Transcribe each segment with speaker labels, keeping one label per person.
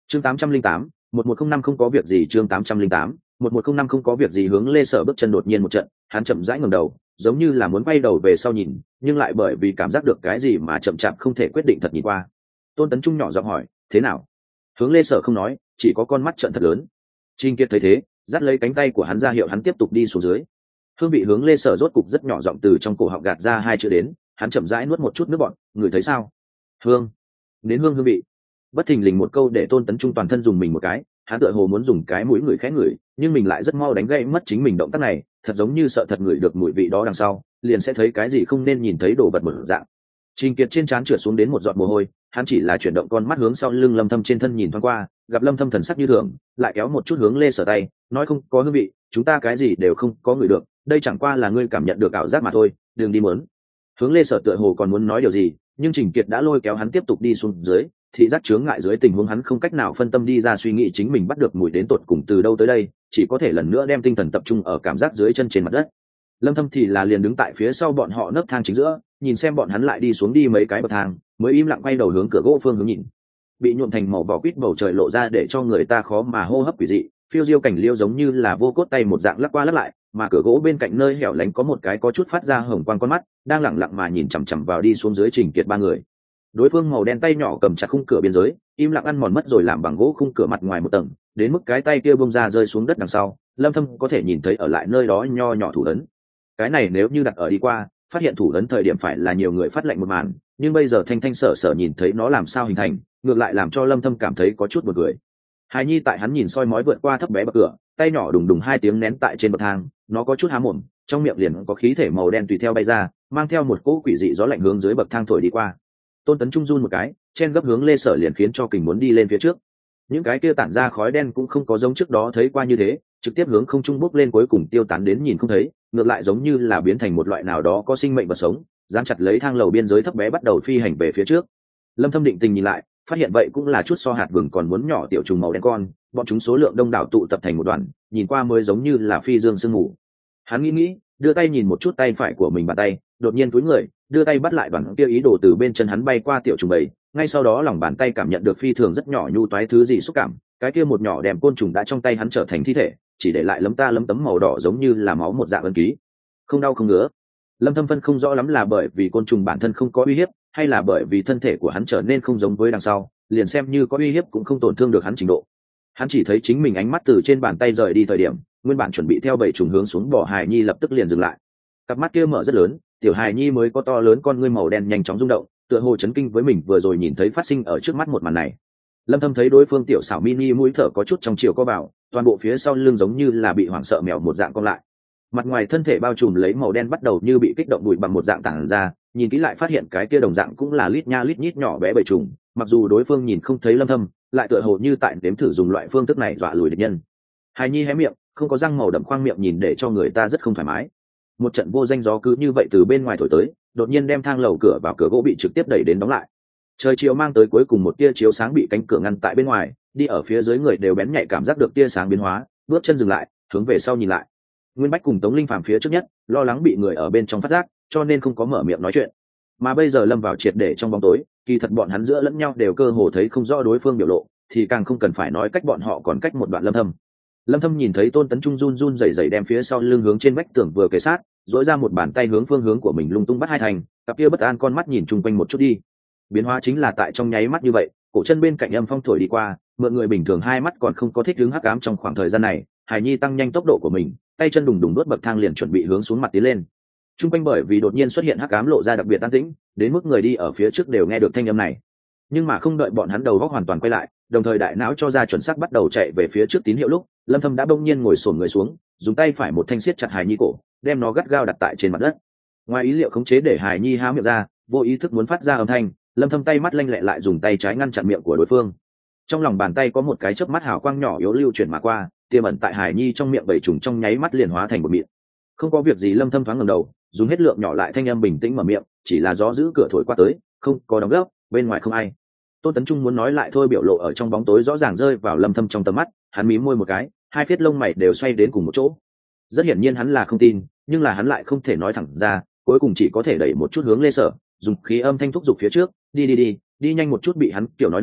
Speaker 1: chương 808, 1105 không có việc gì. chương 808, 1105 không có việc gì. Hướng Lê Sở bước chân đột nhiên một trận, hắn chậm rãi ngẩng đầu, giống như là muốn quay đầu về sau nhìn, nhưng lại bởi vì cảm giác được cái gì mà chậm chạp không thể quyết định thật nhìn qua. Tôn Tấn Trung nhỏ giọng hỏi, thế nào? Hướng Lê Sở không nói, chỉ có con mắt trợn thật lớn. Trình Kiệt thấy thế, dắt lấy cánh tay của hắn ra hiệu hắn tiếp tục đi xuống dưới. Hương vị Hướng Lê Sở rốt cục rất nhỏ giọng từ trong cổ họng gạt ra hai chữ đến, hắn chậm rãi nuốt một chút nước bọt, người thấy sao? Hương. Đến hương vị. Bất thình lình một câu để Tôn Tấn Trung toàn thân dùng mình một cái, hắn tựa hồ muốn dùng cái mũi người khẽ ngửi, nhưng mình lại rất mau đánh gãy mất chính mình động tác này, thật giống như sợ thật ngửi được mùi vị đó đằng sau, liền sẽ thấy cái gì không nên nhìn thấy đồ vật một dạng. Trình Kiệt trên trán trượt xuống đến một giọt mồ hôi, hắn chỉ là chuyển động con mắt hướng sau lưng Lâm Thâm trên thân nhìn thoáng qua, gặp Lâm Thâm thần sắc như thường, lại kéo một chút Hướng Lê Sở tay, nói không có hương vị, chúng ta cái gì đều không có ngửi được, đây chẳng qua là ngươi cảm nhận được ảo giác mà thôi, đừng đi muốn. Hướng Lê Sở tựa hồ còn muốn nói điều gì, nhưng Trình Kiệt đã lôi kéo hắn tiếp tục đi xuống dưới, thị giác chướng ngại dưới tình huống hắn không cách nào phân tâm đi ra suy nghĩ chính mình bắt được mùi đến tột cùng từ đâu tới đây, chỉ có thể lần nữa đem tinh thần tập trung ở cảm giác dưới chân trên mặt đất. Lâm Thâm thì là liền đứng tại phía sau bọn họ nấc thang chính giữa, nhìn xem bọn hắn lại đi xuống đi mấy cái bậc thang, mới im lặng quay đầu hướng cửa gỗ phương hướng nhìn. Bị nhuộm thành màu vỏ quýt bầu trời lộ ra để cho người ta khó mà hô hấp quỷ dị, phiêu diêu cảnh liêu giống như là vô cốt tay một dạng lắc qua lắc lại, mà cửa gỗ bên cạnh nơi hẻo lánh có một cái có chút phát ra hồng quang con mắt, đang lẳng lặng mà nhìn chằm chằm vào đi xuống dưới Trình Kiệt ba người. Đối phương màu đen tay nhỏ cầm chặt khung cửa biên giới, im lặng ăn mòn mất rồi làm bằng gỗ khung cửa mặt ngoài một tầng, đến mức cái tay kia bung ra rơi xuống đất đằng sau, Lâm Thâm có thể nhìn thấy ở lại nơi đó nho nhỏ thủ ấn. Cái này nếu như đặt ở đi qua, phát hiện thủ ấn thời điểm phải là nhiều người phát lệnh một màn, nhưng bây giờ thanh thanh sở sở nhìn thấy nó làm sao hình thành, ngược lại làm cho Lâm Thâm cảm thấy có chút buồn cười. Hài Nhi tại hắn nhìn soi mói vượt qua thấp bé bậc cửa, tay nhỏ đùng đùng hai tiếng nén tại trên bậc thang, nó có chút há mồm, trong miệng liền có khí thể màu đen tùy theo bay ra, mang theo một cỗ quỷ dị gió lạnh hướng dưới bậc thang thổi đi qua. Tôn Tấn Trung run một cái, chen gấp hướng Lê Sở liền khiến cho kình muốn đi lên phía trước. Những cái kia tản ra khói đen cũng không có giống trước đó thấy qua như thế, trực tiếp hướng không trung bốc lên cuối cùng tiêu tán đến nhìn không thấy, ngược lại giống như là biến thành một loại nào đó có sinh mệnh vật sống, dán chặt lấy thang lầu biên giới thấp bé bắt đầu phi hành về phía trước. Lâm Thâm định tình nhìn lại, phát hiện vậy cũng là chút so hạt vừng còn muốn nhỏ tiểu trùng màu đen con, bọn chúng số lượng đông đảo tụ tập thành một đoàn, nhìn qua mới giống như là phi dương sương mù. Hắn nghĩ, đưa tay nhìn một chút tay phải của mình bàn tay, đột nhiên cúi người, đưa tay bắt lại bằng kia ý đồ từ bên chân hắn bay qua tiểu trùng bầy, ngay sau đó lòng bàn tay cảm nhận được phi thường rất nhỏ nhu toái thứ gì xúc cảm, cái kia một nhỏ đèm côn trùng đã trong tay hắn trở thành thi thể, chỉ để lại lấm ta lấm tấm màu đỏ giống như là máu một dạng ấn ký. Không đau không ngứa. Lâm Thâm phân không rõ lắm là bởi vì côn trùng bản thân không có uy hiếp, hay là bởi vì thân thể của hắn trở nên không giống với đằng sau, liền xem như có uy hiếp cũng không tổn thương được hắn trình độ. Hắn chỉ thấy chính mình ánh mắt từ trên bàn tay rời đi thời điểm, nguyên bản chuẩn bị theo bầy trùng hướng xuống bỏ Hài Nhi lập tức liền dừng lại. Cặp mắt kia mở rất lớn, tiểu Hài Nhi mới có to lớn con ngươi màu đen nhanh chóng rung động, tựa hồ chấn kinh với mình vừa rồi nhìn thấy phát sinh ở trước mắt một màn này. Lâm Thâm thấy đối phương tiểu xảo mini mũi thở có chút trong chiều co vào, toàn bộ phía sau lưng giống như là bị hoảng sợ mèo một dạng cong lại. Mặt ngoài thân thể bao trùm lấy màu đen bắt đầu như bị kích động bụi bằng một dạng tản ra, nhìn kỹ lại phát hiện cái kia đồng dạng cũng là lít nha lít nhít nhỏ bé bầy trùng, mặc dù đối phương nhìn không thấy Lâm Thâm, lại tựa hồ như tại nếm thử dùng loại phương thức này dọa lùi địch nhân. Hài Nhi hé miệng, không có răng màu đậm khoang miệng nhìn để cho người ta rất không thoải mái. Một trận vô danh gió cứ như vậy từ bên ngoài thổi tới, đột nhiên đem thang lầu cửa vào cửa gỗ bị trực tiếp đẩy đến đóng lại. Trời chiều mang tới cuối cùng một tia chiếu sáng bị cánh cửa ngăn tại bên ngoài, đi ở phía dưới người đều bén nhạy cảm giác được tia sáng biến hóa, bước chân dừng lại, hướng về sau nhìn lại. Nguyên Bách cùng Tống Linh Phàm phía trước nhất, lo lắng bị người ở bên trong phát giác, cho nên không có mở miệng nói chuyện. Mà bây giờ lâm vào triệt để trong bóng tối, kỳ thật bọn hắn giữa lẫn nhau đều cơ hồ thấy không rõ đối phương biểu lộ, thì càng không cần phải nói cách bọn họ còn cách một đoạn Lâm Thâm. Lâm Thâm nhìn thấy Tôn Tấn Trung run run rẩy rẩy đem phía sau lưng hướng trên vách tường vừa kề sát, duỗi ra một bàn tay hướng phương hướng của mình lung tung bắt hai thành, cặp kia bất an con mắt nhìn chung quanh một chút đi. Biến hóa chính là tại trong nháy mắt như vậy, cổ chân bên cạnh âm phong thổi đi qua, mượn người bình thường hai mắt còn không có thích ứng hắc ám trong khoảng thời gian này, Hải Nhi tăng nhanh tốc độ của mình, tay chân đùng đùng đốt bậc thang liền chuẩn bị hướng xuống mặt tiến lên. Trung quanh bởi vì đột nhiên xuất hiện hắc ám lộ ra đặc biệt an tĩnh, đến mức người đi ở phía trước đều nghe được thanh âm này. Nhưng mà không đợi bọn hắn đầu óc hoàn toàn quay lại, đồng thời đại não cho ra chuẩn xác bắt đầu chạy về phía trước tín hiệu lúc, Lâm Thâm đã bỗng nhiên ngồi xổm người xuống, dùng tay phải một thanh siết chặt Hải Nhi cổ, đem nó gắt gao đặt tại trên mặt đất. Ngoài ý liệu khống chế để Hải Nhi há miệng ra, vô ý thức muốn phát ra âm thanh, Lâm Thâm tay mắt lanh lẹ lại dùng tay trái ngăn chặn miệng của đối phương. Trong lòng bàn tay có một cái chớp mắt hào quang nhỏ yếu lưu chuyển mà qua, tiềm ẩn tại Hải Nhi trong miệng bảy trùng trong nháy mắt liền hóa thành một miệng. Không có việc gì, Lâm Thâm thoáng ngẩng đầu, dùng hết lượng nhỏ lại thanh âm bình tĩnh mở miệng, chỉ là gió giữ cửa thổi qua tới, không có đóng gấp, bên ngoài không ai. Tôn Tấn Trung muốn nói lại thôi, biểu lộ ở trong bóng tối rõ ràng rơi vào Lâm Thâm trong tầm mắt, hắn mím môi một cái, hai phiết lông mày đều xoay đến cùng một chỗ. Rất hiển nhiên hắn là không tin, nhưng là hắn lại không thể nói thẳng ra, cuối cùng chỉ có thể đẩy một chút hướng Lê Sở, dùng khí âm thanh thúc giục phía trước, đi nhanh một chút. Bị hắn kiểu nói này,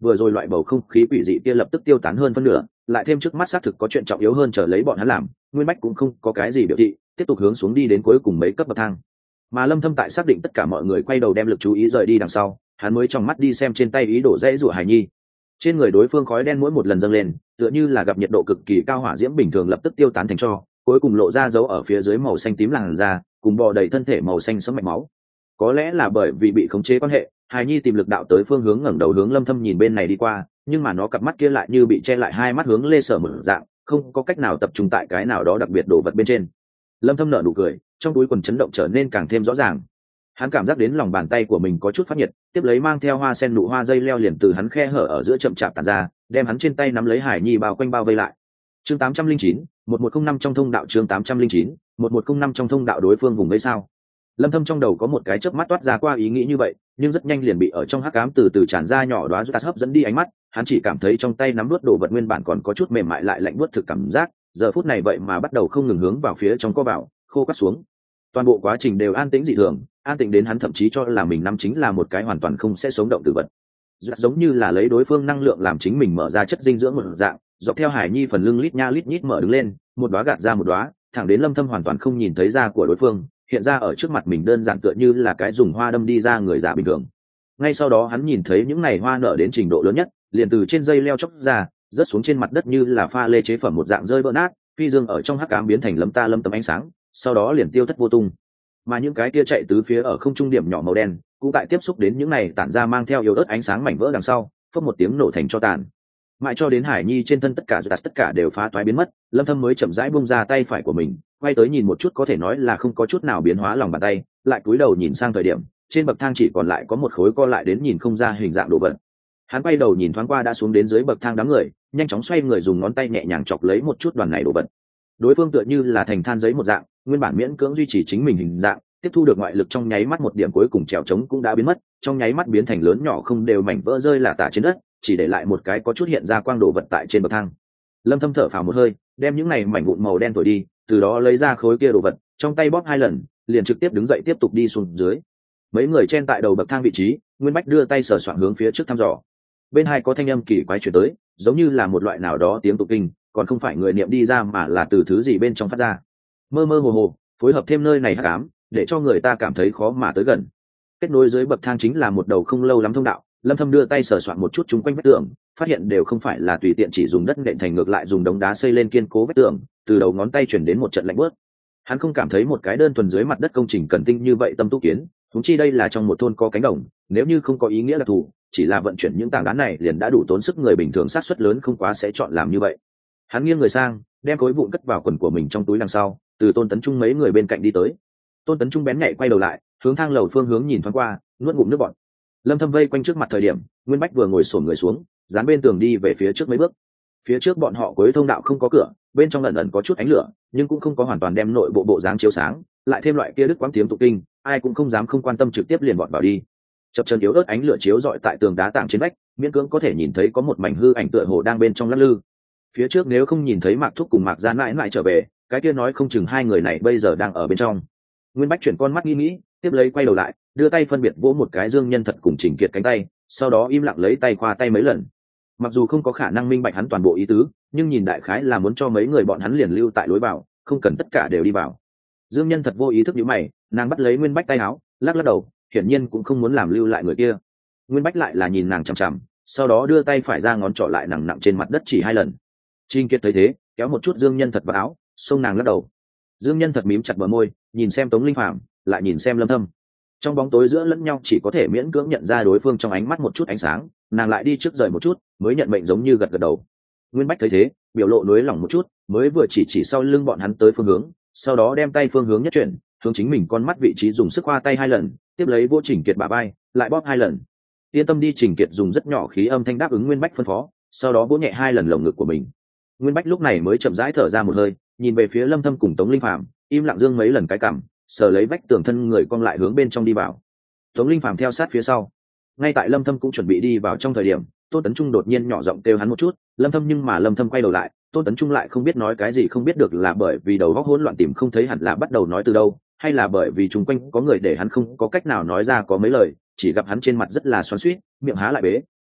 Speaker 1: vừa rồi loại bầu không khí quỷ dị kia lập tức tiêu tán hơn phân nửa, lại thêm trước mắt xác thực có chuyện trọng yếu hơn chờ lấy bọn hắn làm, Nguyên Bách cũng không có cái gì biểu thị, tiếp tục hướng xuống đi đến cuối cùng mấy cấp bậc thang. Mà Lâm Thâm tại xác định tất cả mọi người quay đầu đem lực chú ý rời đi đằng sau, hắn mới trong mắt đi xem trên tay ý đồ dãy rủa Hải Nhi. Trên người đối phương khói đen mỗi một lần dâng lên, tựa như là gặp nhiệt độ cực kỳ cao hỏa diễm bình thường lập tức tiêu tán thành tro, cuối cùng lộ ra dấu ở phía dưới màu xanh tím làn da, cùng bò đầy thân thể màu xanh sẫm mạch máu. Có lẽ là bởi vì bị khống chế quan hệ, Hải Nhi tìm lực đạo tới phương hướng ngẩng đầu hướng Lâm Thâm nhìn bên này đi qua, nhưng mà nó cặp mắt kia lại như bị che lại hai mắt hướng Lê Sở mở dạng, không có cách nào tập trung tại cái nào đó đặc biệt đồ vật bên trên. Lâm Thâm nở nụ cười, trong túi quần chấn động trở nên càng thêm rõ ràng. Hắn cảm giác đến lòng bàn tay của mình có chút phát nhiệt, tiếp lấy mang theo hoa sen nụ hoa dây leo liền từ hắn khe hở ở giữa chậm chạp tản ra, đem hắn trên tay nắm lấy Hải Nhi bao quanh bao vây lại. Chương 809, 1105 trong thông đạo. Chương 809, 1105 trong thông đạo. Đối phương vùng vây sao? Lâm Thâm trong đầu có một cái chớp mắt toát ra qua ý nghĩ như vậy, nhưng rất nhanh liền bị ở trong hắc ám từ từ tràn ra nhỏ đóa hấp dẫn đi ánh mắt. Hắn chỉ cảm thấy trong tay nắm nuốt đồ vật nguyên bản còn có chút mềm mại lại lạnh buốt thực cảm giác, giờ phút này vậy mà bắt đầu không ngừng hướng vào phía trong co vào, khô cắt xuống. Toàn bộ quá trình đều an tĩnh dị thường, an tĩnh đến hắn thậm chí cho là mình nắm chính là một cái hoàn toàn không sẽ sống động tử vật. Giống như là lấy đối phương năng lượng làm chính mình mở ra chất dinh dưỡng một dạng, dọc theo Hải Nhi phần lưng lít nha lít nhít mở đứng lên, một đóa gạt ra một đóa, thẳng đến Lâm Thâm hoàn toàn không nhìn thấy da của đối phương, hiện ra ở trước mặt mình đơn giản tựa như là cái dùng hoa đâm đi ra người giả bình thường. Ngay sau đó hắn nhìn thấy những này hoa nở đến trình độ lớn nhất, liền từ trên dây leo chóc ra, rớt xuống trên mặt đất như là pha lê chế phẩm một dạng rơi vỡ nát, phi dương ở trong hắc ám biến thành lấm tấm ánh sáng, sau đó liền tiêu thất vô tung. Mà những cái kia chạy tứ phía ở không trung điểm nhỏ màu đen, cũng tại tiếp xúc đến những này tản ra mang theo yếu ớt ánh sáng mảnh vỡ đằng sau, phất một tiếng nổ thành tro tàn. Mãi cho đến Hải Nhi trên thân tất cả đều phá toái biến mất, Lâm Thâm mới chậm rãi buông ra tay phải của mình, quay tới nhìn một chút có thể nói là không có chút nào biến hóa lòng bàn tay, lại cúi đầu nhìn sang thời điểm, trên bậc thang chỉ còn lại có một khối co lại đến nhìn không ra hình dạng đồ vật. Hắn quay đầu nhìn thoáng qua đã xuống đến dưới bậc thang đám người, nhanh chóng xoay người dùng ngón tay nhẹ nhàng chọc lấy một chút đoàn này đồ vật. Đối phương tựa như là thành than giấy một dạng, nguyên bản miễn cưỡng duy trì chính mình hình dạng, tiếp thu được ngoại lực trong nháy mắt một điểm cuối cùng trèo trống cũng đã biến mất, trong nháy mắt biến thành lớn nhỏ không đều mảnh vỡ rơi lả tả trên đất, chỉ để lại một cái có chút hiện ra quang đồ vật tại trên bậc thang. Lâm Thâm thở phào một hơi, đem những này mảnh vụn màu đen thổi đi, từ đó lấy ra khối kia đồ vật, trong tay bóp hai lần, liền trực tiếp đứng dậy tiếp tục đi xuống dưới. Mấy người chen tại đầu bậc thang vị trí, Nguyên Bách đưa tay sờ soạng hướng phía trước thăm dò. Bên hai có thanh âm kỳ quái truyền tới, giống như là một loại nào đó tiếng tụng kinh, còn không phải người niệm đi ra mà là từ thứ gì bên trong phát ra. Mơ mơ hồ hồ, phối hợp thêm nơi này hắc ám, để cho người ta cảm thấy khó mà tới gần. Kết nối dưới bậc thang chính là một đầu không lâu lắm thông đạo. Lâm Thâm đưa tay sờ soạn một chút chúng quanh vách tường, phát hiện đều không phải là tùy tiện chỉ dùng đất nện thành, ngược lại dùng đống đá xây lên kiên cố vách tường, từ đầu ngón tay chuyển đến một trận lạnh buốt. Hắn không cảm thấy một cái đơn thuần dưới mặt đất công trình cần tinh như vậy tâm tu kiến, huống chi đây là trong một thôn có cánh đồng, nếu như không có ý nghĩa là thủ, chỉ là vận chuyển những tảng đá này liền đã đủ tốn sức, người bình thường xác suất lớn không quá sẽ chọn làm như vậy. Hắn nghiêng người sang, đem khối vụn cất vào quần của mình trong túi đằng sau, từ Tôn Tấn Trung mấy người bên cạnh đi tới. Tôn Tấn Trung bén nhạy quay đầu lại, hướng thang lầu phương hướng nhìn thoáng qua, nuốt ngụm nước bọt. Lâm Thâm vây quanh trước mặt thời điểm, Nguyên Bách vừa ngồi xổm người xuống, dán bên tường đi về phía trước mấy bước. Phía trước bọn họ cuối thông đạo không có cửa, bên trong ẩn ẩn có chút ánh lửa, nhưng cũng không có hoàn toàn đem nội bộ dáng chiếu sáng, lại thêm loại kia đứt quãng tiếng tụng kinh, ai cũng không dám không quan tâm trực tiếp liền vọt vào đi. Chập chờn yếu ớt ánh lửa chiếu rọi tại tường đá tảng trên vách, miễn cưỡng có thể nhìn thấy có một mảnh hư ảnh tựa hồ đang bên trong lắc lư. Phía trước nếu không nhìn thấy Mạc Thúc cùng Mạc Gia mãi trở về, cái kia nói không chừng hai người này bây giờ đang ở bên trong. Nguyên Bách chuyển con mắt nghĩ, tiếp lấy quay đầu lại, đưa tay phân biệt vỗ một cái Dương Nhân Thật cùng Trình Kiệt cánh tay, sau đó im lặng lấy tay khoa tay mấy lần. Mặc dù không có khả năng minh bạch hắn toàn bộ ý tứ, nhưng nhìn đại khái là muốn cho mấy người bọn hắn liền lưu tại lối vào, không cần tất cả đều đi vào. Dương Nhân Thật vô ý thức nhíu mày, nàng bắt lấy Nguyên Bách tay áo, lắc đầu, hiển nhiên cũng không muốn làm lưu lại người kia. Nguyên Bách lại là nhìn nàng chằm chằm, sau đó đưa tay phải ra ngón trỏ lại nặng nặng trên mặt đất chỉ hai lần. Trình Kiệt thấy thế, kéo một chút Dương Nhân Thật vào áo, xông nàng lắc đầu. Dương Nhân Thật mím chặt bờ môi, nhìn xem Tống Linh Phàm, lại nhìn xem Lâm Thâm. Trong bóng tối giữa lẫn nhau chỉ có thể miễn cưỡng nhận ra đối phương trong ánh mắt một chút ánh sáng, nàng lại đi trước rời một chút, mới nhận mệnh giống như gật đầu. Nguyên Bách thấy thế, biểu lộ nuối lòng một chút, mới vừa chỉ sau lưng bọn hắn tới phương hướng, sau đó đem tay phương hướng nhất chuyển, hướng chính mình con mắt vị trí dùng sức khoa tay hai lần, tiếp lấy vô Trình Kiệt bả vai, lại bóp hai lần. Yên tâm đi, Trình Kiệt dùng rất nhỏ khí âm thanh đáp ứng Nguyên Bách phân phó, sau đó vỗ nhẹ hai lần lồng ngực của mình. Nguyên Bách lúc này mới chậm rãi thở ra một hơi, nhìn về phía Lâm Thâm cùng Tống Linh Phàm, im lặng dương mấy lần cái cằm, sờ lấy vách tường thân người cong lại hướng bên trong đi vào. Tống Linh Phàm theo sát phía sau. Ngay tại Lâm Thâm cũng chuẩn bị đi vào trong thời điểm, Tôn Tấn Trung đột nhiên nhỏ giọng kêu hắn một chút, Lâm Thâm, nhưng mà Lâm Thâm quay đầu lại, Tôn Tấn Trung lại không biết nói cái gì, không biết được là bởi vì đầu óc hỗn loạn tìm không thấy hẳn là bắt đầu nói từ đâu, hay là bởi vì chung quanh có người để hắn không có cách nào nói ra có mấy lời, chỉ gặp hắn trên mặt rất là xoắn xuýt, miệng há lại bế,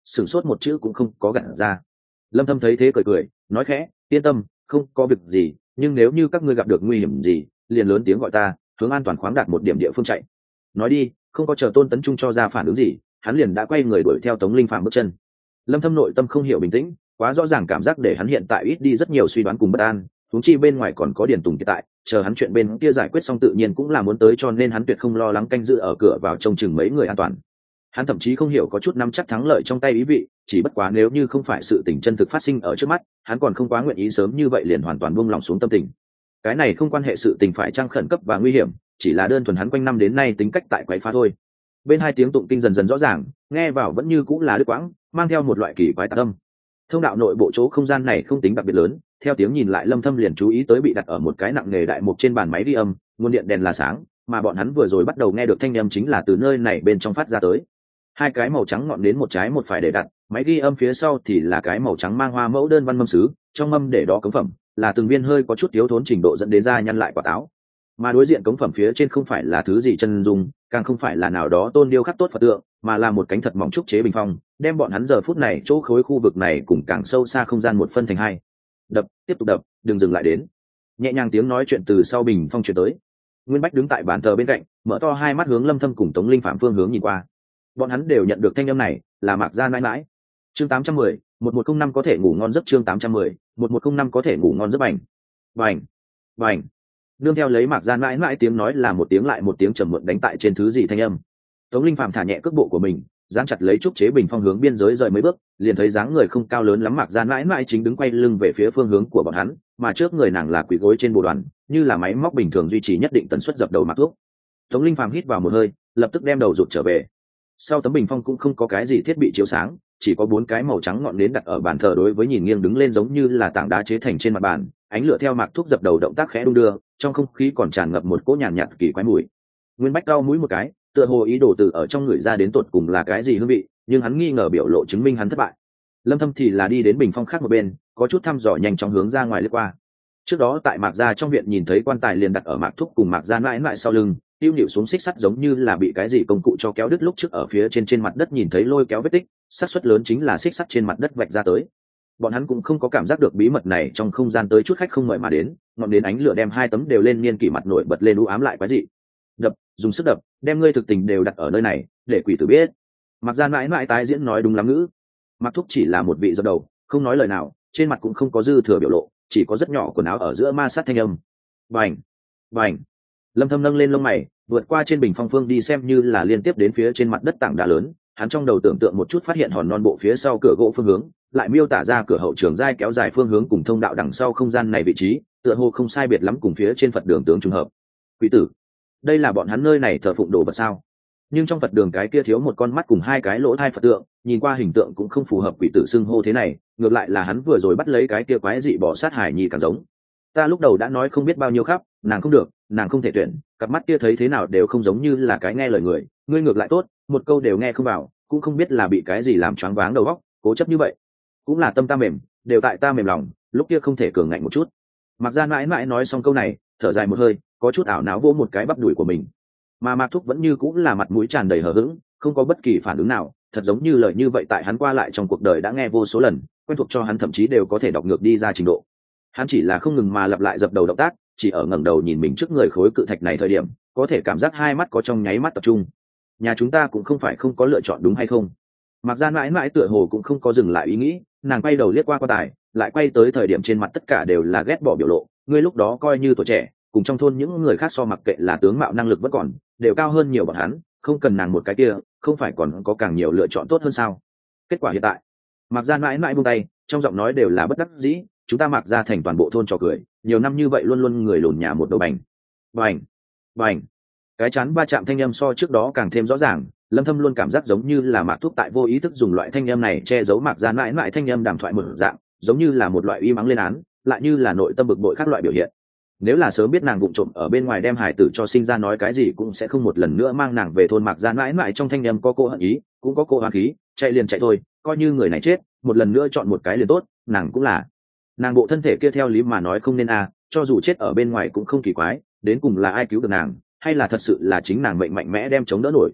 Speaker 1: sửng sốt một chữ cũng không có gặt ra. Lâm Thâm thấy thế cười cười, nói khẽ, yên tâm, không có việc gì, nhưng nếu như các ngươi gặp được nguy hiểm gì, liền lớn tiếng gọi ta, hướng an toàn khoáng đạt một điểm địa phương chạy. Nói đi, không có chờ Tôn Tấn Trung cho ra phản ứng gì, hắn liền đã quay người đuổi theo Tống Linh Phàm bước chân. Lâm Thâm nội tâm không hiểu bình tĩnh, quá rõ ràng cảm giác để hắn hiện tại ít đi rất nhiều suy đoán cùng bất an, huống chi bên ngoài còn có Điền Tùng hiện tại, chờ hắn chuyện bên kia giải quyết xong tự nhiên cũng là muốn tới, cho nên hắn tuyệt không lo lắng canh giữ ở cửa vào trông chừng mấy người an toàn. Hắn thậm chí không hiểu có chút nắm chắc thắng lợi trong tay ý vị, chỉ bất quá nếu như không phải sự tình chân thực phát sinh ở trước mắt, hắn còn không quá nguyện ý sớm như vậy liền hoàn toàn buông lòng xuống tâm tình. Cái này không quan hệ sự tình phải trang khẩn cấp và nguy hiểm, chỉ là đơn thuần hắn quanh năm đến nay tính cách tại quấy phá thôi. Bên hai tiếng tụng kinh dần dần rõ ràng, nghe vào vẫn như cũng là đứt quãng, mang theo một loại kỳ quái tạp âm. Thông đạo nội bộ chỗ không gian này không tính đặc biệt lớn, theo tiếng nhìn lại Lâm Thâm liền chú ý tới bị đặt ở một cái nặng nghề đại mục trên bàn máy ghi âm, nguồn điện đèn là sáng, mà bọn hắn vừa rồi bắt đầu nghe được thanh âm chính là từ nơi này bên trong phát ra tới. Hai cái màu trắng ngọn đến một trái một phải để đặt, máy ghi âm phía sau thì là cái màu trắng mang hoa mẫu đơn văn mâm sứ, trong mâm để đó cống phẩm, là từng viên hơi có chút thiếu thốn trình độ dẫn đến da nhăn lại quả táo. Mà đối diện cống phẩm phía trên không phải là thứ gì chân dung, càng không phải là nào đó tôn điêu khắc tốt Phật tượng, mà là một cánh thật mỏng trúc chế bình phong, đem bọn hắn giờ phút này chỗ khối khu vực này cùng càng sâu xa không gian một phân thành hai. Đập, tiếp tục đập, đừng dừng lại đến. Nhẹ nhàng tiếng nói chuyện từ sau bình phong truyền tới. Nguyên Bách đứng tại bàn thờ bên cạnh, mở to hai mắt hướng Lâm Thâm cùng Tống Linh Phạm phương hướng nhìn qua. Bọn hắn đều nhận được thanh âm này, là Mạc Gia mãi mãi. Chương 810, 1105 có thể ngủ ngon giấc, chương 810, 1105 có thể ngủ ngon giấc bành. Bành, bành. Nương theo lấy Mạc Gia mãi mãi tiếng nói là một tiếng lại một tiếng trầm muộn đánh tại trên thứ gì thanh âm. Tống Linh Phạm thả nhẹ cước bộ của mình, dán chặt lấy trúc chế bình phong hướng biên giới rời mấy bước, liền thấy dáng người không cao lớn lắm Mạc Gia mãi mãi chính đứng quay lưng về phía phương hướng của bọn hắn, mà trước người nàng là quỳ gối trên bồ đoàn, như là máy móc bình thường duy trì nhất định tần suất dập đầu mặc thuốc. Tống Linh Phạm hít vào một hơi, lập tức đem đầu rụt trở về. Sau tấm bình phong cũng không có cái gì thiết bị chiếu sáng, chỉ có 4 cái màu trắng ngọn nến đặt ở bàn thờ đối với nhìn nghiêng đứng lên giống như là tảng đá chế thành trên mặt bàn, ánh lửa theo mạc thuốc dập đầu động tác khẽ đung đưa, trong không khí còn tràn ngập một cỗ nhàn nhạt kỳ quái mùi. Nguyên Bách cau mũi một cái, tựa hồ ý đồ từ ở trong người ra đến tột cùng là cái gì hương vị, nhưng hắn nghi ngờ biểu lộ chứng minh hắn thất bại. Lâm Thâm thì là đi đến bình phong khác một bên, có chút thăm dò nhanh chóng hướng ra ngoài lướt qua. Trước đó tại Mạc Gia trong viện nhìn thấy quan tài liền đặt ở Mạc Thúc cùng Mạc Gia mãi mãi sau lưng, tiêu nhịu xuống xích sắt giống như là bị cái gì công cụ cho kéo đứt, lúc trước ở phía trên mặt đất nhìn thấy lôi kéo vết tích, xác suất lớn chính là xích sắt trên mặt đất vạch ra tới. Bọn hắn cũng không có cảm giác được bí mật này trong không gian tới chút khách không mời mà đến, ngọn đến ánh lửa đem 2 tấm đều lên niên kỷ mặt nổi bật lên u ám lại quái dị. Đập, dùng sức đập, đem ngươi thực tình đều đặt ở nơi này, để quỷ tử biết. Mạc Gia mãi mãi tái diễn nói đúng lắm ngữ. Mạc Thúc chỉ là một vị dập đầu, không nói lời nào, trên mặt cũng không có dư thừa biểu lộ, chỉ có rất nhỏ quần áo ở giữa ma sát thanh âm. Bành, bành. Lâm Thâm nâng lên lông mày, vượt qua trên bình phong phương đi xem như là liên tiếp đến phía trên mặt đất tảng đá lớn, hắn trong đầu tưởng tượng một chút phát hiện hòn non bộ phía sau cửa gỗ phương hướng, lại miêu tả ra cửa hậu trường giai kéo dài phương hướng cùng thông đạo đằng sau không gian này vị trí, tựa hồ không sai biệt lắm cùng phía trên Phật đường tướng trùng hợp. Quỷ tử, đây là bọn hắn nơi này thờ phụng đồ vật sao? Nhưng trong Phật đường cái kia thiếu một con mắt cùng 2 cái lỗ tai Phật tượng, nhìn qua hình tượng cũng không phù hợp quỷ tử xưng hô thế này, ngược lại là hắn vừa rồi bắt lấy cái kia quái dị bỏ sát hải nhi càng giống. Ta lúc đầu đã nói không biết bao nhiêu khắp, nàng không được, nàng không thể tuyển, cặp mắt kia thấy thế nào đều không giống như là cái nghe lời người, ngươi ngược lại tốt, một câu đều nghe không vào, cũng không biết là bị cái gì làm choáng váng đầu óc, cố chấp như vậy. Cũng là tâm ta mềm, đều tại ta mềm lòng, lúc kia không thể cường ngạnh một chút. Mạc Gia mãi mãi nói xong câu này, thở dài một hơi, có chút ảo não vỗ một cái bắp đùi của mình. Mà Mạc Thúc vẫn như cũng là mặt mũi tràn đầy hờ hững, không có bất kỳ phản ứng nào, thật giống như lời như vậy tại hắn qua lại trong cuộc đời đã nghe vô số lần, quen thuộc cho hắn thậm chí đều có thể đọc ngược đi ra trình độ. Hắn chỉ là không ngừng mà lặp lại dập đầu động tác, chỉ ở ngẩng đầu nhìn mình trước người khối cự thạch này thời điểm, có thể cảm giác 2 mắt có trong nháy mắt tập trung. Nhà chúng ta cũng không phải không có lựa chọn đúng hay không? Mạc Gia mãi mãi tựa hồ cũng không có dừng lại ý nghĩ, nàng quay đầu liếc qua quan tài, lại quay tới thời điểm trên mặt tất cả đều là ghét bỏ biểu lộ. Ngươi lúc đó coi như tuổi trẻ, cùng trong thôn những người khác so mặc kệ là tướng mạo năng lực vẫn còn, đều cao hơn nhiều bọn hắn, không cần nàng một cái kia, không phải còn có càng nhiều lựa chọn tốt hơn sao? Kết quả hiện tại, Mạc Gia mãi mãi buông tay, trong giọng nói đều là bất đắc dĩ. Chúng ta Mạc Gia thành toàn bộ thôn trò cười, nhiều năm như vậy luôn luôn người lùn nhà một đầu bành, bành, bành. Cái chán va chạm thanh âm so trước đó càng thêm rõ ràng. Lâm Thâm luôn cảm giác giống như là Mạc Thúc tại vô ý thức dùng loại thanh âm này che giấu Mạc Gia mãi mãi thanh âm đàm thoại một dạng, giống như là một loại uy mắng lên án, lại như là nội tâm bực bội khác loại biểu hiện. Nếu là sớm biết nàng vụng trộm ở bên ngoài đem hải tử cho sinh ra nói cái gì cũng sẽ không một lần nữa mang nàng về thôn. Mạc Gia mãi mãi trong thanh âm có cô hận ý, cũng có cô oán khí, chạy liền chạy thôi, coi như người này chết, một lần nữa chọn một cái liền tốt, nàng cũng là. Nàng bộ thân thể kia theo lý mà nói không nên cho dù chết ở bên ngoài cũng không kỳ quái, đến cùng là ai cứu được nàng, hay là thật sự là chính nàng mệnh mạnh mẽ đem chống đỡ nổi.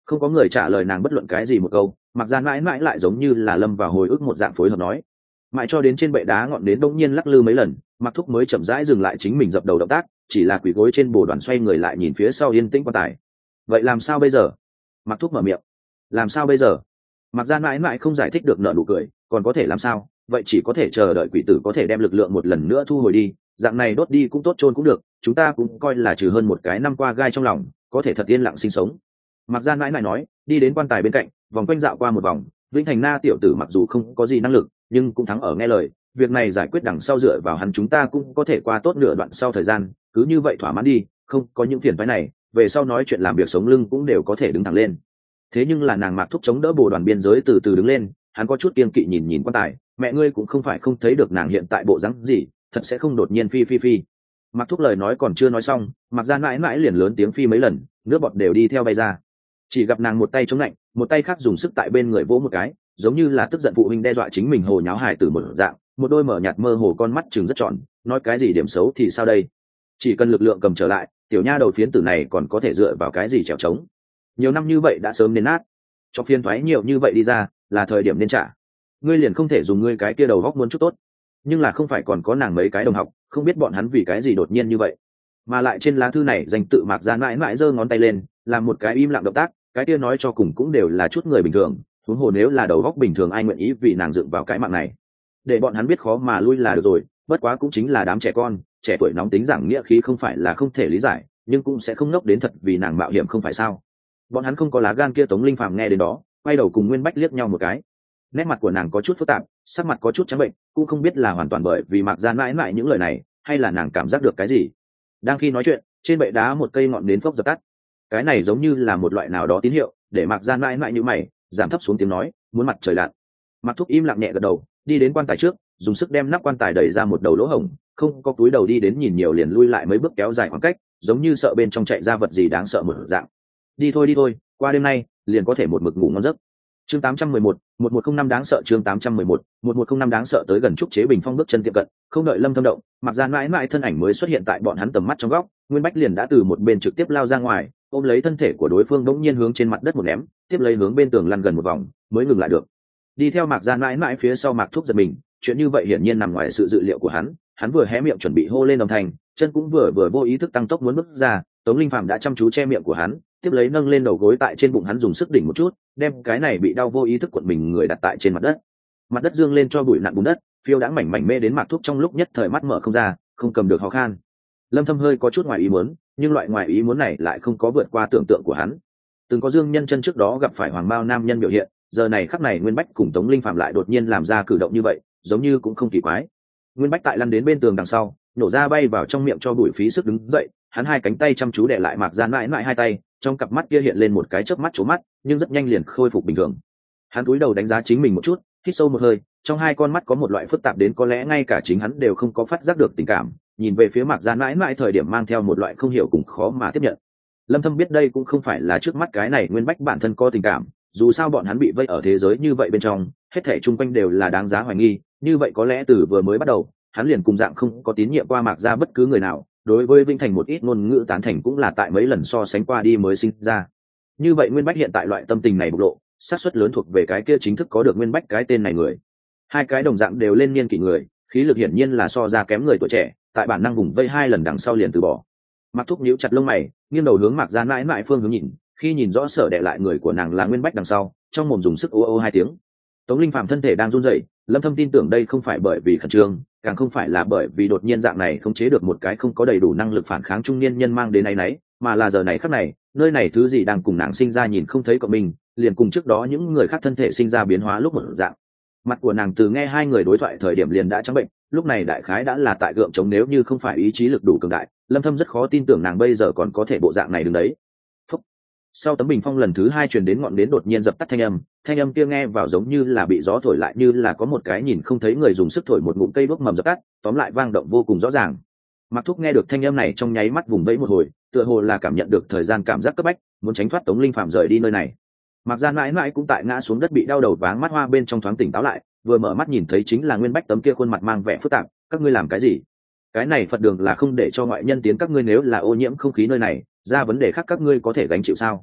Speaker 1: Không có người trả lời nàng bất luận cái gì một câu, Mạc Gian mãi mãi lại giống như là lâm vào hồi ức một dạng phối hợp nói. Mãi cho đến trên bệ đá ngọn nến đông nhiên lắc lư mấy lần, Mạc Thúc mới chậm rãi dừng lại chính mình dập đầu động tác, chỉ là quỳ gối trên bồ đoàn xoay người lại nhìn phía sau yên tĩnh quan tài. Vậy làm sao bây giờ? Mạc Thúc mở miệng. Làm sao bây giờ? Mạc Gian mãi mãi không giải thích được, nở nụ cười, còn có thể làm sao? Vậy chỉ có thể chờ đợi quỷ tử có thể đem lực lượng một lần nữa thu hồi đi, dạng này đốt đi cũng tốt, chôn cũng được, chúng ta cũng coi là trừ hơn một cái năm qua gai trong lòng, có thể thật yên lặng sinh sống. Mạc Gian mãi mãi nói, đi đến quan tài bên cạnh, vòng quanh dạo qua một vòng. Vĩnh Thành Na tiểu tử mặc dù không có gì năng lực, nhưng cũng thắng ở nghe lời, việc này giải quyết đằng sau dựa vào hắn chúng ta cũng có thể qua tốt nửa đoạn sau thời gian, cứ như vậy thỏa mãn đi, không có những phiền phức này, về sau nói chuyện làm việc sống lưng cũng đều có thể đứng thẳng lên. Thế nhưng là nàng Mạc Thúc chống đỡ bồ đoàn biên giới từ từ đứng lên, hắn có chút kiêng kỵ nhìn nhìn quan tài, mẹ ngươi cũng không phải không thấy được nàng hiện tại bộ dáng gì, thật sẽ không đột nhiên phi. Mạc Thúc lời nói còn chưa nói xong, Mạc Gian mãi mãi liền lớn tiếng phi mấy lần, nước bọt đều đi theo bay ra. Chỉ gặp nàng một tay chống lạnh, một tay khác dùng sức tại bên người vỗ một cái, giống như là tức giận phụ huynh đe dọa chính mình hồ nháo hài tử một dạng, một đôi mở nhạt mơ hồ con mắt trừng rất tròn, nói cái gì điểm xấu thì sao đây? Chỉ cần lực lượng cầm trở lại, tiểu nha đầu phiến tử này còn có thể dựa vào cái gì trèo trống? Nhiều năm như vậy đã sớm nên nát, cho phiên thoái nhiều như vậy đi ra, là thời điểm nên trả. Ngươi liền không thể dùng ngươi cái kia đầu góc muốn chút tốt, nhưng là không phải còn có nàng mấy cái đồng học, không biết bọn hắn vì cái gì đột nhiên như vậy. Mà lại trên lá thư này danh tự Mạc Gian mãi mãi giơ ngón tay lên, làm một cái im lặng động tác, cái kia nói cho cùng cũng đều là chút người bình thường, huống hồ nếu là đầu góc bình thường ai nguyện ý vì nàng dựng vào cái mạng này. Để bọn hắn biết khó mà lui là được rồi, bất quá cũng chính là đám trẻ con, trẻ tuổi nóng tính giảng nghĩa khí không phải là không thể lý giải, nhưng cũng sẽ không ngốc đến thật vì nàng mạo hiểm không phải sao? Bọn hắn không có lá gan kia. Tống Linh Phàm nghe đến đó, quay đầu cùng Nguyên Bách liếc nhau một cái. Nét mặt của nàng có chút phức tạp, sắc mặt có chút trắng bệnh, cũng không biết là hoàn toàn bởi vì Mạc Gian mãi mãi những lời này, hay là nàng cảm giác được cái gì. Đang khi nói chuyện, trên bệ đá một cây ngọn nến phốc dập tắt. Cái này giống như là một loại nào đó tín hiệu, để Mạc Gian mãi mãi như mày, giảm thấp xuống tiếng nói, muốn mặt trời lặn. Mạc Thúc im lặng nhẹ gật đầu, đi đến quan tài trước, dùng sức đem nắp quan tài đẩy ra một đầu lỗ hổng, không có túi đầu đi đến nhìn nhiều liền lui lại mấy bước kéo dài khoảng cách, giống như sợ bên trong chạy ra vật gì đáng sợ một dạng. Đi thôi, qua đêm nay liền có thể một mực ngủ ngon giấc. Chương 811, 1105 đáng sợ. Chương 811, 1105 đáng sợ. Tới gần Trúc Chế Bình Phong bước chân tiệm cận, không đợi Lâm Thâm động, Mạc Gian mãi mãi thân ảnh mới xuất hiện tại bọn hắn tầm mắt trong góc. Nguyên Bách liền đã từ một bên trực tiếp lao ra ngoài, ôm lấy thân thể của đối phương đống nhiên hướng trên mặt đất một ném, tiếp lấy hướng bên tường lăn gần một vòng, mới ngừng lại được. Đi theo Mạc Gian mãi mãi phía sau Mạc Thúc giật mình, chuyện như vậy hiển nhiên nằm ngoài sự dự liệu của hắn vừa hé miệng chuẩn bị hô lên đồng thành, chân cũng vừa vô ý thức tăng tốc muốn bước ra, Tống Linh Phàm đã chăm chú che miệng của hắn, tiếp lấy nâng lên đầu gối tại trên bụng hắn dùng sức đỉnh một chút, đem cái này bị đau vô ý thức cuộn mình người đặt tại trên mặt đất dương lên cho bụi nặn bùn đất, phiêu đãng mảnh mảnh mê đến Mạc Thúc trong lúc nhất thời mắt mở không ra, không cầm được ho khan. Lâm Thâm hơi có chút ngoài ý muốn, nhưng loại ngoài ý muốn này lại không có vượt qua tưởng tượng của hắn. Từng có Dương Nhân Chân trước đó gặp phải hoàng bao nam nhân biểu hiện, giờ này khắc này Nguyên Bách cùng Tống Linh Phạm lại đột nhiên làm ra cử động như vậy, giống như cũng không kỳ quái. Nguyên Bách tại lăn đến bên tường đằng sau, nổ ra bay vào trong miệng cho bụi phí sức đứng dậy, hắn hai cánh tay chăm chú đè lại Mạc Gian mãi mãi hai tay, trong cặp mắt kia hiện lên một cái chớp mắt chố mắt, nhưng rất nhanh liền khôi phục bình thường. Hắn cúi đầu đánh giá chính mình một chút, hít sâu một hơi, trong hai con mắt có một loại phức tạp đến có lẽ ngay cả chính hắn đều không có phát giác được tình cảm, nhìn về phía Mạc Gian mãi mãi thời điểm mang theo một loại không hiểu cùng khó mà tiếp nhận. Lâm Thâm biết đây cũng không phải là trước mắt cái này Nguyên Bách bản thân có tình cảm, dù sao bọn hắn bị vây ở thế giới như vậy bên trong, hết thảy chung quanh đều là đáng giá hoài nghi, như vậy có lẽ từ vừa mới bắt đầu, hắn liền cùng dạng không có tín nhiệm qua Mạc gia bất cứ người nào, đối với Vinh Thành một ít ngôn ngữ tán thành cũng là tại mấy lần so sánh qua đi mới sinh ra. Như vậy Nguyên Bách hiện tại loại tâm tình này bộc lộ, xác suất lớn thuộc về cái kia chính thức có được Nguyên Bách cái tên này người. Hai cái đồng dạng đều lên niên kỷ người, khí lực hiển nhiên là so ra kém người tuổi trẻ, tại bản năng vùng vây hai lần đằng sau liền từ bỏ. Mạc Thúc nhíu chặt lông mày, nghiêng đầu hướng Mạc Gian mãi mãi phương hướng nhìn, khi nhìn rõ sở đè lại người của nàng là Nguyên Bách đằng sau, trong mồm dùng sức ô ô hai tiếng. Tống Linh Phàm thân thể đang run rẩy, Lâm Thâm tin tưởng đây không phải bởi vì khẩn trương, càng không phải là bởi vì đột nhiên dạng này không chế được một cái không có đầy đủ năng lực phản kháng trung niên nhân mang đến áy náy, mà là giờ này khắc này, nơi này thứ gì đang cùng nàng sinh ra nhìn không thấy của mình, liền cùng trước đó những người khác thân thể sinh ra biến hóa lúc một dạng. Mặt của nàng từ nghe hai người đối thoại thời điểm liền đã trắng bệnh, lúc này đại khái đã là tại gượng chống, nếu như không phải ý chí lực đủ cường đại, Lâm Thâm rất khó tin tưởng nàng bây giờ còn có thể bộ dạng này đứng đấy. Phúc. Sau tấm bình phong lần thứ hai truyền đến ngọn đến đột nhiên dập tắt thanh âm kia nghe vào giống như là bị gió thổi lại, như là có một cái nhìn không thấy người dùng sức thổi một ngụm cây đuốc mầm dập tắt, tóm lại vang động vô cùng rõ ràng. Mạc Thúc nghe được thanh âm này trong nháy mắt vùng vẫy một hồi, tựa hồ là cảm nhận được thời gian cảm giác cấp bách, muốn tránh thoát Tống Linh Phàm rời đi nơi này. Mạc Gian mãi mãi cũng tại ngã xuống đất bị đau đầu váng mắt hoa bên trong thoáng tỉnh táo lại, vừa mở mắt nhìn thấy chính là Nguyên Bách tấm kia khuôn mặt mang vẻ phức tạp. Các ngươi làm cái gì? Cái này Phật đường là không để cho ngoại nhân tiến, các ngươi nếu là ô nhiễm không khí nơi này, ra vấn đề khác các ngươi có thể gánh chịu sao?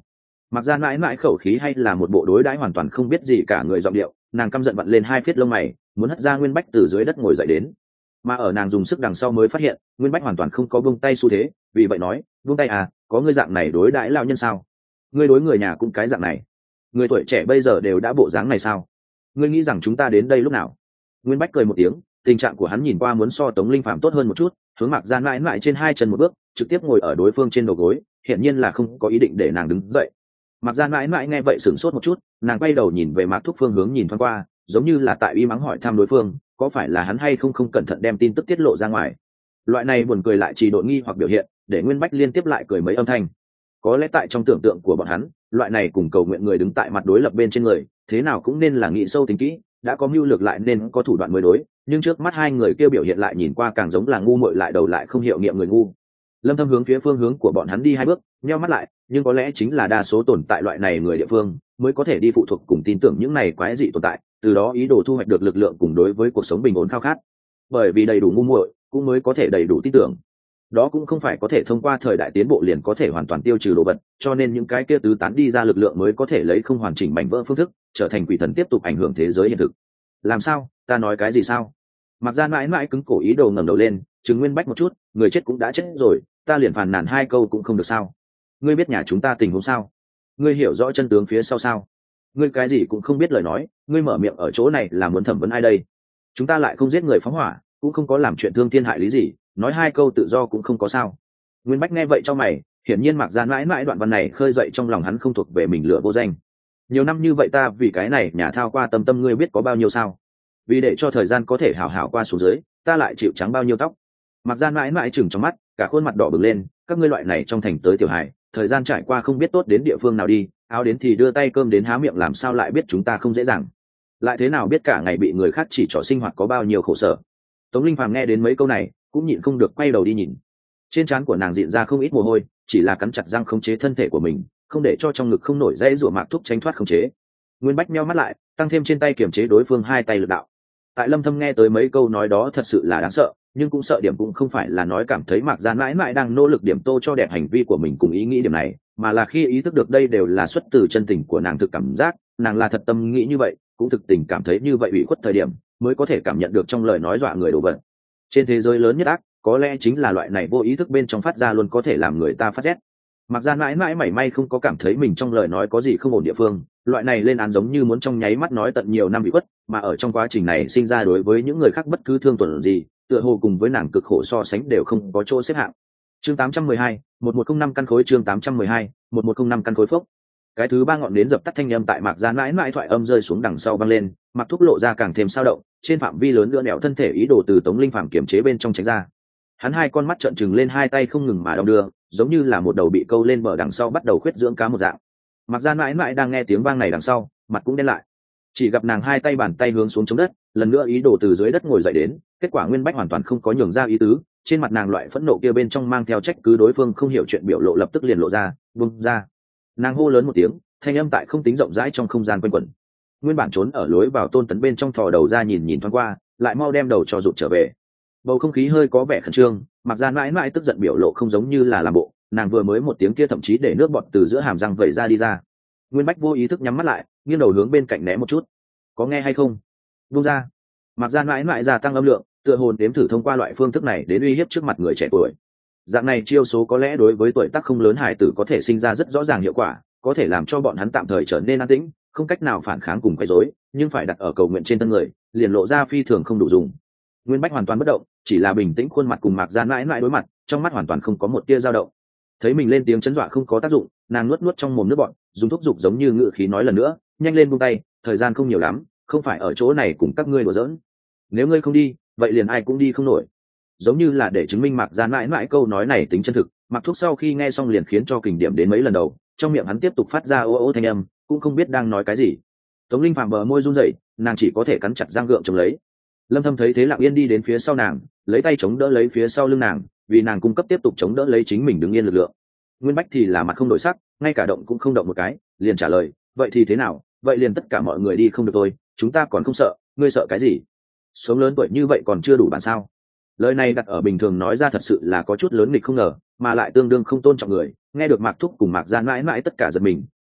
Speaker 1: Mặc Gian mãi mãi khẩu khí hay là một bộ đối đãi hoàn toàn không biết gì cả người giọng điệu, nàng căm giận vặn lên hai phiết lông mày, muốn hất ra Nguyên Bách từ dưới đất ngồi dậy đến. Mà ở nàng dùng sức đằng sau mới phát hiện, Nguyên Bách hoàn toàn không có buông tay xu thế, vì vậy nói, buông tay à, có ngươi dạng này đối đãi lão nhân sao? Ngươi đối người nhà cũng cái dạng này. Người tuổi trẻ bây giờ đều đã bộ dáng này sao? Ngươi nghĩ rằng chúng ta đến đây lúc nào? Nguyên Bách cười một tiếng, tình trạng của hắn nhìn qua muốn so Tống Linh Phàm tốt hơn một chút, hướng Mạc Gian mãi mãi trên hai chân một bước, trực tiếp ngồi ở đối phương trên đầu gối, hiển nhiên là không có ý định để nàng đứng dậy. Mạc Gian mãi mãi nghe vậy sửng sốt một chút, nàng quay đầu nhìn về Mạc Thúc phương hướng nhìn thoáng qua, giống như là tại uy mắng hỏi thăm đối phương, có phải là hắn hay không cẩn thận đem tin tức tiết lộ ra ngoài. Loại này buồn cười lại chỉ độ nghi hoặc biểu hiện, để Nguyên Bách liên tiếp lại cười mấy âm thanh. Có lẽ tại trong tưởng tượng của bọn hắn, loại này cùng cầu nguyện người đứng tại mặt đối lập bên trên người, thế nào cũng nên là nghĩ sâu tính kỹ, đã có mưu lược lại nên có thủ đoạn mới đối, nhưng trước mắt hai người kia biểu hiện lại nhìn qua càng giống là ngu muội lại đầu lại không hiệu nghiệm người ngu. Lâm Thâm hướng phía phương hướng của bọn hắn đi hai bước, nheo mắt lại, nhưng có lẽ chính là đa số tồn tại loại này người địa phương mới có thể đi phụ thuộc cùng tin tưởng những này quái dị tồn tại, từ đó ý đồ thu hoạch được lực lượng cùng đối với cuộc sống bình ổn khao khát. Bởi vì đầy đủ ngu muội, cũng mới có thể đầy đủ tin tưởng. Đó cũng không phải có thể thông qua thời đại tiến bộ liền có thể hoàn toàn tiêu trừ đồ vật, cho nên những cái kia tứ tán đi ra lực lượng mới có thể lấy không hoàn chỉnh mảnh vỡ phương thức trở thành quỷ thần tiếp tục ảnh hưởng thế giới hiện thực. Làm sao? Ta nói cái gì sao? Mặc Gian mãi mãi cứng cổ ý đồ ngẩng đầu lên, chứng Nguyên Bách một chút, người chết cũng đã chết rồi, ta liền phàn nàn hai câu cũng không được sao? Ngươi biết nhà chúng ta tình huống sao? Ngươi hiểu rõ chân tướng phía sau sao? Ngươi cái gì cũng không biết lời nói, ngươi mở miệng ở chỗ này là muốn thẩm vấn ai đây? Chúng ta lại không giết người phóng hỏa, cũng không có làm chuyện thương thiên hại lý gì, nói hai câu tự do cũng không có sao. Nguyên Bách nghe vậy cho mày, hiển nhiên Mạc Gian mãi mãi đoạn văn này khơi dậy trong lòng hắn không thuộc về mình lửa vô danh. Nhiều năm như vậy ta vì cái này nhà thao qua tâm tâm ngươi biết có bao nhiêu sao? Vì để cho thời gian có thể hảo hảo qua xuống dưới, ta lại chịu trắng bao nhiêu tóc. Mạc Gian mãi mãi chừng trong mắt, cả khuôn mặt đỏ bừng lên, các ngươi loại này trong thành tới tiểu hải, thời gian trải qua không biết tốt đến địa phương nào đi, áo đến thì đưa tay cơm đến há miệng làm sao lại biết chúng ta không dễ dàng. Lại thế nào biết cả ngày bị người khác chỉ trỏ sinh hoạt có bao nhiêu khổ sở. Tống Linh Phàm nghe đến mấy câu này, cũng nhịn không được quay đầu đi nhìn. Trên trán của nàng diện ra không ít mồ hôi, chỉ là cắn chặt răng khống chế thân thể của mình, không để cho trong ngực không nổi dãy rủa Mạc Thúc tránh thoát khống chế. Nguyên Bách meo mắt lại, tăng thêm trên tay kiểm chế đối phương hai tay lực đạo. Tại Lâm Thâm nghe tới mấy câu nói đó thật sự là đáng sợ, nhưng cũng sợ điểm cũng không phải là nói cảm thấy Mạc Gian mãi mãi đang nỗ lực điểm tô cho đẹp hành vi của mình cùng ý nghĩ điểm này, mà là khi ý thức được đây đều là xuất từ chân tình của nàng thực cảm giác, nàng là thật tâm nghĩ như vậy, cũng thực tình cảm thấy như vậy ủy khuất thời điểm, mới có thể cảm nhận được trong lời nói dọa người đồ vật. Trên thế giới lớn nhất ác, có lẽ chính là loại này vô ý thức bên trong phát ra luôn có thể làm người ta phát rét. Mặc Gian mãi mãi mảy may không có cảm thấy mình trong lời nói có gì không ổn địa phương, loại này lên án giống như muốn trong nháy mắt nói tận nhiều năm bị khuất, mà ở trong quá trình này sinh ra đối với những người khác bất cứ thương tổn gì, tựa hồ cùng với nàng cực khổ so sánh đều không có chỗ xếp hạng. Chương 812, 1105 căn khối chương 812, 1105 căn khối phốc. Cái thứ ba ngọn nến dập tắt thanh âm tại Mạc Gian mãi mãi thoại âm rơi xuống đằng sau vang lên, Mạc Thúc lộ ra càng thêm sao động, trên phạm vi lớn lưỡn đẽo thân thể ý đồ từ Tống Linh Phàm kiểm chế bên trong tránh ra. Hắn hai con mắt trợn trừng lên, hai tay không ngừng mà đong đưa, giống như là một đầu bị câu lên bờ đằng sau bắt đầu khuyết dưỡng cá một dạng. Mạc Gian mãi mãi đang nghe tiếng vang này đằng sau, mặt cũng đen lại. Chỉ gặp nàng hai tay bàn tay hướng xuống chống đất, lần nữa ý đồ từ dưới đất ngồi dậy đến, kết quả Nguyên Bách hoàn toàn không có nhường ra ý tứ, trên mặt nàng loại phẫn nộ kia bên trong mang theo trách cứ đối phương không hiểu chuyện biểu lộ lập tức liền lộ ra, buông ra. Nàng hô lớn một tiếng, thanh âm tại không tính rộng rãi trong không gian quanh quẩn. Nguyên bản trốn ở lối vào Tôn Tấn bên trong thò đầu ra nhìn nhìn thoáng qua, lại mau đem đầu cho rụt trở về. Bầu không khí hơi có vẻ khẩn trương, Mạc Gian mãi mãi tức giận biểu lộ không giống như là làm bộ, nàng vừa mới một tiếng kia thậm chí để nước bọt từ giữa hàm răng vẩy ra đi ra. Nguyên Bách vô ý thức nhắm mắt lại, nghiêng đầu hướng bên cạnh né một chút. Có nghe hay không? Buông ra. Mạc Gian mãi mãi gia tăng âm lượng, tựa hồn đếm thử thông qua loại phương thức này đến uy hiếp trước mặt người trẻ tuổi. Dạng này chiêu số có lẽ đối với tuổi tác không lớn hải tử có thể sinh ra rất rõ ràng hiệu quả, có thể làm cho bọn hắn tạm thời trở nên an tĩnh, không cách nào phản kháng cùng quấy rối, nhưng phải đặt ở cầu nguyện trên thân người, liền lộ ra phi thường không đủ dùng. Nguyên Bách hoàn toàn bất động, chỉ là bình tĩnh khuôn mặt cùng Mạc Gian mãi mãi đối mặt, trong mắt hoàn toàn không có một tia dao động. Thấy mình lên tiếng chấn dọa không có tác dụng, nàng nuốt nuốt trong mồm nước bọt, dùng thúc giục giống như ngự khí nói lần nữa, nhanh lên buông tay, thời gian không nhiều lắm, không phải ở chỗ này cùng các ngươi đùa giỡn. Nếu ngươi không đi, vậy liền ai cũng đi không nổi. Giống như là để chứng minh Mạc Gian mãi mãi câu nói này tính chân thực, Mạc Thúc sau khi nghe xong liền khiến cho kình điểm đến mấy lần đầu, trong miệng hắn tiếp tục phát ra ô ô thanh âm, cũng không biết đang nói cái gì. Tống Linh Phàm bờ môi run rẩy, nàng chỉ có thể cắn chặt răng gượng chống lấy. Lâm Thâm thấy thế lặng yên đi đến phía sau nàng, lấy tay chống đỡ lấy phía sau lưng nàng, vì nàng cung cấp tiếp tục chống đỡ lấy chính mình đứng yên lực lượng. Nguyên Bách thì là mặt không đổi sắc, ngay cả động cũng không động một cái, liền trả lời, vậy thì thế nào, vậy liền tất cả mọi người đi không được thôi, chúng ta còn không sợ, ngươi sợ cái gì? Sống lớn tuổi như vậy còn chưa đủ bản sao? Lời này đặt ở bình thường nói ra thật sự là có chút lớn nghịch không ngờ, mà lại tương đương không tôn trọng người. Nghe được Mạc Thúc cùng Mạc Gian mãi mãi tất cả giật mình,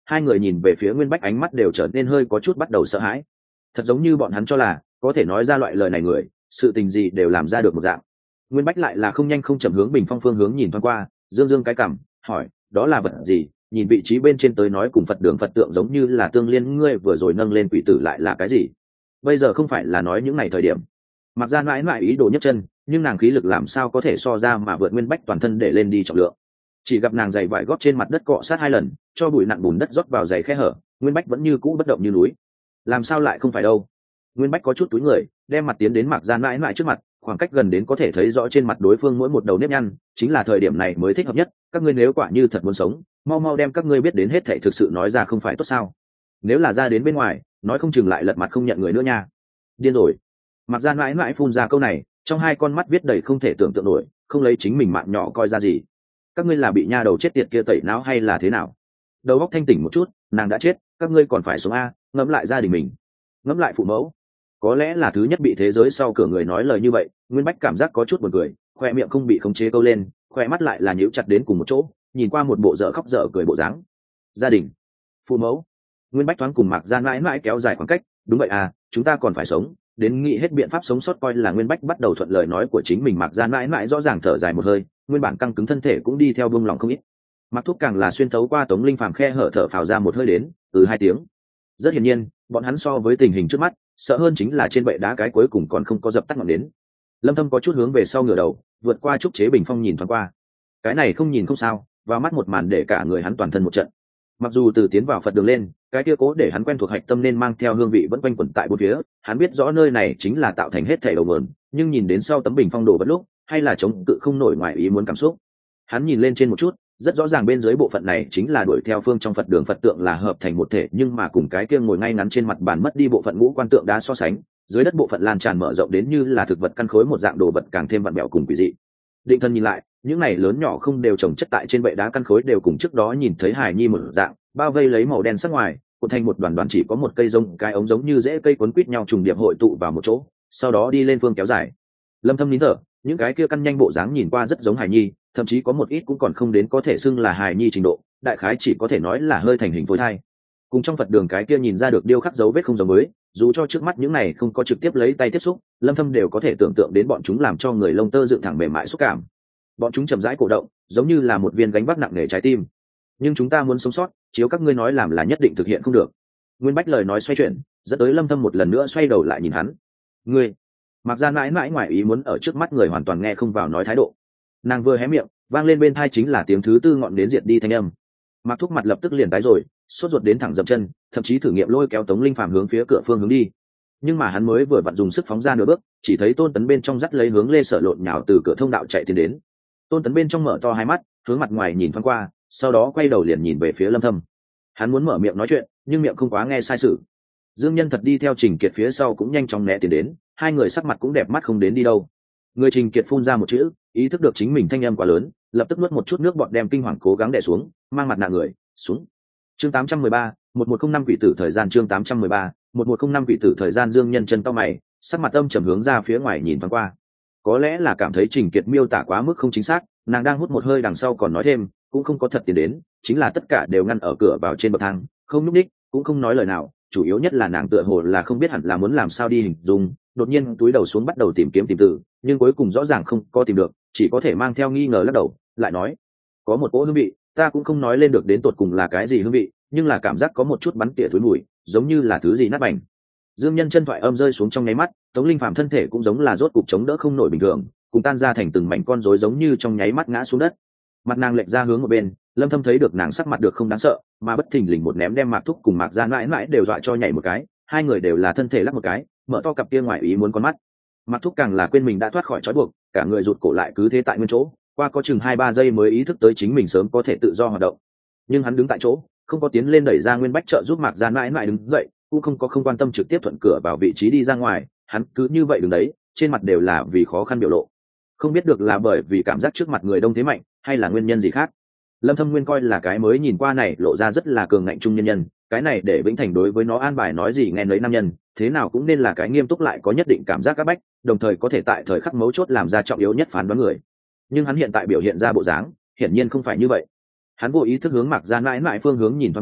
Speaker 1: hai người nhìn về phía Nguyên Bách ánh mắt đều trở nên hơi có chút bắt đầu sợ hãi. Thật giống như bọn hắn cho là có thể nói ra loại lời này người, sự tình gì đều làm ra được một dạng. Nguyên Bách lại là không nhanh không chậm hướng Bình Phong phương hướng nhìn thoáng qua, dương dương cái cằm, hỏi, đó là vật gì? Nhìn vị trí bên trên tới nói cùng Phật đường Phật tượng giống như là tương liên, ngươi vừa rồi nâng lên quỷ tử lại là cái gì? Bây giờ không phải là nói những ngày thời điểm. Mặc ra mãi mãi ý đồ nhấc chân, nhưng nàng khí lực làm sao có thể so ra mà vượt Nguyên Bách toàn thân để lên đi trọng lượng. Chỉ gặp nàng giày vải gót trên mặt đất cọ sát hai lần, cho bụi nặn bùn đất rót vào giày khe hở, Nguyên Bách vẫn như cũ bất động như núi. Làm sao lại không phải đâu? Nguyên Bách có chút túi người, đem mặt tiến đến Mạc Gian mãi mãi trước mặt, khoảng cách gần đến có thể thấy rõ trên mặt đối phương mỗi một đầu nếp nhăn, chính là thời điểm này mới thích hợp nhất. Các ngươi nếu quả như thật muốn sống, mau mau đem các ngươi biết đến hết thảy thực sự nói ra không phải tốt sao? Nếu là ra đến bên ngoài, nói không chừng lại lật mặt không nhận người nữa nha. Điên rồi. Mạc Gian mãi mãi phun ra câu này, trong hai con mắt viết đầy không thể tưởng tượng nổi, không lấy chính mình mạng nhỏ coi ra gì. Các ngươi là bị nha đầu chết tiệt kia tẩy não hay là thế nào? Đầu óc thanh tỉnh một chút, nàng đã chết, các ngươi còn phải sống a? Ngẫm lại gia đình mình, ngẫm lại phụ mẫu. Có lẽ là thứ nhất bị thế giới sau cửa người nói lời như vậy, Nguyên Bách cảm giác có chút buồn cười, khoe miệng không bị khống chế câu lên, khoe mắt lại là nhíu chặt đến cùng một chỗ, nhìn qua một bộ dở khóc dở cười bộ dáng. Gia đình, phụ mẫu. Nguyên Bách thoáng cùng Mạc Gian mãi mãi kéo dài khoảng cách, đúng vậy à, chúng ta còn phải sống, đến nghĩ hết biện pháp sống sót coi là Nguyên Bách bắt đầu thuận lời nói của chính mình. Mạc Gian mãi mãi rõ ràng thở dài một hơi, nguyên bản căng cứng thân thể cũng đi theo buông lòng không ít. Mạc Thúc càng là xuyên thấu qua Tống Linh Phàm khe hở thở phào ra một hơi đến, hai tiếng. Rất hiển nhiên, bọn hắn so với tình hình trước mắt, sợ hơn chính là trên bệ đá cái cuối cùng còn không có dập tắt ngọn đến. Lâm Thâm có chút hướng về sau ngửa đầu, vượt qua trúc chế bình phong nhìn thoáng qua. Cái này không nhìn không sao, vào mắt một màn để cả người hắn toàn thân một trận. Mặc dù từ tiến vào Phật đường lên, cái kia cố để hắn quen thuộc hạch tâm nên mang theo hương vị vẫn quanh quẩn tại bốn phía, hắn biết rõ nơi này chính là tạo thành hết thảy đầu nguồn, nhưng nhìn đến sau tấm bình phong đồ vật lúc, hay là chống cự không nổi ngoài ý muốn cảm xúc. Hắn nhìn lên trên một chút, rất rõ ràng bên dưới bộ phận này chính là đuổi theo phương trong Phật đường Phật tượng là hợp thành một thể, nhưng mà cùng cái kia ngồi ngay ngắn trên mặt bàn mất đi bộ phận ngũ quan tượng đá so sánh, dưới đất bộ phận lan tràn mở rộng đến như là thực vật căn khối một dạng đồ vật càng thêm vặn vẹo cùng quỷ dị. Định thân nhìn lại, những này lớn nhỏ không đều chồng chất tại trên bệ đá căn khối đều cùng trước đó nhìn thấy hài nhi một dạng, bao vây lấy màu đen sắc ngoài, cuộn thành một đoàn đoàn chỉ có một cây rông, cái ống giống như rễ cây quấn quít nhau trùng điệp hội tụ vào một chỗ, sau đó đi lên phương kéo dài. Lâm Thâm nín thở, những cái kia căn nhanh bộ dáng nhìn qua rất giống hài nhi, thậm chí có một ít cũng còn không đến có thể xưng là hài nhi trình độ, đại khái chỉ có thể nói là hơi thành hình phôi thai. Cùng trong Phật đường cái kia nhìn ra được điêu khắc dấu vết không giống mới, dù cho trước mắt những này không có trực tiếp lấy tay tiếp xúc, Lâm Thâm đều có thể tưởng tượng đến bọn chúng làm cho người lông tơ dựng thẳng mềm mại xúc cảm. Bọn chúng chậm rãi cổ động, giống như là một viên gánh vác nặng nề trái tim. Nhưng chúng ta muốn sống sót, chiếu các ngươi nói làm là nhất định thực hiện không được. Nguyên Bách lời nói xoay chuyển, dẫn tới Lâm Thâm một lần nữa xoay đầu lại nhìn hắn. Ngươi, Mặc Gian mãi mãi ngoài ý muốn ở trước mắt người hoàn toàn nghe không vào nói thái độ. Nàng vừa hé miệng, vang lên bên tai chính là tiếng thứ tư ngọn đến diệt đi thanh âm. Mạc Thúc mặt lập tức liền tái rồi, sốt ruột đến thẳng dậm chân, thậm chí thử nghiệm lôi kéo Tống Linh Phàm hướng phía cửa phương hướng đi. Nhưng mà hắn mới vừa vặn dùng sức phóng ra nửa bước, chỉ thấy Tôn Tấn bên trong dắt lấy hướng Lê Sở lộn nhào từ cửa thông đạo chạy tiến đến. Tôn Tấn bên trong mở to hai mắt, hướng mặt ngoài nhìn thoáng qua, sau đó quay đầu liền nhìn về phía Lâm Thâm. Hắn muốn mở miệng nói chuyện, nhưng miệng không quá nghe sai sự. Dương Nhân Thật đi theo Trình Kiệt phía sau cũng nhanh chóng né tiến đến, hai người sắc mặt cũng đẹp mắt không đến đi đâu. Người Trình Kiệt phun ra một chữ, ý thức được chính mình thanh âm quá lớn, lập tức nuốt một chút nước bọt đem kinh hoàng cố gắng đè xuống, mang mặt nạ người xuống. Chương 813, 1105 quỷ tử thời gian. Chương 813, 1105 quỷ tử thời gian. Dương Nhân Chân cau mày, sắc mặt âm trầm hướng ra phía ngoài nhìn thoáng qua. Có lẽ là cảm thấy Trình Kiệt miêu tả quá mức không chính xác, nàng đang hút một hơi đằng sau còn nói thêm, cũng không có thật tiến đến, chính là tất cả đều ngăn ở cửa vào trên bậc thang, không nhúc nhích, cũng không nói lời nào, chủ yếu nhất là nàng tựa hồ là không biết hẳn là muốn làm sao đi hình dung, đột nhiên túi đầu xuống bắt đầu tìm kiếm tìm từ, nhưng cuối cùng rõ ràng không có tìm được, chỉ có thể mang theo nghi ngờ lắc đầu, lại nói, có một cỗ hương vị, ta cũng không nói lên được đến tột cùng là cái gì hương vị, nhưng là cảm giác có một chút bắn tỉa thối mùi, giống như là thứ gì nát bành. Dương Nhân Chân thoại âm rơi xuống trong nháy mắt, Tống Linh Phàm thân thể cũng giống là rốt cục chống đỡ không nổi bình thường, cùng tan ra thành từng mảnh con rối giống như trong nháy mắt ngã xuống đất. Mặt nàng lệch ra hướng một bên, Lâm Thâm thấy được nàng sắc mặt được không đáng sợ, mà bất thình lình một ném đem Mạc Thúc cùng Mạc Gian mãi mãi đều dọa cho nhảy một cái, hai người đều là thân thể lắc một cái, mở to cặp kia ngoài ý muốn con mắt. Mạc Thúc càng là quên mình đã thoát khỏi trói buộc, cả người rụt cổ lại cứ thế tại nguyên chỗ, qua có chừng 2-3 giây mới ý thức tới chính mình sớm có thể tự do hoạt động. Nhưng hắn đứng tại chỗ, không có tiến lên đẩy ra Nguyên Bách trợ giúp Mạc Gian mãi mãi đứng dậy, cũng không quan tâm trực tiếp thuận cửa vào vị trí đi ra ngoài, hắn cứ như vậy đứng đấy, trên mặt đều là vì khó khăn biểu lộ. Không biết được là bởi vì cảm giác trước mặt người đông thế mạnh, hay là nguyên nhân gì khác. Lâm Thâm Nguyên coi là cái mới nhìn qua này lộ ra rất là cường ngạnh trung nhân nhân, cái này để Vĩnh Thành đối với nó an bài nói gì nghe nấy nam nhân, thế nào cũng nên là cái nghiêm túc lại có nhất định cảm giác áp bách, đồng thời có thể tại thời khắc mấu chốt làm ra trọng yếu nhất phán đoán người. Nhưng hắn hiện tại biểu hiện ra bộ dáng, hiển nhiên không phải như vậy. Hắn vô ý thức hướng Mạc Gian mãi mãi phương hướng nhìn thoáng qua,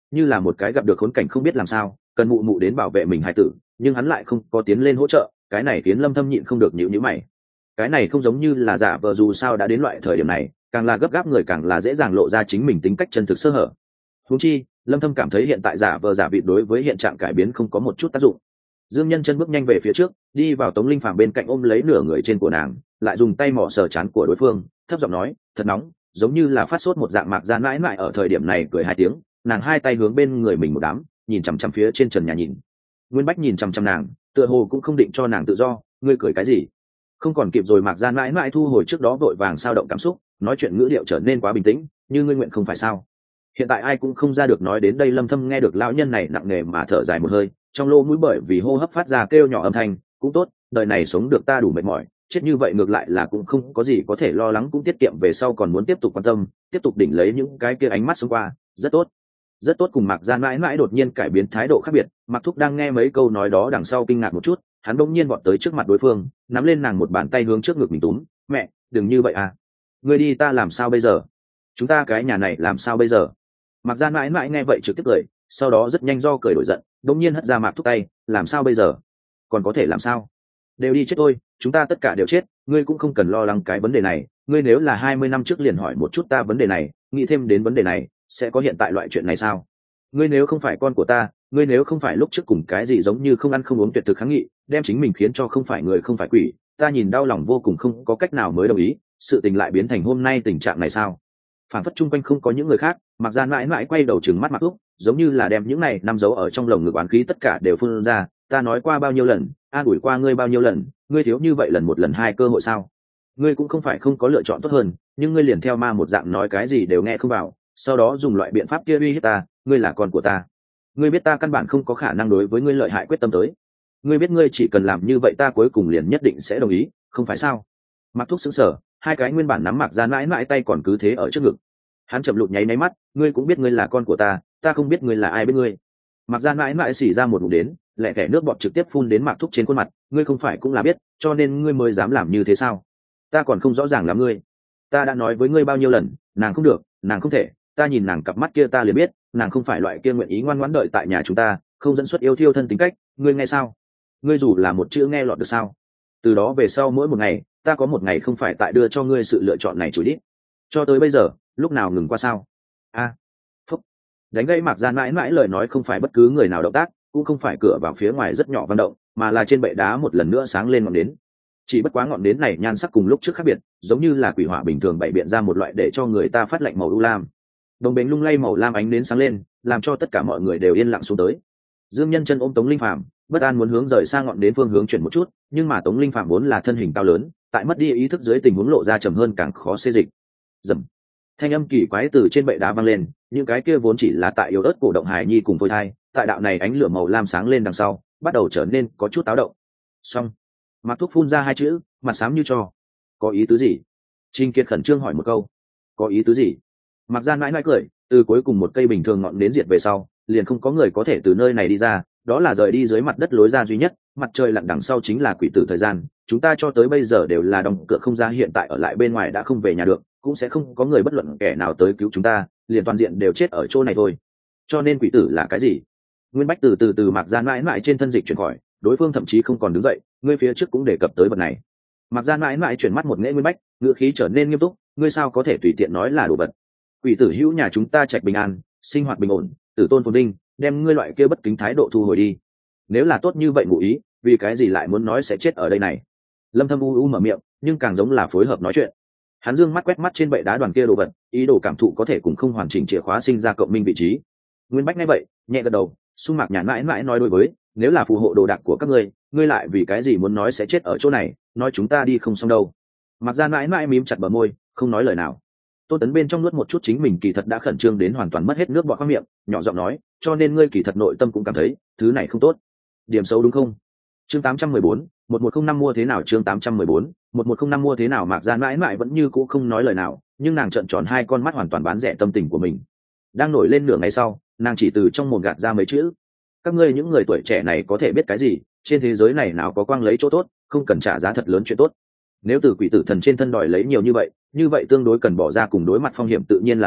Speaker 1: như là một cái gặp được khốn cảnh không biết làm sao cần mụ mụ đến bảo vệ mình hài tử, nhưng hắn lại không có tiến lên hỗ trợ. Cái này khiến Lâm Thâm nhịn không được nhíu nhíu mày. Cái này không giống như là giả vờ, dù sao đã đến loại thời điểm này, càng là gấp gáp người càng là dễ dàng lộ ra chính mình tính cách chân thực sơ hở. Huống chi Lâm Thâm cảm thấy hiện tại giả vờ giả vịt đối với hiện trạng cải biến không có một chút tác dụng. Dương Nhân Chân bước nhanh về phía trước, đi vào Tống Linh Phàm bên cạnh ôm lấy nửa người trên của nàng, lại dùng tay mỏ sờ trán của đối phương, thấp giọng nói, thật nóng, giống như là phát sốt một dạng. Mạc Gian mãi mãi ở thời điểm này cười hai tiếng, nàng hai tay hướng bên người mình một đám, nhìn chằm chằm phía trên trần nhà nhìn. Nguyên Bách nhìn chằm chằm nàng, tựa hồ cũng không định cho nàng tự do. Ngươi cười cái gì? Không còn kịp rồi. Mạc Gian mãi mãi thu hồi trước đó vội vàng sao động cảm xúc, nói chuyện ngữ điệu trở nên quá bình tĩnh, như ngươi nguyện không phải sao? Hiện tại ai cũng không ra được. Nói đến đây Lâm Thâm nghe được lão nhân này nặng nề mà thở dài một hơi, trong lỗ mũi bởi vì hô hấp phát ra kêu nhỏ âm thanh. Cũng tốt, đời này sống được ta đủ mệt mỏi, chết như vậy ngược lại là cũng không có gì có thể lo lắng, cũng tiết kiệm về sau còn muốn tiếp tục quan tâm, tiếp tục đỉnh lấy những cái kia ánh mắt xông qua. Rất tốt, rất tốt. Cùng Mạc Gian mãi mãi đột nhiên cải biến thái độ khác biệt, Mạc Thúc đang nghe mấy câu nói đó đằng sau kinh ngạc một chút, hắn bỗng nhiên vọt tới trước mặt đối phương, nắm lên nàng một bàn tay hướng trước ngực mình túm. Mẹ, đừng như vậy à, ngươi đi ta làm sao bây giờ, chúng ta cái nhà này làm sao bây giờ? Mạc Gian mãi mãi nghe vậy trực tiếp cười, sau đó rất nhanh do cười đổi giận, bỗng nhiên hất ra Mạc Thúc tay. Làm sao bây giờ? Còn có thể làm sao? Đều đi chết thôi, chúng ta tất cả đều chết, ngươi cũng không cần lo lắng cái vấn đề này. Ngươi nếu là 20 năm trước liền hỏi một chút ta vấn đề này, nghĩ thêm đến vấn đề này, sẽ có hiện tại loại chuyện này sao? Ngươi nếu không phải con của ta, ngươi nếu không phải lúc trước cùng cái gì giống như không ăn không uống tuyệt thực kháng nghị, đem chính mình khiến cho không phải người không phải quỷ, ta nhìn đau lòng vô cùng, không có cách nào mới đồng ý, sự tình lại biến thành hôm nay tình trạng này sao? Phản phất chung quanh không có những người khác, Mạc Gian mãi mãi quay đầu trừng mắt Mạc Úc, giống như là đem những này nằm giấu ở trong lồng ngực oán khí tất cả đều phun ra. Ta nói qua bao nhiêu lần, an ủi qua ngươi bao nhiêu lần, ngươi thiếu như vậy lần một lần hai cơ hội sao? Ngươi cũng không phải không có lựa chọn tốt hơn, nhưng ngươi liền theo ma một dạng nói cái gì đều nghe không vào, sau đó dùng loại biện pháp kia uy hiếp ta. Ngươi là con của ta, ngươi biết ta căn bản không có khả năng đối với ngươi lợi hại quyết tâm tới, ngươi biết ngươi chỉ cần làm như vậy ta cuối cùng liền nhất định sẽ đồng ý, không phải sao? Mạc Thúc sững sờ, hai cái nguyên bản nắm Mạc Gian mãi mãi tay còn cứ thế ở trước ngực. Hắn chậm lụt nháy máy mắt, ngươi cũng biết ngươi là con của ta, ta không biết ngươi là ai biết ngươi. Mạc Gian mãi mãi xỉ ra một ngụm đến, lẹ tẻ nước bọt trực tiếp phun đến Mạc Thúc trên khuôn mặt. Ngươi không phải cũng là biết, cho nên ngươi mới dám làm như thế sao? Ta còn không rõ ràng lắm ngươi, ta đã nói với ngươi bao nhiêu lần, nàng không được, nàng không thể. Ta nhìn nàng cặp mắt kia ta liền biết, nàng không phải loại kia nguyện ý ngoan ngoãn đợi tại nhà chúng ta, không dẫn xuất yêu thiêu thân tính cách. Ngươi nghe sao? Ngươi dù là một chữ nghe lọt được sao? Từ đó về sau mỗi một ngày, ta có một ngày không phải tại đưa cho ngươi sự lựa chọn này chủ đích. Cho tới bây giờ, lúc nào ngừng qua sao? Phúc. Đánh gãy Mạc Gian mãi mãi lời nói không phải bất cứ người nào động tác, cũng không phải cửa vào phía ngoài rất nhỏ vận động, mà là trên bệ đá một lần nữa sáng lên ngọn nến. Chỉ bất quá ngọn nến này nhan sắc cùng lúc trước khác biệt, giống như là quỷ hỏa bình thường bày biện ra một loại để cho người ta phát lạnh màu u lam. Đồng bền lung lay màu lam ánh nến sáng lên, làm cho tất cả mọi người đều yên lặng xuống tới. Dương Nhân Chân ôm Tống Linh Phàm, bất an muốn hướng rời sang ngọn nến phương hướng chuyển một chút, nhưng mà Tống Linh Phàm vốn là thân hình cao lớn, tại mất đi ý thức dưới tình huống lộ ra trầm hơn càng khó xê dịch. Dầm. Thanh âm kỳ quái từ trên bệ đá vang lên, những cái kia vốn chỉ là tại yếu ớt cổ động hài nhi cùng phôi thai, tại đạo này ánh lửa màu lam sáng lên đằng sau, bắt đầu trở nên có chút táo động. Xong. Mạc Thúc phun ra hai chữ, mặt xám như tro. Có ý tứ gì? Trình Kiệt khẩn trương hỏi một câu. Có ý tứ gì? Mạc Gian mãi mãi cười, từ cuối cùng một cây bình thường ngọn nến diệt về sau, liền không có người có thể từ nơi này đi ra, đó là rời đi dưới mặt đất lối ra duy nhất, mặt trời lặn đằng sau chính là quỷ tử thời gian. Chúng ta cho tới bây giờ đều là đóng cửa không ra, hiện tại ở lại bên ngoài đã không về nhà được, cũng sẽ không có người bất luận kẻ nào tới cứu chúng ta, liền toàn diện đều chết ở chỗ này thôi. Cho nên quỷ tử là cái gì? Nguyên Bách từ Mạc Gian mãi mãi trên thân dịch chuyển khỏi, đối phương thậm chí không còn đứng dậy, ngươi phía trước cũng đề cập tới vật này. Mạc Gian mãi mãi chuyển mắt một nghệ Nguyên Bách, ngữ khí trở nên nghiêm túc, ngươi sao có thể tùy tiện nói là đồ vật? Quỷ tử hữu nhà chúng ta trạch bình an, sinh hoạt bình ổn, tử tôn phồn vinh, đem ngươi loại kia bất kính thái độ thu hồi đi. Nếu là tốt như vậy ngụ ý, vì cái gì lại muốn nói sẽ chết ở đây này? Lâm Thâm u mở miệng, nhưng càng giống là phối hợp nói chuyện. Hắn dương mắt quét mắt trên bệ đá đoàn kia đồ vật, ý đồ cảm thụ có thể cùng không hoàn chỉnh chìa khóa sinh ra cộng minh vị trí. Nguyên Bách nghe vậy, nhẹ gật đầu, Xung Mạc Nhàn mãi mãi nói đối với, nếu là phù hộ đồ đạc của các ngươi lại vì cái gì muốn nói sẽ chết ở chỗ này, nói chúng ta đi không xong đâu. Mạc Gian mãi mãi mím chặt bờ môi, không nói lời nào. Tô Tấn bên trong nuốt một chút chính mình kỳ thật đã khẩn trương đến hoàn toàn mất hết nước bọt qua miệng, nhỏ giọng nói, cho nên ngươi kỳ thật nội tâm cũng cảm thấy thứ này không tốt. Điểm xấu đúng không? Chương 814, 1105 mua thế nào? Chương 814, 1105 mua thế nào? Mạc Gian mãi mãi vẫn như cũ không nói lời nào, nhưng nàng trợn tròn hai con mắt hoàn toàn bán rẻ tâm tình của mình. Đang nổi lên nửa ngày sau, nàng chỉ từ trong mồm gạt ra mấy chữ: các ngươi những người tuổi trẻ này có thể biết cái gì? Trên thế giới này nào có quang lấy chỗ tốt, không cần trả giá thật lớn chuyện tốt. Nếu từ quỷ tử thần trên thân đòi lấy nhiều như vậy tương đối cần bỏ ra cùng đối mặt phong hiểm tự nhiên là lớn,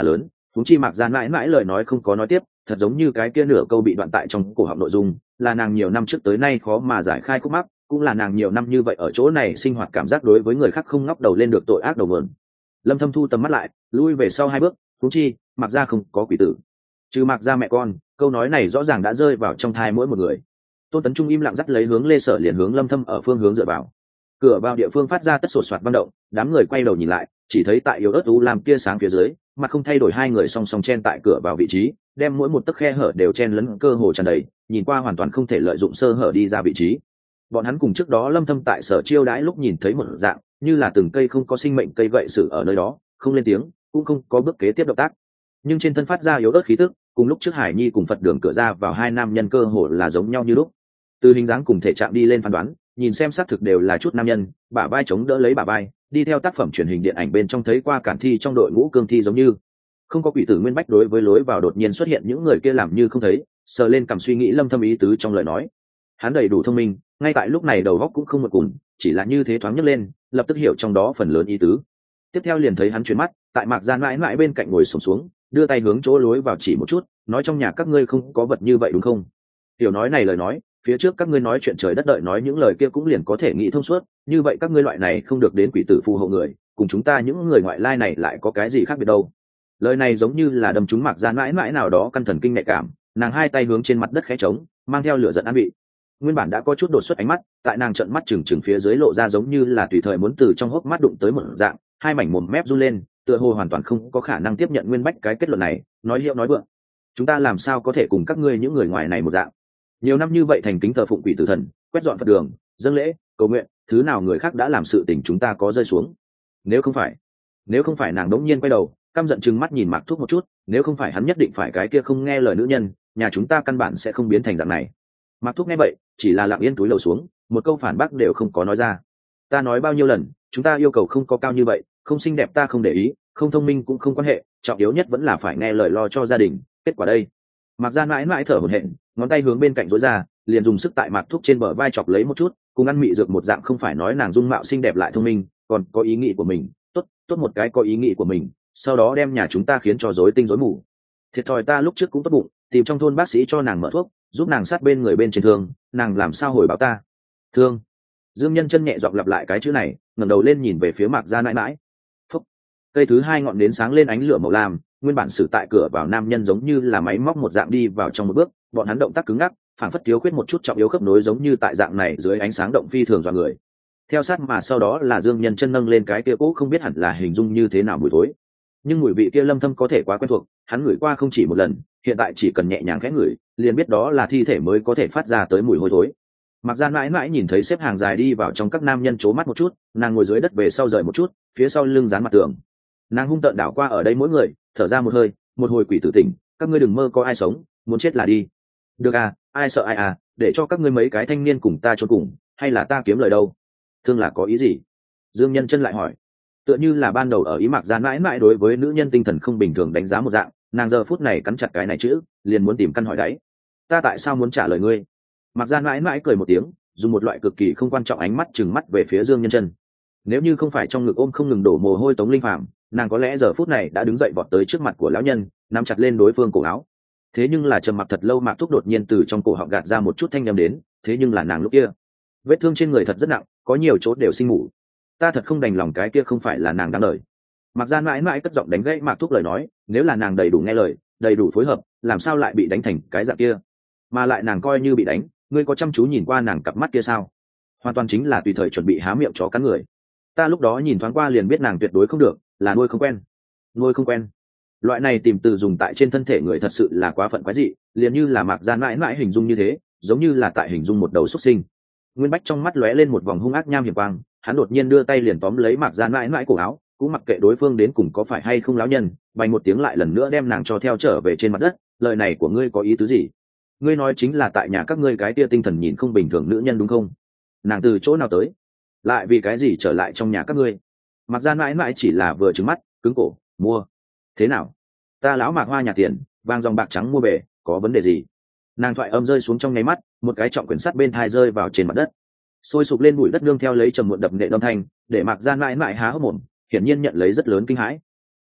Speaker 1: huống chi Mạc Gian mãi mãi lời nói không có nói tiếp, thật giống như cái kia nửa câu bị đoạn tại trong cổ họng nội dung, là nàng nhiều năm trước tới nay khó mà giải khai khúc mắc, cũng là nàng nhiều năm như vậy ở chỗ này sinh hoạt cảm giác đối với người khác không ngóc đầu lên được tội ác đầu mượn. Lâm Thâm thu tầm mắt lại, lui về sau 2 bước, huống chi Mạc gia không có quỷ tử, trừ Mạc gia mẹ con, câu nói này rõ ràng đã rơi vào trong thai mỗi một người. Tôn Tấn Trung im lặng dắt lấy hướng Lê Sở liền hướng Lâm Thâm ở phương hướng dựa vào. Cửa vào địa phương phát ra tất sột soạt vang động, đám người quay đầu nhìn lại, chỉ thấy tại yếu ớt u làm tia sáng phía dưới, mặt không thay đổi hai người song song chen tại cửa vào vị trí, đem mỗi một tấc khe hở đều chen lấn cơ hồ tràn đầy, nhìn qua hoàn toàn không thể lợi dụng sơ hở đi ra vị trí. Bọn hắn cùng trước đó Lâm Thâm tại sở chiêu đãi lúc nhìn thấy một dạng, như là từng cây không có sinh mệnh cây gậy sử ở nơi đó, không lên tiếng, cũng không có bước kế tiếp động tác. Nhưng trên thân phát ra yếu ớt khí tức, cùng lúc trước Hải Nhi cùng Phật Đường cửa ra vào hai nam nhân cơ hồ là giống nhau như lúc. Từ hình dáng cùng thể trạng đi lên phán đoán, nhìn xem xác thực đều là chút nam nhân, bả vai chống đỡ lấy bả vai, đi theo tác phẩm truyền hình điện ảnh bên trong thấy qua cản thi trong đội ngũ cương thi giống như. Không có quỷ tử Nguyên Bách đối với lối vào đột nhiên xuất hiện những người kia làm như không thấy, sờ lên cầm suy nghĩ Lâm Thâm ý tứ trong lời nói. Hắn đầy đủ thông minh, ngay tại lúc này đầu óc cũng không một cùng, chỉ là như thế thoáng nhấc lên, lập tức hiểu trong đó phần lớn ý tứ. Tiếp theo liền thấy hắn chuyển mắt, tại Mạc Gian mãi mãi bên cạnh ngồi xổm xuống, đưa tay hướng chỗ lối vào chỉ một chút, nói trong nhà các ngươi không có vật như vậy đúng không? Tiểu nói này lời nói, phía trước các ngươi nói chuyện trời đất đợi nói những lời kia cũng liền có thể nghĩ thông suốt, như vậy các ngươi loại này không được đến quỷ tử phù hộ người, cùng chúng ta những người ngoại lai này lại có cái gì khác biệt đâu? Lời này giống như là đâm trúng Mạc Gian mãi mãi nào đó căn thần kinh nhạy cảm, nàng hai tay hướng trên mặt đất khẽ trống, mang theo lửa giận an bị. Nguyên bản đã có chút đột xuất ánh mắt, tại nàng trợn mắt chừng chừng phía dưới lộ ra giống như là tùy thời muốn từ trong hốc mắt đụng tới một dạng, hai mảnh mồm mép run lên, tựa hồ hoàn toàn không có khả năng tiếp nhận Nguyên Bách cái kết luận này, nói hiệu nói vượng. Chúng ta làm sao có thể cùng các ngươi những người ngoài này một dạng? Nhiều năm như vậy thành kính thờ phụng quỷ tử thần, quét dọn Phật đường, dâng lễ, cầu nguyện, thứ nào người khác đã làm sự tình chúng ta có rơi xuống. Nếu không phải nàng đống nhiên quay đầu, căm giận chừng mắt nhìn Mạc Thúc một chút, nếu không phải hắn nhất định phải cái kia không nghe lời nữ nhân, nhà chúng ta căn bản sẽ không biến thành dạng này. Mạc Thúc nghe vậy, chỉ là lặng yên túi lầu xuống, một câu phản bác đều không có nói ra. Ta nói bao nhiêu lần, chúng ta yêu cầu không có cao như vậy, không xinh đẹp ta không để ý, không thông minh cũng không quan hệ, trọng yếu nhất vẫn là phải nghe lời lo cho gia đình. Kết quả đây, Mạc Gian mãi mãi thở hổn hển, ngón tay hướng bên cạnh rối ra, liền dùng sức tại Mạc Thúc trên bờ vai chọc lấy một chút, cùng ăn mị dược một dạng, không phải nói nàng dung mạo xinh đẹp lại thông minh, còn có ý nghĩ của mình, tốt một cái có ý nghĩ của mình, sau đó đem nhà chúng ta khiến cho rối tinh rối mù. Thiệt thòi ta lúc trước cũng tốt bụng, tìm trong thôn bác sĩ cho nàng mở thuốc, giúp nàng sát bên người bên trên thương, nàng làm sao hồi báo ta? Thương. Dương Nhân Chân nhẹ giọng lặp lại cái chữ này, ngẩng đầu lên nhìn về phía Mạc Gian mãi mãi. Phúc. Cây thứ hai ngọn nến sáng lên ánh lửa màu lam, nguyên bản xử tại cửa vào nam nhân giống như là máy móc một dạng đi vào trong một bước, bọn hắn động tác cứng ngắc, phản phất thiếu khuyết một chút trọng yếu khớp nối giống như tại dạng này dưới ánh sáng động phi thường dọa người. Theo sát mà sau đó là Dương Nhân Chân nâng lên cái kia cũ không biết hẳn là hình dung như thế nào mùi thối, nhưng mùi vị kia Lâm Thâm có thể quá quen thuộc, hắn ngửi qua không chỉ một lần, hiện tại chỉ cần nhẹ nhàng khẽ ngửi, liền biết đó là thi thể mới có thể phát ra tới mùi hôi thối. Mạc Gian mãi mãi nhìn thấy xếp hàng dài đi vào trong các nam nhân chố mắt một chút, nàng ngồi dưới đất về sau rời một chút, phía sau lưng dán mặt tường. Nàng hung tợn đảo qua ở đây mỗi người, thở ra một hơi, một hồi quỷ tử tỉnh, các ngươi đừng mơ có ai sống, muốn chết là đi. Được à, ai sợ ai à, để cho các ngươi mấy cái thanh niên cùng ta chôn cùng, hay là ta kiếm lời đâu? Thương là có ý gì? Dương Nhân Chân lại hỏi. Tựa như là ban đầu ở ý Mạc Gian mãi mãi đối với nữ nhân tinh thần không bình thường đánh giá một dạng, nàng giờ phút này cắn chặt cái này chữ, liền muốn tìm căn hỏi đáy. Ta tại sao muốn trả lời ngươi? Mạc Gian mãi mãi cười một tiếng, dùng một loại cực kỳ không quan trọng ánh mắt trừng mắt về phía Dương Nhân Chân. Nếu như không phải trong ngực ôm không ngừng đổ mồ hôi Tống Linh Phàm, nàng có lẽ giờ phút này đã đứng dậy vọt tới trước mặt của lão nhân, nắm chặt lên đối phương cổ áo. Thế nhưng là trầm mặc thật lâu Mạc Thúc đột nhiên từ trong cổ họng gạt ra một chút thanh âm đến, thế nhưng là nàng lúc kia, vết thương trên người thật rất nặng, có nhiều chỗ đều sinh mủ. Ta thật không đành lòng cái kia không phải là nàng đáng lời. Mạc Gian mãi mãi cất giọng đánh gãy Mạc Thúc lời nói, nếu là nàng đầy đủ nghe lời, đầy đủ phối hợp, làm sao lại bị đánh thành cái dạng kia? Mà lại nàng coi như bị đánh, ngươi có chăm chú nhìn qua nàng cặp mắt kia sao? Hoàn toàn chính là tùy thời chuẩn bị há miệng chó cắn người. Ta lúc đó nhìn thoáng qua liền biết nàng tuyệt đối không được, là nuôi không quen. Nuôi không quen. Loại này tìm từ dùng tại trên thân thể người thật sự là quá phận quái dị, liền như là Mạc Gian mãi mãi hình dung như thế, giống như là tại hình dung một đầu xuất sinh. Nguyên Bách trong mắt lóe lên một vòng hung ác nham hiểm quang, hắn đột nhiên đưa tay liền tóm lấy Mạc Gian mãi mãi cổ áo, cũng mặc kệ đối phương đến cùng có phải hay không lão nhân, bành một tiếng lại lần nữa đem nàng cho theo trở về trên mặt đất. Lời này của ngươi có ý tứ gì? Ngươi nói chính là tại nhà các ngươi cái tia tinh thần nhìn không bình thường nữ nhân đúng không? Nàng từ chỗ nào tới? Lại vì cái gì trở lại trong nhà các ngươi? Mạc Gian mãi mãi chỉ là vừa trừng mắt, cứng cổ, mua. Thế nào? Ta lão Mạc Hoa nhà tiền, vàng dòng bạc trắng mua về, có vấn đề gì? Nàng thoại âm rơi xuống trong nháy mắt, một cái trọng quyển sắt bên thai rơi vào trên mặt đất, sôi sục lên bụi đất nương theo lấy trầm muộn đập nệ âm thanh, để Mạc Gian mãi mãi há hốc mồm, hiển nhiên nhận lấy rất lớn kinh hãi.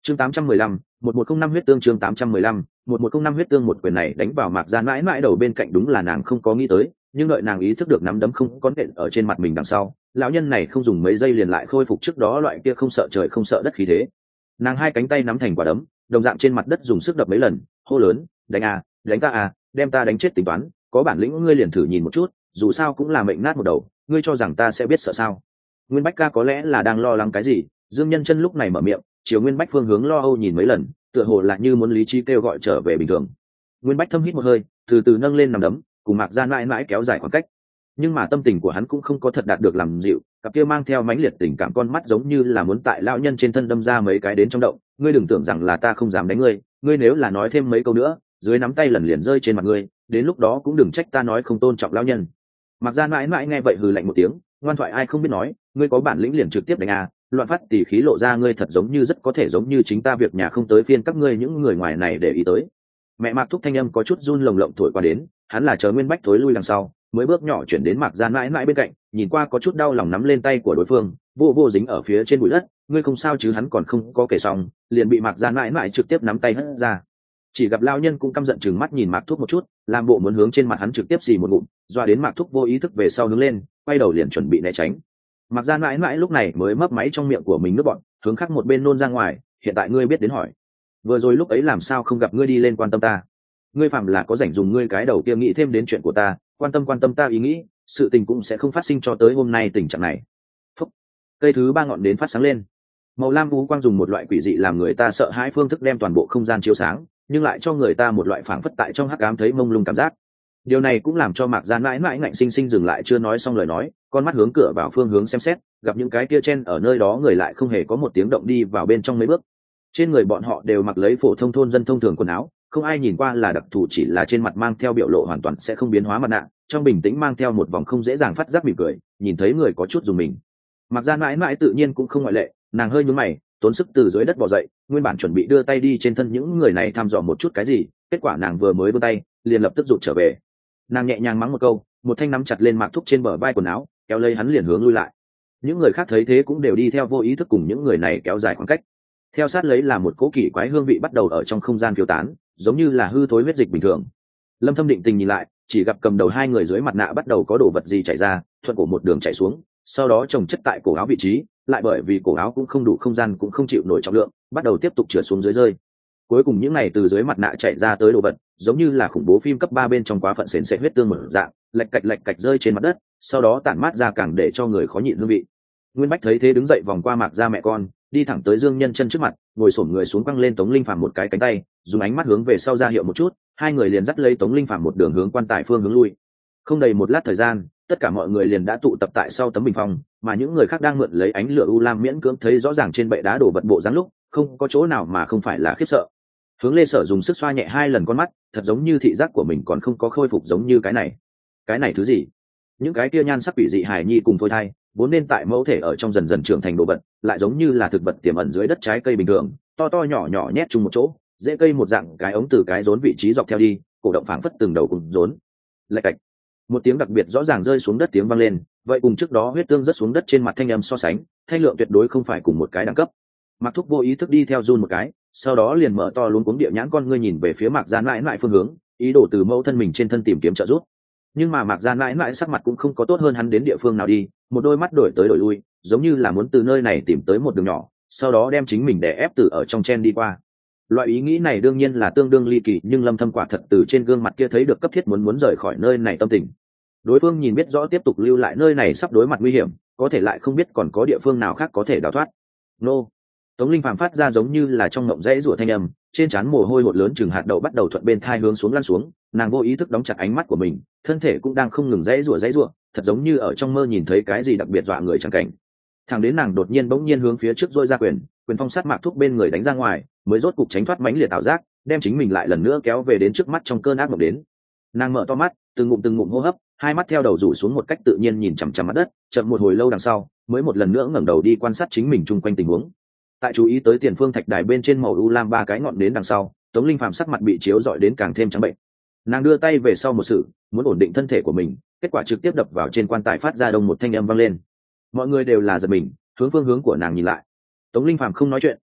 Speaker 1: chương 815, 1105 huyết tương chương 815, 1105 huyết tương một quyền này đánh vào Mạc Gian mãi mãi đầu bên cạnh đúng là nàng không có nghĩ tới, nhưng đợi nàng ý thức được nắm đấm không có nện ở trên mặt mình đằng sau, lão nhân này không dùng mấy giây liền lại khôi phục trước đó loại kia không sợ trời không sợ đất khí thế. Nàng hai cánh tay nắm thành quả đấm, đồng dạng trên mặt đất dùng sức đập mấy lần, hô lớn, đánh à, đánh ta à, đem ta đánh chết tính toán, có bản lĩnh ngươi liền thử nhìn một chút, dù sao cũng là mệnh nát một đầu, ngươi cho rằng ta sẽ biết sợ sao? Nguyên Bách Ca có lẽ là đang lo lắng cái gì, Dương Nhân Chân lúc này mở miệng, chiều Nguyên Bách phương hướng lo âu nhìn mấy lần, tựa hồ là như muốn lý trí kêu gọi trở về bình thường. Nguyên Bách thâm hít một hơi, từ từ nâng lên nằm đấm, cùng Mạc Gian mãi mãi kéo dài khoảng cách. Nhưng mà tâm tình của hắn cũng không có thật đạt được làm dịu, cặp kia mang theo mãnh liệt tình cảm con mắt giống như là muốn tại lão nhân trên thân đâm ra mấy cái đến trong động. Ngươi đừng tưởng rằng là ta không dám đánh ngươi, ngươi nếu là nói thêm mấy câu nữa, dưới nắm tay lần liền rơi trên mặt ngươi, đến lúc đó cũng đừng trách ta nói không tôn trọng lão nhân. Mạc Gian mãi mãi nghe vậy hừ lạnh một tiếng, ngoan thoại ai không biết nói, ngươi có bản lĩnh liền trực tiếp đánh à, loạn phát tỉ khí lộ ra ngươi thật giống như rất có thể giống như chính ta việc nhà không tới phiên các ngươi những người ngoài này để ý tới. Mẹ Mạc Thúc thanh âm có chút run lồng lộng thổi qua đến, hắn là chờ Nguyên Bách thối lui đằng sau, mới bước nhỏ chuyển đến Mạc Gian mãi mãi bên cạnh, nhìn qua có chút đau lòng nắm lên tay của đối phương, vô dính ở phía trên bụi đất, ngươi không sao chứ? Hắn còn không có kể xong, liền bị Mạc Gian mãi mãi trực tiếp nắm tay hất ra. Chỉ gặp lao nhân cũng căm giận chừng mắt nhìn Mạc Thúc một chút, làm bộ muốn hướng trên mặt hắn trực tiếp xì một ngụm, doa đến Mạc Thúc vô ý thức về sau hướng lên, quay đầu liền chuẩn bị né tránh. Mạc Gian mãi mãi lúc này mới mấp máy trong miệng của mình nước bọn, hướng khác một bên nôn ra ngoài, hiện tại ngươi biết đến hỏi, vừa rồi lúc ấy làm sao không gặp ngươi đi lên quan tâm ta? Ngươi phạm là có rảnh dùng ngươi cái đầu kia nghĩ thêm đến chuyện của ta, quan tâm ta ý nghĩ, sự tình cũng sẽ không phát sinh cho tới hôm nay tình trạng này. Phúc. Cây thứ ba ngọn đến phát sáng lên, màu lam vũ quang dùng một loại quỷ dị làm người ta sợ hãi phương thức đem toàn bộ không gian chiếu sáng, nhưng lại cho người ta một loại phảng phất tại trong hắc ám thấy mông lung cảm giác. Điều này cũng làm cho Mạc Gian mãi mãi ngạnh sinh sinh dừng lại chưa nói xong lời nói, con mắt hướng cửa vào phương hướng xem xét, gặp những cái kia chen ở nơi đó người lại không hề có một tiếng động đi vào bên trong mấy bước. Trên người bọn họ đều mặc lấy phổ thông thôn dân thông thường quần áo, không ai nhìn qua là đặc thù, chỉ là trên mặt mang theo biểu lộ hoàn toàn sẽ không biến hóa mặt nạ, trong bình tĩnh mang theo một vòng không dễ dàng phát giác mỉm cười, nhìn thấy người có chút dùng mình. Mạc Gian mãi mãi tự nhiên cũng không ngoại lệ, nàng hơi nhướng mày, tốn sức từ dưới đất bò dậy, nguyên bản chuẩn bị đưa tay đi trên thân những người này thăm dò một chút cái gì, kết quả nàng vừa mới đưa tay, liền lập tức rụt trở về. Nàng nhẹ nhàng mắng một câu, một thanh nắm chặt lên Mạc Thúc trên bờ vai quần áo, kéo lấy hắn liền hướng lui lại. Những người khác thấy thế cũng đều đi theo vô ý thức cùng những người này kéo dài khoảng cách. Theo sát lấy là một cỗ kỳ quái hương vị bắt đầu ở trong không gian phiêu tán, giống như là hư thối huyết dịch bình thường. Lâm Thâm định tình nhìn lại, chỉ gặp cầm đầu hai người dưới mặt nạ bắt đầu có đồ vật gì chảy ra, thuận cổ một đường chảy xuống, sau đó chồng chất tại cổ áo vị trí, lại bởi vì cổ áo cũng không đủ không gian cũng không chịu nổi trọng lượng, bắt đầu tiếp tục trượt xuống dưới rơi. Cuối cùng những này từ dưới mặt nạ chảy ra tới đồ vật, giống như là khủng bố phim cấp 3 bên trong quá phận sền sệt huyết tương mở dạng, lạch cạch rơi trên mặt đất, sau đó tản mát ra càng để cho người khó nhịn hương vị. Nguyên Bách thấy thế đứng dậy vòng qua Mạc gia mẹ con, đi thẳng tới Dương Nhân Chân trước mặt, ngồi xổm người xuống quăng lên Tống Linh Phàm một cái cánh tay, dùng ánh mắt hướng về sau ra hiệu một chút, hai người liền dắt lấy Tống Linh Phàm một đường hướng quan tài phương hướng lui. Không đầy một lát thời gian, tất cả mọi người liền đã tụ tập tại sau tấm bình phong, mà những người khác đang mượn lấy ánh lửa u lam miễn cưỡng thấy rõ ràng trên bệ đá đổ vật bộ dáng lúc, không có chỗ nào mà không phải là khiếp sợ. Hướng Lê Sở dùng sức xoa nhẹ hai lần con mắt, thật giống như thị giác của mình còn không có khôi phục giống như cái này thứ gì? Những cái kia nhan sắc quỷ dị hài nhi cùng phôi thai, vốn nên tại mẫu thể ở trong dần dần trưởng thành đồ vật, lại giống như là thực vật tiềm ẩn dưới đất trái cây bình thường, to to nhỏ nhỏ nhét chung một chỗ, dễ cây một dạng cái ống từ cái rốn vị trí dọc theo đi, cổ động phảng phất từng đầu cùng rốn. Lạch cạch. Một tiếng đặc biệt rõ ràng rơi xuống đất tiếng vang lên, vậy cùng trước đó huyết tương rớt xuống đất trên mặt thanh âm so sánh, thanh lượng tuyệt đối không phải cùng một cái đẳng cấp. Mạc Thúc vô ý thức đi theo run một cái, sau đó liền mở to luống cuống địa nhãn con ngươi nhìn về phía Mạc Gian mãi phương hướng, ý đồ từ mẫu thân mình trên thân tìm kiếm trợ giúp. Nhưng mà Mạc Gian mãi sắc mặt cũng không có tốt hơn hắn đến địa phương nào đi, một đôi mắt đổi tới đổi lui, giống như là muốn từ nơi này tìm tới một đường nhỏ, sau đó đem chính mình đè ép từ ở trong chen đi qua. Loại ý nghĩ này đương nhiên là tương đương ly kỳ, nhưng Lâm Thâm quả thật từ trên gương mặt kia thấy được cấp thiết muốn rời khỏi nơi này tâm tình. Đối phương nhìn biết rõ tiếp tục lưu lại nơi này sắp đối mặt nguy hiểm, có thể lại không biết còn có địa phương nào khác có thể đào thoát. Nô. Tống Linh Phàm phát ra giống như là trong ngộng rẽ rủa thanh âm, trên trán mồ hôi hột lớn chừng hạt đậu bắt đầu thuận bên thai hướng xuống lăn xuống, nàng vô ý thức đóng chặt ánh mắt của mình, thân thể cũng đang không ngừng rẽ rủa, thật giống như ở trong mơ nhìn thấy cái gì đặc biệt dọa người chẳng cảnh. Thẳng đến nàng đột nhiên bỗng nhiên hướng phía trước dôi ra quyền phong sát Mạc Thúc bên người đánh ra ngoài, mới rốt cục tránh thoát mãnh liệt ảo giác, đem chính mình lại lần nữa kéo về đến trước mắt trong cơn ác mộng đến. Nàng mở to mắt, từng ngụm hô hấp, hai mắt theo đầu rủ xuống một cách tự nhiên nhìn chằm chằm mặt đất, chậm một hồi lâu đằng sau, mới một lần nữa ngẩng đầu đi quan sát chính mình chung quanh tình huống. Tại chú ý tới tiền phương thạch đài bên trên màu u lam ba cái ngọn đến đằng sau, Tống Linh Phàm sắc mặt bị chiếu rọi đến càng thêm trắng bệnh. Nàng đưa tay về sau một sự, muốn ổn định thân thể của mình, kết quả trực tiếp đập vào trên quan tài, phát ra đông một thanh âm vang lên. Mọi người đều là giật mình, hướng phương hướng của nàng nhìn lại. Tống Linh Phàm không nói chuyện,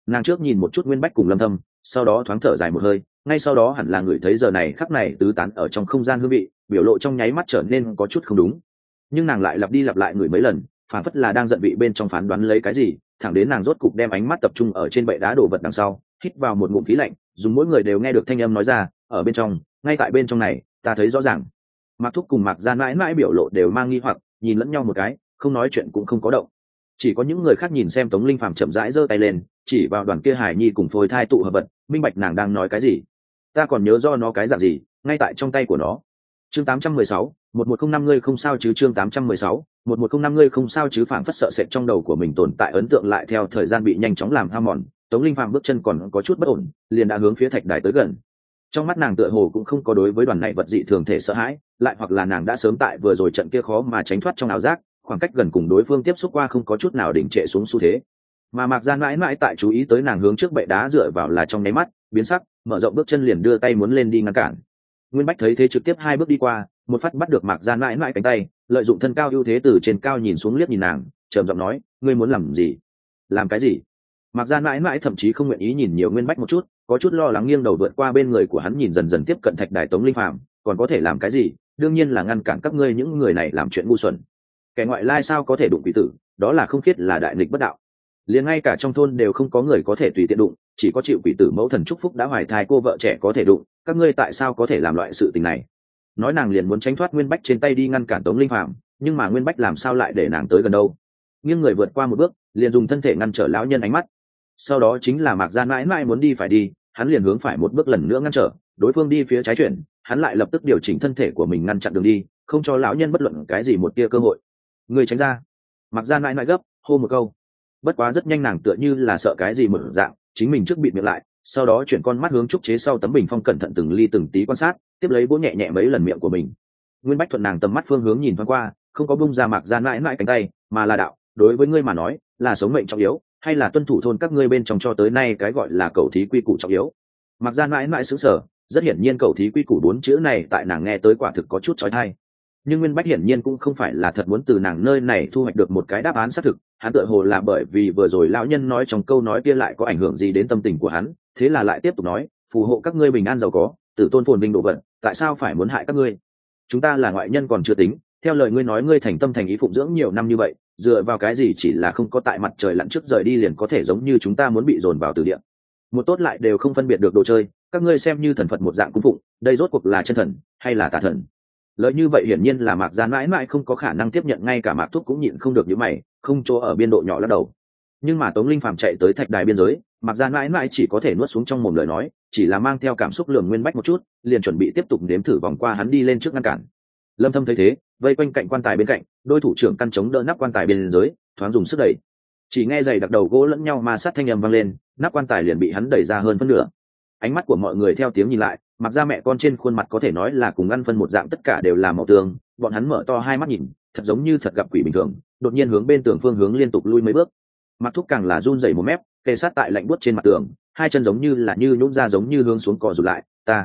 Speaker 1: Nàng trước nhìn một chút Nguyên Bách cùng Lâm Thâm, sau đó thoáng thở dài một hơi, ngay sau đó hẳn là người thấy giờ này khắc này tứ tán ở trong không gian hương vị, biểu lộ trong nháy mắt trở nên có chút không đúng. Nhưng nàng lại lặp đi lặp lại người mấy lần, phản phất là đang giận vị bên trong phán đoán lấy cái gì, thẳng đến nàng rốt cục đem ánh mắt tập trung ở trên bệ đá đổ vật đằng sau, hít vào một ngụm khí lạnh, dùng mỗi người đều nghe được thanh âm nói ra, ở bên trong, ngay tại bên trong này, ta thấy rõ ràng. Mạc Thúc cùng Mạc Gian mãi mãi biểu lộ đều mang nghi hoặc, nhìn lẫn nhau một cái, không nói chuyện cũng không có động. Chỉ có những người khác nhìn xem Tống Linh Phàm chậm rãi giơ tay lên, chỉ vào đoàn kia Hải Nhi cùng phôi thai tụ hợp vật, minh bạch nàng đang nói cái gì. Ta còn nhớ do nó cái dạng gì, ngay tại trong tay của nó. Chương 816, 1105 ngươi không sao chứ. Chương 816, 1105 ngươi không sao chứ. Phảng phất sợ sệt trong đầu của mình tồn tại ấn tượng lại theo thời gian bị nhanh chóng làm hao mòn, Tống Linh Phàm bước chân còn có chút bất ổn, liền đã hướng phía thạch đài tới gần. Trong mắt nàng tựa hồ cũng không có đối với đoàn này vật dị thường thể sợ hãi, lại hoặc là nàng đã sớm tại vừa rồi trận kia khó mà tránh thoát trong ảo giác, khoảng cách gần cùng đối phương tiếp xúc qua không có chút nào đỉnh trệ xuống xu thế. Mà Mạc Gian mãi mãi tại chú ý tới nàng hướng trước bệ đá dựa vào là trong nháy mắt biến sắc, mở rộng bước chân liền đưa tay muốn lên đi ngăn cản. Nguyên Bách thấy thế trực tiếp hai bước đi qua, một phát bắt được Mạc Gian mãi mãi cánh tay, lợi dụng thân cao ưu thế từ trên cao nhìn xuống liếc nhìn nàng, trầm giọng nói, ngươi muốn làm gì? Làm cái gì? Mạc Gian mãi mãi thậm chí không nguyện ý nhìn nhiều Nguyên Bách một chút, có chút lo lắng nghiêng đầu vượt qua bên người của hắn nhìn dần dần tiếp cận thạch đài Tống Linh Phàm, còn có thể làm cái gì? Đương nhiên là ngăn cản các ngươi những người này làm chuyện ngu xuẩn. Kẻ ngoại lai sao có thể đụng quỷ tử, đó là không khiết là đại nghịch bất đạo. Liền ngay cả trong thôn đều không có người có thể tùy tiện đụng, chỉ có chịu quỷ tử mẫu thần chúc phúc đã hoài thai cô vợ trẻ có thể đụng, các ngươi tại sao có thể làm loại sự tình này? Nói nàng liền muốn tránh thoát Nguyên Bách trên tay đi ngăn cản Tống Linh Phàm, nhưng mà Nguyên Bách làm sao lại để nàng tới gần đâu? Nhưng người vượt qua một bước, liền dùng thân thể ngăn trở lão nhân ánh mắt. Sau đó chính là Mạc Gian mãi mãi muốn đi phải đi, hắn liền hướng phải một bước lần nữa ngăn trở, đối phương đi phía trái chuyển, hắn lại lập tức điều chỉnh thân thể của mình ngăn chặn đường đi, không cho lão nhân bất luận cái gì một tia cơ hội. Người tránh ra. Mạc Gian mãi mãi gấp hô một câu. Bất quá rất nhanh nàng tựa như là sợ cái gì một dạng, chính mình trước bịt miệng lại, sau đó chuyển con mắt hướng trúc chế sau tấm bình phong cẩn thận từng ly từng tí quan sát, tiếp lấy vỗ nhẹ nhẹ mấy lần miệng của mình. Nguyên Bách thuận nàng tầm mắt phương hướng nhìn thoáng qua, không có bung ra Mạc Gian mãi mãi cánh tay, mà là đạo, đối với ngươi mà nói, là sống mệnh trọng yếu, hay là tuân thủ thôn các ngươi bên trong cho tới nay cái gọi là cầu thí quy củ trọng yếu. Mạc Gian mãi mãi sững sờ, rất hiển nhiên cầu thí quy củ 4 chữ này tại nàng nghe tới quả thực có chút chói tai. Nhưng Nguyên Bách hiển nhiên cũng không phải là thật muốn từ nàng nơi này thu hoạch được một cái đáp án xác thực, hắn tựa hồ là bởi vì vừa rồi lão nhân nói trong câu nói kia lại có ảnh hưởng gì đến tâm tình của hắn, thế là lại tiếp tục nói, phù hộ các ngươi bình an giàu có, tử tôn phồn vinh độ vận, tại sao phải muốn hại các ngươi? Chúng ta là ngoại nhân còn chưa tính, theo lời ngươi nói ngươi thành tâm thành ý phụng dưỡng nhiều năm như vậy, dựa vào cái gì chỉ là không có tại mặt trời lặn trước rời đi liền có thể giống như chúng ta muốn bị dồn vào từ địa. Một tốt lại đều không phân biệt được đồ chơi, các ngươi xem như thần Phật một dạng cung phụng, đây rốt cuộc là chân thần hay là tà thần? Lời như vậy hiển nhiên là Mạc Gian mãi mãi không có khả năng tiếp nhận, ngay cả Mạc Thúc cũng nhịn không được những mày, không chỗ ở biên độ nhỏ lắc đầu. Nhưng mà Tống Linh Phàm chạy tới thạch đài biên giới, Mạc Gian mãi mãi chỉ có thể nuốt xuống trong mồm lời nói, chỉ là mang theo cảm xúc lườm Nguyên Bách một chút, liền chuẩn bị tiếp tục nếm thử vòng qua hắn đi lên trước ngăn cản. Lâm Thâm thấy thế, vây quanh cạnh quan tài bên cạnh, đôi thủ trưởng căn chống đỡ nắp quan tài biên giới, thoáng dùng sức đẩy. Chỉ nghe giày đặc đầu gỗ lẫn nhau ma sát thanh âm vang lên, nắp quan tài liền bị hắn đẩy ra hơn phân nửa. Ánh mắt của mọi người theo tiếng nhìn lại, Mặc ra mẹ con trên khuôn mặt có thể nói là cùng ăn phân một dạng, tất cả đều là màu tường, bọn hắn mở to hai mắt nhìn, thật giống như thật gặp quỷ bình thường, đột nhiên hướng bên tường phương hướng liên tục lui mấy bước. Mặc Thúc càng là run rẩy một mép, kề sát tại lạnh buốt trên mặt tường, hai chân giống như là như nhũn ra, giống như hướng xuống cò rụt lại.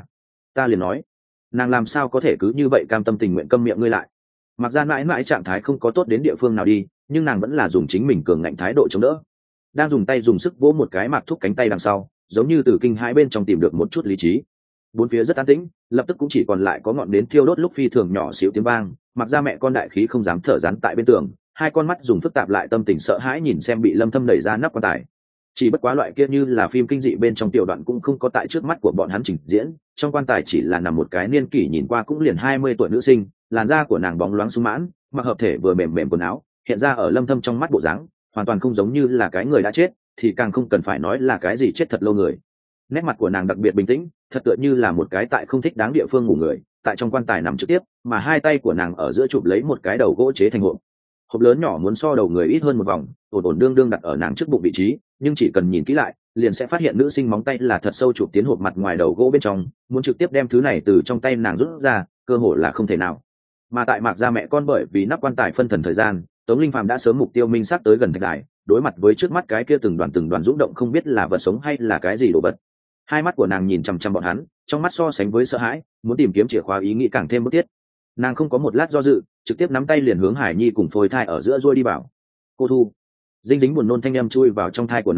Speaker 1: Ta liền nói, nàng làm sao có thể cứ như vậy cam tâm tình nguyện câm miệng ngươi lại? Mặc ra mãi mãi trạng thái không có tốt đến địa phương nào đi, nhưng nàng vẫn là dùng chính mình cường ngạnh thái độ chống đỡ, đang dùng tay dùng sức vỗ một cái Mạc Thúc cánh tay đằng sau, giống như từ kinh hãi bên trong tìm được một chút lý trí. Bốn phía rất an tĩnh, lập tức cũng chỉ còn lại có ngọn nến thiêu đốt lúc phi thường nhỏ xíu tiếng vang. Mặc ra mẹ con đại khí không dám thở dán tại bên tường, hai con mắt dùng phức tạp lại tâm tình sợ hãi nhìn xem bị Lâm Thâm đẩy ra nắp quan tài. Chỉ bất quá loại kia như là phim kinh dị bên trong tiểu đoạn cũng không có tại trước mắt của bọn hắn trình diễn, trong quan tài chỉ là nằm một cái niên kỷ nhìn qua cũng liền 20 tuổi nữ sinh, làn da của nàng bóng loáng sung mãn, mặc hợp thể vừa mềm mềm quần áo, hiện ra ở Lâm Thâm trong mắt bộ dáng hoàn toàn không giống như là cái người đã chết, thì càng không cần phải nói là cái gì chết thật lâu người. Nét mặt của nàng đặc biệt bình tĩnh, thật tựa như là một cái tại không thích đáng địa phương ngủ người, tại trong quan tài nằm trực tiếp, mà hai tay của nàng ở giữa chụp lấy một cái đầu gỗ chế thành hộp. Hộp lớn nhỏ muốn so đầu người ít hơn một vòng, ổn ổn đương đương đặt ở nàng trước bụng vị trí, nhưng chỉ cần nhìn kỹ lại, liền sẽ phát hiện nữ sinh móng tay là thật sâu chụp tiến hộp mặt ngoài đầu gỗ bên trong, muốn trực tiếp đem thứ này từ trong tay nàng rút ra, cơ hội là không thể nào. Mà tại Mạc gia mẹ con bởi vì nắp quan tài phân thần thời gian, Tống Linh Phàm đã sớm mục tiêu minh xác tới gần thạch đài, đối mặt với trước mắt cái kia từng đoàn rung động không biết là vật sống hay là cái gì đồ vật. Hai mắt của nàng nhìn chằm chằm bọn hắn, trong mắt so sánh với sợ hãi, muốn tìm kiếm chìa khóa ý nghĩ càng thêm bức thiết. Nàng không có một lát do dự, trực tiếp nắm tay liền hướng Hải Nhi cùng phôi thai ở giữa ruôi đi vào. Cô Thu, dinh dính buồn nôn thanh âm chui vào trong thai của nàng,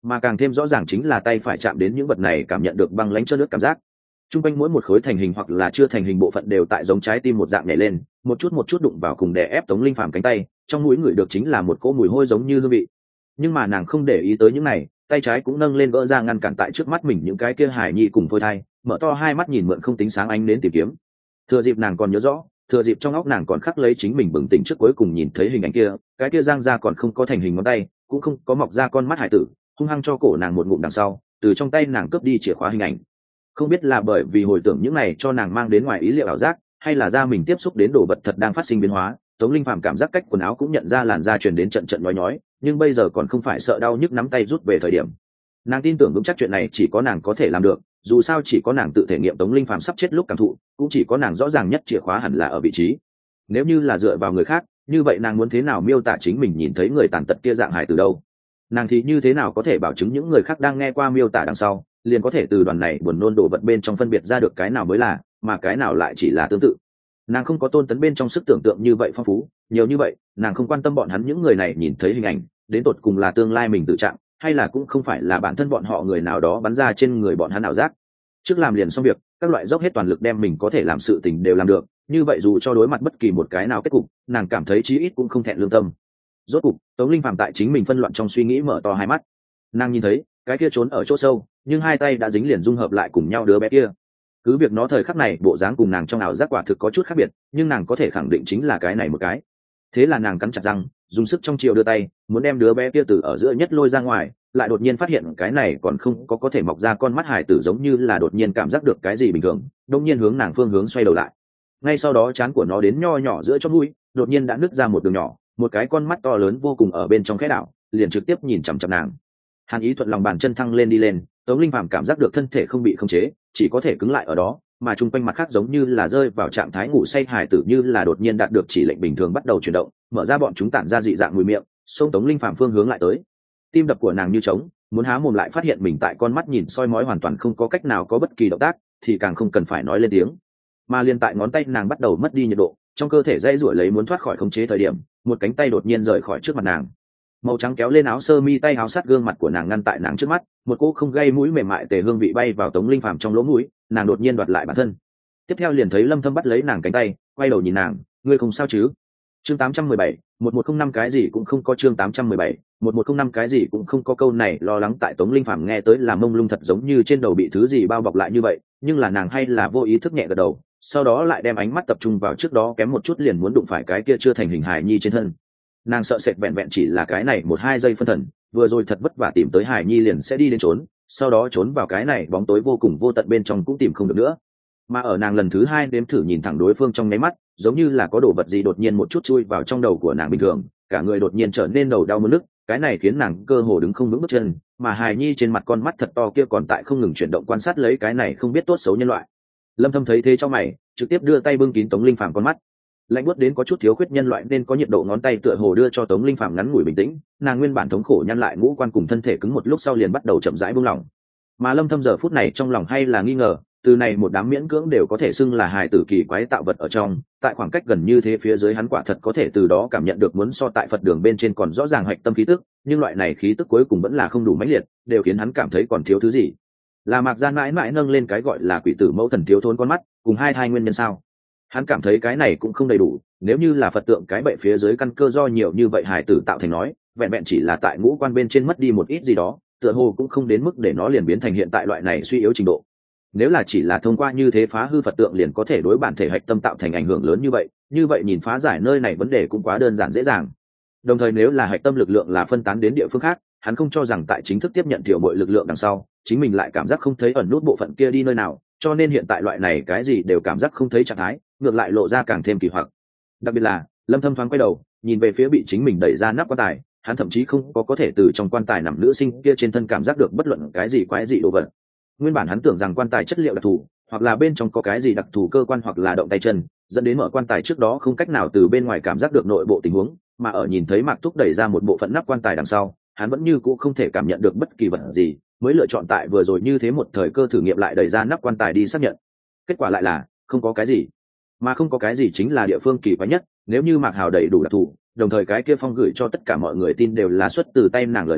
Speaker 1: mà càng thêm rõ ràng chính là tay phải chạm đến những vật này cảm nhận được băng lãnh cho nước cảm giác. Trung quanh mỗi một khối thành hình hoặc là chưa thành hình bộ phận đều tại giống trái tim một dạng nhảy lên, một chút đụng vào cùng đè ép Tống Linh Phàm cánh tay, trong mũi ngửi được chính là một cỗ mùi hôi giống như hương vị. Nhưng mà nàng không để ý tới những này, tay trái cũng nâng lên gỡ ra ngăn cản tại trước mắt mình những cái kia hải nhi cùng phôi thai, mở to hai mắt nhìn mượn không tính sáng ánh đến tìm kiếm. Thừa dịp nàng còn nhớ rõ, thừa dịp trong óc nàng còn khắc lấy chính mình bừng tỉnh trước cuối cùng nhìn thấy hình ảnh kia, cái kia giang ra còn không có thành hình ngón tay, cũng không có mọc ra con mắt hải tử, hung hăng cho cổ nàng một ngụm đằng sau, từ trong tay nàng cướp đi chìa khóa hình ảnh. Không biết là bởi vì hồi tưởng những này cho nàng mang đến ngoài ý liệu ảo giác, hay là da mình tiếp xúc đến đồ vật thật đang phát sinh biến hóa, Tống Linh Phàm cảm giác cách quần áo cũng nhận ra làn da truyền đến trận trận nhói nhói, nhưng bây giờ còn không phải sợ đau nhức nắm tay rút về thời điểm. Nàng tin tưởng vững chắc chuyện này chỉ có nàng có thể làm được, dù sao chỉ có nàng tự thể nghiệm Tống Linh Phàm sắp chết lúc cảm thụ, cũng chỉ có nàng rõ ràng nhất chìa khóa hẳn là ở vị trí. Nếu như là dựa vào người khác, như vậy nàng muốn thế nào miêu tả chính mình nhìn thấy người tàn tật kia dạng hài từ đâu? Nàng thì như thế nào có thể bảo chứng những người khác đang nghe qua miêu tả đằng sau, liền có thể từ đoàn này buồn nôn đồ vật bên trong phân biệt ra được cái nào mới là, mà cái nào lại chỉ là tương tự. Nàng không có Tôn Tấn bên trong sức tưởng tượng như vậy phong phú, nhiều như vậy, nàng không quan tâm bọn hắn những người này nhìn thấy hình ảnh, đến tột cùng là tương lai mình tự trạng, hay là cũng không phải là bản thân bọn họ người nào đó bắn ra trên người bọn hắn ảo giác. Trước làm liền xong việc, các loại dốc hết toàn lực đem mình có thể làm sự tình đều làm được, như vậy dù cho đối mặt bất kỳ một cái nào kết cục, nàng cảm thấy chí ít cũng không thẹn lương tâm. Rốt cục, Tống Linh Phàm tại chính mình phân loạn trong suy nghĩ mở to hai mắt. Nàng nhìn thấy, cái kia trốn ở chỗ sâu, nhưng hai tay đã dính liền dung hợp lại cùng nhau đứa bé kia. Cứ việc nó thời khắc này bộ dáng cùng nàng trong ảo giác quả thực có chút khác biệt, nhưng nàng có thể khẳng định chính là cái này một cái. Thế là nàng cắn chặt răng, dùng sức trong chiều đưa tay, muốn đem đứa bé kia từ ở giữa nhất lôi ra ngoài, lại đột nhiên phát hiện cái này còn không có thể mọc ra con mắt hải tử, giống như là đột nhiên cảm giác được cái gì bình thường, đột nhiên hướng nàng phương hướng xoay đầu lại. Ngay sau đó trán của nó đến nho nhỏ giữa chóp mũi, đột nhiên đã nứt ra một đường nhỏ, một cái con mắt to lớn vô cùng ở bên trong khẽ đảo, liền trực tiếp nhìn chằm chằm nàng. Hàn Ý thuận lòng bàn chân thăng lên đi lên, Tống Linh Phàm cảm giác được thân thể không bị khống chế, chỉ có thể cứng lại ở đó, mà chung quanh mặt khác giống như là rơi vào trạng thái ngủ say hài tử, như là đột nhiên đạt được chỉ lệnh bình thường bắt đầu chuyển động, mở ra bọn chúng tản ra dị dạng mùi miệng, xông Tống Linh Phàm phương hướng lại tới. Tim đập của nàng như trống, muốn há mồm lại phát hiện mình tại con mắt nhìn soi mói hoàn toàn không có cách nào có bất kỳ động tác, thì càng không cần phải nói lên tiếng. Mà liền tại ngón tay nàng bắt đầu mất đi nhiệt độ, trong cơ thể dây rủi lấy muốn thoát khỏi khống chế thời điểm, một cánh tay đột nhiên rời khỏi trước mặt nàng. Màu trắng kéo lên áo sơ mi tay áo sát gương mặt của nàng ngăn tại nàng trước mắt, một cỗ không gây mũi mềm mại tề hương vị bay vào Tống Linh Phàm trong lỗ mũi, nàng đột nhiên đoạt lại bản thân. Tiếp theo liền thấy Lâm Thâm bắt lấy nàng cánh tay, quay đầu nhìn nàng, ngươi không sao chứ? Chương 817, 1105 cái gì cũng không có. Chương 817, 1105 cái gì cũng không có. Câu này lo lắng tại Tống Linh Phàm nghe tới là mông lung thật giống như trên đầu bị thứ gì bao bọc lại như vậy, nhưng là nàng hay là vô ý thức nhẹ gật đầu, sau đó lại đem ánh mắt tập trung vào trước đó kém một chút liền muốn đụng phải cái kia chưa thành hình hài nhi trên thân. Nàng sợ sệt vẹn vẹn chỉ là cái này một hai giây phân thần, vừa rồi thật vất vả tìm tới hài nhi liền sẽ đi đến trốn, sau đó trốn vào cái này bóng tối vô cùng vô tận bên trong cũng tìm không được nữa. Mà ở nàng lần thứ hai đếm thử nhìn thẳng đối phương trong nháy mắt, giống như là có đồ vật gì đột nhiên một chút chui vào trong đầu của nàng bình thường, cả người đột nhiên trở nên đầu đau muốn nức, cái này khiến nàng cơ hồ đứng không vững bước chân, mà hài nhi trên mặt con mắt thật to kia còn tại không ngừng chuyển động quan sát lấy cái này không biết tốt xấu nhân loại. Lâm Thâm thấy thế cho mày, trực tiếp đưa tay bưng kín Tống Linh Phàm con mắt. Lạnh buốt đến có chút thiếu khuyết nhân loại nên có nhiệt độ ngón tay tựa hồ đưa cho Tống Linh Phàm ngắn ngủi bình tĩnh, nàng nguyên bản thống khổ nhăn lại ngũ quan cùng thân thể cứng một lúc sau liền bắt đầu chậm rãi buông lỏng. Mà Lâm Thâm giờ phút này trong lòng hay là nghi ngờ, từ này một đám miễn cưỡng đều có thể xưng là hài tử kỳ quái tạo vật ở trong, tại khoảng cách gần như thế phía dưới hắn quả thật có thể từ đó cảm nhận được muốn so tại Phật đường bên trên còn rõ ràng hạch tâm khí tức, nhưng loại này khí tức cuối cùng vẫn là không đủ mãnh liệt, đều khiến hắn cảm thấy còn thiếu thứ gì. Là Mạc Gian mãi mãi nâng lên cái gọi là quỷ tử mẫu thần thiếu thốn con mắt, cùng hai thai nguyên nhân sao? Hắn cảm thấy cái này cũng không đầy đủ, nếu như là Phật tượng cái bệ phía dưới căn cơ do nhiều như vậy hài tử tạo thành nói, vẹn vẹn chỉ là tại ngũ quan bên trên mất đi một ít gì đó, tựa hồ cũng không đến mức để nó liền biến thành hiện tại loại này suy yếu trình độ. Nếu là chỉ là thông qua như thế phá hư Phật tượng liền có thể đối bản thể hạch tâm tạo thành ảnh hưởng lớn như vậy nhìn phá giải nơi này vấn đề cũng quá đơn giản dễ dàng. Đồng thời nếu là hạch tâm lực lượng là phân tán đến địa phương khác, hắn không cho rằng tại chính thức tiếp nhận tiểu bội lực lượng đằng sau, chính mình lại cảm giác không thấy ẩn nút bộ phận kia đi nơi nào, cho nên hiện tại loại này cái gì đều cảm giác không thấy trạng thái, ngược lại lộ ra càng thêm kỳ hoặc. Đặc biệt là Lâm Thâm thoáng quay đầu nhìn về phía bị chính mình đẩy ra nắp quan tài, hắn thậm chí không có thể từ trong quan tài nằm nữ sinh kia trên thân cảm giác được bất luận cái gì quái dị đồ vật. Nguyên bản hắn tưởng rằng quan tài chất liệu đặc thù, hoặc là bên trong có cái gì đặc thù cơ quan hoặc là động tay chân, dẫn đến mở quan tài trước đó không cách nào từ bên ngoài cảm giác được nội bộ tình huống, mà ở nhìn thấy Mạc Túc đẩy ra một bộ phận nắp quan tài đằng sau, hắn vẫn như cũ không thể cảm nhận được bất kỳ vật gì, mới lựa chọn tại vừa rồi như thế một thời cơ thử nghiệm lại đẩy ra nắp quan tài đi xác nhận. Kết quả lại là không có cái gì, mà không có cái gì chính là địa phương kỳ quái nhất. Nếu như Mạc Hào đầy đủ đặc thù, đồng thời cái kia phong gửi cho tất cả mọi người tin đều là xuất từ tay nàng lời nói,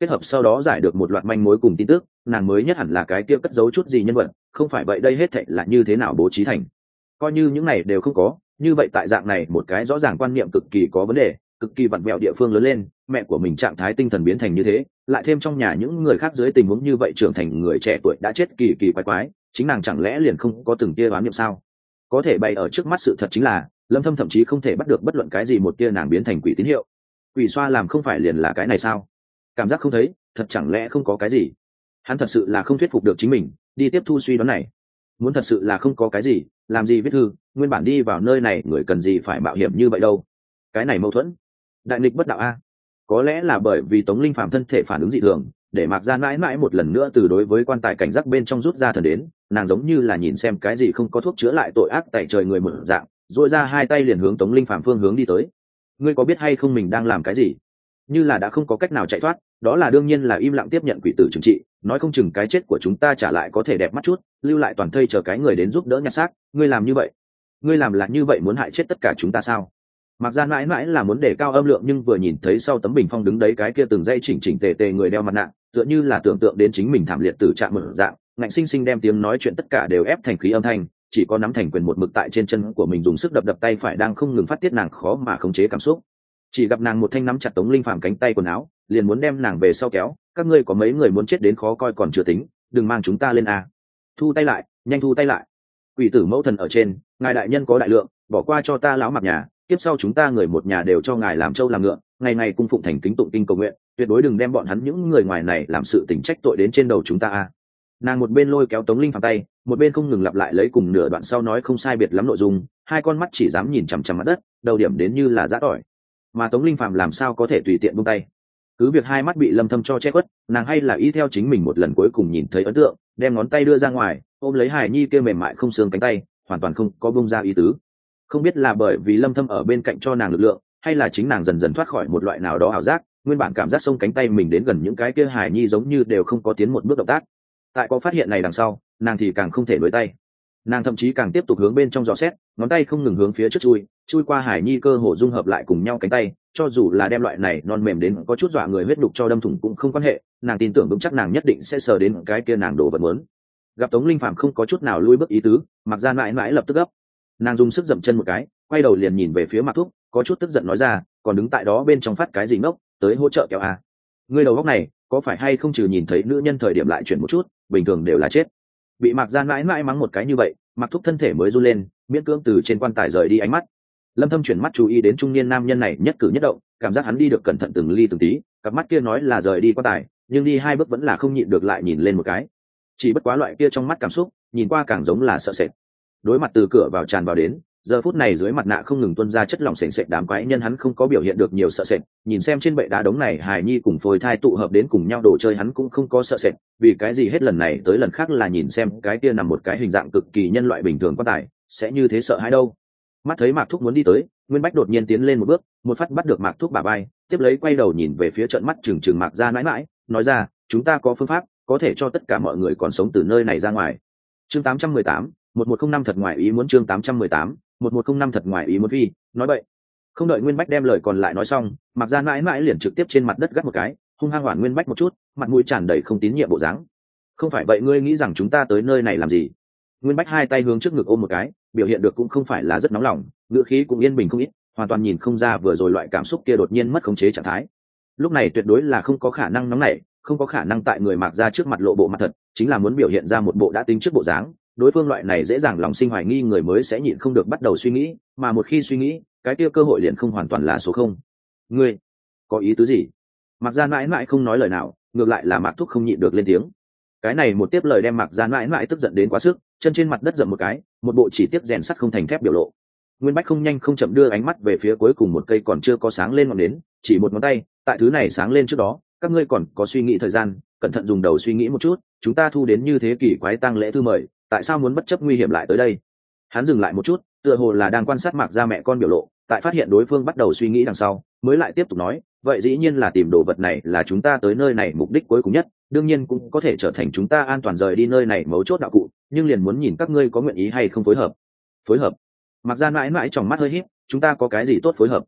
Speaker 1: kết hợp sau đó giải được một loạt manh mối cùng tin tức, nàng mới nhất hẳn là cái kia cất giấu chút gì nhân vật, không phải vậy đây hết thảy là như thế nào bố trí thành. Coi như những này đều không có, như vậy tại dạng này một cái rõ ràng quan niệm cực kỳ có vấn đề, cực kỳ vặn vẹo địa phương lớn lên, mẹ của mình trạng thái tinh thần biến thành như thế, lại thêm trong nhà những người khác dưới tình huống như vậy trưởng thành người trẻ tuổi đã chết kỳ kỳ quái quái, chính nàng chẳng lẽ liền không có từng tia đoán niệm sao? Có thể bày ở trước mắt sự thật chính là Lâm Thâm thậm chí không thể bắt được bất luận cái gì một tia nàng biến thành quỷ tín hiệu. Quỷ xoa làm không phải liền là cái này sao? Cảm giác không thấy, thật chẳng lẽ không có cái gì? Hắn thật sự là không thuyết phục được chính mình, đi tiếp thu suy đoán này. Muốn thật sự là không có cái gì, làm gì viết thư, nguyên bản đi vào nơi này người cần gì phải mạo hiểm như vậy đâu? Cái này mâu thuẫn. Đại nghịch bất đạo a. Có lẽ là bởi vì Tống Linh Phàm thân thể phản ứng dị thường, để Mạc Gia mãi mãi một lần nữa từ đối với quan tài cảnh giác bên trong rút ra thần đến, nàng giống như là nhìn xem cái gì không có thuốc chữa lại tội ác tại trời người một dạng, duỗi ra hai tay liền hướng Tống Linh Phàm phương hướng đi tới. Ngươi có biết hay không mình đang làm cái gì? Như là đã không có cách nào chạy thoát, đó là đương nhiên là im lặng tiếp nhận quỷ tử trừng trị, nói không chừng cái chết của chúng ta trả lại có thể đẹp mắt chút, lưu lại toàn thây chờ cái người đến giúp đỡ nhặt xác, ngươi làm như vậy, ngươi làm là như vậy muốn hại chết tất cả chúng ta sao? Mặc ra mãi mãi là muốn để cao âm lượng, nhưng vừa nhìn thấy sau tấm bình phong đứng đấy cái kia từng dây chỉnh chỉnh tề tề người đeo mặt nạ, tựa như là tưởng tượng đến chính mình thảm liệt tử trạng mở dạng, ngạnh sinh sinh đem tiếng nói chuyện tất cả đều ép thành khí âm thanh, chỉ có nắm thành quyền một mực tại trên chân của mình dùng sức đập đập tay phải đang không ngừng phát tiết nàng khó mà khống chế cảm xúc. Chỉ gặp nàng một thanh nắm chặt Tống Linh Phàm cánh tay quần áo, liền muốn đem nàng về sau kéo, các ngươi có mấy người muốn chết đến khó coi còn chưa tính, đừng mang chúng ta lên a. Thu tay lại, nhanh thu tay lại. Quỷ tử mẫu thần ở trên, ngài đại nhân có đại lượng, bỏ qua cho ta lão mặc nhà, tiếp sau chúng ta người một nhà đều cho ngài làm trâu làm ngựa, ngày ngày cung phụng thành kính tụng kinh cầu nguyện, tuyệt đối đừng đem bọn hắn những người ngoài này làm sự tình trách tội đến trên đầu chúng ta a. Nàng một bên lôi kéo Tống Linh Phàm tay, một bên không ngừng lặp lại lấy cùng nửa đoạn sau nói không sai biệt lắm nội dung, hai con mắt chỉ dám nhìn chằm chằm mặt đất, đầu điểm đến như là giã tỏi. Mà Tống Linh Phàm làm sao có thể tùy tiện buông tay? Cứ việc hai mắt bị Lâm Thâm cho che khuất, nàng hay là y theo chính mình một lần cuối cùng nhìn thấy ấn tượng, đem ngón tay đưa ra ngoài, ôm lấy Hải Nhi kia mềm mại không xương cánh tay, hoàn toàn không có buông ra ý tứ. Không biết là bởi vì Lâm Thâm ở bên cạnh cho nàng lực lượng, hay là chính nàng dần dần thoát khỏi một loại nào đó ảo giác, nguyên bản cảm giác xông cánh tay mình đến gần những cái kia Hải Nhi giống như đều không có tiến một bước động tác. Tại có phát hiện này đằng sau, nàng thì càng không thể đối tay. Nàng thậm chí càng tiếp tục hướng bên trong dò xét, ngón tay không ngừng hướng phía trước chui qua Hải Nhi cơ hồ dung hợp lại cùng nhau cánh tay, cho dù là đem loại này non mềm đến có chút dọa người huyết đục cho đâm thủng cũng không quan hệ, nàng tin tưởng vững chắc nàng nhất định sẽ sờ đến cái kia nàng đồ vật muốn. Gặp Tống Linh Phàm không có chút nào lui bước ý tứ, Mặc Gian mãi mãi lập tức gấp. Nàng dùng sức dậm chân một cái, quay đầu liền nhìn về phía Mạc Thúc, có chút tức giận nói ra, còn đứng tại đó bên trong phát cái gì ngốc, tới hỗ trợ kéo à? Ngươi đầu góc này, có phải hay không trừ nhìn thấy nữ nhân thời điểm lại chuyển một chút, bình thường đều là chết. Bị Mạc Gian mãi mãi mắng một cái như vậy, Mạc Thúc thân thể mới run lên, miễn cưỡng từ trên quan tài rời đi ánh mắt. Lâm Thâm chuyển mắt chú ý đến trung niên nam nhân này nhất cử nhất động, cảm giác hắn đi được cẩn thận từng ly từng tí, cặp mắt kia nói là rời đi quan tài, nhưng đi hai bước vẫn là không nhịn được lại nhìn lên một cái. Chỉ bất quá loại kia trong mắt cảm xúc, nhìn qua càng giống là sợ sệt. Đối mặt từ cửa vào tràn vào đến, giờ phút này dưới mặt nạ không ngừng tuôn ra chất lỏng sền sệt đám quái nhân hắn không có biểu hiện được nhiều sợ sệt, nhìn xem trên bệ đá đống này hài nhi cùng phôi thai tụ hợp đến cùng nhau đồ chơi hắn cũng không có sợ sệt, vì cái gì hết lần này tới lần khác là nhìn xem cái kia nằm một cái hình dạng cực kỳ nhân loại bình thường quan tài, sẽ như thế sợ hãi đâu. Mắt thấy Mạc Thúc muốn đi tới, Nguyên Bách đột nhiên tiến lên một bước, một phát bắt được Mạc Thúc bả vai, tiếp lấy quay đầu nhìn về phía trận mắt trừng trừng Mạc Gia mãi mãi, nói ra, chúng ta có phương pháp, có thể cho tất cả mọi người còn sống từ nơi này ra ngoài. Chương 818, 1105 thật ngoài ý muốn chương 818, 1105 thật ngoài ý muốn phi, nói vậy. Không đợi Nguyên Bách đem lời còn lại nói xong, Mạc Gia mãi mãi liền trực tiếp trên mặt đất gắt một cái, hung hăng hoàn Nguyên Bách một chút, mặt mũi tràn đầy không tín nhiệm bộ dáng. Không phải vậy ngươi nghĩ rằng chúng ta tới nơi này làm gì? Nguyên Bách hai tay hướng trước ngực ôm một cái, biểu hiện được cũng không phải là rất nóng lòng, ngữ khí cũng yên bình không ít, hoàn toàn nhìn không ra vừa rồi loại cảm xúc kia đột nhiên mất khống chế trạng thái. Lúc này tuyệt đối là không có khả năng nóng nảy, không có khả năng tại người Mạc Gia trước mặt lộ bộ mặt thật, chính là muốn biểu hiện ra một bộ đã tính trước bộ dáng. Đối phương loại này dễ dàng lòng sinh hoài nghi người mới sẽ nhịn không được bắt đầu suy nghĩ, mà một khi suy nghĩ, cái kia cơ hội liền không hoàn toàn là số không. Ngươi có ý tứ gì? Mạc Gia mãi mãi không nói lời nào, ngược lại là Mạc Thúc không nhịn được lên tiếng. Cái này một tiếp lời đem Mạc Gia mãi mãi tức giận đến quá sức, chân trên mặt đất dậm một cái, một bộ chỉ tiếc rèn sắt không thành thép biểu lộ. Nguyên Bách không nhanh không chậm đưa ánh mắt về phía cuối cùng một cây còn chưa có sáng lên ngọn nến, chỉ một ngón tay, tại thứ này sáng lên trước đó, các ngươi còn có suy nghĩ thời gian, cẩn thận dùng đầu suy nghĩ một chút, chúng ta thu đến như thế kỷ quái tang lễ thư mời, tại sao muốn bất chấp nguy hiểm lại tới đây? Hắn dừng lại một chút, tựa hồ là đang quan sát Mạc Gia mẹ con biểu lộ, tại phát hiện đối phương bắt đầu suy nghĩ đằng sau, mới lại tiếp tục nói, vậy dĩ nhiên là tìm đồ vật này là chúng ta tới nơi này mục đích cuối cùng nhất, đương nhiên cũng có thể trở thành chúng ta an toàn rời đi nơi này mấu chốt đạo cụ, nhưng liền muốn nhìn các ngươi có nguyện ý hay không phối hợp. Phối hợp? Mạc Gia mãi mãi trong mắt hơi híp, chúng ta có cái gì tốt phối hợp?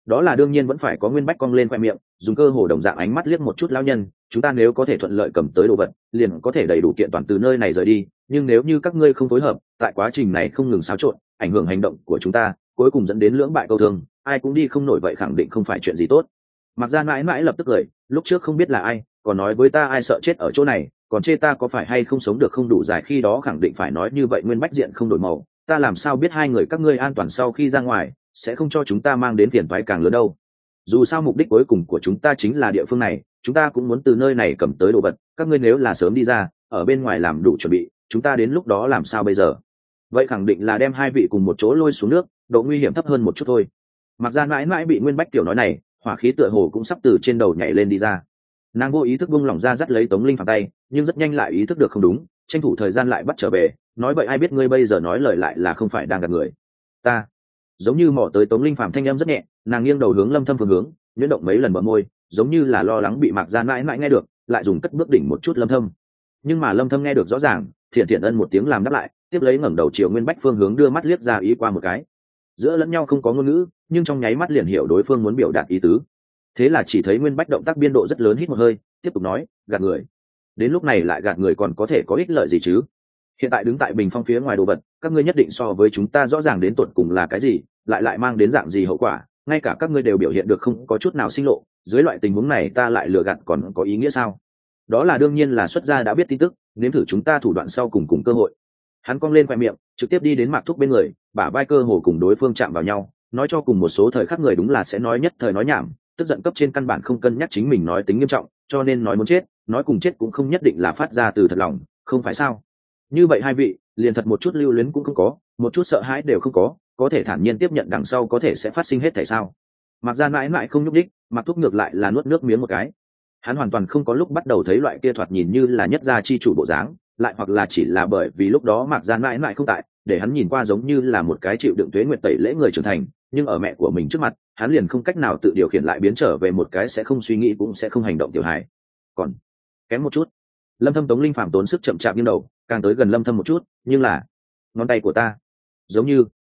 Speaker 1: đó là đương nhiên vẫn phải có. Nguyên Bách cong lên khoe miệng, dùng cơ hồ đồng dạng ánh mắt liếc một chút lão nhân. Chúng ta nếu có thể thuận lợi cầm tới đồ vật, liền có thể đầy đủ kiện toàn từ nơi này rời đi, nhưng nếu như các ngươi không phối hợp, tại quá trình này không ngừng xáo trộn, ảnh hưởng hành động của chúng ta, cuối cùng dẫn đến lưỡng bại câu thương, ai cũng đi không nổi, vậy khẳng định không phải chuyện gì tốt. Mặc Gia mãi mãi lập tức cười, lúc trước không biết là ai còn nói với ta ai sợ chết ở chỗ này, còn chê ta có phải hay không sống được không đủ dài, khi đó khẳng định phải nói như vậy. Nguyên Bách diện không đổi màu, ta làm sao biết hai người các ngươi an toàn sau khi ra ngoài sẽ không cho chúng ta mang đến phiền toái càng lớn đâu. Dù sao mục đích cuối cùng của chúng ta chính là địa phương này, chúng ta cũng muốn từ nơi này cầm tới đồ vật, các ngươi nếu là sớm đi ra ở bên ngoài làm đủ chuẩn bị, chúng ta đến lúc đó làm sao bây giờ? Vậy khẳng định là đem hai vị cùng một chỗ lôi xuống nước, độ nguy hiểm thấp hơn một chút thôi. Mặc Ra mãi mãi bị Nguyên Bách tiểu nói này, hỏa khí tựa hồ cũng sắp từ trên đầu nhảy lên đi ra. Nàng vô ý thức buông lỏng ra dắt lấy Tống Linh Phàm tay, nhưng rất nhanh lại ý thức được không đúng, tranh thủ thời gian lại bắt trở về, nói vậy ai biết ngươi bây giờ nói lời lại là không phải đang gạt người. Ta giống như mò tới Tống Linh Phàm thanh âm rất nhẹ, nàng nghiêng đầu hướng Lâm Thâm phương hướng, nhuyễn động mấy lần bờ môi, giống như là lo lắng bị Mạc Gia mãi mãi nghe được, lại dùng cất bước đỉnh một chút Lâm Thâm. Nhưng mà Lâm Thâm nghe được rõ ràng, thiện thiện ân một tiếng làm đáp lại, tiếp lấy ngẩng đầu chiều Nguyên Bách phương hướng đưa mắt liếc ra ý qua một cái. Giữa lẫn nhau không có ngôn ngữ, nhưng trong nháy mắt liền hiểu đối phương muốn biểu đạt ý tứ. Thế là chỉ thấy Nguyên Bách động tác biên độ rất lớn, hít một hơi, tiếp tục nói, gạt người. Đến lúc này lại gạt người còn có thể có ích lợi gì chứ? Hiện tại đứng tại bình phong phía ngoài đồ vật, các ngươi nhất định so với chúng ta rõ ràng đến tột cùng là cái gì, lại mang đến dạng gì hậu quả, ngay cả các ngươi đều biểu hiện được không có chút nào sinh lộ, dưới loại tình huống này ta lại lừa gạt còn có ý nghĩa sao? Đó là đương nhiên là xuất gia đã biết tin tức, nếm thử chúng ta thủ đoạn sau cùng cơ hội. Hắn cong lên khoe miệng, trực tiếp đi đến Mạc Thúc bên người, bả vai cơ hồ cùng đối phương chạm vào nhau, nói cho cùng một số thời khắc người đúng là sẽ nói nhất thời nói nhảm, tức giận cấp trên căn bản không cân nhắc chính mình nói tính nghiêm trọng, cho nên nói muốn chết, nói cùng chết cũng không nhất định là phát ra từ thật lòng, không phải sao? Như vậy hai vị liền thật một chút lưu luyến cũng không có, một chút sợ hãi đều không có thể thản nhiên tiếp nhận đằng sau có thể sẽ phát sinh hết thảy sao? Mặc Ra mãi mãi không nhúc đích, Mạc Thúc ngược lại là nuốt nước miếng một cái. Hắn hoàn toàn không có lúc bắt đầu thấy loại kia thoạt nhìn như là nhất gia chi chủ bộ dáng, lại hoặc là chỉ là bởi vì lúc đó Mạc Gia mãi mãi không tại, để hắn nhìn qua giống như là một cái chịu đựng tuế nguyệt tẩy lễ người trưởng thành, nhưng ở mẹ của mình trước mặt, hắn liền không cách nào tự điều khiển lại biến trở về một cái sẽ không suy nghĩ cũng sẽ không hành động tiểu hài. Còn kém một chút. Lâm Thâm Tống Linh Phàm tốn sức chậm chạp nghiêng đầu, càng tới gần Lâm Thâm một chút, nhưng là ngón tay của ta giống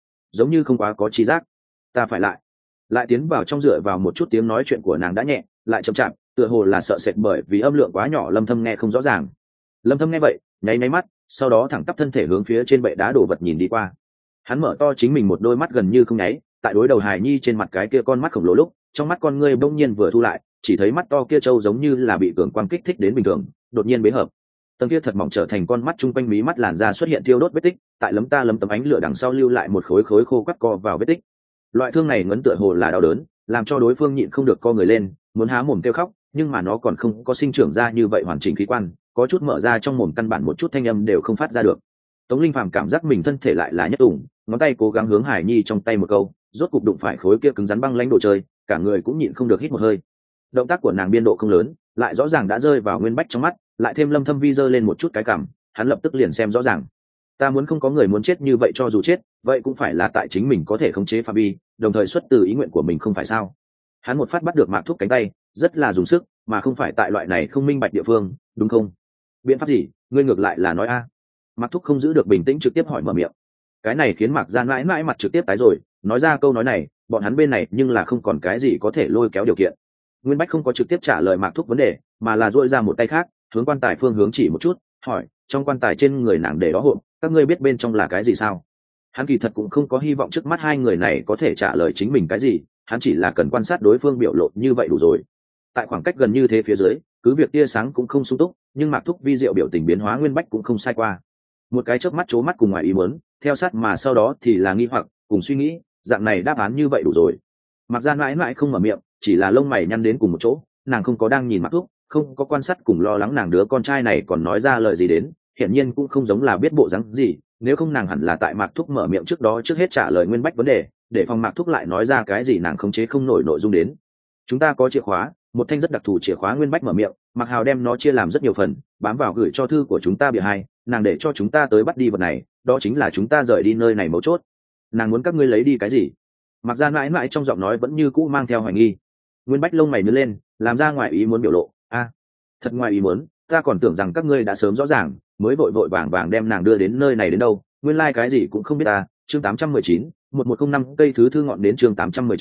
Speaker 1: như không quá có trí giác, ta phải lại tiến vào trong, dựa vào một chút tiếng nói chuyện của nàng đã nhẹ lại chậm chạp, tựa hồ là sợ sệt bởi vì âm lượng quá nhỏ Lâm Thâm nghe không rõ ràng. Lâm Thâm nghe vậy nháy mắt, sau đó thẳng tắp thân thể hướng phía trên bệ đá đổ vật nhìn đi qua. Hắn mở to chính mình một đôi mắt gần như không nháy, tại đối đầu hài nhi trên mặt cái kia con mắt khổng lồ lúc, trong mắt con ngươi bỗng nhiên vừa thu lại, chỉ thấy mắt to kia trâu giống như là bị cường quang kích thích đến bình thường, đột nhiên bế hợp. Tầng kia thật mỏng trở thành con mắt, trung quanh mí mắt làn da xuất hiện thiêu đốt vết tích, tại lấm tấm ánh lửa đằng sau lưu lại một khối khô quắt co vào vết tích. Loại thương này ngấn tựa hồ là đau đớn, làm cho đối phương nhịn không được co người lên, muốn há mồm kêu khóc, nhưng mà nó còn không có sinh trưởng ra như vậy hoàn chỉnh khí quan, có chút mở ra trong mồm căn bản một chút thanh âm đều không phát ra được. Tống Linh Phàm cảm giác mình thân thể lại là nhất ủng, ngón tay cố gắng hướng Hải Nhi trong tay một câu, rốt cục đụng phải khối kia cứng rắn băng lãnh đồ chơi, cả người cũng nhịn không được hít một hơi. Động tác của nàng biên độ không lớn, lại rõ ràng đã rơi vào Nguyên Bách trong mắt, lại thêm Lâm Thâm vi giơ lên một chút cái cằm, hắn lập tức liền xem rõ ràng. Ta muốn không có người muốn chết như vậy, cho dù chết, vậy cũng phải là tại chính mình có thể khống chế phạm vi, đồng thời xuất từ ý nguyện của mình, không phải sao? Hắn một phát bắt được Mạc Thúc cánh tay, rất là dùng sức, mà không phải tại loại này không minh bạch địa phương, đúng không? Biện pháp gì? Ngươi ngược lại là nói a. Mạc Thúc không giữ được bình tĩnh, trực tiếp hỏi mở miệng. Cái này khiến Mạc Gia mãi mãi mặt trực tiếp tái rồi, nói ra câu nói này, bọn hắn bên này nhưng là không còn cái gì có thể lôi kéo điều kiện. Nguyên Bách không có trực tiếp trả lời Mạc Thúc vấn đề, mà là duỗi ra một tay khác, hướng quan tài phương hướng chỉ một chút, hỏi, trong quan tài trên người nàng để đó hộp, các ngươi biết bên trong là cái gì sao? Hắn kỳ thật cũng không có hy vọng trước mắt hai người này có thể trả lời chính mình cái gì, hắn chỉ là cần quan sát đối phương biểu lộ như vậy đủ rồi. Tại khoảng cách gần như thế phía dưới, cứ việc tia sáng cũng không sung túc, nhưng Mạc Thúc vi diệu biểu tình biến hóa Nguyên Bách cũng không sai qua. Một cái chớp mắt chố mắt cùng ngoài ý muốn, theo sát mà sau đó thì là nghi hoặc cùng suy nghĩ, dạng này đáp án như vậy đủ rồi. Mạc Gia mãi mãi không mở miệng, chỉ là lông mày nhăn đến cùng một chỗ, nàng không có đang nhìn Mạc Thúc, không có quan sát cùng lo lắng nàng đứa con trai này còn nói ra lời gì đến, hiển nhiên cũng không giống là biết bộ dáng gì, nếu không nàng hẳn là tại Mạc Thúc mở miệng trước đó trước hết trả lời Nguyên Bách vấn đề, để phòng Mạc Thúc lại nói ra cái gì nàng khống chế không nổi nội dung đến. Chúng ta có chìa khóa, một thanh rất đặc thù chìa khóa. Nguyên Bách mở miệng, Mạc Hào đem nó chia làm rất nhiều phần, bám vào gửi cho thư của chúng ta bìa hai, nàng để cho chúng ta tới bắt đi vật này, đó chính là chúng ta rời đi nơi này mấu chốt. Nàng muốn các ngươi lấy đi cái gì? Mạc Gia mãi mãi trong giọng nói vẫn như cũ mang theo hoài nghi. Nguyên Bách lông mày nhướng lên, làm ra ngoài ý muốn biểu lộ. A, thật ngoài ý muốn, ta còn tưởng rằng các ngươi đã sớm rõ ràng, mới vội vàng đem nàng đưa đến nơi này đến đâu, nguyên lai cái gì cũng không biết ta. Chương 819, 1105 cây thứ thư ngọn đến chương 819,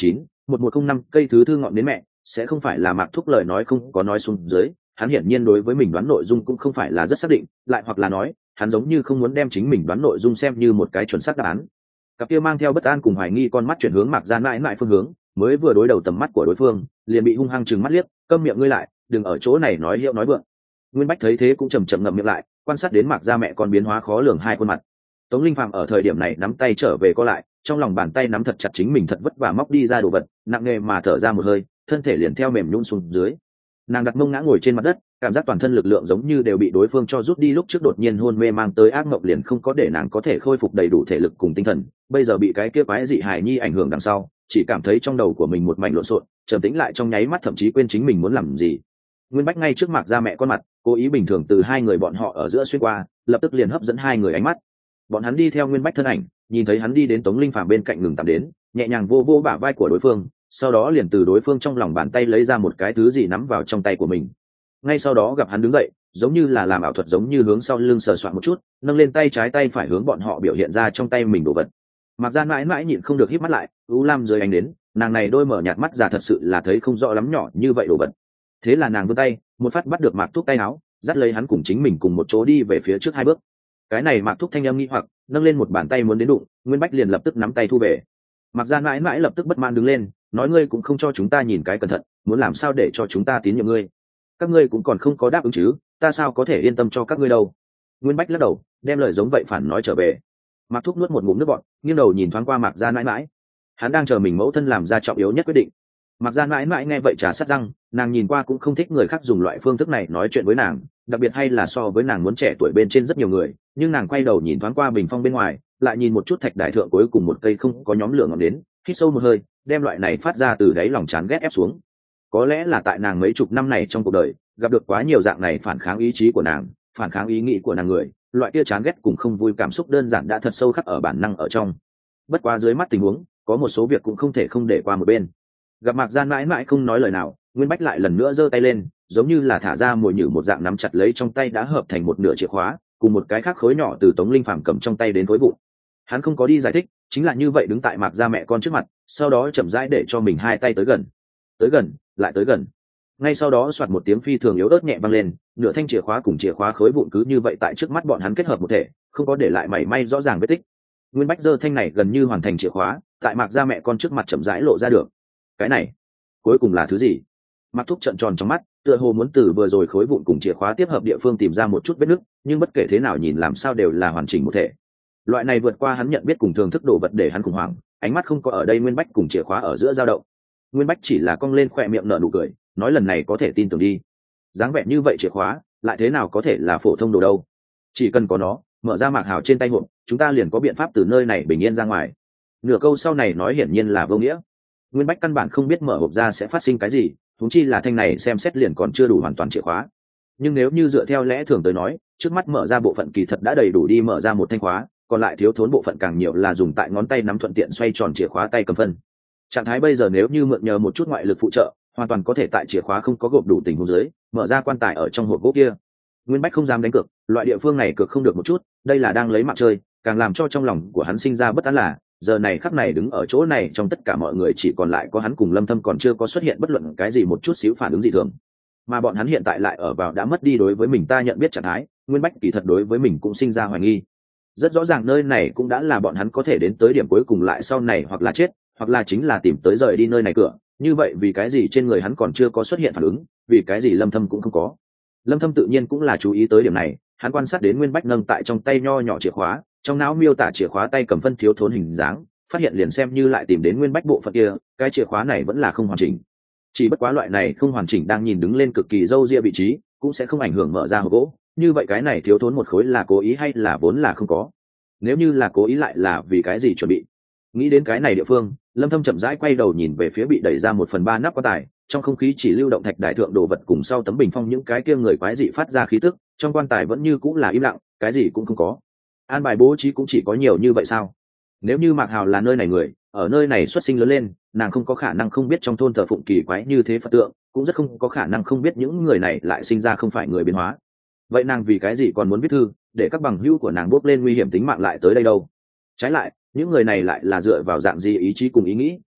Speaker 1: 1105 cây thứ thư ngọn đến mẹ, sẽ không phải là Mạc Thúc lời nói không có nói xuống dưới, hắn hiển nhiên đối với mình đoán nội dung cũng không phải là rất xác định, lại hoặc là nói, hắn giống như không muốn đem chính mình đoán nội dung xem như một cái chuẩn xác đáp án. Cặp kia mang theo bất an cùng hoài nghi con mắt chuyển hướng Mạc Gia mãi mãi phương hướng, mới vừa đối đầu tầm mắt của đối phương, liền bị hung hăng trừng mắt liếc, câm miệng ngươi lại, đừng ở chỗ này nói hiệu nói vượng. Nguyên Bách thấy thế cũng chầm chậm ngậm miệng lại, quan sát đến Mạc Gia mẹ con biến hóa khó lường hai khuôn mặt. Tống Linh Phàm ở thời điểm này nắm tay trở về co lại, trong lòng bàn tay nắm thật chặt chính mình thật vất vả móc đi ra đồ vật, nặng nề mà thở ra một hơi, thân thể liền theo mềm nhũn xuống dưới. Nàng đặt mông ngã ngồi trên mặt đất, cảm giác toàn thân lực lượng giống như đều bị đối phương cho rút đi, lúc trước đột nhiên hôn mê mang tới ác mộng liền không có để nàng có thể khôi phục đầy đủ thể lực cùng tinh thần, bây giờ bị cái kia quái dị hài nhi ảnh hưởng đằng sau, chỉ cảm thấy trong đầu của mình một mảnh lộn xộn, trầm tĩnh lại trong nháy mắt thậm chí quên chính mình muốn làm gì. Nguyên Bách ngay trước Mạc Gia mẹ con mặt, cố ý bình thường từ hai người bọn họ ở giữa xuyên qua, lập tức liền hấp dẫn hai người ánh mắt. Bọn hắn đi theo Nguyên Bách thân ảnh, nhìn thấy hắn đi đến Tống Linh Phàm bên cạnh ngừng tạm đến, nhẹ nhàng vô vô bả vai của đối phương, sau đó liền từ đối phương trong lòng bàn tay lấy ra một cái thứ gì nắm vào trong tay của mình. Ngay sau đó gặp hắn đứng dậy, giống như là làm ảo thuật giống như hướng sau lưng sờ soạn một chút, nâng lên tay trái tay phải hướng bọn họ biểu hiện ra trong tay mình đồ vật. Mạc Gia mãi mãi nhịn không được híp mắt lại, u lam dưới ánh đến, nàng này đôi mở nhạt mắt già thật sự là thấy không rõ lắm nhỏ như vậy đồ vật. Thế là nàng vươn tay, một phát bắt được Mạc Thúc tay áo, dắt lấy hắn cùng chính mình cùng một chỗ đi về phía trước hai bước. Cái này Mạc Thúc thanh âm nghi hoặc, nâng lên một bàn tay muốn đến đụng, Nguyên Bách liền lập tức nắm tay thu về. Mạc Gia mãi mãi lập tức bất mãn đứng lên, nói ngươi cũng không cho chúng ta nhìn cái cẩn thận, muốn làm sao để cho chúng ta tín nhiệm ngươi? Các ngươi cũng còn không có đáp ứng chứ, ta sao có thể yên tâm cho các ngươi đâu? Nguyên Bách lắc đầu, đem lời giống vậy phản nói trở về. Mạc Thúc nuốt một ngụm nước bọt, nghiêng đầu nhìn thoáng qua Mạc Gia mãi mãi, hắn đang chờ mình mẫu thân làm ra trọng yếu nhất quyết định. Mạc Gia mãi mãi nghe vậy trà sắt răng, nàng nhìn qua cũng không thích người khác dùng loại phương thức này nói chuyện với nàng, đặc biệt hay là so với nàng muốn trẻ tuổi bên trên rất nhiều người. Nhưng nàng quay đầu nhìn thoáng qua bình phong bên ngoài, lại nhìn một chút thạch đại thượng cuối cùng một cây không có nhóm lửa ngọn đến, hít sâu một hơi, đem loại này phát ra từ đáy lòng chán ghét ép xuống. Có lẽ là tại nàng mấy chục năm này trong cuộc đời gặp được quá nhiều dạng này phản kháng ý chí của nàng, phản kháng ý nghĩ của nàng người, loại kia chán ghét cùng không vui cảm xúc đơn giản đã thật sâu khắc ở bản năng ở trong. Bất quá dưới mắt tình huống, có một số việc cũng không thể không để qua một bên. Gặp Mạc Gia mãi mãi không nói lời nào, Nguyên Bách lại lần nữa giơ tay lên, giống như là thả ra mồi nhử một dạng nắm chặt lấy trong tay đã hợp thành một nửa chìa khóa, cùng một cái khác khối nhỏ từ Tống Linh Phàm cầm trong tay đến khối vụn. Hắn không có đi giải thích, chính là như vậy đứng tại Mạc Gia mẹ con trước mặt, sau đó chậm rãi để cho mình hai tay tới gần, lại tới gần. Ngay sau đó soạt một tiếng phi thường yếu ớt nhẹ vang lên, nửa thanh chìa khóa cùng chìa khóa khối vụn cứ như vậy tại trước mắt bọn hắn kết hợp một thể, không có để lại mảy may rõ ràng vết tích. Nguyên Bách giơ thanh này gần như hoàn thành chìa khóa, tại Mạc Gia mẹ con trước mặt chậm rãi lộ ra được. Cái này, cuối cùng là thứ gì? Mạc Thúc trợn tròn trong mắt, tựa hồ muốn từ vừa rồi khối vụn cùng chìa khóa tiếp hợp địa phương tìm ra một chút vết nứt, nhưng bất kể thế nào nhìn làm sao đều là hoàn chỉnh một thể. Loại này vượt qua hắn nhận biết cùng thường thức đồ vật để hắn khủng hoảng, ánh mắt không có ở đây Nguyên Bách cùng chìa khóa ở giữa dao động. Nguyên Bách chỉ là cong lên khỏe miệng nở nụ cười, nói lần này có thể tin tưởng đi. Dáng vẻ như vậy chìa khóa, lại thế nào có thể là phổ thông đồ đâu? Chỉ cần có nó, mở ra Mạc Hào trên tay hộp, chúng ta liền có biện pháp từ nơi này bình yên ra ngoài. Nửa câu sau này nói hiển nhiên là vô nghĩa. Nguyên Bách căn bản không biết mở hộp ra sẽ phát sinh cái gì, huống chi là thanh này xem xét liền còn chưa đủ hoàn toàn chìa khóa. Nhưng nếu như dựa theo lẽ thường tới nói, trước mắt mở ra bộ phận kỳ thật đã đầy đủ đi mở ra một thanh khóa, còn lại thiếu thốn bộ phận càng nhiều là dùng tại ngón tay nắm thuận tiện xoay tròn chìa khóa tay cầm phân. Trạng thái bây giờ nếu như mượn nhờ một chút ngoại lực phụ trợ, hoàn toàn có thể tại chìa khóa không có gộp đủ tình huống dưới, mở ra quan tài ở trong hộp gỗ kia. Nguyên Bách không dám đánh cược, loại địa phương này cược không được một chút, đây là đang lấy mạng chơi, càng làm cho trong lòng của hắn sinh ra bất an là, giờ này khắc này đứng ở chỗ này trong tất cả mọi người chỉ còn lại có hắn cùng Lâm Thâm còn chưa có xuất hiện bất luận cái gì một chút xíu phản ứng dị thường. Mà bọn hắn hiện tại lại ở vào đã mất đi đối với mình ta nhận biết trạng thái, Nguyên Bách kỳ thật đối với mình cũng sinh ra hoài nghi. Rất rõ ràng nơi này cũng đã là bọn hắn có thể đến tới điểm cuối cùng lại sau này hoặc là chết, hoặc là chính là tìm tới rời đi nơi này cửa, như vậy vì cái gì trên người hắn còn chưa có xuất hiện phản ứng, vì cái gì Lâm Thâm cũng không có. Lâm Thâm tự nhiên cũng là chú ý tới điểm này, hắn quan sát đến Nguyên Bách nâng tại trong tay nho nhỏ chìa khóa, trong não miêu tả chìa khóa tay cầm phân thiếu thốn hình dáng, phát hiện liền xem như lại tìm đến Nguyên Bách bộ phận kia, cái chìa khóa này vẫn là không hoàn chỉnh. Chỉ bất quá loại này không hoàn chỉnh đang nhìn đứng lên cực kỳ râu ria vị trí, cũng sẽ không ảnh hưởng mở ra hộp gỗ, như vậy cái này thiếu thốn một khối là cố ý hay là vốn là không có. Nếu như là cố ý lại là vì cái gì chuẩn bị. Nghĩ đến cái này địa phương, Lâm Thâm chậm rãi quay đầu nhìn về phía bị đẩy ra 1/3 nắp quan tài, trong không khí chỉ lưu động thạch đại thượng đồ vật cùng sau tấm bình phong những cái kia người quái dị phát ra khí tức, trong quan tài vẫn như cũng là im lặng, cái gì cũng không có. An bài bố trí cũng chỉ có nhiều như vậy sao? Nếu như Mạc Hào là nơi này người, ở nơi này xuất sinh lớn lên, nàng không có khả năng không biết trong thôn thờ phụng kỳ quái như thế Phật tượng, cũng rất không có khả năng không biết những người này lại sinh ra không phải người biến hóa. Vậy nàng vì cái gì còn muốn viết thư, để các bằng hữu của nàng bước lên nguy hiểm tính mạng lại tới đây đâu? Trái lại, những người này lại là dựa vào dạng gì ý chí cùng ý nghĩ,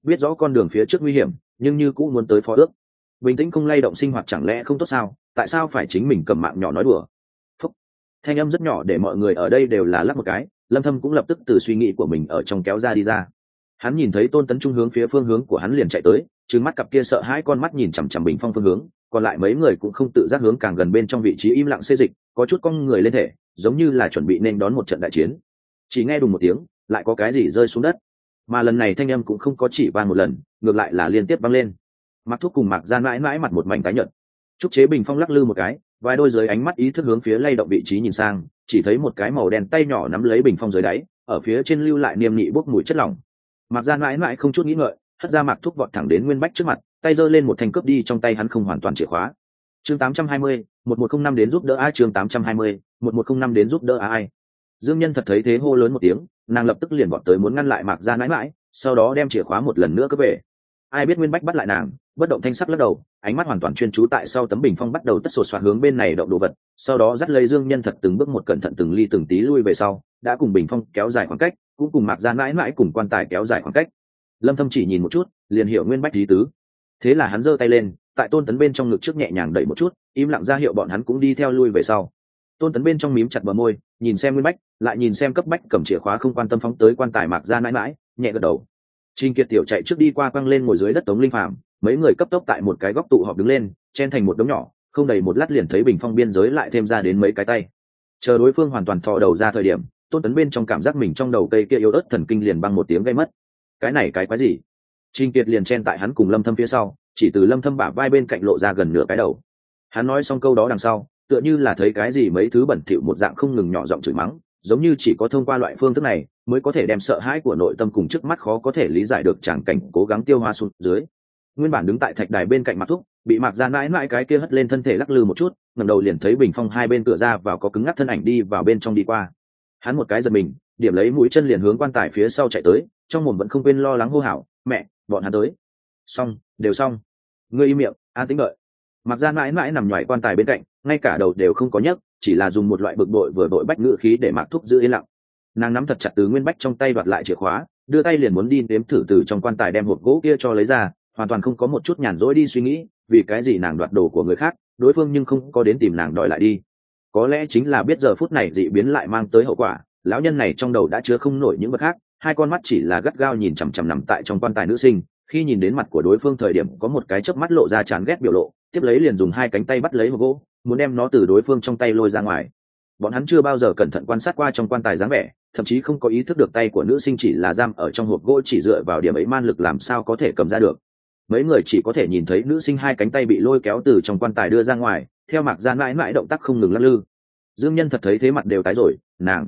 Speaker 1: biết rõ con đường phía trước nguy hiểm nhưng như cũng muốn tới phó ước. Bình tĩnh không lay động sinh hoạt chẳng lẽ không tốt sao, tại sao phải chính mình cầm mạng nhỏ nói đùa. Phúc. Thanh âm rất nhỏ để mọi người ở đây đều là lắc một cái. Lâm Thâm cũng lập tức từ suy nghĩ của mình ở trong kéo ra đi ra. Hắn nhìn thấy Tôn Tấn Trung hướng phía phương hướng của hắn liền chạy tới, trừng mắt cặp kia sợ hãi con mắt nhìn chằm chằm Bình Phong phương hướng, còn lại mấy người cũng không tự giác hướng càng gần bên trong vị trí im lặng xê dịch, có chút cong người lên thể, giống như là chuẩn bị nên đón một trận đại chiến. Chỉ nghe đùng một tiếng, lại có cái gì rơi xuống đất, mà lần này thanh âm cũng không có chỉ vang một lần, ngược lại là liên tiếp vang lên. Mạc Thúc cùng Mạc Gian mãi mãi mặt một mảnh tái nhợt. Trúc Chế Bình Phong lắc lư một cái, vài đôi dưới ánh mắt ý thức hướng phía lay động vị trí nhìn sang, chỉ thấy một cái màu đen tay nhỏ nắm lấy Bình Phong dưới đáy, ở phía trên lưu lại niêm nị bốc mùi chất lỏng. Mạc Gian mãi mãi không chút nghĩ ngợi, hất ra Mạc Thúc vọt thẳng đến Nguyên Bách trước mặt, tay giơ lên một thanh cướp đi trong tay hắn không hoàn toàn chìa khóa. Chương 820, 1105 đến giúp đỡ ai chương 820, 1105 đến giúp đỡ ai. Dương Nhân thật thấy thế hô lớn một tiếng, nàng lập tức liền vọt tới muốn ngăn lại Mạc Gian mãi mãi, sau đó đem chìa khóa một lần nữa cướp về. Ai biết Nguyên Bách bắt lại nàng, bất động thanh sắc lắc đầu, ánh mắt hoàn toàn chuyên chú tại sau tấm bình phong, bắt đầu tất sột soạt hướng bên này động đồ vật, sau đó dắt lấy Dương Nhân thật từng bước một cẩn thận từng ly từng tí lui về sau, đã cùng bình phong kéo dài khoảng cách, cũng cùng Mạc Gian mãi mãi cùng quan tài kéo dài khoảng cách. Lâm Thâm chỉ nhìn một chút, liền hiểu Nguyên Bách ý tứ. Thế là hắn giơ tay lên, tại Tôn Tấn bên trong ngực trước nhẹ nhàng đẩy một chút, im lặng ra hiệu bọn hắn cũng đi theo lui về sau. Tôn Tấn bên trong mím chặt bờ môi, nhìn xem Nguyên Bách, lại nhìn xem cấp bách cầm chìa khóa không quan tâm phóng tới quan tài Mạc Gian mãi mãi, nhẹ gật đầu. Trình Kiệt tiểu chạy trước đi qua quăng lên ngồi dưới đất Tống Linh Phàm, mấy người cấp tốc tại một cái góc tụ họp đứng lên, chen thành một đống nhỏ, không đầy một lát liền thấy bình phong biên giới lại thêm ra đến mấy cái tay. Chờ đối phương hoàn toàn thò đầu ra thời điểm, Tôn Tấn bên trong cảm giác mình trong đầu cây kia yếu ớt thần kinh liền băng một tiếng gây mất. Cái này cái quái gì? Trình Kiệt liền chen tại hắn cùng Lâm Thâm phía sau, chỉ từ Lâm Thâm bả vai bên cạnh lộ ra gần nửa cái đầu. Hắn nói xong câu đó đằng sau, tựa như là thấy cái gì mấy thứ bẩn thỉu một dạng không ngừng nhỏ giọng chửi mắng, giống như chỉ có thông qua loại phương thức này mới có thể đem sợ hãi của nội tâm cùng trước mắt khó có thể lý giải được tràng cảnh cố gắng tiêu hóa xuống dưới. Nguyên bản đứng tại thạch đài bên cạnh Mạc Thúc, bị Mạc Gian mãi mãi cái kia hất lên thân thể lắc lư một chút, ngẩng đầu liền thấy bình phong hai bên cửa ra vào có cứng ngắc thân ảnh đi vào bên trong đi qua. Hắn một cái giật mình, điểm lấy mũi chân liền hướng quan tài phía sau chạy tới, trong mồm vẫn không quên lo lắng hô hào, mẹ, bọn hắn tới. Xong, đều xong. Ngươi im miệng, an tĩnh đợi. Mạc Gian mãi mãi nằm ngoài quan tài bên cạnh, ngay cả đầu đều không có nhấc, chỉ là dùng một loại bực bội vừa bội bách ngữ khí để Mạc Thúc giữ yên lặng. Nàng nắm thật chặt từ Nguyên Bách trong tay đoạt lại chìa khóa, đưa tay liền muốn đi nếm thử từ trong quan tài đem hộp gỗ kia cho lấy ra, hoàn toàn không có một chút nhàn rỗi đi suy nghĩ, vì cái gì nàng đoạt đồ của người khác, đối phương nhưng không có đến tìm nàng đòi lại đi. Có lẽ chính là biết giờ phút này dị biến lại mang tới hậu quả, lão nhân này trong đầu đã chứa không nổi những vật khác, hai con mắt chỉ là gắt gao nhìn chằm chằm nằm tại trong quan tài nữ sinh, khi nhìn đến mặt của đối phương thời điểm có một cái chớp mắt lộ ra chán ghét biểu lộ, tiếp lấy liền dùng hai cánh tay bắt lấy hộp gỗ, muốn đem nó từ đối phương trong tay lôi ra ngoài. Bọn hắn chưa bao giờ cẩn thận quan sát qua trong quan tài dáng vẻ, thậm chí không có ý thức được tay của nữ sinh chỉ là giam ở trong hộp gỗ, chỉ dựa vào điểm ấy man lực làm sao có thể cầm ra được. Mấy người chỉ có thể nhìn thấy nữ sinh hai cánh tay bị lôi kéo từ trong quan tài đưa ra ngoài, theo Mạc Gian mãi mãi động tác không ngừng lắc lư. Dương Nhân thật thấy thế mặt đều tái rồi,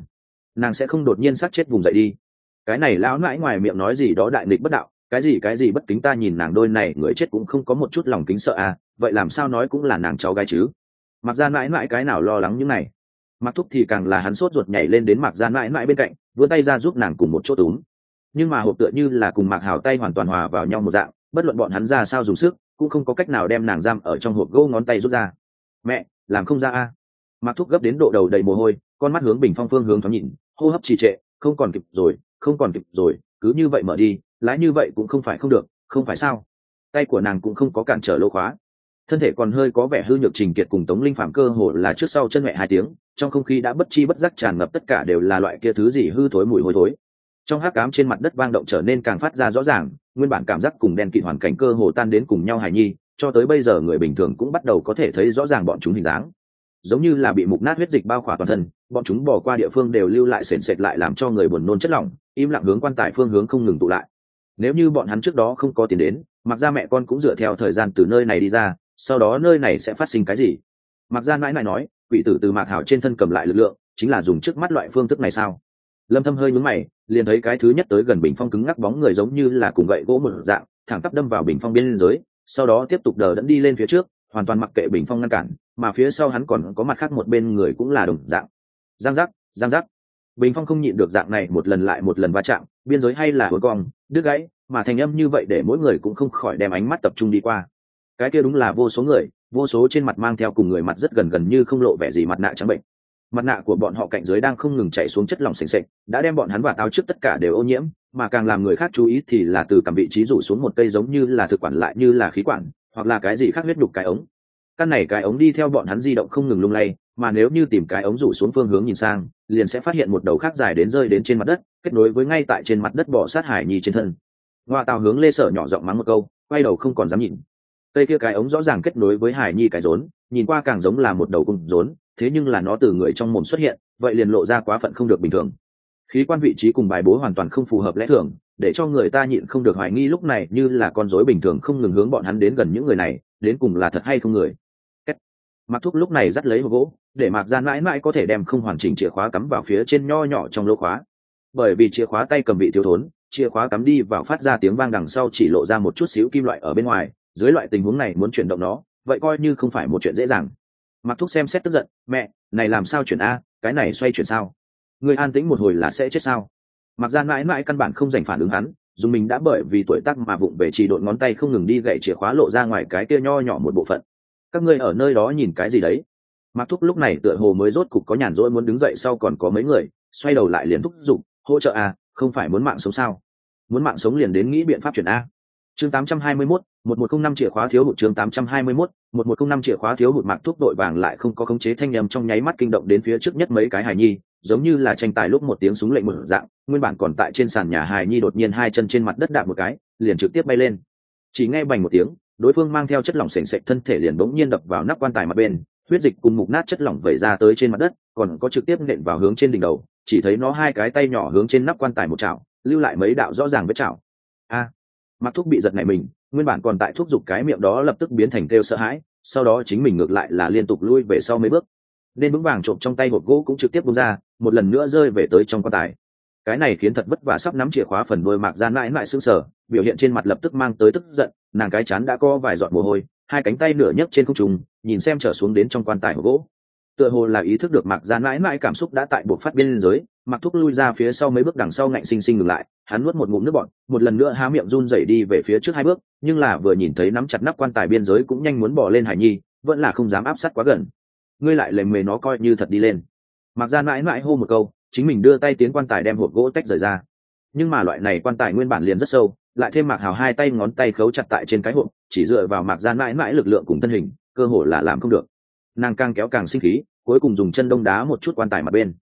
Speaker 1: nàng sẽ không đột nhiên sát chết vùng dậy đi. Cái này lão nãi ngoài miệng nói gì đó đại nghịch bất đạo, cái gì bất kính, ta nhìn nàng đôi này người chết cũng không có một chút lòng kính sợ à, vậy làm sao nói cũng là nàng cháu gái chứ. Mạc Gian mãi mãi cái nào lo lắng những này. Mạc Thúc thì càng là hắn sốt ruột nhảy lên đến Mạc Gian mãi mãi bên cạnh, vươn tay ra giúp nàng cùng một chỗ túm. Nhưng mà hộp tựa như là cùng Mạc Hào tay hoàn toàn hòa vào nhau một dạng, bất luận bọn hắn ra sao dùng sức cũng không có cách nào đem nàng giam ở trong hộp gỗ, ngón tay rút ra. Mẹ, làm không ra a. Mạc Thúc gấp đến độ đầu đầy mồ hôi, con mắt hướng bình phong phương hướng thoáng nhìn, hô hấp trì trệ, không còn kịp rồi, cứ như vậy mở đi, lái như vậy cũng không phải không được, không phải sao? Tay của nàng cũng không có cản trở lỗ khóa, thân thể còn hơi có vẻ hư nhược. Trình Kiệt cùng Tống Linh Phàm cơ hồ là trước sau chân mẹ hai tiếng, trong không khí đã bất chi bất giác tràn ngập tất cả đều là loại kia thứ gì hư thối mùi hôi thối. Trong hắc ám trên mặt đất vang động trở nên càng phát ra rõ ràng, nguyên bản cảm giác cùng đen kịt hoàn cảnh cơ hồ tan đến cùng nhau hài nhi, cho tới bây giờ người bình thường cũng bắt đầu có thể thấy rõ ràng bọn chúng hình dáng, giống như là bị mục nát huyết dịch bao khỏa toàn thân, bọn chúng bỏ qua địa phương đều lưu lại sền sệt lại làm cho người buồn nôn chất lỏng, im lặng hướng quan tài phương hướng không ngừng tụ lại. Nếu như bọn hắn trước đó không có tiền đến, Mặc ra mẹ con cũng dựa theo thời gian từ nơi này đi ra, sau đó nơi này sẽ phát sinh cái gì? Mặc ra mãi mãi nói, quỷ tử từ Mạc Hảo trên thân cầm lại lực lượng, chính là dùng trước mắt loại phương thức này sao? Lâm Thâm hơi nhướng mày, liền thấy cái thứ nhất tới gần bình phong cứng ngắc bóng người giống như là cùng gậy gỗ một dạng, thẳng tắp đâm vào bình phong bên dưới, sau đó tiếp tục đờ đẫn đi lên phía trước, hoàn toàn mặc kệ bình phong ngăn cản, mà phía sau hắn còn có mặt khác một bên người cũng là đồng dạng. Giang giác, bình phong không nhịn được dạng này một lần lại một lần va chạm, biên giới hay là uốn cong, đứt gãy, mà thành âm như vậy để mỗi người cũng không khỏi đem ánh mắt tập trung đi qua. Cái kia đúng là vô số người, vô số trên mặt mang theo cùng người mặt rất gần như không lộ vẻ gì mặt nạ trắng bệnh. Mặt nạ của bọn họ cạnh dưới đang không ngừng chảy xuống chất lỏng sền sệt, đã đem bọn hắn và áo trước tất cả đều ô nhiễm, mà càng làm người khác chú ý thì là từ cầm vị trí rủ xuống một cây giống như là thực quản lại như là khí quản hoặc là cái gì khác huyết đục cái ống. Căn này cái ống đi theo bọn hắn di động không ngừng lung lay, mà nếu như tìm cái ống rủ xuống phương hướng nhìn sang liền sẽ phát hiện một đầu khác dài đến rơi đến trên mặt đất, kết nối với ngay tại trên mặt đất bỏ sát hải nhi trên thân. Ngoa tào hướng Lê Sở nhỏ giọng mắng một câu, quay đầu không còn dám nhìn. Cây kia cái ống rõ ràng kết nối với hải nhi cái rốn, nhìn qua càng giống là một đầu cung rốn, thế nhưng là nó từ người trong mồm xuất hiện, vậy liền lộ ra quá phận không được bình thường. Khí quan vị trí cùng bài bố hoàn toàn không phù hợp lẽ thường, để cho người ta nhịn không được hoài nghi lúc này như là con rối bình thường không ngừng hướng bọn hắn đến gần những người này, đến cùng là thật hay không người. Mạc Thúc lúc này dắt lấy hộp gỗ, để Mạc Gian mãi mãi có thể đem không hoàn chỉnh chìa khóa cắm vào phía trên nho nhỏ trong lỗ khóa. Bởi vì chìa khóa tay cầm bị thiếu thốn, chìa khóa cắm đi vào phát ra tiếng vang đằng sau chỉ lộ ra một chút xíu kim loại ở bên ngoài, dưới loại tình huống này muốn chuyển động nó, vậy coi như không phải một chuyện dễ dàng. Mạc Thúc xem xét tức giận, mẹ, này làm sao chuyển a, cái này xoay chuyển sao? Người an tĩnh một hồi là sẽ chết sao? Mạc Gian mãi mãi căn bản không dành phản ứng hắn, dùng mình đã bởi vì tuổi tác mà vụng về chỉ độn ngón tay không ngừng đi gậy chìa khóa lộ ra ngoài cái kia nho nhỏ một bộ phận. Các ngươi ở nơi đó nhìn cái gì đấy? Mạc Thúc lúc này tựa hồ mới rốt cục có nhàn rỗi muốn đứng dậy, sau còn có mấy người xoay đầu lại liền thúc giục, hỗ trợ a, không phải muốn mạng sống sao? Muốn mạng sống liền đến nghĩ biện pháp chuyển a. Chương 821, 1105 chìa khóa thiếu hụt. Chương 821, 1105 chìa khóa thiếu hụt. Mạc Thúc đội vàng lại không có khống chế thanh âm trong nháy mắt kinh động đến phía trước nhất mấy cái hài nhi, giống như là tranh tài lúc một tiếng súng lệnh một dạng, nguyên bản còn tại trên sàn nhà hài nhi đột nhiên hai chân trên mặt đất đạp một cái, liền trực tiếp bay lên. Chỉ nghe bành một tiếng, đối phương mang theo chất lỏng sền sệt thân thể liền bỗng nhiên đập vào nắp quan tài mặt bên, huyết dịch cùng mục nát chất lỏng vẩy ra tới trên mặt đất, còn có trực tiếp nện vào hướng trên đỉnh đầu, chỉ thấy nó hai cái tay nhỏ hướng trên nắp quan tài một chảo, lưu lại mấy đạo rõ ràng vết chảo. A! Mạc Thúc bị giật nảy mình, nguyên bản còn tại thúc giục cái miệng đó lập tức biến thành kêu sợ hãi, sau đó chính mình ngược lại là liên tục lui về sau mấy bước, nên vững vàng trộm trong tay hộp gỗ cũng trực tiếp buông ra, một lần nữa rơi về tới trong quan tài. Cái này khiến thật vất vả sắp nắm chìa khóa phần đuôi Mạc Gian mãi mãi sững sờ, biểu hiện trên mặt lập tức mang tới tức giận, nàng cái chán đã có vài giọt mồ hôi, hai cánh tay nửa nhấc trên không trung, nhìn xem trở xuống đến trong quan tài hộp gỗ. Tựa hồ là ý thức được Mạc Gian mãi mãi cảm xúc đã tại buộc phát biên giới, Mạc Thúc lui ra phía sau mấy bước đằng sau ngạnh sinh sinh ngừng lại, hắn nuốt một ngụm nước bọt, một lần nữa há miệng run rẩy đi về phía trước hai bước, nhưng là vừa nhìn thấy nắm chặt nắp quan tài biên giới cũng nhanh muốn bỏ lên Hải Nhi, vẫn là không dám áp sát quá gần. Ngươi lại lèm mề nó coi như thật đi lên. Mạc Gian mãi mãi hô một câu, chính mình đưa tay tiến quan tài đem hộp gỗ tách rời ra. Nhưng mà loại này quan tài nguyên bản liền rất sâu, lại thêm Mạc Hào hai tay ngón tay khấu chặt tại trên cái hộp, chỉ dựa vào Mạc Gian mãi mãi lực lượng cùng thân hình, cơ hồ là làm không được. Nàng càng kéo càng sinh khí, cuối cùng dùng chân đông đá một chút quan tài mặt bên.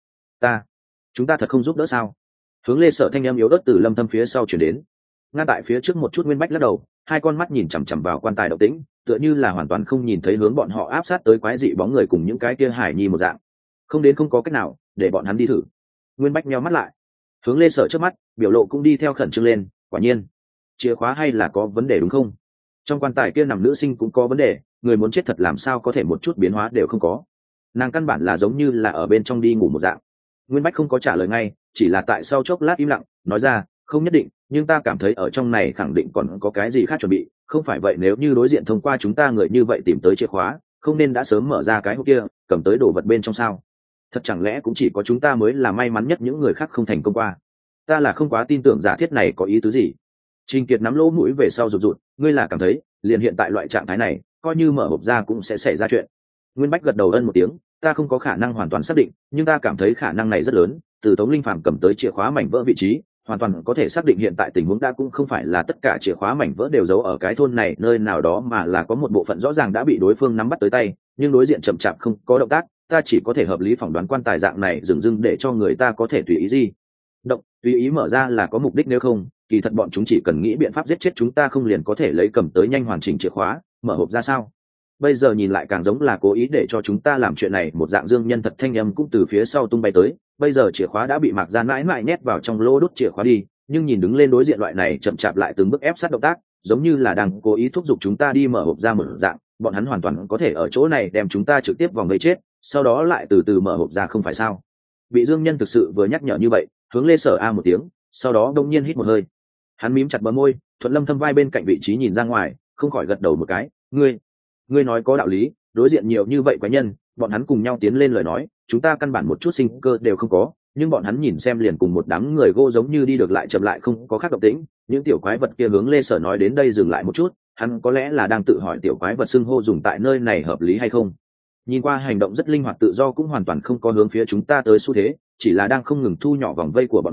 Speaker 1: Chúng ta thật không giúp đỡ sao? Hướng Lê Sở thanh âm yếu ớt từ Lâm Thâm phía sau chuyển đến. Ngay tại phía trước một chút Nguyên Bách lắc đầu, hai con mắt nhìn chằm chằm vào quan tài động tĩnh, tựa như là hoàn toàn không nhìn thấy hướng bọn họ áp sát tới quái dị bóng người cùng những cái kia hải nhi một dạng. Không đến không có cách nào, để bọn hắn đi thử. Nguyên Bách nheo mắt lại. Hướng Lê Sở trước mắt, biểu lộ cũng đi theo khẩn trương lên, quả nhiên, chìa khóa hay là có vấn đề đúng không? Trong quan tài kia nằm nữ sinh cũng có vấn đề, người muốn chết thật làm sao có thể một chút biến hóa đều không có. Nàng căn bản là giống như là ở bên trong đi ngủ một dạng. Nguyên Bách không có trả lời ngay, chỉ là tại sau chốc lát im lặng, nói ra, không nhất định, nhưng ta cảm thấy ở trong này khẳng định còn có cái gì khác chuẩn bị, không phải vậy nếu như đối diện thông qua chúng ta người như vậy tìm tới chìa khóa, không nên đã sớm mở ra cái hộp kia, cầm tới đồ vật bên trong sao? Thật chẳng lẽ cũng chỉ có chúng ta mới là may mắn nhất, những người khác không thành công qua? Ta là không quá tin tưởng giả thiết này có ý tứ gì. Trình Kiệt nắm lỗ mũi về sau rụt rụt, ngươi là cảm thấy, liền hiện tại loại trạng thái này, coi như mở hộp ra cũng sẽ xảy ra chuyện. Nguyên Bách gật đầu ân một tiếng, ta không có khả năng hoàn toàn xác định, nhưng ta cảm thấy khả năng này rất lớn, từ Tống Linh Phàm cầm tới chìa khóa mảnh vỡ vị trí, hoàn toàn có thể xác định hiện tại tình huống đã cũng không phải là tất cả chìa khóa mảnh vỡ đều giấu ở cái thôn này nơi nào đó, mà là có một bộ phận rõ ràng đã bị đối phương nắm bắt tới tay, nhưng đối diện chậm chạp không có động tác, ta chỉ có thể hợp lý phỏng đoán quan tài dạng này dừng dưng để cho người ta có thể tùy ý gì động, tùy ý mở ra là có mục đích, nếu không, kỳ thật bọn chúng chỉ cần nghĩ biện pháp giết chết chúng ta không liền có thể lấy cầm tới nhanh hoàn chỉnh chìa khóa, mở hộp ra sao? Bây giờ nhìn lại càng giống là cố ý để cho chúng ta làm chuyện này. Một dạng dương nhân thật thanh âm cũng từ phía sau tung bay tới, bây giờ chìa khóa đã bị Mạc Gian mãi mãi nhét vào trong lô đốt chìa khóa đi, nhưng nhìn đứng lên đối diện loại này chậm chạp lại từng bước ép sát động tác, giống như là đang cố ý thúc giục chúng ta đi mở hộp ra một dạng, bọn hắn hoàn toàn có thể ở chỗ này đem chúng ta trực tiếp vòng vây chết, sau đó lại từ từ mở hộp ra không phải sao? Bị dương nhân thực sự vừa nhắc nhở như vậy, Hướng Lê Sở a một tiếng, sau đó đông nhiên hít một hơi, hắn mím chặt bờ môi, thuận Lâm Thâm vai bên cạnh vị trí nhìn ra ngoài, không khỏi gật đầu một cái, ngươi nói có đạo lý, đối diện nhiều như vậy quái nhân, bọn hắn cùng nhau tiến lên lời nói, chúng ta căn bản một chút sinh cơ đều không có, nhưng bọn hắn nhìn xem liền cùng một đám người gô giống như đi được lại chậm lại không có khác động tĩnh. Những tiểu quái vật kia hướng Lê Sở nói đến đây dừng lại một chút, hắn có lẽ là đang tự hỏi tiểu quái vật xưng hô dùng tại nơi này hợp lý hay không. Nhìn qua hành động rất linh hoạt tự do, cũng hoàn toàn không có hướng phía chúng ta tới xu thế, chỉ là đang không ngừng thu nhỏ vòng vây của bọn nó,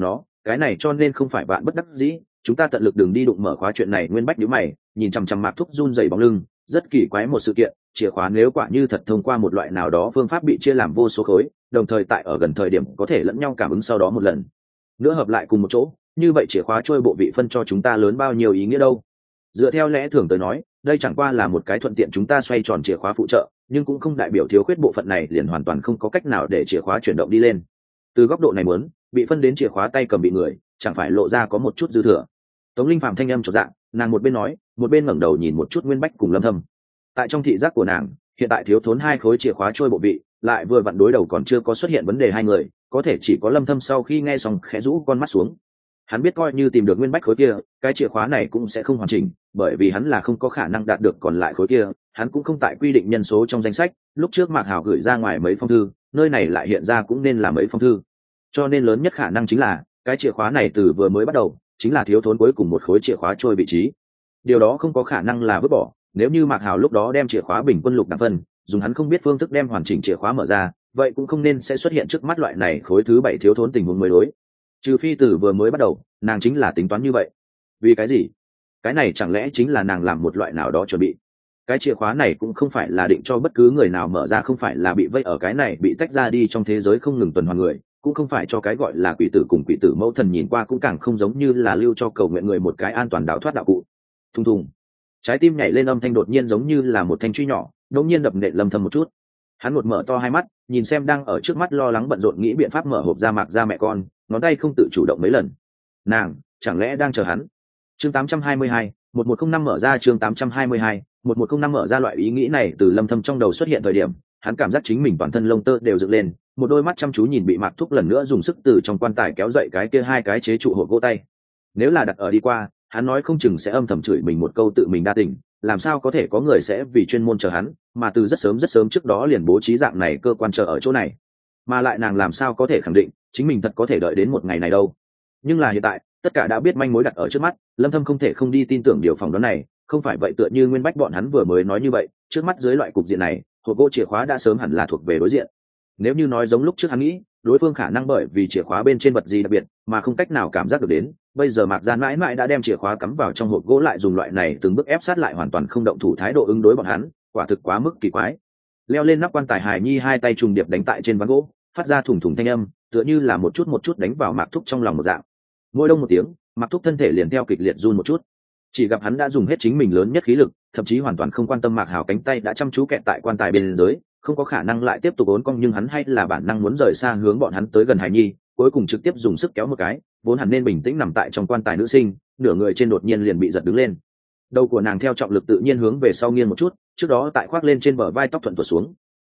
Speaker 1: cái này cho nên không phải bạn bất đắc dĩ, chúng ta tận lực đừng đi đụng mở khóa chuyện này. Nguyên Bách nhíu mày, nhìn chằm chằm Mạc Thúc run rẩy bóng lưng, rất kỳ quái một sự kiện, chìa khóa nếu quả như thật thông qua một loại nào đó phương pháp bị chia làm vô số khối, đồng thời tại ở gần thời điểm có thể lẫn nhau cảm ứng, sau đó một lần nữa hợp lại cùng một chỗ, như vậy chìa khóa trôi bộ vị phân cho chúng ta lớn bao nhiêu ý nghĩa đâu. Dựa theo lẽ thường tới nói, đây chẳng qua là một cái thuận tiện chúng ta xoay tròn chìa khóa phụ trợ, nhưng cũng không đại biểu thiếu khuyết bộ phận này liền hoàn toàn không có cách nào để chìa khóa chuyển động đi lên. Từ góc độ này muốn bị phân đến chìa khóa tay cầm bị người, chẳng phải lộ ra có một chút dư thừa. Tống Linh Phàm thanh âm chột dạng, nàng một bên nói, một bên ngẩng đầu nhìn một chút Nguyên Bách cùng Lâm Thâm. Tại trong thị giác của nàng, hiện tại thiếu thốn 2 khối chìa khóa trôi bộ vị, lại vừa vặn đối đầu còn chưa có xuất hiện vấn đề hai người, có thể chỉ có Lâm Thâm sau khi nghe xong khẽ rũ con mắt xuống. Hắn biết coi như tìm được Nguyên Bách khối kia, cái chìa khóa này cũng sẽ không hoàn chỉnh, bởi vì hắn là không có khả năng đạt được còn lại khối kia, hắn cũng không tại quy định nhân số trong danh sách. Lúc trước Mạc Hảo gửi ra ngoài mấy phong thư, nơi này lại hiện ra cũng nên là mấy phong thư, cho nên lớn nhất khả năng chính là cái chìa khóa này từ vừa mới bắt đầu chính là thiếu thốn cuối cùng một khối chìa khóa trôi vị trí. Điều đó không có khả năng là vứt bỏ, nếu như Mạc Hảo lúc đó đem chìa khóa bình quân lục đẳng phân, dùng hắn không biết phương thức đem hoàn chỉnh chìa khóa mở ra, vậy cũng không nên sẽ xuất hiện trước mắt loại này khối thứ 7 thiếu thốn tình huống mới đối. Trừ phi từ vừa mới bắt đầu nàng chính là tính toán như vậy. Vì cái gì? Cái này chẳng lẽ chính là nàng làm một loại nào đó chuẩn bị? Cái chìa khóa này cũng không phải là định cho bất cứ người nào mở ra, không phải là bị vây ở cái này bị tách ra đi trong thế giới không ngừng tuần hoàn người, cũng không phải cho cái gọi là quỷ tử cùng quỷ tử mẫu thần, nhìn qua cũng càng không giống như là lưu cho cầu nguyện người một cái an toàn đào thoát đạo cụ. Thùng thùng, trái tim nhảy lên, âm thanh đột nhiên giống như là một thanh truy nhỏ đột nhiên đập nện Lâm Thâm một chút. Hắn một mở to hai mắt, nhìn xem đang ở trước mắt lo lắng bận rộn nghĩ biện pháp mở hộp ra Mạc ra mẹ con, ngón tay không tự chủ động mấy lần. Nàng chẳng lẽ đang chờ hắn? Chương 822, 1105 mở ra. Chương 822, 1105 mở ra. Loại ý nghĩ này từ Lâm Thâm trong đầu xuất hiện thời điểm, hắn cảm giác chính mình toàn thân lông tơ đều dựng lên, một đôi mắt chăm chú nhìn bị Mạc Thúc lần nữa dùng sức từ trong quan tài kéo dậy cái kia 2 cái chế trụ hộp gỗ tay. Nếu là đặt ở đi qua, hắn nói không chừng sẽ âm thầm chửi mình một câu tự mình đa tình, làm sao có thể có người sẽ vì chuyên môn chờ hắn, mà từ rất sớm trước đó liền bố trí dạng này cơ quan chờ ở chỗ này. Mà lại nàng làm sao có thể khẳng định chính mình thật có thể đợi đến một ngày này đâu. Nhưng là hiện tại tất cả đã biết manh mối đặt ở trước mắt, Lâm Thâm không thể không đi tin tưởng điều phỏng đoán này, không phải vậy tựa như Nguyên Bách bọn hắn vừa mới nói như vậy, trước mắt dưới loại cục diện này, hộp gỗ chìa khóa đã sớm hẳn là thuộc về đối diện. Nếu như nói giống lúc trước hắn nghĩ, đối phương khả năng bởi vì chìa khóa bên trên vật gì đặc biệt mà không cách nào cảm giác được đến, bây giờ Mạc Gian mãi mãi đã đem chìa khóa cắm vào trong hộp gỗ, lại dùng loại này từng bước ép sát lại hoàn toàn không động thủ thái độ ứng đối bọn hắn, quả thực quá mức kỳ quái. Leo lên nắp quan tài, Hải Nhi 2 tay trùng điệp đánh tại trên ván gỗ, phát ra thủng thủng thanh âm, tựa như là một chút đánh vào Mạc Thúc trong lòng một dạng. Mỗi đông một tiếng, Mạc Thúc thân thể liền theo kịch liệt run một chút. Chỉ gặp hắn đã dùng hết chính mình lớn nhất khí lực, thậm chí hoàn toàn không quan tâm Mạc Hảo cánh tay đã chăm chú kẹt tại quan tài bên dưới, không có khả năng lại tiếp tục uốn cong, nhưng hắn hay là bản năng muốn rời xa hướng bọn hắn tới gần Hải Nhi, cuối cùng trực tiếp dùng sức kéo một cái, vốn hẳn nên bình tĩnh nằm tại trong quan tài nữ sinh, nửa người trên đột nhiên liền bị giật đứng lên. Đầu của nàng theo trọng lực tự nhiên hướng về sau nghiêng một chút, trước đó tại khoác lên trên bờ vai tóc thuận tuột xuống.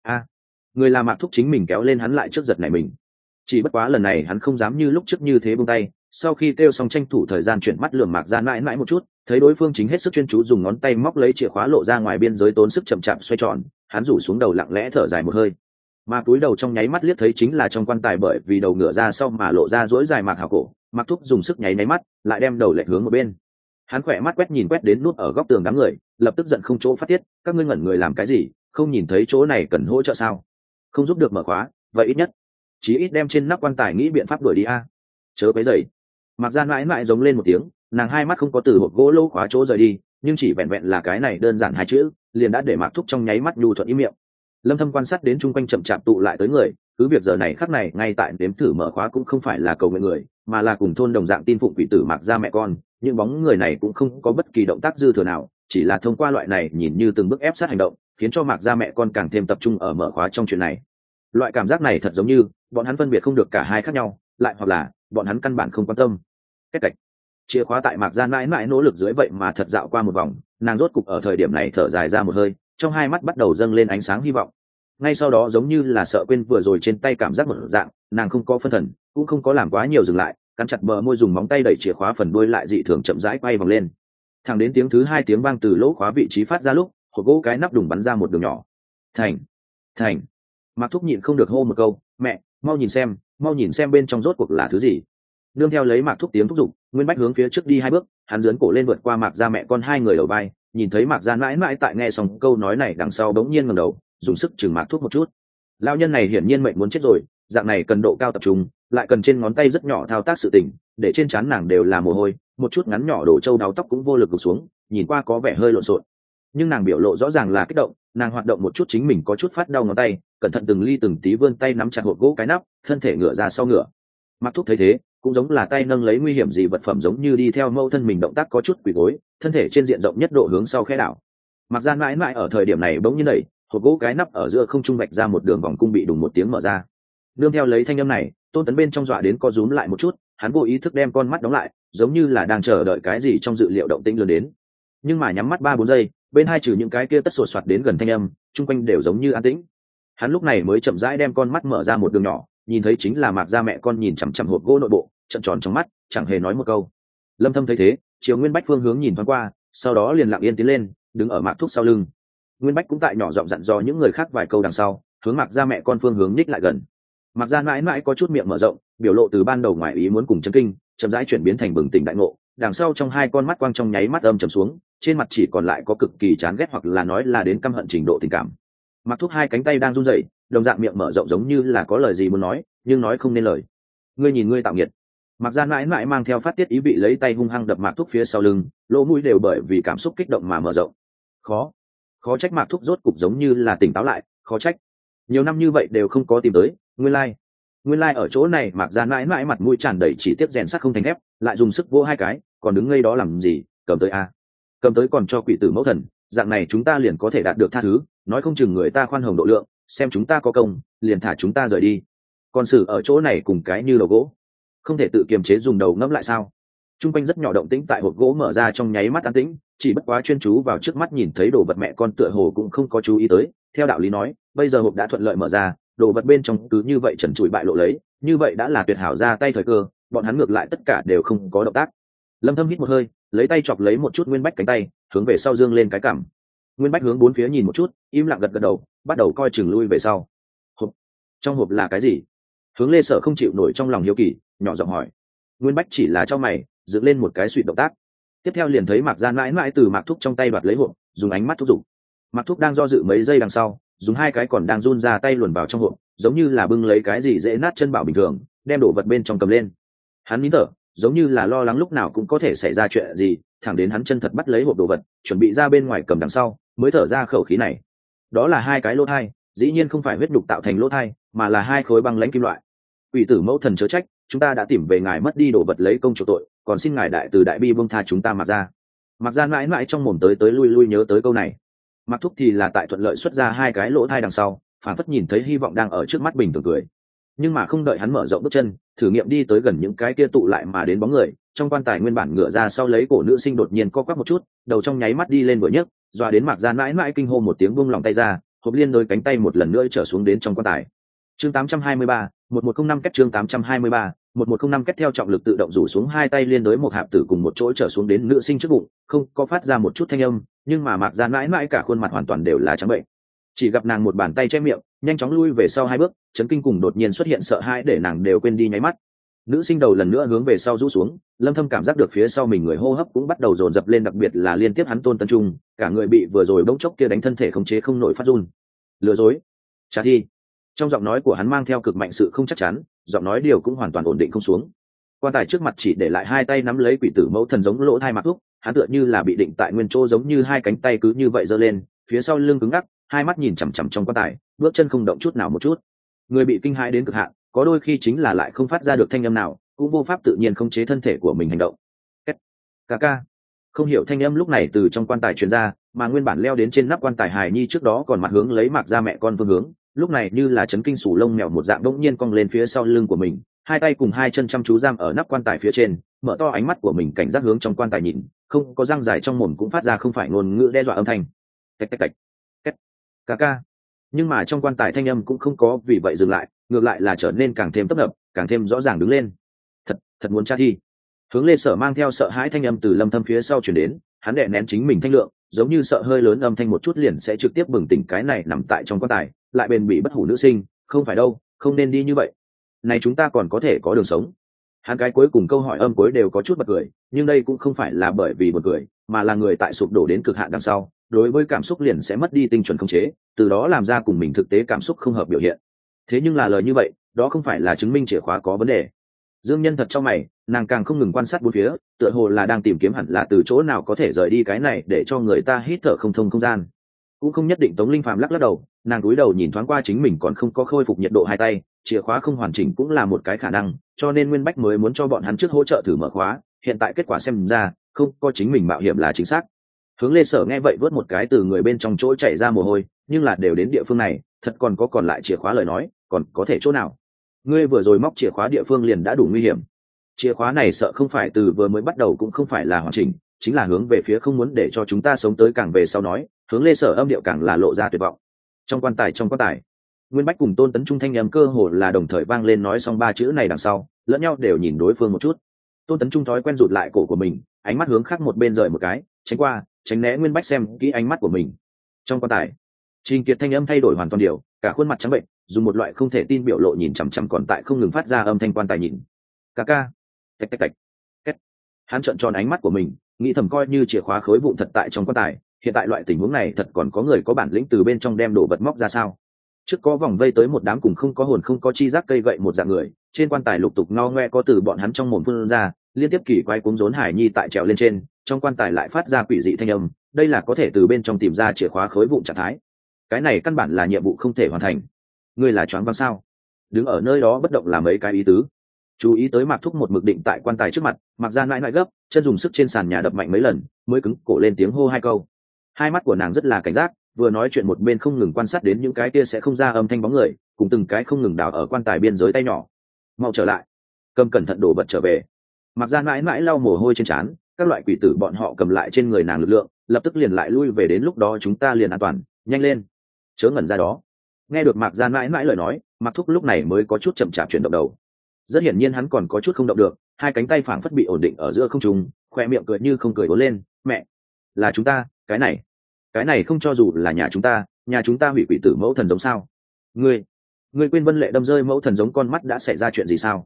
Speaker 1: Người là Mạc Thúc chính mình kéo lên hắn lại trước giật này mình. Chỉ bất quá lần này hắn không dám như lúc trước như thế buông tay, sau khi kêu xong tranh thủ thời gian chuyển mắt lườm Mạc Gian mãi một chút, thấy đối phương chính hết sức chuyên chú dùng ngón tay móc lấy chìa khóa lộ ra ngoài biên giới, tốn sức chậm chạp xoay tròn, hắn rủ xuống đầu lặng lẽ thở dài một hơi. Mà cúi đầu trong nháy mắt liếc thấy chính là trong quan tài bởi vì đầu ngửa ra sau mà lộ ra rỗi dài Mạc Hảo cổ. Mạc Thúc dùng sức nháy mắt, lại đem đầu lệch hướng một bên. Hắn khỏe mắt quét đến nút ở góc tường đám người, lập tức giận không chỗ phát tiết, các ngươi ngẩn người làm cái gì, không nhìn thấy chỗ này cần hỗ trợ sao? Không giúp được mở khóa, vậy ít nhất chí ít đem trên nắp quan tài nghĩ biện pháp đuổi đi a. Chớ quấy rầy. Mạc Gian mãi giống lên một tiếng, nàng hai mắt không có từ hộp gỗ lô khóa chỗ rời đi, nhưng chỉ vẹn vẹn là cái này đơn giản 2 chữ, liền đã để Mạc Thúc trong nháy mắt nhu thuận ý miệng. Lâm Thâm quan sát đến chung quanh chậm chạp tụ lại tới người, cứ việc giờ này khắc này ngay tại đếm thử mở khóa cũng không phải là cầu nguyện người, mà là cùng thôn đồng dạng tin phụng quỷ tử Mạc gia mẹ con, những bóng người này cũng không có bất kỳ động tác dư thừa nào, chỉ là thông qua loại này nhìn như từng bước ép sát hành động, khiến cho Mạc gia mẹ con càng thêm tập trung ở mở khóa trong chuyện này. Loại cảm giác này thật giống như bọn hắn phân biệt không được cả hai khác nhau, lại hoặc là bọn hắn căn bản không quan tâm. Cách cạch, chìa khóa tại Mạc Gian mãi nỗ lực dưới vậy mà thật dạo qua một vòng, nàng rốt cục ở thời điểm này thở dài ra một hơi, trong hai mắt bắt đầu dâng lên ánh sáng hy vọng. Ngay sau đó giống như là sợ quên vừa rồi trên tay cảm giác một dạng, nàng không có phân thần, cũng không có làm quá nhiều dừng lại, cắn chặt bờ môi dùng móng tay đẩy chìa khóa phần đuôi lại dị thường chậm rãi quay vòng lên. Thẳng đến tiếng thứ 2 tiếng vang từ lỗ khóa vị trí phát ra lúc, hộp gỗ cái nắp đùng bắn ra một đường nhỏ. Thành. Mạc Thúc nhịn không được hô một câu, mẹ, mau nhìn xem bên trong rốt cuộc là thứ gì. Nương theo lấy Mạc Thúc tiếng thúc giục, Nguyên Bách hướng phía trước đi 2 bước, hắn giương cổ lên vượt qua Mạc gia mẹ con 2 người đầu vai, nhìn thấy Mạc Gian mãi tại nghe xong câu nói này đằng sau bỗng nhiên ngẩng đầu, dùng sức chừng Mạc Thúc một chút. Lão nhân này hiển nhiên mệnh muốn chết rồi, dạng này cần độ cao tập trung, lại cần trên ngón tay rất nhỏ thao tác sự tình, để trên trán nàng đều là mồ hôi, một chút ngắn nhỏ đổ trâu đáo tóc cũng vô lực gục xuống, nhìn qua có vẻ hơi lộn xộn. Nhưng nàng biểu lộ rõ ràng là kích động, nàng hoạt động một chút chính mình có chút phát đau ngón tay, cẩn thận từng ly từng tí vươn tay nắm chặt hộp gỗ cái nắp, thân thể ngửa ra sau ngửa. Mặc Thúc thấy thế, cũng giống là tay nâng lấy nguy hiểm gì vật phẩm giống như đi theo mâu thân mình động tác có chút quỳ gối, thân thể trên diện rộng nhất độ hướng sau khẽ đảo. Mặc Gian mãi mãi ở thời điểm này bỗng nhiên đẩy hộp gỗ cái nắp ở giữa không trung vạch ra một đường vòng cung bị đùng một tiếng mở ra. Nương theo lấy thanh âm này, Tôn Tấn bên trong dọa đến co rúm lại một chút, hắn vô ý thức đem con mắt đóng lại, giống như là đang chờ đợi cái gì trong dự liệu động tĩnh lớn đến. Nhưng mà nhắm mắt 3-4 giây, bên hai trừ những cái kia tất sột soạt đến gần thanh âm, chung quanh đều giống như an tĩnh. Hắn lúc này mới chậm rãi đem con mắt mở ra một đường nhỏ, nhìn thấy chính là Mạc Gia mẹ con nhìn chằm chằm hộp gỗ nội bộ, trợn tròn trong mắt, chẳng hề nói một câu. Lâm Thâm thấy thế, chiều Nguyên Bách phương hướng nhìn thoáng qua, sau đó liền lặng yên tiến lên, đứng ở Mạc Thúc sau lưng. Nguyên Bách cũng tại nhỏ giọng dặn dò những người khác vài câu đằng sau, hướng Mạc Gia mẹ con phương hướng ních lại gần. Mạc Gia mãi mãi có chút miệng mở rộng, biểu lộ từ ban đầu ngoài ý muốn cùng chấn kinh, chậm rãi chuyển biến thành bừng tỉnh đại ngộ, đằng sau trong hai con mắt quang trong nháy mắt âm trầm xuống, trên mặt chỉ còn lại có cực kỳ chán ghét hoặc là nói là đến căm hận trình độ tình cảm. Mạc Thúc hai cánh tay đang run rẩy, đồng dạng miệng mở rộng giống như là có lời gì muốn nói, nhưng nói không nên lời. Ngươi nhìn ngươi tạo nghiệt. Mạc Gia mãi mãi mang theo phát tiết ý vị lấy tay hung hăng đập Mạc Thúc phía sau lưng, lỗ mũi đều bởi vì cảm xúc kích động mà mở rộng. Khó trách Mạc Thúc rốt cục giống như là tỉnh táo lại, khó trách. Nhiều năm như vậy đều không có tìm tới, nguyên lai ở chỗ này. Mạc Gia mãi mãi mặt mũi tràn đầy chỉ tiếp rèn sắt không thành thép, lại dùng sức vỗ hai cái, còn đứng ngây đó làm gì, cầm tới a. Cầm tới còn cho quỷ tử mẫu thần, dạng này chúng ta liền có thể đạt được tha thứ, nói không chừng người ta khoan hồng độ lượng, xem chúng ta có công, liền thả chúng ta rời đi. Còn xử ở chỗ này cùng cái như đầu gỗ, không thể tự kiềm chế dùng đầu ngẫm lại sao? Trung quanh rất nhỏ động tĩnh tại hộp gỗ mở ra trong nháy mắt an tĩnh, chỉ bất quá chuyên chú vào trước mắt nhìn thấy đồ vật mẹ con tựa hồ cũng không có chú ý tới. Theo đạo lý nói, bây giờ hộp đã thuận lợi mở ra, đồ vật bên trong cứ như vậy trần trụi bại lộ lấy, như vậy đã là tuyệt hảo ra tay thời cơ, bọn hắn ngược lại tất cả đều không có động tác. Lâm Thâm hít một hơi, lấy tay chọc lấy một chút Nguyên Bách cánh tay, hướng về sau dương lên cái cằm. Nguyên Bách hướng bốn phía nhìn một chút, im lặng gật gật đầu, bắt đầu coi chừng lui về sau. Hộp, trong hộp là cái gì? Hướng Lê Sở không chịu nổi trong lòng hiếu kỳ, nhỏ giọng hỏi. Nguyên Bách chỉ là cho mày, dựng lên một cái suy động tác. Tiếp theo liền thấy Mạc Gian mãi mãi từ Mạc Thúc trong tay đoạt lấy hộp, dùng ánh mắt thúc giục. Mạc Thúc đang do dự mấy giây đằng sau, dùng hai cái còn đang run ra tay luồn vào trong hộp, giống như là bưng lấy cái gì dễ nát chân bảo bình thường, đem đồ vật bên trong cầm lên. Hắn nín thở, giống như là lo lắng lúc nào cũng có thể xảy ra chuyện gì, thẳng đến hắn chân thật bắt lấy hộp đồ vật, chuẩn bị ra bên ngoài cầm đằng sau, mới thở ra khẩu khí này. Đó là hai cái lỗ thai, dĩ nhiên không phải huyết nhục tạo thành lỗ thai, mà là hai khối băng lãnh kim loại. Quỷ tử mẫu thần chớ trách, chúng ta đã tìm về ngài mất đi đồ vật lấy công chủ tội, còn xin ngài đại từ đại bi buông tha chúng ta. Mặc Gian mãi mãi trong mồm tới tới lui lui nhớ tới câu này. Mặc Thúc thì là tại thuận lợi xuất ra hai cái lỗ thai đằng sau, phản phất nhìn thấy hy vọng đang ở trước mắt bình thường cười. Nhưng mà không đợi hắn mở rộng bước chân, thử nghiệm đi tới gần những cái kia tụ lại mà đến bóng người, trong quan tài nguyên bản ngựa ra sau lấy cổ nữ sinh đột nhiên co quắp một chút, đầu trong nháy mắt đi lên vừa nhấc, dọa đến Mạc Gian mãi mãi kinh hô một tiếng buông lòng tay ra, hộp liên đôi cánh tay một lần nữa trở xuống đến trong quan tài. Chương 823, 1105 kết chương 823, 1105 kết theo trọng lực tự động rủ xuống hai tay liên đối một hạp tử cùng một chỗ trở xuống đến nữ sinh trước bụng, không có phát ra một chút thanh âm, nhưng mà Mạc Gian mãi mãi cả khuôn mặt hoàn toàn đều là trắng bệnh. Chỉ gặp nàng một bàn tay che miệng, nhanh chóng lui về sau hai bước, chấn kinh cùng đột nhiên xuất hiện sợ hãi để nàng đều quên đi nháy mắt. Nữ sinh đầu lần nữa hướng về sau rũ xuống, Lâm Thâm cảm giác được phía sau mình người hô hấp cũng bắt đầu dồn dập lên, đặc biệt là liên tiếp hắn Tôn Tấn Trung, cả người bị vừa rồi bỗng chốc kia đánh thân thể khống chế không nổi phát run. Lừa dối, trả thi. Trong giọng nói của hắn mang theo cực mạnh sự không chắc chắn, giọng nói điều cũng hoàn toàn ổn định không xuống. Quan tài trước mặt chỉ để lại hai tay nắm lấy quỷ tử mẫu thần giống lỗ thai Mạc Thúc, hắn tựa như là bị định tại nguyên chỗ, giống như hai cánh tay cứ như vậy giơ lên, phía sau lưng cứng ngắc, hai mắt nhìn chằm chằm trong quan tài, bước chân không động chút nào một chút. Người bị kinh hãi đến cực hạn, có đôi khi chính là lại không phát ra được thanh âm nào, cũng vô pháp tự nhiên khống chế thân thể của mình hành động. Ca ca. Không hiểu thanh âm lúc này từ trong quan tài truyền ra, mà nguyên bản leo đến trên nắp quan tài hài nhi trước đó còn mặt hướng lấy Mạc Gia mẹ con phương hướng, lúc này như là chấn kinh sủ lông mèo một dạng bỗng nhiên cong lên phía sau lưng của mình, hai tay cùng hai chân chăm chú giam ở nắp quan tài phía trên, mở to ánh mắt của mình cảnh giác hướng trong quan tài nhìn, không có răng dài trong mồm cũng phát ra không phải ngôn ngữ đe dọa âm thanh. Tạch tạch tạch. Ca ca. Nhưng mà trong quan tài thanh âm cũng không có vì vậy dừng lại, ngược lại là trở nên càng thêm tấp nập, càng thêm rõ ràng đứng lên. Thật muốn tra thi. Hướng Lê Sở mang theo sợ hãi thanh âm từ Lâm Thâm phía sau truyền đến, hắn đè nén chính mình thanh lượng, giống như sợ hơi lớn âm thanh một chút liền sẽ trực tiếp bừng tỉnh cái này nằm tại trong quan tài, lại bền bỉ bất hủ nữ sinh, không phải đâu, không nên đi như vậy. Này chúng ta còn có thể có đường sống. Hắn cái cuối cùng câu hỏi âm cuối đều có chút bật cười, nhưng đây cũng không phải là bởi vì buồn cười, mà là người tại sụp đổ đến cực hạn đằng sau, đối với cảm xúc liền sẽ mất đi tinh chuẩn khống chế, từ đó làm ra cùng mình thực tế cảm xúc không hợp biểu hiện. Thế nhưng là lời như vậy, đó không phải là chứng minh chìa khóa có vấn đề. Dương Nhân thật cho mày, nàng càng không ngừng quan sát bốn phía, tựa hồ là đang tìm kiếm hẳn là từ chỗ nào có thể rời đi cái này để cho người ta hít thở không thông không gian. Cũng không nhất định. Tống Linh Phàm lắc lắc đầu, nàng cúi đầu nhìn thoáng qua chính mình còn không có khôi phục nhiệt độ hai tay, chìa khóa không hoàn chỉnh cũng là một cái khả năng, cho nên Nguyên Bách mới muốn cho bọn hắn trước hỗ trợ thử mở khóa, hiện tại kết quả xem ra không có chính mình mạo hiểm là chính xác. Hướng Lê Sở nghe vậy vớt một cái từ người bên trong chỗ chảy ra mồ hôi, nhưng là đều đến địa phương này, thật còn có còn lại chìa khóa lời nói, còn có thể chỗ nào? Ngươi vừa rồi móc chìa khóa địa phương liền đã đủ nguy hiểm. Chìa khóa này sợ không phải từ vừa mới bắt đầu cũng không phải là hoàn chỉnh, chính là hướng về phía không muốn để cho chúng ta sống tới càng về sau nói. Hướng Lê Sở âm điệu càng là lộ ra tuyệt vọng. Trong quan tài, Nguyên Bách cùng Tôn Tấn Trung thanh âm cơ hồ là đồng thời vang lên, nói xong ba chữ này đằng sau, lẫn nhau đều nhìn đối phương một chút. Tôn Tấn Trung thói quen rụt lại cổ của mình, ánh mắt hướng khác một bên rời một cái, tránh né Nguyên Bách xem kỹ ánh mắt của mình. Trong quan tài, Trình Kiệt thanh âm thay đổi hoàn toàn điều, cả khuôn mặt trắng bệnh, dùng một loại không thể tin biểu lộ nhìn chằm chằm còn tại không ngừng phát ra âm thanh quan tài nhìn. Ca ca, tạch tạch tạch, két. Hắn trợn tròn ánh mắt của mình, nghĩ thầm coi như chìa khóa khối vụn thật tại trong quan tài, hiện tại loại tình huống này thật còn có người có bản lĩnh từ bên trong đem đồ vật móc ra sao? Trước có vòng vây tới một đám cùng không có hồn không có chi giác cây gậy một dạng người, trên quan tài lục tục ngo ngoe có từ bọn hắn trong mồm phun ra, liên tiếp kỳ quái cuống rốn hải nhi tại trèo lên trên, trong quan tài lại phát ra quỷ dị thanh âm, đây là có thể từ bên trong tìm ra chìa khóa khối vụn trạng thái. Cái này căn bản là nhiệm vụ không thể hoàn thành. Ngươi là choáng váng sao? Đứng ở nơi đó bất động là mấy cái ý tứ. Chú ý tới Mạc Thúc một mực định tại quan tài trước mặt, Mạc Gia mãi mãi gấp, chân dùng sức trên sàn nhà đập mạnh mấy lần, mới cứng cổ lên tiếng hô hai câu. Hai mắt của nàng rất là cảnh giác, vừa nói chuyện một bên không ngừng quan sát đến những cái kia sẽ không ra âm thanh bóng người, cùng từng cái không ngừng đào ở quan tài biên giới tay nhỏ. Mau trở lại, cầm cẩn thận đổ vật trở về. Mạc Gia mãi mãi lau mồ hôi trên trán, các loại quỷ tử bọn họ cầm lại trên người nàng lực lượng, lập tức liền lại lui về, đến lúc đó chúng ta liền an toàn, nhanh lên, chớ ngẩn ra đó. Nghe được Mạc Gia mãi mãi lời nói, Mạc Thúc lúc này mới có chút chậm chạp chuyển động đầu. Rất hiển nhiên hắn còn có chút không động được, hai cánh tay phảng phất bị ổn định ở giữa không trung, khoe miệng cười như không cười uốn lên. Mẹ, là chúng ta, cái này không cho dù là nhà chúng ta hủy quỷ tử mẫu thần giống sao? Ngươi quên Vân Lệ đâm rơi mẫu thần giống con mắt đã xảy ra chuyện gì sao?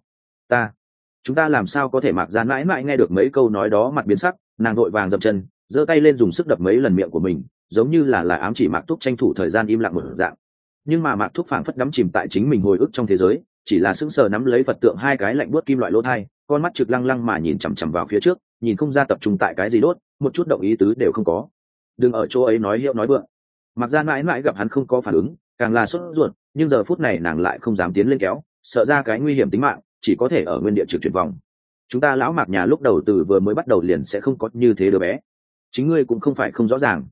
Speaker 1: Chúng ta làm sao có thể? Mạc Gia mãi mãi nghe được mấy câu nói đó mặt biến sắc, nàng vội vàng dậm chân, giơ tay lên dùng sức đập mấy lần miệng của mình, giống như là ám chỉ Mạc Thúc tranh thủ thời gian im lặng một dạng. Nhưng mà Mạc Thúc phảng phất đắm chìm tại chính mình hồi ức trong thế giới, chỉ là sững sờ nắm lấy Phật tượng hai cái lạnh buốt kim loại lỗ thai, con mắt trực lăng lăng mà nhìn chằm chằm vào phía trước, nhìn không ra tập trung tại cái gì đốt, một chút động ý tứ đều không có. Đừng ở chỗ ấy nói hiệu nói vượng. Mặc Gia mãi mãi gặp hắn không có phản ứng, càng là sốt ruột, nhưng giờ phút này nàng lại không dám tiến lên kéo, sợ ra cái nguy hiểm tính mạng, chỉ có thể ở nguyên địa trực chuyển vòng. Chúng ta lão Mạc nhà lúc đầu từ vừa mới bắt đầu liền sẽ không có như thế đứa bé, chính ngươi cũng không phải không rõ ràng.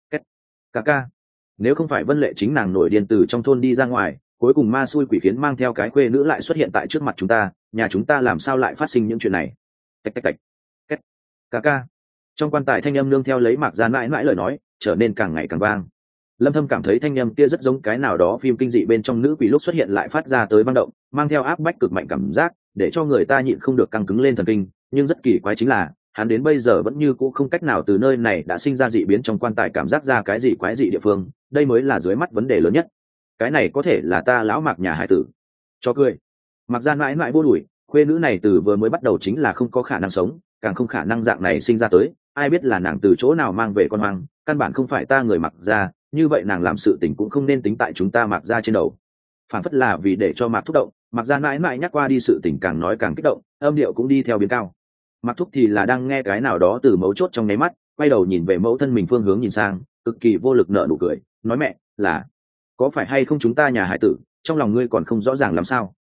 Speaker 1: Ca, nếu không phải Vân Lệ chính nàng nổi điên từ trong thôn đi ra ngoài, cuối cùng ma xui quỷ khiến mang theo cái khuê nữ lại xuất hiện tại trước mặt chúng ta, nhà chúng ta làm sao lại phát sinh những chuyện này? Tạch tạch tạch. Ca. Trong quan tài thanh âm nương theo lấy Mạc Gia mãi mãi lời nói, trở nên càng ngày càng vang. Lâm Thâm cảm thấy thanh âm kia rất giống cái nào đó phim kinh dị bên trong nữ quỷ lúc xuất hiện lại phát ra tới băng động, mang theo áp bách cực mạnh cảm giác, để cho người ta nhịn không được căng cứng lên thần kinh. Nhưng rất kỳ quái chính là, hắn đến bây giờ vẫn như cũ không cách nào từ nơi này đã sinh ra dị biến trong quan tài cảm giác ra cái gì quái dị địa phương, đây mới là dưới mắt vấn đề lớn nhất. Cái này có thể là ta lão Mạc nhà hải tử? Cho cười. Mạc Gia mãi mãi vô đuổi, khuê nữ này từ vừa mới bắt đầu chính là không có khả năng sống, càng không khả năng dạng này sinh ra tới, ai biết là nàng từ chỗ nào mang về con hoang, căn bản không phải ta người Mạc Gia, như vậy nàng làm sự tình cũng không nên tính tại chúng ta Mạc Gia trên đầu. Phản phất là vì để cho Mạc Thúc động, Mạc Gia mãi mãi nhắc qua đi sự tình càng nói càng kích động, âm điệu cũng đi theo biến cao. Mạc Thúc thì là đang nghe cái nào đó từ mấu chốt trong nháy mắt, quay đầu nhìn về mẫu thân mình phương hướng nhìn sang, cực kỳ vô lực nở nụ cười, nói mẹ, là có phải hay không chúng ta nhà hải tử, trong lòng ngươi còn không rõ ràng làm sao?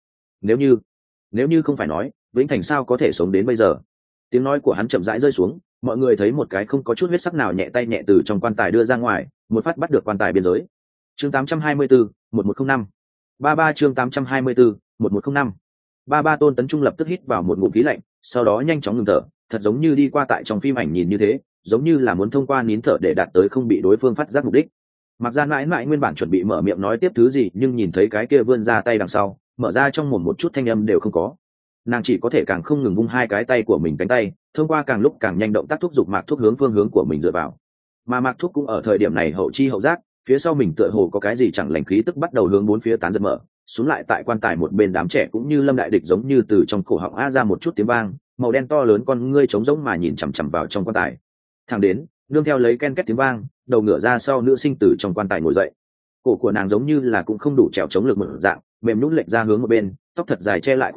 Speaker 1: Nếu như không phải nói, Vĩnh Thành sao có thể sống đến bây giờ? Tiếng nói của hắn chậm rãi rơi xuống, mọi người thấy một cái không có chút huyết sắc nào nhẹ tay nhẹ từ trong quan tài đưa ra ngoài, một phát bắt được quan tài biên giới. Chương 824, 1105. 33 chương 824, 1105. 33 Tôn Tấn Trung lập tức hít vào một ngụm khí lạnh, sau đó nhanh chóng ngừng thở, thật giống như đi qua tại trong phim ảnh nhìn như thế, giống như là muốn thông qua nín thở để đạt tới không bị đối phương phát giác mục đích. Mặc Gia mãi mãi nguyên bản chuẩn bị mở miệng nói tiếp thứ gì, nhưng nhìn thấy cái kia vươn ra tay đằng sau, mở ra trong mồm một chút thanh âm đều không có. Nàng chỉ có thể càng không ngừng vung hai cái tay của mình cánh tay, thông qua càng lúc càng nhanh động tác thúc giục Mạc Thúc hướng phương hướng của mình dựa vào. Mà Mạc Thúc cũng ở thời điểm này hậu chi hậu giác, phía sau mình tựa hồ có cái gì chẳng lành khí tức bắt đầu hướng bốn phía tán dần mở, xuống lại tại quan tài một bên đám trẻ cũng như lâm đại địch giống như từ trong cổ họng a ra một chút tiếng vang, màu đen to lớn con ngươi trống rỗng mà nhìn chằm chằm vào trong quan tài. Thẳng đến, nương theo lấy ken két tiếng vang, đầu ngửa ra sau nữ sinh tử trong quan tài ngồi dậy. Cổ của nàng giống như là cũng không đủ trèo chống lực một dạng, mềm nhũn lệch ra hướng một bên, tóc thật dài che lại khuôn mặt,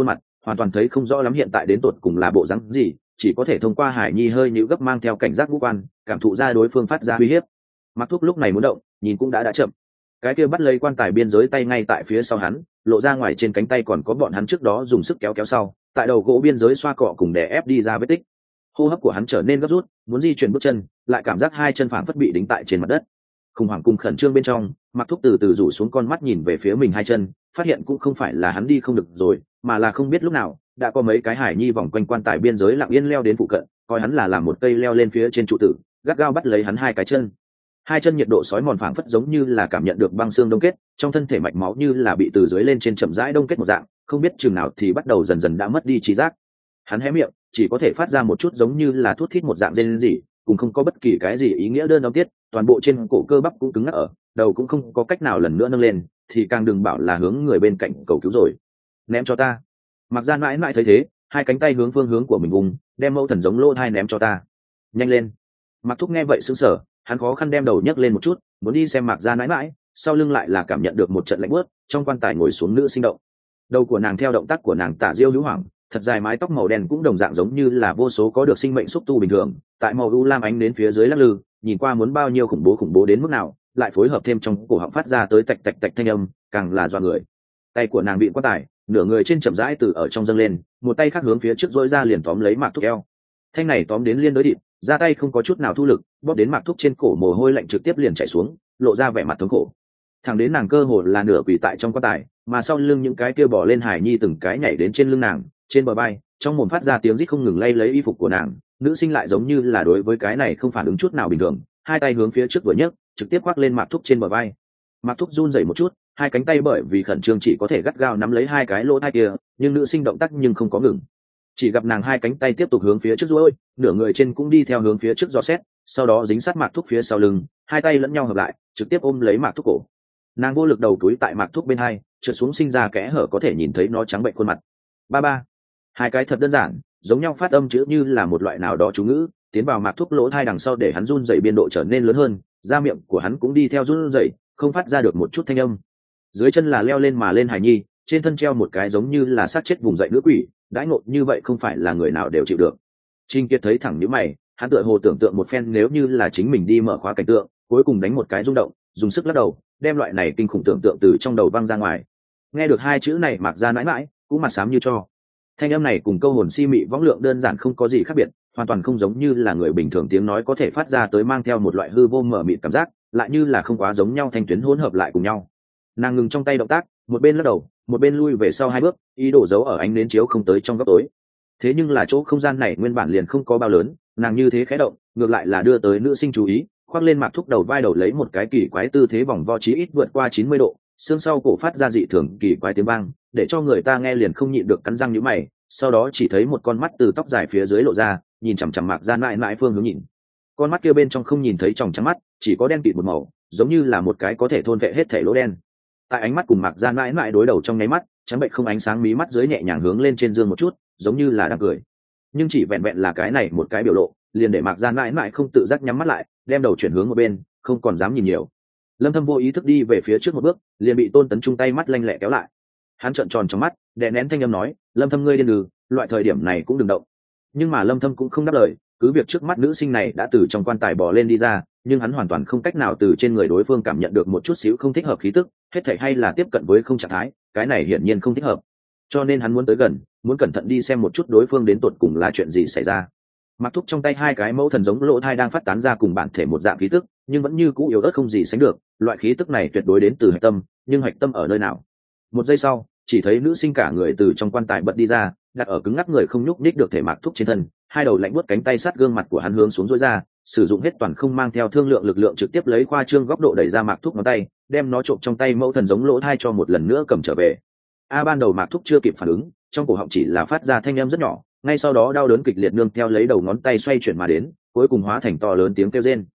Speaker 1: hoàn toàn thấy không rõ lắm hiện tại đến tột cùng là bộ rắn gì, chỉ có thể thông qua hải nhi hơi nhíu gấp mang theo cảnh giác ngũ quan cảm thụ ra đối phương phát ra uy hiếp. Mặc Thúc lúc này muốn động, nhìn cũng đã chậm. Cái kia bắt lấy quan tài biên giới tay ngay tại phía sau hắn, lộ ra ngoài trên cánh tay còn có bọn hắn trước đó dùng sức kéo kéo sau, tại đầu gỗ biên giới xoa cọ cùng đè ép đi ra vết tích. Hô hấp của hắn trở nên gấp rút, muốn di chuyển bước chân, lại cảm giác hai chân phảng phất bị đính tại trên mặt đất. Khủng hoảng cùng khẩn trương bên trong, Mặc Thúc từ từ rủ xuống con mắt nhìn về phía mình hai chân, phát hiện cũng không phải là hắn đi không được rồi, mà là không biết lúc nào đã có mấy cái hải nhi vòng quanh quan tài biên giới lặng yên leo đến phụ cận, coi hắn là làm một cây leo lên phía trên trụ tử, gắt gao bắt lấy hắn hai cái chân. Hai chân nhiệt độ sói mòn phảng phất giống như là cảm nhận được băng xương đông kết, trong thân thể mạch máu như là bị từ dưới lên trên chậm rãi đông kết một dạng, không biết chừng nào thì bắt đầu dần dần đã mất đi trí giác. Hắn hé miệng, chỉ có thể phát ra một chút giống như là thút thít một dạng rên rỉ, cùng không có bất kỳ cái gì ý nghĩa đơn âm tiết, toàn bộ trên cổ cơ bắp cũng cứng ngắc ở, đầu cũng không có cách nào lần nữa nâng lên, thì càng đừng bảo là hướng người bên cạnh cầu cứu rồi. Ném cho ta. Mặc Gian mãi mãi thấy thế, hai cánh tay hướng phương hướng của mình vùng, đem mẫu thần giống lô hai ném cho ta. Nhanh lên. Mặc Thúc nghe vậy sững sờ, hắn khó khăn đem đầu nhấc lên một chút, muốn đi xem Mạc Gian mãi mãi, sau lưng lại là cảm nhận được một trận lạnh buốt, trong quan tài ngồi xuống nữ sinh động. Đầu của nàng theo động tác của nàng tả diêu hữu hoảng, thật dài mái tóc màu đen cũng đồng dạng giống như là vô số có được sinh mệnh xúc tu bình thường, tại màu u lam ánh đến phía dưới lắc lư, nhìn qua muốn bao nhiêu khủng bố đến mức nào, lại phối hợp thêm trong cổ họng phát ra tới tạch tạch tạch thanh âm, càng là dọa người. Tay của nàng bị quan tài, nửa người trên chậm rãi từ ở trong dâng lên, một tay khác hướng phía trước duỗi ra liền tóm lấy Mạc Thúc eo. Thanh này tóm đến liên đối đít, ra tay không có chút nào thu lực, bóp đến Mạc Thúc trên cổ mồ hôi lạnh trực tiếp liền chảy xuống, lộ ra vẻ mặt thống khổ. Thẳng đến nàng cơ hồ là nửa quỳ tại trong quan tài, mà sau lưng những cái kia bò lên hải nhi từng cái nhảy đến trên lưng nàng, trên bờ vai, trong mồm phát ra tiếng rít không ngừng lay lấy y phục của nàng. Nữ sinh lại giống như là đối với cái này không phản ứng chút nào bình thường, hai tay hướng phía trước vừa nhấc, trực tiếp khoác lên Mạc Thúc trên bờ vai. Mạc Thúc run rẩy một chút, hai cánh tay bởi vì khẩn trương chỉ có thể gắt gao nắm lấy hai cái lỗ tai kia, nhưng nữ sinh động tác nhưng không có ngừng. Chỉ gặp nàng hai cánh tay tiếp tục hướng phía trước duỗi, nửa người trên cũng đi theo hướng phía trước dò xét, sau đó dính sát Mạc Thúc phía sau lưng, hai tay lẫn nhau hợp lại, trực tiếp ôm lấy Mạc Thúc cổ. Nàng vô lực đầu túi tại Mạc Thúc bên hai, trượt xuống sinh ra kẽ hở có thể nhìn thấy nó trắng bệnh khuôn mặt. Ba ba. Hai cái thật đơn giản, giống nhau phát âm chữ như là một loại nào đó chú ngữ, tiến vào Mạc Thúc lỗ tai đằng sau để hắn run rẩy biên độ trở nên lớn hơn, da miệng của hắn cũng đi theo run rẩy, không phát ra được một chút thanh âm. Dưới chân là leo lên mà lên hải nhi, trên thân treo một cái giống như là xác chết vùng dậy nữ quỷ, đãi ngộ như vậy không phải là người nào đều chịu được. Trình Kiệt thấy thẳng nhíu mày, hắn tựa hồ tưởng tượng một phen nếu như là chính mình đi mở khóa cảnh tượng, cuối cùng đánh một cái rung động, dùng sức lắc đầu, đem loại này kinh khủng tưởng tượng từ trong đầu văng ra ngoài. Nghe được hai chữ này Mạc Gian mãi mãi cũng mặt xám như cho. Thanh âm này cùng câu hồn si mị võng lượng đơn giản không có gì khác biệt, hoàn toàn không giống như là người bình thường tiếng nói có thể phát ra tới, mang theo một loại hư vô mờ mịt cảm giác, lại như là không quá giống nhau thanh tuyến hỗn hợp lại cùng nhau. Nàng ngừng trong tay động tác, một bên lắc đầu, một bên lui về sau hai bước, ý đồ giấu ở ánh nến chiếu không tới trong góc tối. Thế nhưng là chỗ không gian này nguyên bản liền không có bao lớn, nàng như thế khẽ động, ngược lại là đưa tới nữ sinh chú ý, khoác lên Mạc Thúc đầu vai đầu lấy một cái kỳ quái tư thế vòng vo chí ít vượt qua 90 độ, xương sau cổ phát ra dị thường kỳ quái tiếng vang, để cho người ta nghe liền không nhịn được cắn răng nhíu mày, sau đó chỉ thấy một con mắt từ tóc dài phía dưới lộ ra, nhìn chằm chằm Mạc Gian mãi mãi phương hướng nhìn. Con mắt kia bên trong không nhìn thấy tròng trắng mắt, chỉ có đen kịt một màu, giống như là một cái có thể thôn vệ hết thể lỗ đen. Tại ánh mắt cùng Mạc Gian mãi mãi đối đầu trong nháy mắt, trắng bệnh không ánh sáng mí mắt dưới nhẹ nhàng hướng lên trên dương một chút, giống như là đang cười. Nhưng chỉ vẹn vẹn là cái này một cái biểu lộ, liền để Mạc Gian mãi mãi không tự giác nhắm mắt lại, đem đầu chuyển hướng một bên, không còn dám nhìn nhiều. Lâm Thâm vô ý thức đi về phía trước một bước, liền bị Tôn Tấn Trung tay mắt lanh lẹ kéo lại. Hắn trợn tròn trong mắt, đè nén thanh âm nói, Lâm Thâm ngươi điên lừ, loại thời điểm này cũng đừng động. Nhưng mà Lâm Thâm cũng không đáp lời, cứ việc trước mắt nữ sinh này đã từ trong quan tài bò lên đi ra, nhưng hắn hoàn toàn không cách nào từ trên người đối phương cảm nhận được một chút xíu không thích hợp khí tức, hết thảy hay là tiếp cận với không trạng thái, cái này hiển nhiên không thích hợp. Cho nên hắn muốn tới gần, muốn cẩn thận đi xem một chút đối phương đến tột cùng là chuyện gì xảy ra. Mặc Thúc trong tay hai cái mẫu thần giống lỗ thai đang phát tán ra cùng bản thể một dạng khí tức, nhưng vẫn như cũ yếu ớt không gì sánh được, loại khí tức này tuyệt đối đến từ hạch tâm, nhưng hạch tâm ở nơi nào? Một giây sau, chỉ thấy nữ sinh cả người từ trong quan tài bật đi ra, đặt ở cứng ngắc người không nhúc nhích được thể Mạc Thúc trên thân, hai đầu lạnh buốt cánh tay sát gương mặt của hắn hướng xuống duỗi ra, sử dụng hết toàn không mang theo thương lượng lực lượng trực tiếp lấy khoa trương góc độ đẩy ra Mạc Thúc ngón tay, đem nó trộm trong tay mẫu thần giống lỗ thai cho một lần nữa cầm trở về. Ban đầu Mạc Thúc chưa kịp phản ứng, trong cổ họng chỉ là phát ra thanh âm rất nhỏ, ngay sau đó đau đớn kịch liệt nương theo lấy đầu ngón tay xoay chuyển mà đến, cuối cùng hóa thành to lớn tiếng kêu rên.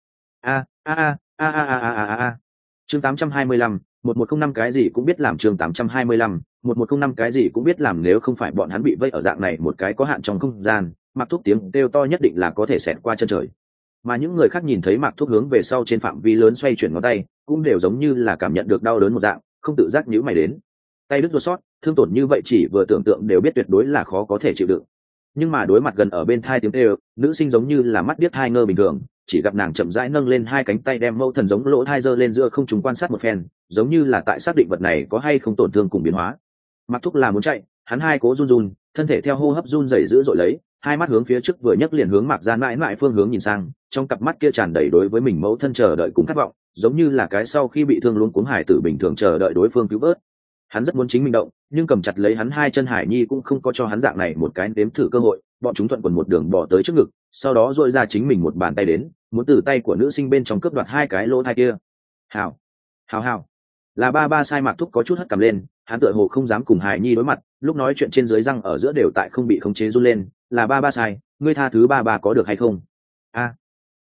Speaker 1: Chương 825, 1105 cái gì cũng biết làm. Chương 825, 1105 cái gì cũng biết làm. Nếu không phải bọn hắn bị vây ở dạng này một cái có hạn trong không gian, Mạc Thúc tiếng kêu to nhất định là có thể xẹt qua chân trời. Mà những người khác nhìn thấy Mạc Thúc hướng về sau trên phạm vi lớn xoay chuyển ngón tay, cũng đều giống như là cảm nhận được đau đớn một dạng, không tự giác nhíu mày đến. tay đứt ruột sót, thương tổn như vậy chỉ vừa tưởng tượng đều biết tuyệt đối là khó có thể chịu đựng. Nhưng mà đối mặt gần ở bên thai tiếng kêu, nữ sinh giống như là mắt điếc thai ngơ bình thường, chỉ gặp nàng chậm rãi nâng lên hai cánh tay đem mẫu thần giống lỗ thai giơ lên giữa không trung quan sát một phen, giống như là tại xác định vật này có hay không tổn thương cùng biến hóa. Mặc Thúc là muốn chạy, hắn hai cố run run, thân thể theo hô hấp run rẩy dữ dội lấy, hai mắt hướng phía trước vừa nhấc liền hướng Mạc Gian mãi mãi phương hướng nhìn sang, trong cặp mắt kia tràn đầy đối với mình mẫu thân chờ đợi cùng khát vọng, giống như là cái sau khi bị thương luống cuống hải tử bình thường chờ đợi đối phương cứu vớt. Hắn rất muốn chính mình động, nhưng cầm chặt lấy hắn hai chân Hải Nhi cũng không có cho hắn dạng này một cái nếm thử cơ hội, bọn chúng thuận quần một đường bỏ tới trước ngực, sau đó dội ra chính mình một bàn tay đến, muốn từ tay của nữ sinh bên trong cướp đoạt hai cái lỗ thai kia. Hảo, hảo hảo, là ba ba sai. Mạc Thúc có chút hất cằm lên, hắn tựa hồ không dám cùng Hải Nhi đối mặt, lúc nói chuyện trên dưới răng ở giữa đều tại không bị khống chế run lên. Là ba ba sai, ngươi tha thứ ba ba có được hay không? A,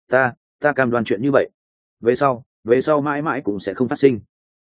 Speaker 1: ta cam đoan chuyện như vậy, về sau mãi mãi cũng sẽ không phát sinh.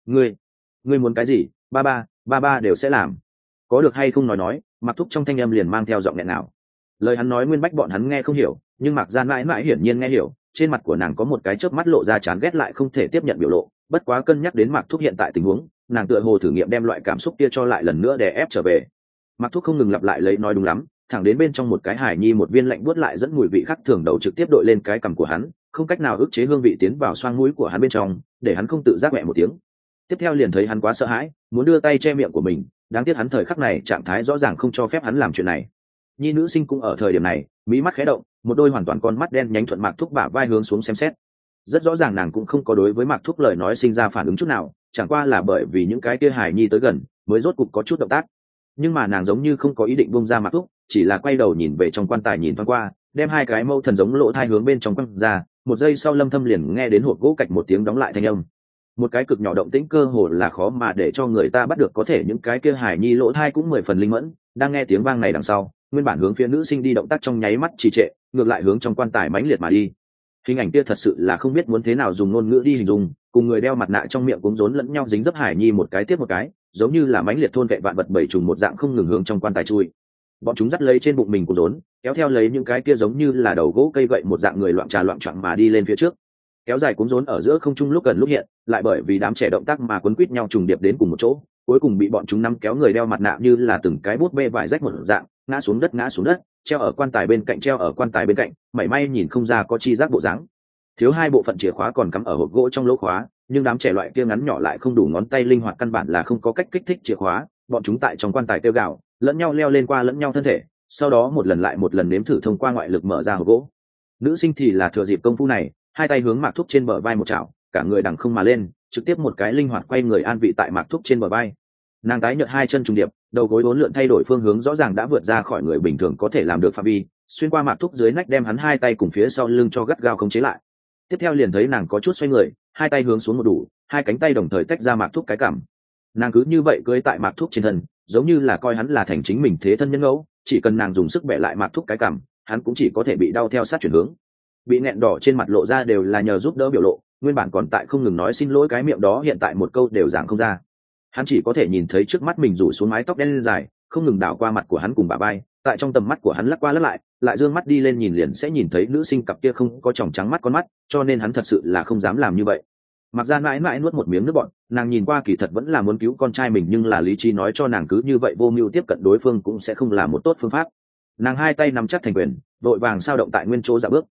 Speaker 1: Ngươi muốn cái gì, ba ba đều sẽ làm. Có được hay không nói. Mạc Thúc trong thanh âm liền mang theo giọng nghẹn nào. Lời hắn nói Nguyên Bách bọn hắn nghe không hiểu, nhưng Mạc Gian mãi mãi hiển nhiên nghe hiểu, trên mặt của nàng có một cái chớp mắt lộ ra chán ghét lại không thể tiếp nhận biểu lộ. Bất quá cân nhắc đến Mạc Thúc hiện tại tình huống, nàng tựa hồ thử nghiệm đem loại cảm xúc kia cho lại lần nữa để ép trở về. Mạc Thúc không ngừng lặp lại lấy nói đúng lắm, thẳng đến bên trong một cái Hải Nhi một viên lạnh buốt lại dẫn mùi vị khác thường đầu trực tiếp đội lên cái cằm của hắn, không cách nào ức chế hương vị tiến vào xoang mũi của hắn bên trong, để hắn không tự giác mẹ một tiếng. Tiếp theo liền thấy hắn quá sợ hãi, muốn đưa tay che miệng của mình, đáng tiếc hắn thời khắc này trạng thái rõ ràng không cho phép hắn làm chuyện này. Nhi nữ sinh cũng ở thời điểm này mí mắt khẽ động, một đôi hoàn toàn con mắt đen nhánh thuận Mạc Thúc bả vai hướng xuống xem xét. Rất rõ ràng nàng cũng không có đối với Mạc Thúc lời nói sinh ra phản ứng chút nào, chẳng qua là bởi vì những cái kia Hải Nhi tới gần mới rốt cục có chút động tác. Nhưng mà nàng giống như không có ý định buông ra Mạc Thúc, chỉ là quay đầu nhìn về trong quan tài nhìn thoáng qua, đem hai cái mâu thần giống lỗ thai hướng bên trong quăng ra. Một giây sau Lâm Thâm liền nghe đến hộp gỗ cạch một tiếng đóng lại thanh âm. Một cái cực nhỏ động tĩnh cơ hồ là khó mà để cho người ta bắt được, có thể những cái kia Hải Nhi lỗ thai cũng 10 phần linh mẫn, đang nghe tiếng vang này đằng sau, nguyên bản hướng phía nữ sinh đi động tác trong nháy mắt trì trệ, ngược lại hướng trong quan tài mãnh liệt mà đi. Hình ảnh kia thật sự là không biết muốn thế nào dùng ngôn ngữ đi hình dung, cùng người đeo mặt nạ trong miệng cũng rốn lẫn nhau dính dấp Hải Nhi một cái tiếp một cái, giống như là mãnh liệt thôn vệ vạn vật bảy trùng một dạng không ngừng hướng trong quan tài chui. Bọn chúng dắt lấy trên bụng mình cũng rốn, kéo theo lấy những cái kia giống như là đầu gỗ cây gậy một dạng người loạn trà loạn choạng mà đi lên phía trước. Kéo dài cuống rốn ở giữa không trung lúc gần lúc hiện, lại bởi vì đám trẻ động tác mà quấn quýt nhau trùng điệp đến cùng một chỗ, cuối cùng bị bọn chúng nắm kéo người đeo mặt nạ như là từng cái bút bê vải rách một dạng, ngã xuống đất, treo ở quan tài bên cạnh, mảy may nhìn không ra có chi giác bộ dáng. Thiếu hai bộ phận chìa khóa còn cắm ở hộp gỗ trong lỗ khóa, nhưng đám trẻ loại kia ngắn nhỏ lại không đủ ngón tay linh hoạt, căn bản là không có cách kích thích chìa khóa. Bọn chúng tại trong quan tài kêu gào, lẫn nhau leo lên qua lẫn nhau thân thể, sau đó một lần lại một lần nếm thử thông qua ngoại lực mở ra hộp gỗ. Nữ sinh thì là thừa dịp công phu này, hai tay hướng Mạc Thúc trên bờ vai một chảo, cả người đằng không mà lên, trực tiếp một cái linh hoạt quay người an vị tại Mạc Thúc trên bờ vai. Nàng tái nhợt hai chân trùng điệp, đầu gối uốn lượn thay đổi phương hướng rõ ràng đã vượt ra khỏi người bình thường có thể làm được phạm vi, xuyên qua Mạc Thúc dưới nách đem hắn hai tay cùng phía sau lưng cho gắt gao khống chế lại. Tiếp theo liền thấy nàng có chút xoay người, hai tay hướng xuống một đủ, hai cánh tay đồng thời tách ra Mạc Thúc cái cằm. Nàng cứ như vậy cưỡi tại Mạc Thúc trên thân, giống như là coi hắn là thành chính mình thế thân nhân ngẫu, chỉ cần nàng dùng sức bẻ lại Mạc Thúc cái cằm, hắn cũng chỉ có thể bị đau theo sát chuyển hướng. Bị nghẹn đỏ trên mặt lộ ra đều là nhờ giúp đỡ biểu lộ, nguyên bản còn tại không ngừng nói xin lỗi cái miệng đó hiện tại một câu đều giảng không ra. Hắn chỉ có thể nhìn thấy trước mắt mình rủ xuống mái tóc đen dài không ngừng đảo qua mặt của hắn cùng bả vai, tại trong tầm mắt của hắn lắc qua lắc lại dương mắt đi lên nhìn liền sẽ nhìn thấy nữ sinh cặp kia không có tròng trắng mắt con mắt, cho nên hắn thật sự là không dám làm như vậy. Mặc Gian mãi mãi nuốt một miếng nước bọt, nàng nhìn qua kỳ thật vẫn là muốn cứu con trai mình, nhưng là lý trí nói cho nàng cứ như vậy vô mưu tiếp cận đối phương cũng sẽ không là một tốt phương pháp. Nàng hai tay nắm chắc thành quyền, vội vàng sao động tại nguyên chỗ dạ bước.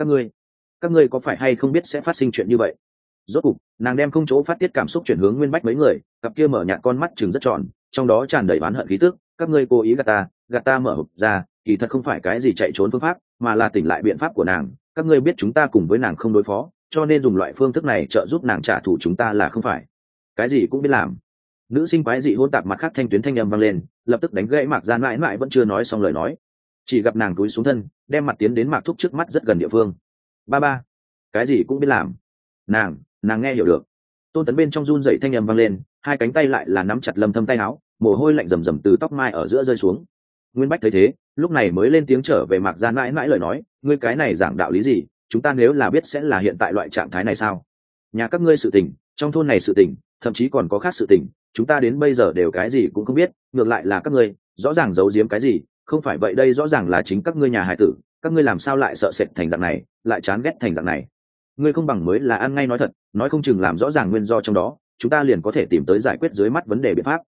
Speaker 1: Các ngươi có phải hay không biết sẽ phát sinh chuyện như vậy? Rốt cục nàng đem không chỗ phát tiết cảm xúc chuyển hướng Nguyên Bách mấy người, cặp kia mở nhạt con mắt chừng rất tròn, trong đó tràn đầy oán hận khí tức. Các ngươi cố ý gạt ta mở hộp ra, kỳ thật không phải cái gì chạy trốn phương pháp, mà là tỉnh lại biện pháp của nàng. Các ngươi biết chúng ta cùng với nàng không đối phó, cho nên dùng loại phương thức này trợ giúp nàng trả thù chúng ta là không phải? Cái gì cũng biết làm. Nữ sinh quái dị hỗn tạp mặt khác thanh tuyến thanh âm vang lên, lập tức đánh gãy Mạc Gian mãi mãi vẫn chưa nói xong lời nói. Chỉ gặp nàng cúi xuống thân, đem mặt tiến đến Mạc Thúc trước mắt rất gần địa phương. Ba, cái gì cũng biết làm. Nàng nghe hiểu được. Tôn Tấn bên trong run dậy thanh âm vang lên, hai cánh tay lại là nắm chặt Lâm Thâm tay áo, mồ hôi lạnh rầm rầm từ tóc mai ở giữa rơi xuống. Nguyên Bách thấy thế, lúc này mới lên tiếng trở về Mạc Gian mãi mãi lời nói, ngươi cái này giảng đạo lý gì, chúng ta nếu là biết sẽ là hiện tại loại trạng thái này sao? Nhà các ngươi sự tình, trong thôn này sự tình, thậm chí còn có khác sự tình, chúng ta đến bây giờ đều cái gì cũng không biết, ngược lại là các ngươi rõ ràng giấu giếm cái gì, không phải vậy đây rõ ràng là chính các ngươi nhà hài tử, các ngươi làm sao lại sợ sệt thành dạng này, lại chán ghét thành dạng này? Ngươi không bằng mới là ăn ngay nói thật, nói không chừng làm rõ ràng nguyên do trong đó, chúng ta liền có thể tìm tới giải quyết dưới mắt vấn đề biện pháp.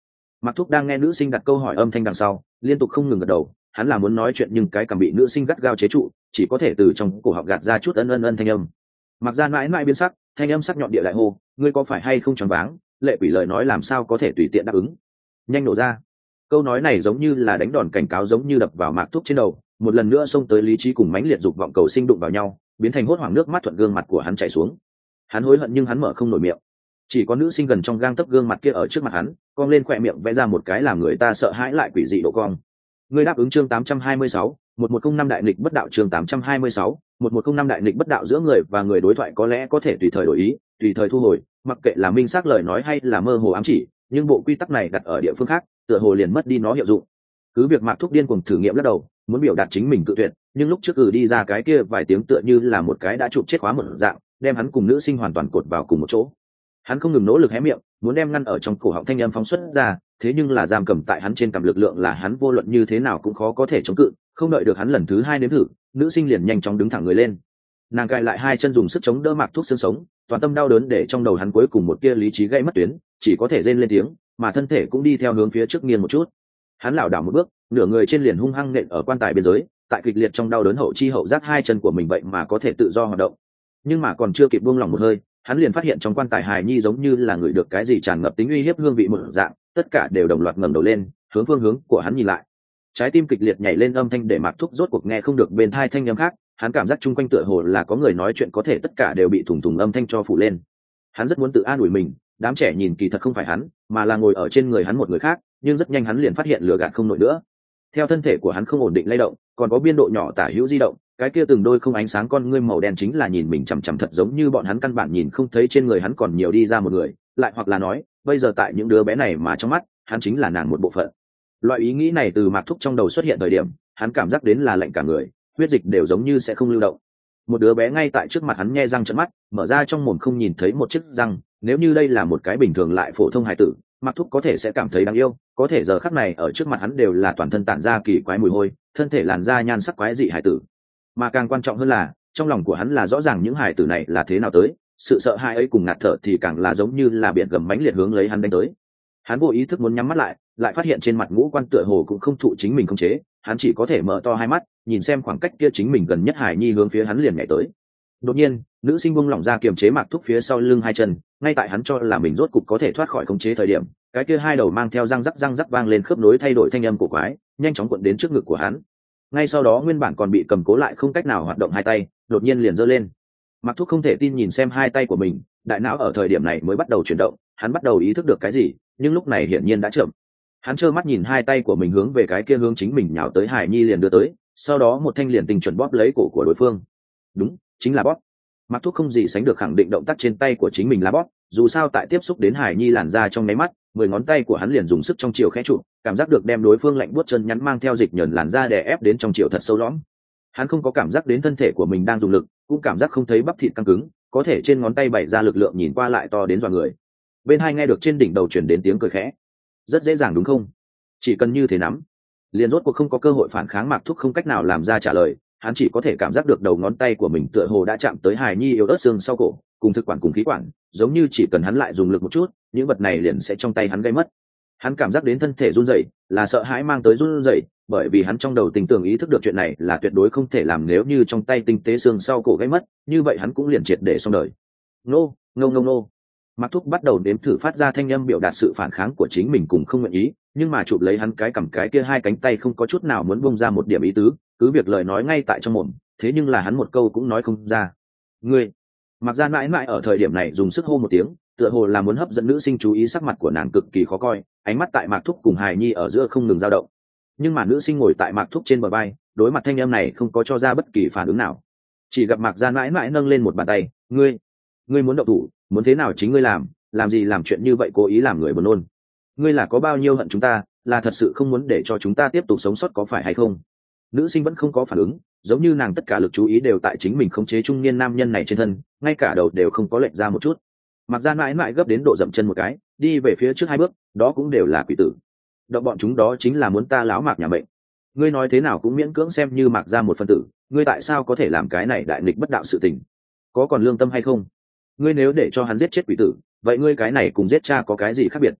Speaker 1: Mạc Thúc đang nghe nữ sinh đặt câu hỏi âm thanh đằng sau, liên tục không ngừng gật đầu, hắn là muốn nói chuyện nhưng cái cằm bị nữ sinh gắt gao chế trụ, chỉ có thể từ trong cổ họng gạt ra chút ân ân ân thanh âm. Mặc Gia mãi mãi biến sắc, thanh âm sắc nhọn địa lại hô, ngươi có phải hay không choáng váng, lệ quỷ lời nói làm sao có thể tùy tiện đáp ứng. Nhanh nổ ra. Câu nói này giống như là đánh đòn cảnh cáo, giống như đập vào Mạc Thúc trên đầu, một lần nữa xông tới lý trí cùng mãnh liệt dục vọng cầu sinh đụng vào nhau, biến thành hốt hoảng, nước mắt thuận gương mặt của hắn chảy xuống. Hắn hối hận nhưng hắn mở không nổi miệng. Chỉ có nữ sinh gần trong gang tấc gương mặt kia ở trước mặt hắn, cong lên khỏe miệng vẽ ra một cái làm người ta sợ hãi lại quỷ dị độ cong. Ngươi đáp ứng chương 826, 1105 đại nghịch bất đạo chương 826, 1105 đại nghịch bất đạo, giữa người và người đối thoại có lẽ có thể tùy thời đổi ý, tùy thời thu hồi, mặc kệ là minh xác lời nói hay là mơ hồ ám chỉ, nhưng bộ quy tắc này đặt ở địa phương khác, tựa hồ liền mất đi nó hiệu dụng. Cứ việc Mạc Thúc điên cuồng thử nghiệm lắc đầu, muốn biểu đạt chính mình cự tuyệt, nhưng lúc trước đi ra cái kia vài tiếng tựa như là một cái đã chụp chết khóa một dạng, đem hắn cùng nữ sinh hoàn toàn cột vào cùng một chỗ. Hắn không ngừng nỗ lực hé miệng, muốn đem ngăn ở trong cổ họng thanh âm phóng xuất ra, thế nhưng là giam cầm tại hắn trên cằm lực lượng là hắn vô luận như thế nào cũng khó có thể chống cự. Không đợi được hắn lần thứ hai nếm thử, nữ sinh liền nhanh chóng đứng thẳng người lên. Nàng cài lại hai chân dùng sức chống đỡ Mạc Thúc xương sống, toàn tâm đau đớn để trong đầu hắn cuối cùng một tia lý trí gãy mất tuyến, chỉ có thể rên lên tiếng, mà thân thể cũng đi theo hướng phía trước nghiêng một chút. Hắn lảo đảo một bước, nửa người trên liền hung hăng nện ở quan tài biên giới, tại kịch liệt trong đau đớn hậu chi hậu giác hai chân của mình vậy mà có thể tự do hoạt động. Nhưng mà còn chưa kịp buông lỏng một hơi, hắn liền phát hiện trong quan tài hài nhi giống như là ngửi được cái gì tràn ngập tính uy hiếp hương vị một dạng, tất cả đều đồng loạt ngẩng đầu lên, hướng phương hướng của hắn nhìn lại. Trái tim kịch liệt nhảy lên, âm thanh để Mạc Thúc rốt cuộc nghe không được bên tai thanh âm khác, hắn cảm giác chung quanh tựa hồ là có người nói chuyện, có thể tất cả đều bị thủng thủng âm thanh cho phủ lên. Hắn rất muốn tự an ủi mình, đám trẻ nhìn kỳ thật không phải hắn, mà là ngồi ở trên người hắn một người khác, nhưng rất nhanh hắn liền phát hiện lừa gạt không nổi nữa. Theo thân thể của hắn không ổn định lay động, còn có biên độ nhỏ tả hữu di động, cái kia từng đôi không ánh sáng con ngươi màu đen chính là nhìn mình chằm chằm, thật giống như bọn hắn căn bản nhìn không thấy trên người hắn còn nhiều đi ra một người, lại hoặc là nói, bây giờ tại những đứa bé này mà trong mắt, hắn chính là nàng một bộ phận. Loại ý nghĩ này từ Mạc Thúc trong đầu xuất hiện thời điểm, hắn cảm giác đến là lạnh cả người, huyết dịch đều giống như sẽ không lưu động. Một đứa bé ngay tại trước mặt hắn nhe răng trợn mắt, mở ra trong mồm không nhìn thấy một chiếc răng, nếu như đây là một cái bình thường lại phổ thông hài tử, Mạc Thúc có thể sẽ cảm thấy đáng yêu, có thể giờ khắc này ở trước mặt hắn đều là toàn thân tản ra kỳ quái mùi hôi, thân thể làn da nhan sắc quái dị hài tử. Mà càng quan trọng hơn là, trong lòng của hắn là rõ ràng những hài tử này là thế nào tới, sự sợ hãi ấy cùng ngạt thở thì càng là giống như là biển gầm mãnh liệt hướng lấy hắn đánh tới. Hắn vô ý thức muốn nhắm mắt lại, lại phát hiện trên mặt ngũ quan tựa hồ cũng không thụ chính mình khống chế, hắn chỉ có thể mở to hai mắt, nhìn xem khoảng cách kia chính mình gần nhất hài nhi hướng phía hắn liền nhảy tới. Đột nhiên, nữ sinh buông lỏng ra kiềm chế Mạc Thúc phía sau lưng hai chân, ngay tại hắn cho là mình rốt cục có thể thoát khỏi khống chế thời điểm, cái kia hai đầu mang theo răng rắc vang lên khớp nối thay đổi thanh âm của quái, nhanh chóng cuộn đến trước ngực của hắn. Ngay sau đó nguyên bản còn bị cầm cố lại không cách nào hoạt động hai tay, đột nhiên liền giơ lên. Mạc Thúc không thể tin nhìn xem hai tay của mình, đại não ở thời điểm này mới bắt đầu chuyển động, hắn bắt đầu ý thức được cái gì, nhưng lúc này hiển nhiên đã chậm. Hắn trơ mắt nhìn hai tay của mình hướng về cái kia hướng chính mình nhào tới hải nhi liền đưa tới, sau đó một thanh liền tình chuẩn bóp lấy cổ của đối phương. Đúng, chính là bóp. Mạc Thúc không gì sánh được khẳng định động tác trên tay của chính mình là bóp, dù sao tại tiếp xúc đến hải nhi làn da trong nháy mắt, 10 ngón tay của hắn liền dùng sức trong chiều khẽ trụ, cảm giác được đem đối phương lạnh buốt chân nhắn mang theo dịch nhờn làn da đè ép đến trong chiều thật sâu lõm. Hắn không có cảm giác đến thân thể của mình đang dùng lực, cũng cảm giác không thấy bắp thịt căng cứng, có thể trên ngón tay bày ra lực lượng nhìn qua lại to đến dọa người. Bên hai nghe được trên đỉnh đầu truyền đến tiếng cười khẽ. Rất dễ dàng đúng không? Chỉ cần như thế nắm, liền rốt cuộc không có cơ hội phản kháng. Mạc Thúc không cách nào làm ra trả lời, hắn chỉ có thể cảm giác được đầu ngón tay của mình tựa hồ đã chạm tới hài nhi yếu ớt xương sau cổ, cùng thực quản cùng khí quản, giống như chỉ cần hắn lại dùng lực một chút, những vật này liền sẽ trong tay hắn gây mất. Hắn cảm giác đến thân thể run rẩy, là sợ hãi mang tới run rẩy, bởi vì hắn trong đầu tình tưởng ý thức được chuyện này là tuyệt đối không thể làm, nếu như trong tay tinh tế xương sau cổ gây mất, như vậy hắn cũng liền triệt để xong đời. Nô, nô. Mạc Thúc bắt đầu đếm thử phát ra thanh âm biểu đạt sự phản kháng của chính mình cùng không nguyện ý, nhưng mà chụp lấy hắn cái cầm cái kia hai cánh tay không có chút nào muốn bung ra một điểm ý tứ, cứ việc lời nói ngay tại trong mồm, thế nhưng là hắn một câu cũng nói không ra. Ngươi. Mạc Gia mãi mãi ở thời điểm này dùng sức hô một tiếng, tựa hồ là muốn hấp dẫn nữ sinh chú ý, sắc mặt của nàng cực kỳ khó coi, ánh mắt tại Mạc Thúc cùng hài nhi ở giữa không ngừng dao động. Nhưng mà nữ sinh ngồi tại Mạc Thúc trên bờ vai, đối mặt thanh âm này không có cho ra bất kỳ phản ứng nào, chỉ gặp Mạc Gia mãi mãi nâng lên một bàn tay. Ngươi muốn động thủ, muốn thế nào chính ngươi làm gì làm chuyện như vậy, cố ý làm người buồn nôn. Ngươi là có bao nhiêu hận chúng ta, là thật sự không muốn để cho chúng ta tiếp tục sống sót có phải hay không? Nữ sinh vẫn không có phản ứng, giống như nàng tất cả lực chú ý đều tại chính mình khống chế trung niên nam nhân này trên thân, ngay cả đầu đều không có lệch ra một chút. Mặc ra mãi mãi gấp đến độ dậm chân một cái, đi về phía trước 2 bước, đó cũng đều là quỷ tử. Động bọn chúng đó chính là muốn ta láo Mạc nhà mệnh. Ngươi nói thế nào cũng miễn cưỡng xem như Mạc ra một phân tử, ngươi tại sao có thể làm cái này đại nghịch bất đạo sự tình? Có còn lương tâm hay không? Ngươi nếu để cho hắn giết chết quỷ tử, vậy ngươi cái này cùng giết cha có cái gì khác biệt?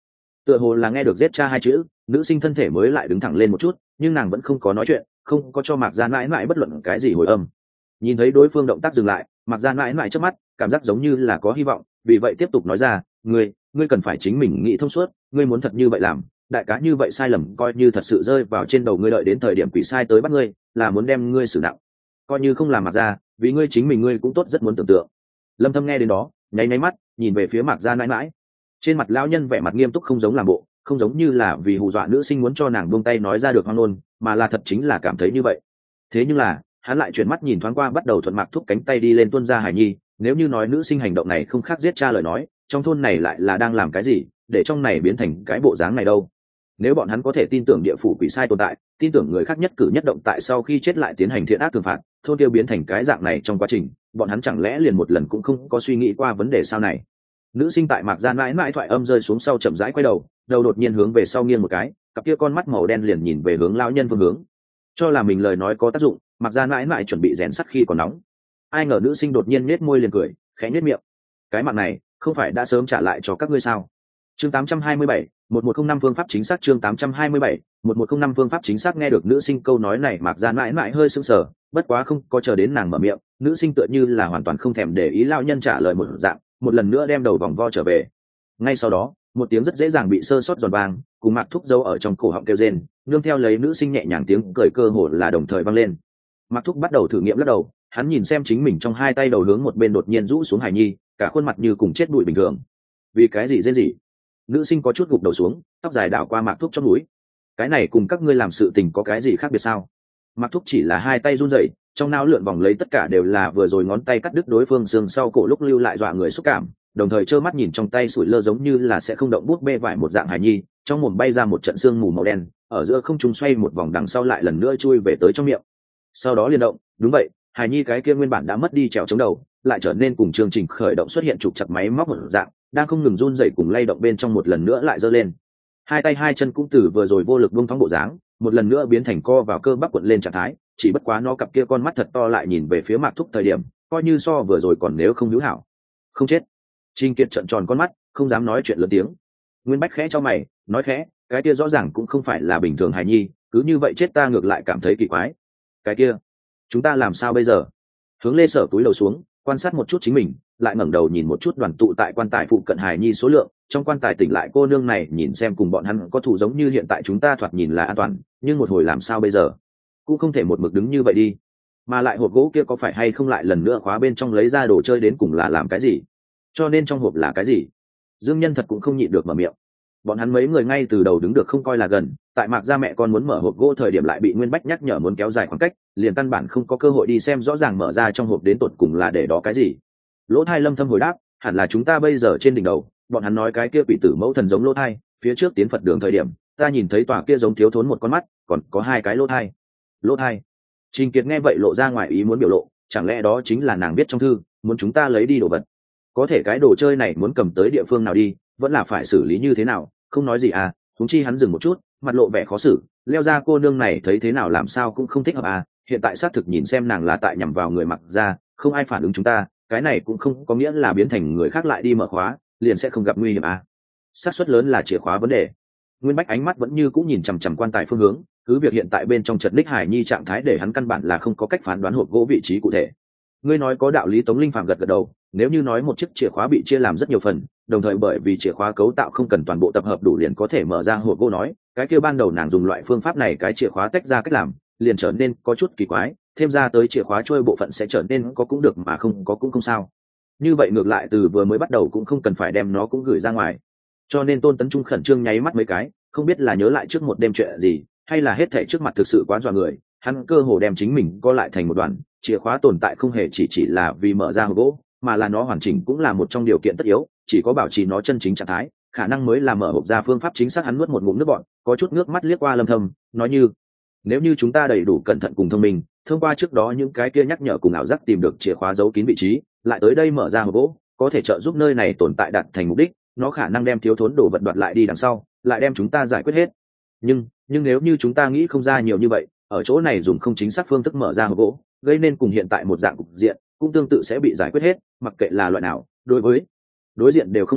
Speaker 1: Tựa hồ là nghe được giết cha hai chữ, nữ sinh thân thể mới lại đứng thẳng lên một chút, nhưng nàng vẫn không có nói chuyện, không có cho Mạc Gia mãi mãi bất luận cái gì hồi âm. Nhìn thấy đối phương động tác dừng lại, Mạc Gia mãi mãi trước mắt cảm giác giống như là có hy vọng, vì vậy tiếp tục nói ra, ngươi cần phải chính mình nghĩ thông suốt, ngươi muốn thật như vậy làm, đại cá như vậy sai lầm coi như thật sự rơi vào trên đầu ngươi, đợi đến thời điểm quỷ sai tới bắt ngươi, là muốn đem ngươi xử nặng. Coi như không làm Mạc Gia, vì ngươi chính mình ngươi cũng tốt rất muốn tưởng tượng. Lâm Thâm nghe đến đó, nháy nháy mắt, nhìn về phía Mạc Gia mãi mãi. Trên mặt lão nhân vẻ mặt nghiêm túc, không giống làm bộ, không giống như là vì hù dọa nữ sinh muốn cho nàng buông tay nói ra được hoang ngôn, mà là thật chính là cảm thấy như vậy. Thế nhưng là hắn lại chuyển mắt nhìn thoáng qua bắt đầu thuận Mạc Thúc cánh tay đi lên tuôn ra Hải Nhi, nếu như nói nữ sinh hành động này không khác giết cha lời nói, trong thôn này lại là đang làm cái gì để trong này biến thành cái bộ dáng này đâu? Nếu bọn hắn có thể tin tưởng địa phủ quỷ sai tồn tại, tin tưởng người khác nhất cử nhất động tại sau khi chết lại tiến hành thiện ác thường phạt, thôn tiêu biến thành cái dạng này trong quá trình, bọn hắn chẳng lẽ liền một lần cũng không có suy nghĩ qua vấn đề sau này? Nữ sinh tại Mạc Gia mãi mãi thoại âm rơi xuống sau chậm rãi quay đầu, đầu đột nhiên hướng về sau nghiêng một cái, cặp kia con mắt màu đen liền nhìn về hướng lão nhân phương hướng. Cho là mình lời nói có tác dụng, Mạc Gia mãi mãi chuẩn bị rèn sắt khi còn nóng. Ai ngờ nữ sinh đột nhiên nết môi liền cười, khẽ nhếch miệng. Cái mạng này, không phải đã sớm trả lại cho các ngươi sao? Chương 827, 1105 phương pháp chính xác. Chương 827, 1105 phương pháp chính xác. Nghe được nữ sinh câu nói này, Mạc Gia mãi mãi hơi sững sờ, bất quá không có chờ đến nàng mở miệng, nữ sinh tựa như là hoàn toàn không thèm để ý lão nhân trả lời một dạng, một lần nữa đem đầu vòng vo trở về. Ngay sau đó, một tiếng rất dễ dàng bị sơ sót giòn vang, cùng Mạc Thúc dâu ở trong cổ họng kêu rên, nương theo lấy nữ sinh nhẹ nhàng tiếng cười cơ hồ là đồng thời vang lên. Mạc Thúc bắt đầu thử nghiệm lắc đầu, hắn nhìn xem chính mình trong hai tay đầu hướng một bên đột nhiên rũ xuống Hải Nhi, cả khuôn mặt như cùng chết bụi bình thường. Vì cái gì rên gì? Nữ sinh có chút gục đầu xuống, tóc dài đảo qua Mạc Thúc trong núi. Cái này cùng các ngươi làm sự tình có cái gì khác biệt sao? Mạc Thúc chỉ là hai tay run rẩy, trong não lượn vòng lấy tất cả đều là vừa rồi ngón tay cắt đứt đối phương xương sau cổ lúc lưu lại dọa người xúc cảm, đồng thời trơ mắt nhìn trong tay sủi lơ giống như là sẽ không động bút bê vải một dạng Hải Nhi, trong mồm bay ra một trận sương mù màu đen, ở giữa không trung xoay một vòng đằng sau lại lần nữa chui về tới trong miệng. Sau đó liên động, đúng vậy, Hải Nhi cái kia nguyên bản đã mất đi trèo chống đầu, lại trở nên cùng chương trình khởi động xuất hiện trục chặt máy móc một dạng, đang không ngừng run rẩy cùng lay động bên trong một lần nữa lại giơ lên. Hai tay hai chân cũng từ vừa rồi vô lực buông thõng bộ dáng, một lần nữa biến thành co vào cơ bắp cuộn lên trạng thái, chỉ bất quá nó cặp kia con mắt thật to lại nhìn về phía Mạc Thúc thời điểm, coi như so vừa rồi còn nếu không hữu hảo. Không chết. Trình Kiệt trợn tròn con mắt, không dám nói chuyện lớn tiếng. Nguyên Bách khẽ cho mày, nói khẽ, cái kia rõ ràng cũng không phải là bình thường Hải Nhi, cứ như vậy chết ta ngược lại cảm thấy kỳ quái. Cái kia, chúng ta làm sao bây giờ? Hướng Lê Sở túi đầu xuống, quan sát một chút chính mình, lại ngẩng đầu nhìn một chút đoàn tụ tại quan tài phụ cận Hải Nhi số lượng, trong quan tài tỉnh lại cô nương này nhìn xem cùng bọn hắn có thủ giống như hiện tại chúng ta thoạt nhìn là an toàn, nhưng một hồi làm sao bây giờ? Cũng không thể một mực đứng như vậy đi. Mà lại hộp gỗ kia có phải hay không lại lần nữa khóa bên trong lấy ra đồ chơi đến cùng là làm cái gì? Cho nên trong hộp là cái gì? Dương Nhân thật cũng không nhịn được mở miệng. Bọn hắn mấy người ngay từ đầu đứng được không coi là gần, tại Mạc Gia mẹ con muốn mở hộp gỗ thời điểm lại bị Nguyên Bách nhắc nhở muốn kéo dài khoảng cách, liền căn bản không có cơ hội đi xem rõ ràng mở ra trong hộp đến tột cùng là để đó cái gì. Lỗ Thai Lâm Thâm hồi đáp, hẳn là chúng ta bây giờ trên đỉnh đầu, bọn hắn nói cái kia quỷ tử mẫu thần giống Lỗ Thai, phía trước tiến Phật đường thời điểm, ta nhìn thấy tòa kia giống thiếu thốn một con mắt, còn có hai cái lỗ thai. Lỗ thai. Trình Kiệt nghe vậy lộ ra ngoài ý muốn biểu lộ, chẳng lẽ đó chính là nàng viết trong thư, muốn chúng ta lấy đi đồ vật. Có thể cái đồ chơi này muốn cầm tới địa phương nào đi, vẫn là phải xử lý như thế nào, không nói gì à, huống chi hắn dừng một chút, mặt lộ vẻ khó xử, leo ra cô nương này thấy thế nào làm sao cũng không thích hợp à, hiện tại xác thực nhìn xem nàng là tại nhằm vào người Mặc Gia, không ai phản ứng chúng ta, cái này cũng không có nghĩa là biến thành người khác lại đi mở khóa, liền sẽ không gặp nguy hiểm à. Xác suất lớn là chìa khóa vấn đề. Nguyên Bách ánh mắt vẫn như cũng nhìn chằm chằm quan tài phương hướng, cứ việc hiện tại bên trong Trật Ních Hải Nhi trạng thái để hắn căn bản là không có cách phán đoán hộp gỗ vị trí cụ thể. Ngươi nói có đạo lý. Tống Linh Phạm gật gật đầu, nếu như nói một chiếc chìa khóa bị chia làm rất nhiều phần, đồng thời bởi vì chìa khóa cấu tạo không cần toàn bộ tập hợp đủ liền có thể mở ra hộp gỗ nói, cái kia ban đầu nàng dùng loại phương pháp này cái chìa khóa tách ra cách làm, liền trở nên có chút kỳ quái, thêm ra tới chìa khóa trôi bộ phận sẽ trở nên có cũng được mà không có cũng không sao. Như vậy ngược lại từ vừa mới bắt đầu cũng không cần phải đem nó cũng gửi ra ngoài. Cho nên Tôn Tấn Trung khẩn trương nháy mắt mấy cái, không biết là nhớ lại trước một đêm chuyện gì, hay là hết thảy trước mặt thực sự quá dọa người, hắn cơ hồ đem chính mình co lại thành một đoàn, chìa khóa tồn tại không hề chỉ là vì mở ra hộp gỗ, mà là nó hoàn chỉnh cũng là một trong điều kiện tất yếu, chỉ có bảo trì nó chân chính trạng thái, khả năng mới là mở hộp ra phương pháp chính xác. Hắn nuốt một ngụm nước bọt, có chút nước mắt liếc qua Lâm Thâm, nói như nếu như chúng ta đầy đủ cẩn thận cùng thông minh, thông qua trước đó những cái kia nhắc nhở cùng ảo giác tìm được chìa khóa giấu kín vị trí, lại tới đây mở ra hộp gỗ, có thể trợ giúp nơi này tồn tại đạt thành mục đích, nó khả năng đem thiếu thốn đồ vật đoạt lại đi đằng sau, lại đem chúng ta giải quyết hết. Nhưng nếu như chúng ta nghĩ không ra nhiều như vậy, ở chỗ này dùng không chính xác phương thức mở ra hộp gỗ, gây nên cùng hiện tại một dạng cục diện, cũng tương tự sẽ bị giải quyết hết, mặc kệ là loại nào, đối diện đều không lỗ.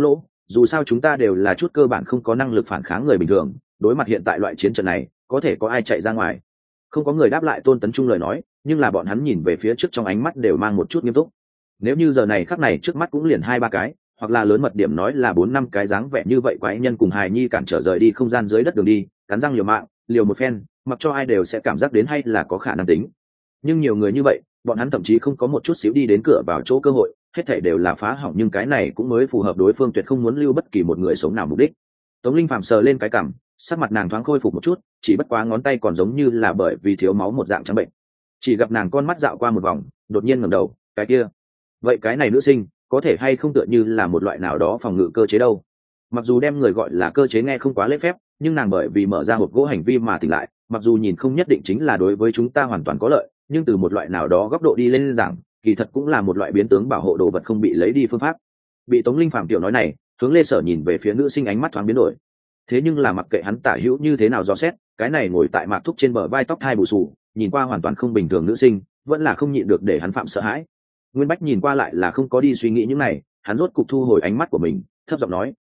Speaker 1: dù sao chúng ta đều là chút cơ bản không có năng lực phản kháng người bình thường, đối mặt hiện tại loại chiến trận này có thể có ai chạy ra ngoài? Không có người đáp lại Tôn Tấn Trung lời nói, nhưng là bọn hắn nhìn về phía trước trong ánh mắt đều mang một chút nghiêm túc. Nếu như giờ này khắc này trước mắt cũng liền 2-3 cái, hoặc là lớn mật điểm nói là 4-5 cái dáng vẻ như vậy quái nhân cùng hài nhi cản trở rời đi không gian dưới đất đường đi, cắn răng liều mạng, liều một phen, mặc cho ai đều sẽ cảm giác đến hay là có khả năng tính. Nhưng nhiều người như vậy, bọn hắn thậm chí không có một chút xíu đi đến cửa vào chỗ cơ hội, hết thảy đều là phá hỏng, nhưng cái này cũng mới phù hợp đối phương tuyệt không muốn lưu bất kỳ một người sống nào mục đích. Tống Linh Phàm sờ lên cái cằm, sắc mặt nàng thoáng khôi phục một chút, chỉ bất quá ngón tay còn giống như là bởi vì thiếu máu một dạng trắng bệnh. Chỉ gặp nàng con mắt dạo qua một vòng, đột nhiên ngẩng đầu, cái kia, vậy cái này nữ sinh có thể hay không tựa như là một loại nào đó phòng ngự cơ chế đâu? Mặc dù đem người gọi là cơ chế nghe không quá lễ phép, nhưng nàng bởi vì mở ra hộp gỗ hành vi mà tỉnh lại, mặc dù nhìn không nhất định chính là đối với chúng ta hoàn toàn có lợi, nhưng từ một loại nào đó góc độ đi lên rằng, kỳ thật cũng là một loại biến tướng bảo hộ đồ vật không bị lấy đi phương pháp. Bị Tống Linh Phàm tiểu nói này, hướng Lê Sở nhìn về phía nữ sinh ánh mắt thoáng biến đổi. Thế nhưng là mặc kệ hắn tả hữu như thế nào do xét, cái này ngồi tại Mạc Thúc trên bờ vai tóc hai bù xù, nhìn qua hoàn toàn không bình thường nữ sinh, vẫn là không nhịn được để hắn phạm sợ hãi. Nguyên Bách nhìn qua lại là không có đi suy nghĩ những này, hắn rốt cục thu hồi ánh mắt của mình, thấp giọng nói,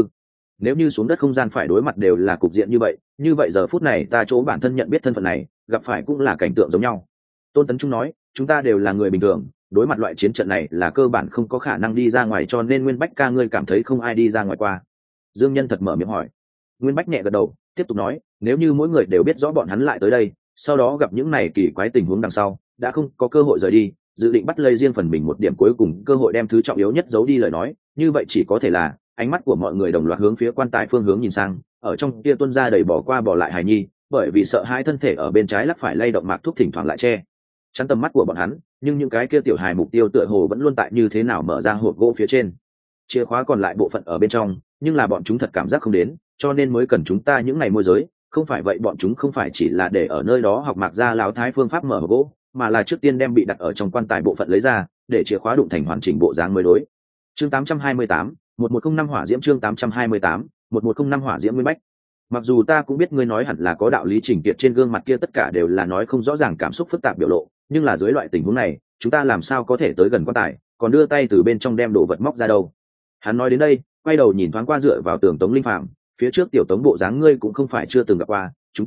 Speaker 1: nếu như xuống đất không gian phải đối mặt đều là cục diện như vậy giờ phút này ta chỗ bản thân nhận biết thân phận này, gặp phải cũng là cảnh tượng giống nhau. Tôn Tấn Trung nói, chúng ta đều là người bình thường, đối mặt loại chiến trận này là cơ bản không có khả năng đi ra ngoài, cho nên Nguyên Bách ca ngươi cảm thấy không ai đi ra ngoài qua. Dương Nhân Thật mở miệng hỏi. Nguyên Bách nhẹ gật đầu, tiếp tục nói, nếu như mỗi người đều biết rõ bọn hắn lại tới đây, sau đó gặp những này kỳ quái tình huống đằng sau, đã không có cơ hội rời đi, dự định bắt lấy riêng phần mình một điểm cuối cùng cơ hội đem thứ trọng yếu nhất giấu đi lời nói, như vậy chỉ có thể là ánh mắt của mọi người đồng loạt hướng phía quan tài phương hướng nhìn sang, ở trong kia tuôn ra đầy bỏ qua bỏ lại hài nhi, bởi vì sợ hai thân thể ở bên trái lắc phải lay động Mạc Thúc thỉnh thoảng lại che chắn tầm mắt của bọn hắn, nhưng những cái kia tiểu hài mục tiêu tựa hồ vẫn luôn tại như thế nào mở ra hộp gỗ phía trên, chìa khóa còn lại bộ phận ở bên trong, nhưng là bọn chúng thật cảm giác không đến, cho nên mới cần chúng ta những ngày môi giới, không phải vậy bọn chúng không phải chỉ là để ở nơi đó học Mạc gia lão thái phương pháp mở hộp gỗ, mà là trước tiên đem bị đặt ở trong quan tài bộ phận lấy ra, để chìa khóa đụng thành hoàn chỉnh bộ dáng mới đối. Chương 828, 1105 hỏa diễm, chương 828, 1105 hỏa diễm Nguyên Bách. Mặc dù ta cũng biết ngươi nói hẳn là có đạo lý, Trình Kiệt trên gương mặt kia tất cả đều là nói không rõ ràng cảm xúc phức tạp biểu lộ, nhưng là dưới loại tình huống này, chúng ta làm sao có thể tới gần quan tài, còn đưa tay từ bên trong đem đồ vật móc ra đâu. Hắn nói đến đây, quay đầu nhìn thoáng qua dựa vào tường Tống Linh Phàm, phía trước tiểu Tống bộ dáng ngươi cũng không phải chưa từng gặp qua, chúng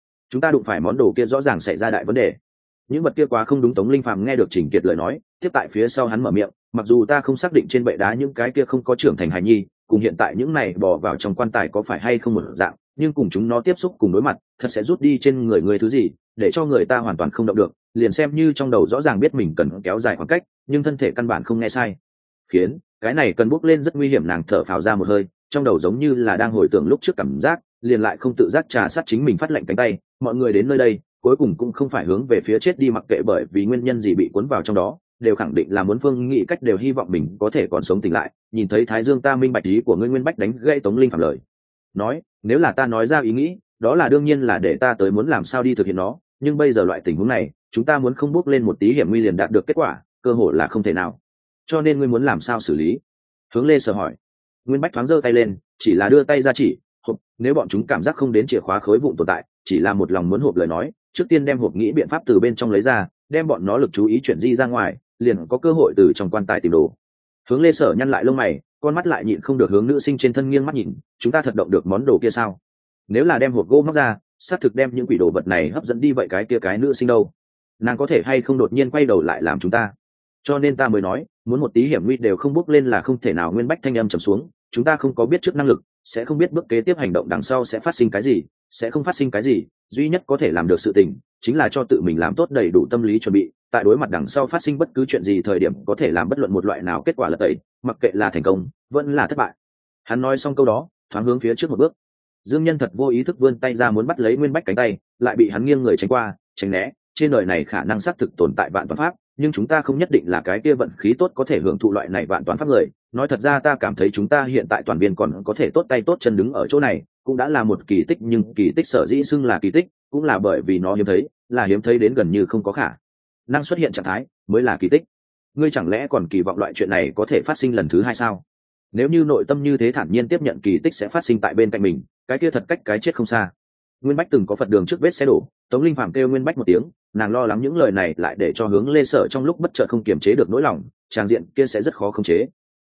Speaker 1: ta đụng phải món đồ kia rõ ràng xảy ra đại vấn đề. Những vật kia quá không đúng. Tống Linh Phàm nghe được Trình Kiệt lời nói, tiếp tại phía sau hắn mở miệng, mặc dù ta không xác định trên bệ đá những cái kia không có trưởng thành hài nhi cùng hiện tại những này bỏ vào trong quan tài có phải hay không một dạng, nhưng cùng chúng nó tiếp xúc cùng đối mặt thật sẽ rút đi trên người thứ gì để cho người ta hoàn toàn không động được, liền xem như trong đầu rõ ràng biết mình cần kéo dài khoảng cách, nhưng thân thể căn bản không nghe sai, khiến cái này cần bước lên rất nguy hiểm. Nàng thở phào ra một hơi, trong đầu giống như là đang hồi tưởng lúc trước cảm giác, liền lại không tự giác trà sát chính mình phát lệnh cánh tay. Mọi người đến nơi đây cuối cùng cũng không phải hướng về phía chết đi, mặc kệ bởi vì nguyên nhân gì bị cuốn vào trong đó, đều khẳng định là muốn phương nghĩ cách, đều hy vọng mình có thể còn sống tỉnh lại. Nhìn thấy Thái Dương, ta minh bạch ý của ngươi. Nguyên Bách đánh gây Tống Linh Phàm lời nói, nếu là ta nói ra ý nghĩ, đó là đương nhiên là để ta tới muốn làm sao đi thực hiện nó, nhưng bây giờ loại tình huống này, chúng ta muốn không bước lên một tí hiểm nguy liền đạt được kết quả, cơ hội là không thể nào. Cho nên ngươi muốn làm sao xử lý? Hướng Lê Sở hỏi. Nguyên Bách thoáng giơ tay lên, chỉ là đưa tay ra chỉ hộp, nếu bọn chúng cảm giác không đến chìa khóa khối vụn tồn tại, chỉ là một lòng muốn hộp lời nói, trước tiên đem hộp nghĩ biện pháp từ bên trong lấy ra, đem bọn nó lực chú ý chuyển di ra ngoài, liền có cơ hội từ trong quan tài tìm đồ. Hướng Lê Sở nhăn lại lông mày, con mắt lại nhịn không được hướng nữ sinh trên thân nghiêng mắt nhìn, chúng ta thật động được món đồ kia sao? Nếu là đem hộp gỗ móc ra, xác thực đem những quỷ đồ vật này hấp dẫn đi, vậy cái kia cái nữ sinh đâu? Nàng có thể hay không đột nhiên quay đầu lại làm chúng ta? Cho nên ta mới nói, muốn một tí hiểm nguy đều không bước lên là không thể nào. Nguyên Bách thanh âm trầm xuống, chúng ta không có biết trước năng lực, sẽ không biết bước kế tiếp hành động đằng sau sẽ phát sinh cái gì, sẽ không phát sinh cái gì, duy nhất có thể làm được sự tình chính là cho tự mình làm tốt đầy đủ tâm lý chuẩn bị, tại đối mặt đằng sau phát sinh bất cứ chuyện gì thời điểm có thể làm bất luận một loại nào kết quả là tẩy, mặc kệ là thành công vẫn là thất bại. Hắn nói xong câu đó, thoáng hướng phía trước một bước. Dương Nhân Thật vô ý thức vươn tay ra muốn bắt lấy Nguyên Bách cánh tay, lại bị hắn nghiêng người tránh qua tránh né. Trên đời này khả năng xác thực tồn tại vạn toán pháp, nhưng chúng ta không nhất định là cái kia vận khí tốt có thể hưởng thụ loại này vạn toán pháp người. Nói thật ra ta cảm thấy chúng ta hiện tại toàn viên còn có thể tốt tay tốt chân đứng ở chỗ này cũng đã là một kỳ tích, nhưng kỳ tích sở dĩ xưng là kỳ tích cũng là bởi vì nó hiếm thấy, là hiếm thấy đến gần như không có khả năng xuất hiện trạng thái mới là kỳ tích. Ngươi chẳng lẽ còn kỳ vọng loại chuyện này có thể phát sinh lần thứ hai sao? Nếu như nội tâm như thế thản nhiên tiếp nhận kỳ tích sẽ phát sinh tại bên cạnh mình, cái kia thật cách cái chết không xa. Nguyên Bách từng có Phật đường trước vết xe đổ, Tống Linh Phàm kêu Nguyên Bách một tiếng, nàng lo lắng những lời này lại để cho Hướng Lê Sở trong lúc bất chợt không kiềm chế được nỗi lòng, tràng diện kia sẽ rất khó khống chế.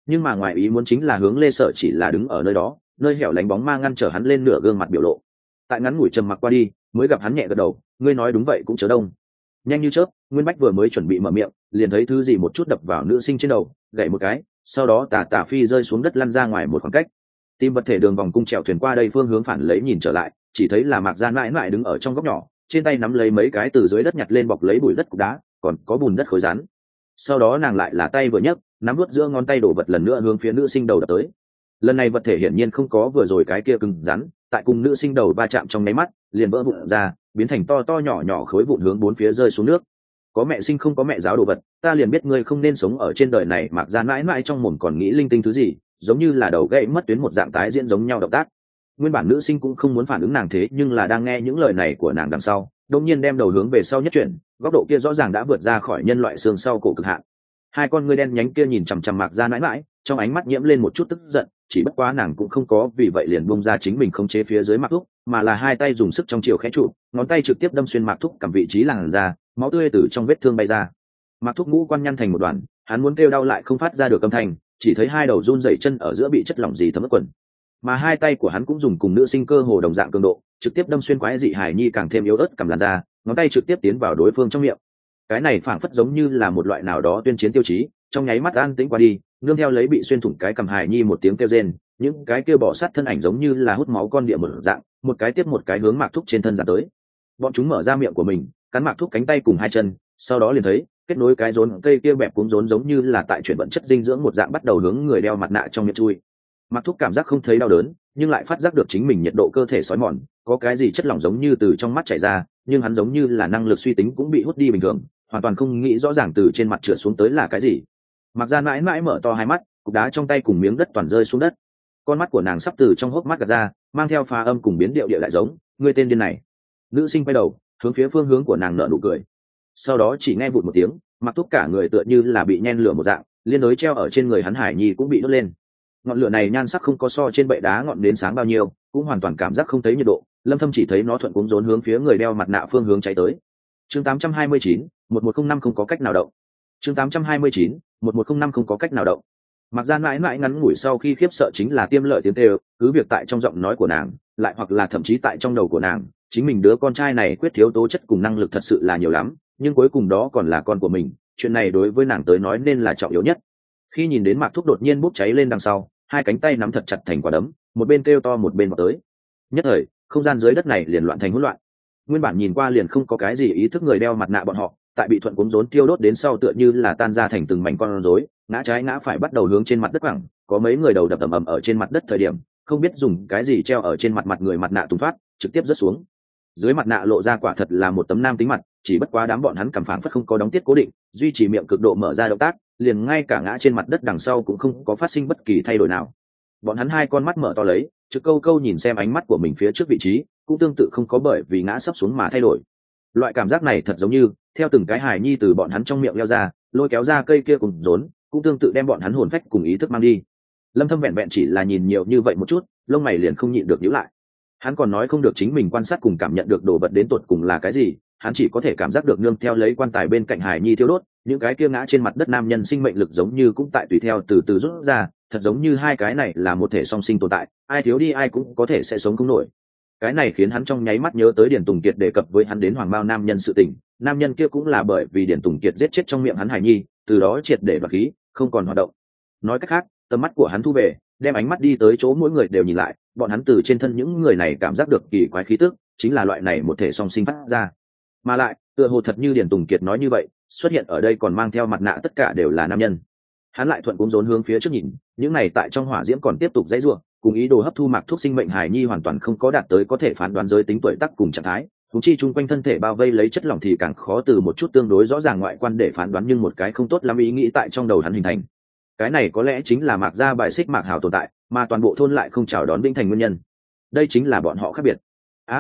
Speaker 1: nhưng mà ngoài ý muốn chính là hướng lê sở chỉ là đứng ở nơi đó, nơi hẻo lánh bóng ma ngăn trở hắn lên nửa gương mặt biểu lộ. Tại ngắn ngủi trầm mặc qua đi, mới gặp hắn nhẹ gật đầu, ngươi nói đúng vậy cũng chớ đông. Nhanh như chớp, Nguyên Bách vừa mới chuẩn bị mở miệng, liền thấy thứ gì một chút đập vào nữ sinh trên đầu, gậy một cái, sau đó tà phi rơi xuống đất lăn ra ngoài một khoảng cách. Tim vật thể đường vòng cung trèo thuyền qua đây phương hướng phản lấy nhìn trở lại, chỉ thấy là Mạc Gian mãi mãi đứng ở trong góc nhỏ, trên tay nắm lấy mấy cái từ dưới đất nhặt lên bọc lấy bụi đất cục đá, còn có bùn đất khối rắn. Sau đó nàng lại là tay vừa nhấc, nắm vút giữa ngón tay đổ vật lần nữa hướng phía nữ sinh đầu đập tới. Lần này vật thể hiển nhiên không có vừa rồi cái kia cứng rắn, tại cùng nữ sinh đầu va chạm trong nháy mắt, liền vỡ vụn ra, biến thành to nhỏ khối vụn hướng bốn phía rơi xuống nước. Có mẹ sinh không có mẹ giáo đồ vật, ta liền biết ngươi không nên sống ở trên đời này. Mạc Gian mãi mãi trong mồm còn nghĩ linh tinh thứ gì, giống như là đầu gãy mất tuyến một dạng tái diễn giống nhau động tác. Nguyên bản nữ sinh cũng không muốn phản ứng nàng thế, nhưng là đang nghe những lời này của nàng đằng sau, đột nhiên đem đầu hướng về sau nhất chuyển, góc độ kia rõ ràng đã vượt ra khỏi nhân loại xương sau cổ cực hạn. Hai con ngươi đen nhánh kia nhìn chằm chằm Mạc Gian mãi mãi, trong ánh mắt nhiễm lên một chút tức giận, chỉ bất quá nàng cũng không có vì vậy liền bung ra chính mình khống chế phía dưới Mạc Thúc, mà là hai tay dùng sức trong chiều khẽ trụ, ngón tay trực tiếp đâm xuyên Mạc Thúc cầm vị trí làn da, máu tươi từ trong vết thương bay ra. Mạc Thúc ngũ quan nhăn thành một đoàn, hắn muốn kêu đau lại không phát ra được âm thanh, chỉ thấy hai đầu run rẩy chân ở giữa bị chất lỏng gì thấm ướt quần, mà hai tay của hắn cũng dùng cùng nữ sinh cơ hồ đồng dạng cường độ, trực tiếp đâm xuyên quái dị hài nhi càng thêm yếu ớt cầm làn da, ngón tay trực tiếp tiến vào đối phương trong miệng. Cái này phảng phất giống như là một loại nào đó tuyên chiến tiêu chí, trong nháy mắt an tĩnh qua đi, nương theo lấy bị xuyên thủng cái cầm hài nhi một tiếng kêu rên, những cái kêu bỏ sát thân ảnh giống như là hút máu con địa một dạng, một cái tiếp một cái hướng Mạc Thúc trên thân dạt tới. Bọn chúng mở ra miệng của mình, cắn Mạc Thúc cánh tay cùng hai chân, sau đó liền thấy kết nối cái rốn cây kia bẹp cuống rốn giống như là tại chuyển vận chất dinh dưỡng một dạng bắt đầu hướng người đeo mặt nạ trong miệng chui. Mạc Thúc cảm giác không thấy đau đớn, nhưng lại phát giác được chính mình nhiệt độ cơ thể sói mòn, có cái gì chất lỏng giống như từ trong mắt chảy ra, nhưng hắn giống như là năng lực suy tính cũng bị hút đi bình thường, hoàn toàn không nghĩ rõ ràng từ trên mặt trượt xuống tới là cái gì. Mạc Gian mãi mãi mở to hai mắt, cục đá trong tay cùng miếng đất toàn rơi xuống đất. Con mắt của nàng sắp từ trong hốc mắt gạt ra, mang theo pha âm cùng biến điệu địa lại giống, ngươi tên điên này. Nữ sinh quay đầu, hướng phía phương hướng của nàng nở nụ cười. Sau đó chỉ nghe vụt một tiếng, Mạc Thúc cả người tựa như là bị nhen lửa một dạng, liên đối treo ở trên người hắn hải nhi cũng bị đốt lên. Ngọn lửa này nhan sắc không có so trên bệ đá ngọn đến sáng bao nhiêu, cũng hoàn toàn cảm giác không thấy nhiệt độ, Lâm Thâm chỉ thấy nó thuận cuống rốn hướng phía người đeo mặt nạ phương hướng cháy tới. Chương 829, 1105 không có cách nào động. Chương 829, 1105 không có cách nào động. Mạc Gian mãi mãi ngắn ngủi sau khi khiếp sợ chính là tiêm lợi tiếng kêu, cứ việc tại trong giọng nói của nàng, lại hoặc là thậm chí tại trong đầu của nàng, chính mình đứa con trai này quyết thiếu tố chất cùng năng lực thật sự là nhiều lắm, nhưng cuối cùng đó còn là con của mình, chuyện này đối với nàng tới nói nên là trọng yếu nhất. Khi nhìn đến Mạc Thúc đột nhiên bốc cháy lên đằng sau, hai cánh tay nắm thật chặt thành quả đấm, một bên kêu to một bên vào tới. Nhất thời, không gian dưới đất này liền loạn thành hỗn loạn. Nguyên bản nhìn qua liền không có cái gì ý thức người đeo mặt nạ bọn họ, tại bị thuận cuống rốn tiêu đốt đến sau tựa như là tan ra thành từng mảnh con rối, ngã trái ngã phải bắt đầu hướng trên mặt đất quẳng, có mấy người đầu đập ầm ầm ở trên mặt đất thời điểm, không biết dùng cái gì treo ở trên mặt người mặt nạ tung thoát, trực tiếp rớt xuống. Dưới mặt nạ lộ ra quả thật là một tấm nam tính mặt, chỉ bất quá đám bọn hắn cảm phảng phất không có đóng tiết cố định, duy trì miệng cực độ mở ra động tác, liền ngay cả ngã trên mặt đất đằng sau cũng không có phát sinh bất kỳ thay đổi nào. Bọn hắn hai con mắt mở to lấy, trực câu câu nhìn xem ánh mắt của mình phía trước vị trí, cũng tương tự không có bởi vì ngã sấp xuống mà thay đổi. Loại cảm giác này thật giống như theo từng cái hài nhi từ bọn hắn trong miệng leo ra, lôi kéo ra cây kia cùng rốn, cũng tương tự đem bọn hắn hồn phách cùng ý thức mang đi. Lâm Thâm vẹn vẹn chỉ là nhìn nhiều như vậy một chút, lông mày liền không nhịn được nhíu lại. Hắn còn nói không được chính mình quan sát cùng cảm nhận được đồ vật đến tột cùng là cái gì, hắn chỉ có thể cảm giác được nương theo lấy quan tài bên cạnh hài nhi thiêu đốt, những cái kia ngã trên mặt đất nam nhân sinh mệnh lực giống như cũng tại tùy theo từ từ rút ra, thật giống như hai cái này là một thể song sinh tồn tại, ai thiếu đi ai cũng có thể sẽ sống không nổi. Cái này khiến hắn trong nháy mắt nhớ tới Điền Tùng Kiệt đề cập với hắn đến Hoàng Mao nam nhân sự tình, nam nhân kia cũng là bởi vì Điền Tùng Kiệt giết chết trong miệng hắn hải nhi, từ đó triệt để đoạt khí, không còn hoạt động. Nói cách khác, tầm mắt của hắn thu về, đem ánh mắt đi tới chỗ mỗi người đều nhìn lại, bọn hắn từ trên thân những người này cảm giác được kỳ quái khí tức, chính là loại này một thể song sinh phát ra. Mà lại, tựa hồ thật như Điền Tùng Kiệt nói như vậy, xuất hiện ở đây còn mang theo mặt nạ tất cả đều là nam nhân. Hắn lại thuận cuống rốn hướng phía trước nhìn, những này tại trong hỏa diễm còn tiếp tục dãy rủa, cùng ý đồ hấp thu Mạc Thúc sinh mệnh hài nhi hoàn toàn không có đạt tới có thể phán đoán giới tính tuổi tác cùng trạng thái, thú chi chung quanh thân thể bao vây lấy chất lỏng thì càng khó từ một chút tương đối rõ ràng ngoại quan để phán đoán, nhưng một cái không tốt lắm ý nghĩ tại trong đầu hắn hình thành. Cái này có lẽ chính là Mạc gia bài xích Mạc Hào tồn tại, mà toàn bộ thôn lại không chào đón Vĩnh Thành nguyên nhân. Đây chính là bọn họ khác biệt.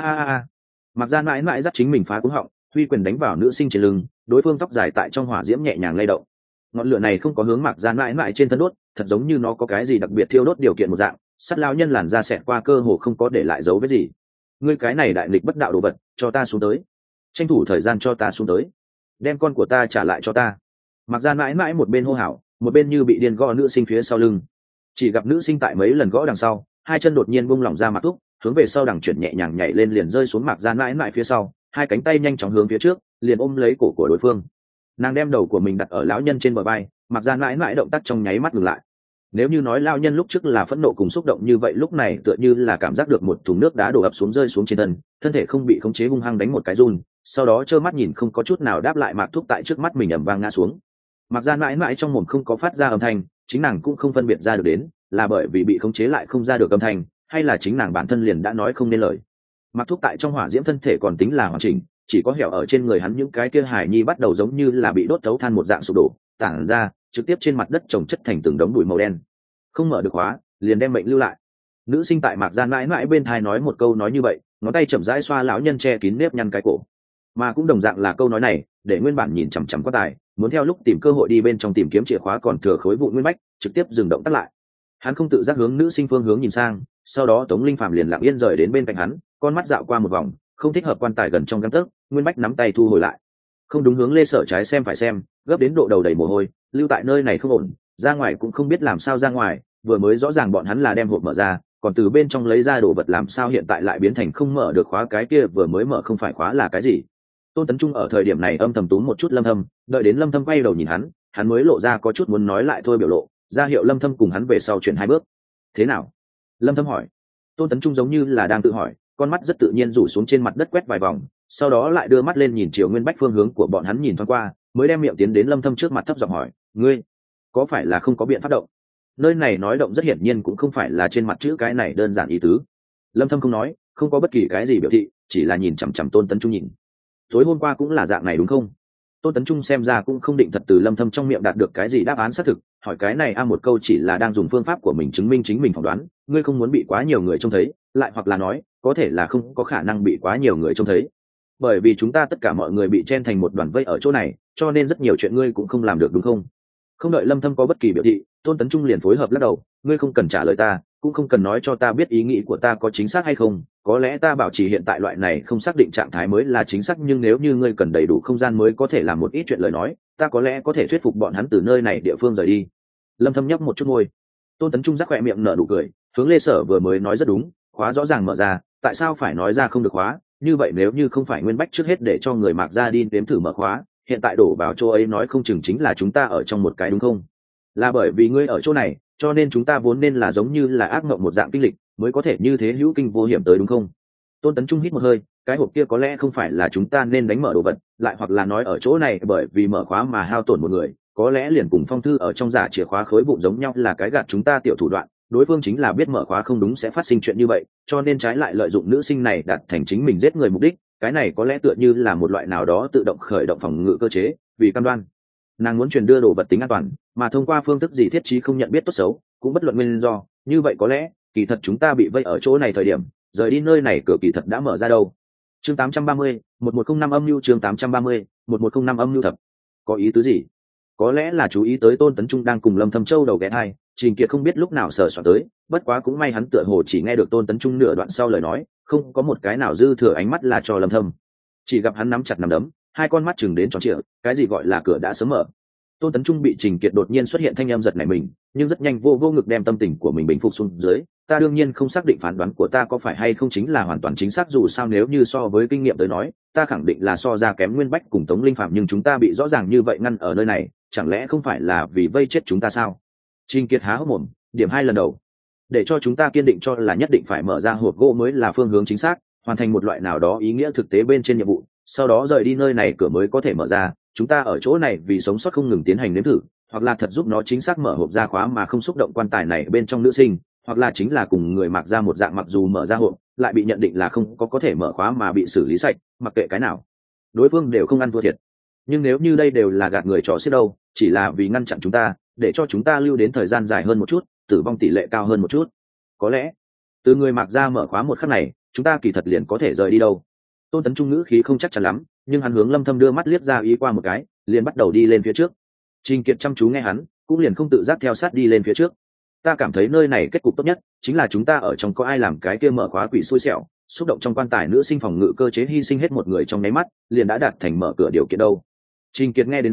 Speaker 1: Mạc gia mãi mãi dắt chính mình phá cúng họng, huy quyền đánh vào nữ sinh trên lưng, đối phương tóc dài tại trong hỏa diễm nhẹ nhàng lay động. Ngọn lửa này không có hướng Mạc gia mãi mãi trên thân đốt, thật giống như nó có cái gì đặc biệt thiêu đốt điều kiện một dạng, sắt lao nhân làn da xẹt qua cơ hồ không có để lại dấu vết gì. Ngươi cái này đại nghịch bất đạo đồ vật, cho ta xuống tới, tranh thủ thời gian cho ta xuống tới, đem con của ta trả lại cho ta. Mạc gia mãi mãi một bên hô hào, một bên như bị điên gõ nữ sinh phía sau lưng. Chỉ gặp nữ sinh tại mấy lần gõ đằng sau, hai chân đột nhiên buông lỏng ra Mạc Thúc, hướng về sau đằng chuyển nhẹ nhàng nhảy lên liền rơi xuống Mạc Gian mãi phía sau, hai cánh tay nhanh chóng hướng phía trước, liền ôm lấy cổ của đối phương. Nàng đem đầu của mình đặt ở lão nhân trên bờ vai, Mạc Gian mãi động tác trong nháy mắt ngừng lại. Nếu như nói lão nhân lúc trước là phẫn nộ cùng xúc động như vậy, lúc này tựa như là cảm giác được một thùng nước đá đổ ập xuống rơi xuống trên thân, thân thể không bị khống chế hung hăng đánh một cái run, sau đó trơ mắt nhìn không có chút nào đáp lại Mạc Thúc tại trước mắt mình ầm vang ngã xuống. Mạc Gian mãi trong mồm không có phát ra âm thanh, chính nàng cũng không phân biệt ra được đến là bởi vì bị khống chế lại không ra được âm thanh, hay là chính nàng bản thân liền đã nói không nên lời. Mạc Thúc tại trong hỏa diễm thân thể còn tính là hoàn chỉnh, chỉ có hẻo ở trên người hắn những cái kia hài nhi bắt đầu giống như là bị đốt thấu than một dạng sụp đổ, tản ra trực tiếp trên mặt đất trồng chất thành từng đống bụi màu đen. Không mở được khóa, liền đem mệnh lưu lại. Nữ sinh tại Mạc Gian mãi bên thai nói một câu nói như vậy, ngón tay chậm rãi xoa lão nhân che kín nếp nhăn cái cổ. Mà cũng đồng dạng là câu nói này, để nguyên bản nhìn chằm chằm Quan Tài, muốn theo lúc tìm cơ hội đi bên trong tìm kiếm chìa khóa còn thừa khối vụn nguyên bách, trực tiếp dừng động tác lại. Hắn không tự giác hướng nữ sinh phương hướng nhìn sang, sau đó Tống Linh Phàm liền lặng yên rời đến bên cạnh hắn, con mắt dạo qua một vòng, không thích hợp Quan Tài gần trong gang tấc, nguyên bách nắm tay thu hồi lại. Không đúng hướng Lê Sở trái xem phải xem, gấp đến độ đầu đầy mồ hôi, lưu tại nơi này không ổn, ra ngoài cũng không biết làm sao ra ngoài, vừa mới rõ ràng bọn hắn là đem hộp mở ra, còn từ bên trong lấy ra đồ vật làm sao hiện tại lại biến thành không mở được khóa, cái kia vừa mới mở không phải khóa là cái gì? Tôn Tấn Trung ở thời điểm này âm thầm túm một chút Lâm Thâm, đợi đến Lâm Thâm quay đầu nhìn hắn mới lộ ra có chút muốn nói lại thôi biểu lộ, ra hiệu Lâm Thâm cùng hắn về sau chuyển hai bước. Thế nào? Lâm Thâm hỏi. Tôn Tấn Trung giống như là đang tự hỏi, con mắt rất tự nhiên rủ xuống trên mặt đất quét vài vòng, sau đó lại đưa mắt lên nhìn Triều Nguyên Bách phương hướng của bọn hắn nhìn thoáng qua, mới đem miệng tiến đến Lâm Thâm trước mặt thấp giọng hỏi, ngươi có phải là không có biện pháp động? Nơi này nói động rất hiển nhiên cũng không phải là trên mặt chữ cái này đơn giản ý tứ. Lâm Thâm không nói, không có bất kỳ cái gì biểu thị, chỉ là nhìn chằm chằm Tôn Tấn Trung nhìn. Tối hôm qua cũng là dạng này đúng không? Tôn Tấn Trung xem ra cũng không định thật từ Lâm Thâm trong miệng đạt được cái gì đáp án xác thực, hỏi cái này một câu chỉ là đang dùng phương pháp của mình chứng minh chính mình phỏng đoán, ngươi không muốn bị quá nhiều người trông thấy, lại hoặc là nói, có thể là không có khả năng bị quá nhiều người trông thấy. Bởi vì chúng ta tất cả mọi người bị chen thành một đoàn vây ở chỗ này, cho nên rất nhiều chuyện ngươi cũng không làm được đúng không? Không đợi Lâm Thâm có bất kỳ biểu thị, Tôn Tấn Trung liền phối hợp lắc đầu, ngươi không cần trả lời ta, cũng không cần nói cho ta biết ý nghĩ của ta có chính xác hay không, có lẽ ta bảo trì hiện tại loại này không xác định trạng thái mới là chính xác, nhưng nếu như ngươi cần đầy đủ không gian mới có thể làm một ít chuyện lời nói, ta có lẽ có thể thuyết phục bọn hắn từ nơi này địa phương rời đi. Lâm Thâm nhấp một chút môi. Tôn Tấn Trung rắc khỏe miệng nở nụ cười, hướng Lê Sở vừa mới nói rất đúng, khóa rõ ràng mở ra, tại sao phải nói ra không được khóa, như vậy nếu như không phải Nguyên Bách trước hết để cho người Mạc ra đi đếm thử mở khóa, hiện tại đổ vào chỗ ấy nói không chừng chính là chúng ta ở trong một cái đúng không? Là bởi vì ngươi ở chỗ này, cho nên chúng ta vốn nên là giống như là ác mộng một dạng kinh lịch, mới có thể như thế hữu kinh vô hiểm tới đúng không? Tôn Tấn Trung hít một hơi, cái hộp kia có lẽ không phải là chúng ta nên đánh mở đồ vật, lại hoặc là nói ở chỗ này bởi vì mở khóa mà hao tổn một người, có lẽ liền cùng Phong Thư ở trong giả chìa khóa khối vụn giống nhau là cái gạt chúng ta tiểu thủ đoạn, đối phương chính là biết mở khóa không đúng sẽ phát sinh chuyện như vậy, cho nên trái lại lợi dụng nữ sinh này đạt thành chính mình giết người mục đích, cái này có lẽ tựa như là một loại nào đó tự động khởi động phòng ngự cơ chế, vì cam đoan nàng muốn truyền đưa đồ vật tính an toàn, mà thông qua phương thức gì thiết trí không nhận biết tốt xấu, cũng bất luận nguyên do, như vậy có lẽ kỳ thật chúng ta bị vây ở chỗ này thời điểm rời đi nơi này cửa kỳ thật đã mở ra đâu. Chương 830, 1105 âm mưu, chương 830, 1105 âm mưu thập. Có ý tứ gì? Có lẽ là chú ý tới Tôn Tấn Trung đang cùng Lâm Thâm Châu đầu ghé hai, Trình Kiệt không biết lúc nào sờ soạn tới, bất quá cũng may hắn tựa hồ chỉ nghe được Tôn Tấn Trung nửa đoạn sau lời nói, không có một cái nào dư thừa ánh mắt là cho Lâm Thâm. Chỉ gặp hắn nắm chặt nắm đấm, hai con mắt chừng đến tròn trịa, cái gì gọi là cửa đã sớm mở. Tôn Tấn Trung bị Trình Kiệt đột nhiên xuất hiện thanh âm giật nảy mình, nhưng rất nhanh vô ngực đem tâm tình của mình bình phục xuống dưới. Ta đương nhiên không xác định phán đoán của ta có phải hay không chính là hoàn toàn chính xác, dù sao nếu như so với kinh nghiệm tới nói, ta khẳng định là so ra kém Nguyên Bách cùng Tống Linh Phạm, nhưng chúng ta bị rõ ràng như vậy ngăn ở nơi này, chẳng lẽ không phải là vì vây chết chúng ta sao? Trình Kiệt há hốc mồm, điểm hai lần đầu, để cho chúng ta kiên định cho là nhất định phải mở ra hộp gỗ mới là phương hướng chính xác, hoàn thành một loại nào đó ý nghĩa thực tế bên trên nhiệm vụ, sau đó rời đi nơi này cửa mới có thể mở ra. Chúng ta ở chỗ này vì sống sót không ngừng tiến hành nếm thử, hoặc là thật giúp nó chính xác mở hộp ra khóa mà không xúc động quan tài này bên trong nữ sinh, hoặc là chính là cùng người Mạc ra một dạng, mặc dù mở ra hộp lại bị nhận định là không có thể mở khóa mà bị xử lý sạch, mặc kệ cái nào đối phương đều không ăn thua thiệt. Nhưng nếu như đây đều là gạt người trò xiết đâu, chỉ là vì ngăn chặn chúng ta, để cho chúng ta lưu đến thời gian dài hơn một chút, tử vong tỷ lệ cao hơn một chút, có lẽ từ người Mạc ra mở khóa một khắc này chúng ta kỳ thật liền có thể rời đi đâu. Tôn Tấn Trung ngữ khí không chắc chắn lắm, nhưng hắn hướng Lâm Thâm đưa mắt liếc ra ý qua một cái, liền bắt đầu đi lên phía trước. Trình Kiệt chăm chú nghe hắn, cũng liền không tự giác theo sát đi lên phía trước. Ta cảm thấy nơi này kết cục tốt nhất chính là chúng ta ở trong có ai làm cái kia mở khóa quỷ xui xẻo, xúc động trong quan tài nữ sinh phòng ngự cơ chế hy sinh hết một người trong nháy mắt, liền đã đạt thành mở cửa điều kiện đâu. Trình Kiệt nghe đến đó,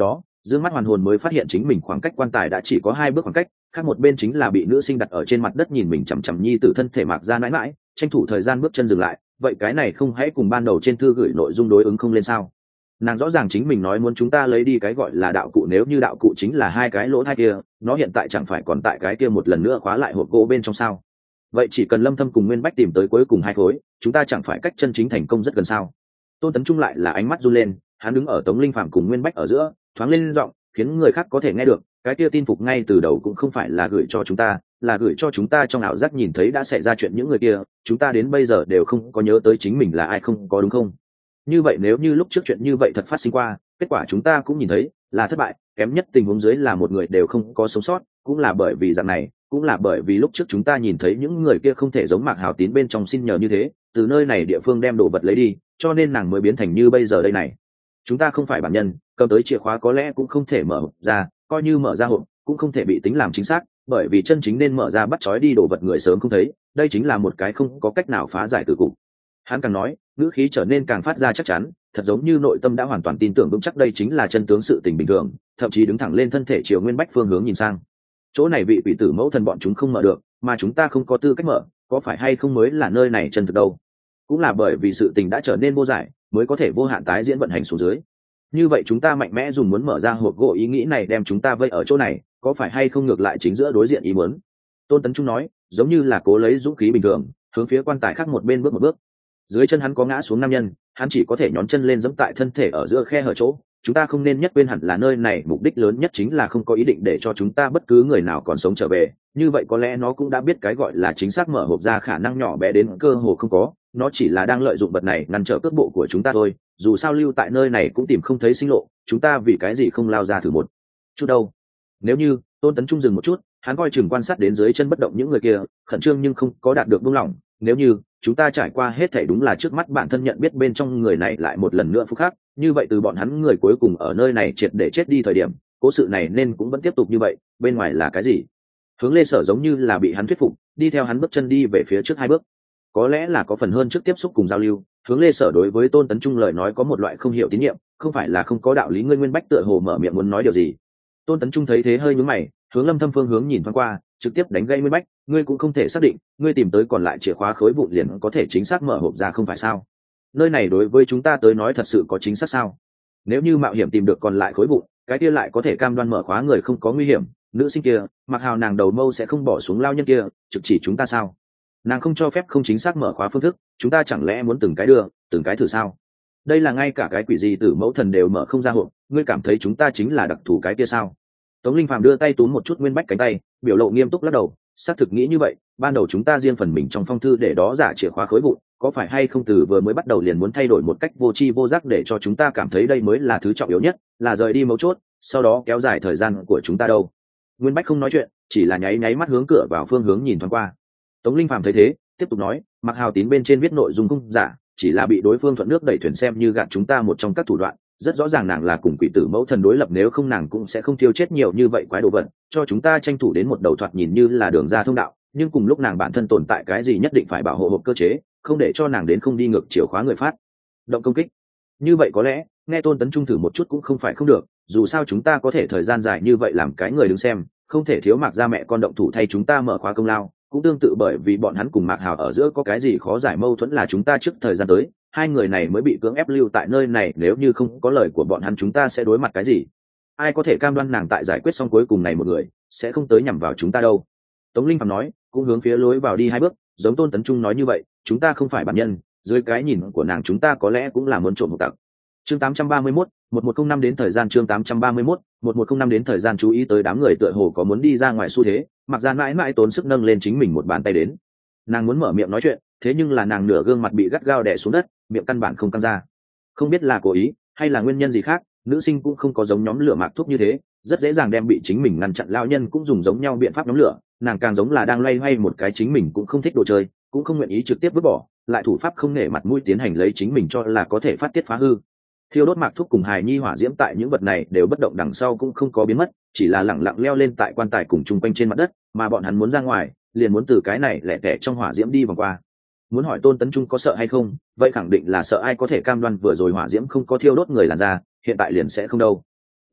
Speaker 1: Dương mắt hoàn hồn mới phát hiện chính mình khoảng cách quan tài đã chỉ có 2 bước khoảng cách, khác một bên chính là bị nữ sinh đặt ở trên mặt đất nhìn mình chằm chằm nhi tử thân thể Mạc Gia mãi mãi, tranh thủ thời gian bước chân dừng lại, vậy cái này không hãy cùng ban đầu trên thư gửi nội dung đối ứng không lên sao? Nàng rõ ràng chính mình nói muốn chúng ta lấy đi cái gọi là đạo cụ, nếu như đạo cụ chính là 2 cái lỗ thai kia, nó hiện tại chẳng phải còn tại cái kia một lần nữa khóa lại hộp gỗ bên trong sao? Vậy chỉ cần Lâm Thâm cùng Nguyên Bách tìm tới cuối cùng 2 khối, chúng ta chẳng phải cách chân chính thành công rất gần sao? Tôn Tấn Trung lại là ánh mắt run lên, hắn đứng ở Tống Linh Phàm cùng Nguyên Bách ở giữa, thoáng lên giọng, khiến người khác có thể nghe được, cái kia tin phục ngay từ đầu cũng không phải là gửi cho chúng ta, là gửi cho chúng ta trong ảo giác nhìn thấy đã xảy ra chuyện những người kia, chúng ta đến bây giờ đều không có nhớ tới chính mình là ai, không có đúng không? Như vậy nếu như lúc trước chuyện như vậy thật phát sinh qua, kết quả chúng ta cũng nhìn thấy là thất bại, kém nhất tình huống dưới là một người đều không có sống sót, cũng là bởi vì dạng này, cũng là bởi vì lúc trước chúng ta nhìn thấy những người kia không thể giống Mạc Hào Tín bên trong xin nhờ như thế, từ nơi này địa phương đem đồ vật lấy đi, cho nên nàng mới biến thành như bây giờ đây này. Chúng ta không phải bản nhân, cầm tới chìa khóa có lẽ cũng không thể mở hộp ra, coi như mở ra hộp cũng không thể bị tính làm chính xác, bởi vì chân chính nên mở ra bắt trói đi đồ vật người sớm không thấy, đây chính là một cái không có cách nào phá giải từ cục. Hắn càng nói, ngữ khí trở nên càng phát ra chắc chắn, thật giống như nội tâm đã hoàn toàn tin tưởng vững chắc đây chính là chân tướng sự tình bình thường, thậm chí đứng thẳng lên thân thể chiều Nguyên Bách phương hướng nhìn sang. Chỗ này vị quỷ tử mẫu thần bọn chúng không mở được, mà chúng ta không có tư cách mở, có phải hay không mới là nơi này chân thực đâu? Cũng là bởi vì sự tình đã trở nên vô giải, mới có thể vô hạn tái diễn vận hành xuống dưới. Như vậy chúng ta mạnh mẽ dùng muốn mở ra hộp gỗ ý nghĩ này đem chúng ta vây ở chỗ này, có phải hay không ngược lại chính giữa đối diện ý muốn? Tôn Tấn Trung nói, giống như là cố lấy dũng khí bình thường, hướng phía quan tài khác một bên bước một bước. Dưới chân hắn có ngã xuống nam nhân, hắn chỉ có thể nhón chân lên giẫm tại thân thể ở giữa khe hở chỗ. Chúng ta không nên nhất quên hẳn là nơi này mục đích lớn nhất chính là không có ý định để cho chúng ta bất cứ người nào còn sống trở về. Như vậy có lẽ nó cũng đã biết cái gọi là chính xác mở hộp ra khả năng nhỏ bé đến cơ hồ không có, nó chỉ là đang lợi dụng vật này ngăn trở cước bộ của chúng ta thôi. Dù sao lưu tại nơi này cũng tìm không thấy sinh lộ, chúng ta vì cái gì không lao ra thử một chút đâu? Nếu như Tôn Tấn Trung dừng một chút, hắn coi chừng quan sát đến dưới chân bất động những người kia, khẩn trương nhưng không có đạt được buông lỏng. Nếu như chúng ta trải qua hết thảy đúng là trước mắt bản thân nhận biết bên trong người này lại một lần nữa phúc khắc, như vậy từ bọn hắn người cuối cùng ở nơi này triệt để chết đi thời điểm, cố sự này nên cũng vẫn tiếp tục như vậy. Bên ngoài là cái gì? Hướng Lê Sở giống như là bị hắn thuyết phục, đi theo hắn bước chân đi về phía trước 2 bước. Có lẽ là có phần hơn trước tiếp xúc cùng giao lưu, Hướng Lê Sở đối với Tôn Tấn Trung lời nói có một loại không hiểu tín nhiệm, không phải là không có đạo lý. Nguyên Bách tựa hồ mở miệng muốn nói điều gì. Tôn Tấn Trung thấy thế hơi nhướng mày, hướng Lâm Thâm phương hướng nhìn thoáng qua, trực tiếp đánh gãy Nguyên Bách, ngươi cũng không thể xác định, ngươi tìm tới còn lại chìa khóa khối vụn liền có thể chính xác mở hộp ra không phải sao? Nơi này đối với chúng ta tới nói thật sự có chính xác sao? Nếu như mạo hiểm tìm được còn lại khối vụn, cái kia lại có thể cam đoan mở khóa người không có nguy hiểm, nữ sinh kia, Mặc Hào nàng đầu mâu sẽ không bỏ xuống lao nhân kia, trực chỉ chúng ta sao? Nàng không cho phép không chính xác mở khóa phương thức, chúng ta chẳng lẽ muốn từng cái đưa, từng cái thử sao? Đây là ngay cả cái quỷ gì tử mẫu thần đều mở không ra hộp, ngươi cảm thấy chúng ta chính là đặc thù cái kia sao? Tống Linh Phàm đưa tay túm một chút Nguyên Bách cánh tay, biểu lộ nghiêm túc lắc đầu, xác thực nghĩ như vậy, ban đầu chúng ta riêng phần mình trong phong thư để đó giả chìa khóa khối vụn, có phải hay không từ vừa mới bắt đầu liền muốn thay đổi một cách vô tri vô giác để cho chúng ta cảm thấy đây mới là thứ trọng yếu nhất, là rời đi mấu chốt, sau đó kéo dài thời gian của chúng ta đâu? Nguyên Bách không nói chuyện, chỉ là nháy nháy mắt hướng cửa vào phương hướng nhìn thoáng qua. Tống Linh Phàm thấy thế, tiếp tục nói, Mặc Hào Tín bên trên viết nội dung không giả, chỉ là bị đối phương thuận nước đẩy thuyền xem như gạt chúng ta một trong các thủ đoạn. Rất rõ ràng nàng là cùng quỷ tử mẫu thần đối lập, nếu không nàng cũng sẽ không tiêu chết nhiều như vậy quái đồ vật, cho chúng ta tranh thủ đến một đầu thoạt nhìn như là đường ra thông đạo, nhưng cùng lúc nàng bản thân tồn tại cái gì nhất định phải bảo hộ hộp cơ chế, không để cho nàng đến không đi ngược chiều khóa người phát động công kích. Như vậy có lẽ nghe Tôn Tấn Trung thử một chút cũng không phải không được, dù sao chúng ta có thể thời gian dài như vậy làm cái người đứng xem, không thể thiếu Mạc gia mẹ con động thủ thay chúng ta mở khóa công lao. Cũng tương tự bởi vì bọn hắn cùng Mạc Hào ở giữa có cái gì khó giải mâu thuẫn là chúng ta trước thời gian tới, 2 người này mới bị cưỡng ép lưu tại nơi này, nếu như không có lời của bọn hắn chúng ta sẽ đối mặt cái gì? Ai có thể cam đoan nàng tại giải quyết xong cuối cùng này một người sẽ không tới nhằm vào chúng ta đâu? Tống Linh Phàm nói, cũng hướng phía lối vào đi 2 bước, giống Tôn Tấn Trung nói như vậy, chúng ta không phải bản nhân, dưới cái nhìn của nàng chúng ta có lẽ cũng là muốn trộm một tặc. Chương 831, 1105 đến thời gian chương 831, 1105 đến thời gian chú ý tới đám người tựa hồ có muốn đi ra ngoài xu thế, Mặc Gian mãi mãi tốn sức nâng lên chính mình một bàn tay đến. Nàng muốn mở miệng nói chuyện, thế nhưng là nàng nửa gương mặt bị gắt gao đè xuống đất, miệng căn bản không căng ra. Không biết là cố ý hay là nguyên nhân gì khác, nữ sinh cũng không có giống nhóm lửa Mạc Thúc như thế, rất dễ dàng đem bị chính mình ngăn chặn. Lão nhân cũng dùng giống nhau biện pháp nhóm lửa, nàng càng giống là đang loay hoay một cái chính mình cũng không thích đồ chơi, cũng không nguyện ý trực tiếp vứt bỏ, lại thủ pháp không nể mặt mũi tiến hành lấy chính mình cho là có thể phát tiết phá hư. Thiêu đốt Mạc Thúc cùng hài nhi hỏa diễm tại những vật này đều bất động đằng sau cũng không có biến mất, chỉ là lẳng lặng leo lên tại quan tài cùng chung quanh trên mặt đất, mà bọn hắn muốn ra ngoài, liền muốn từ cái này lẻ tẻ trong hỏa diễm đi vòng qua. Muốn hỏi Tôn Tấn Trung có sợ hay không, vậy khẳng định là sợ. Ai có thể cam đoan vừa rồi hỏa diễm không có thiêu đốt người làn da, hiện tại liền sẽ không đâu.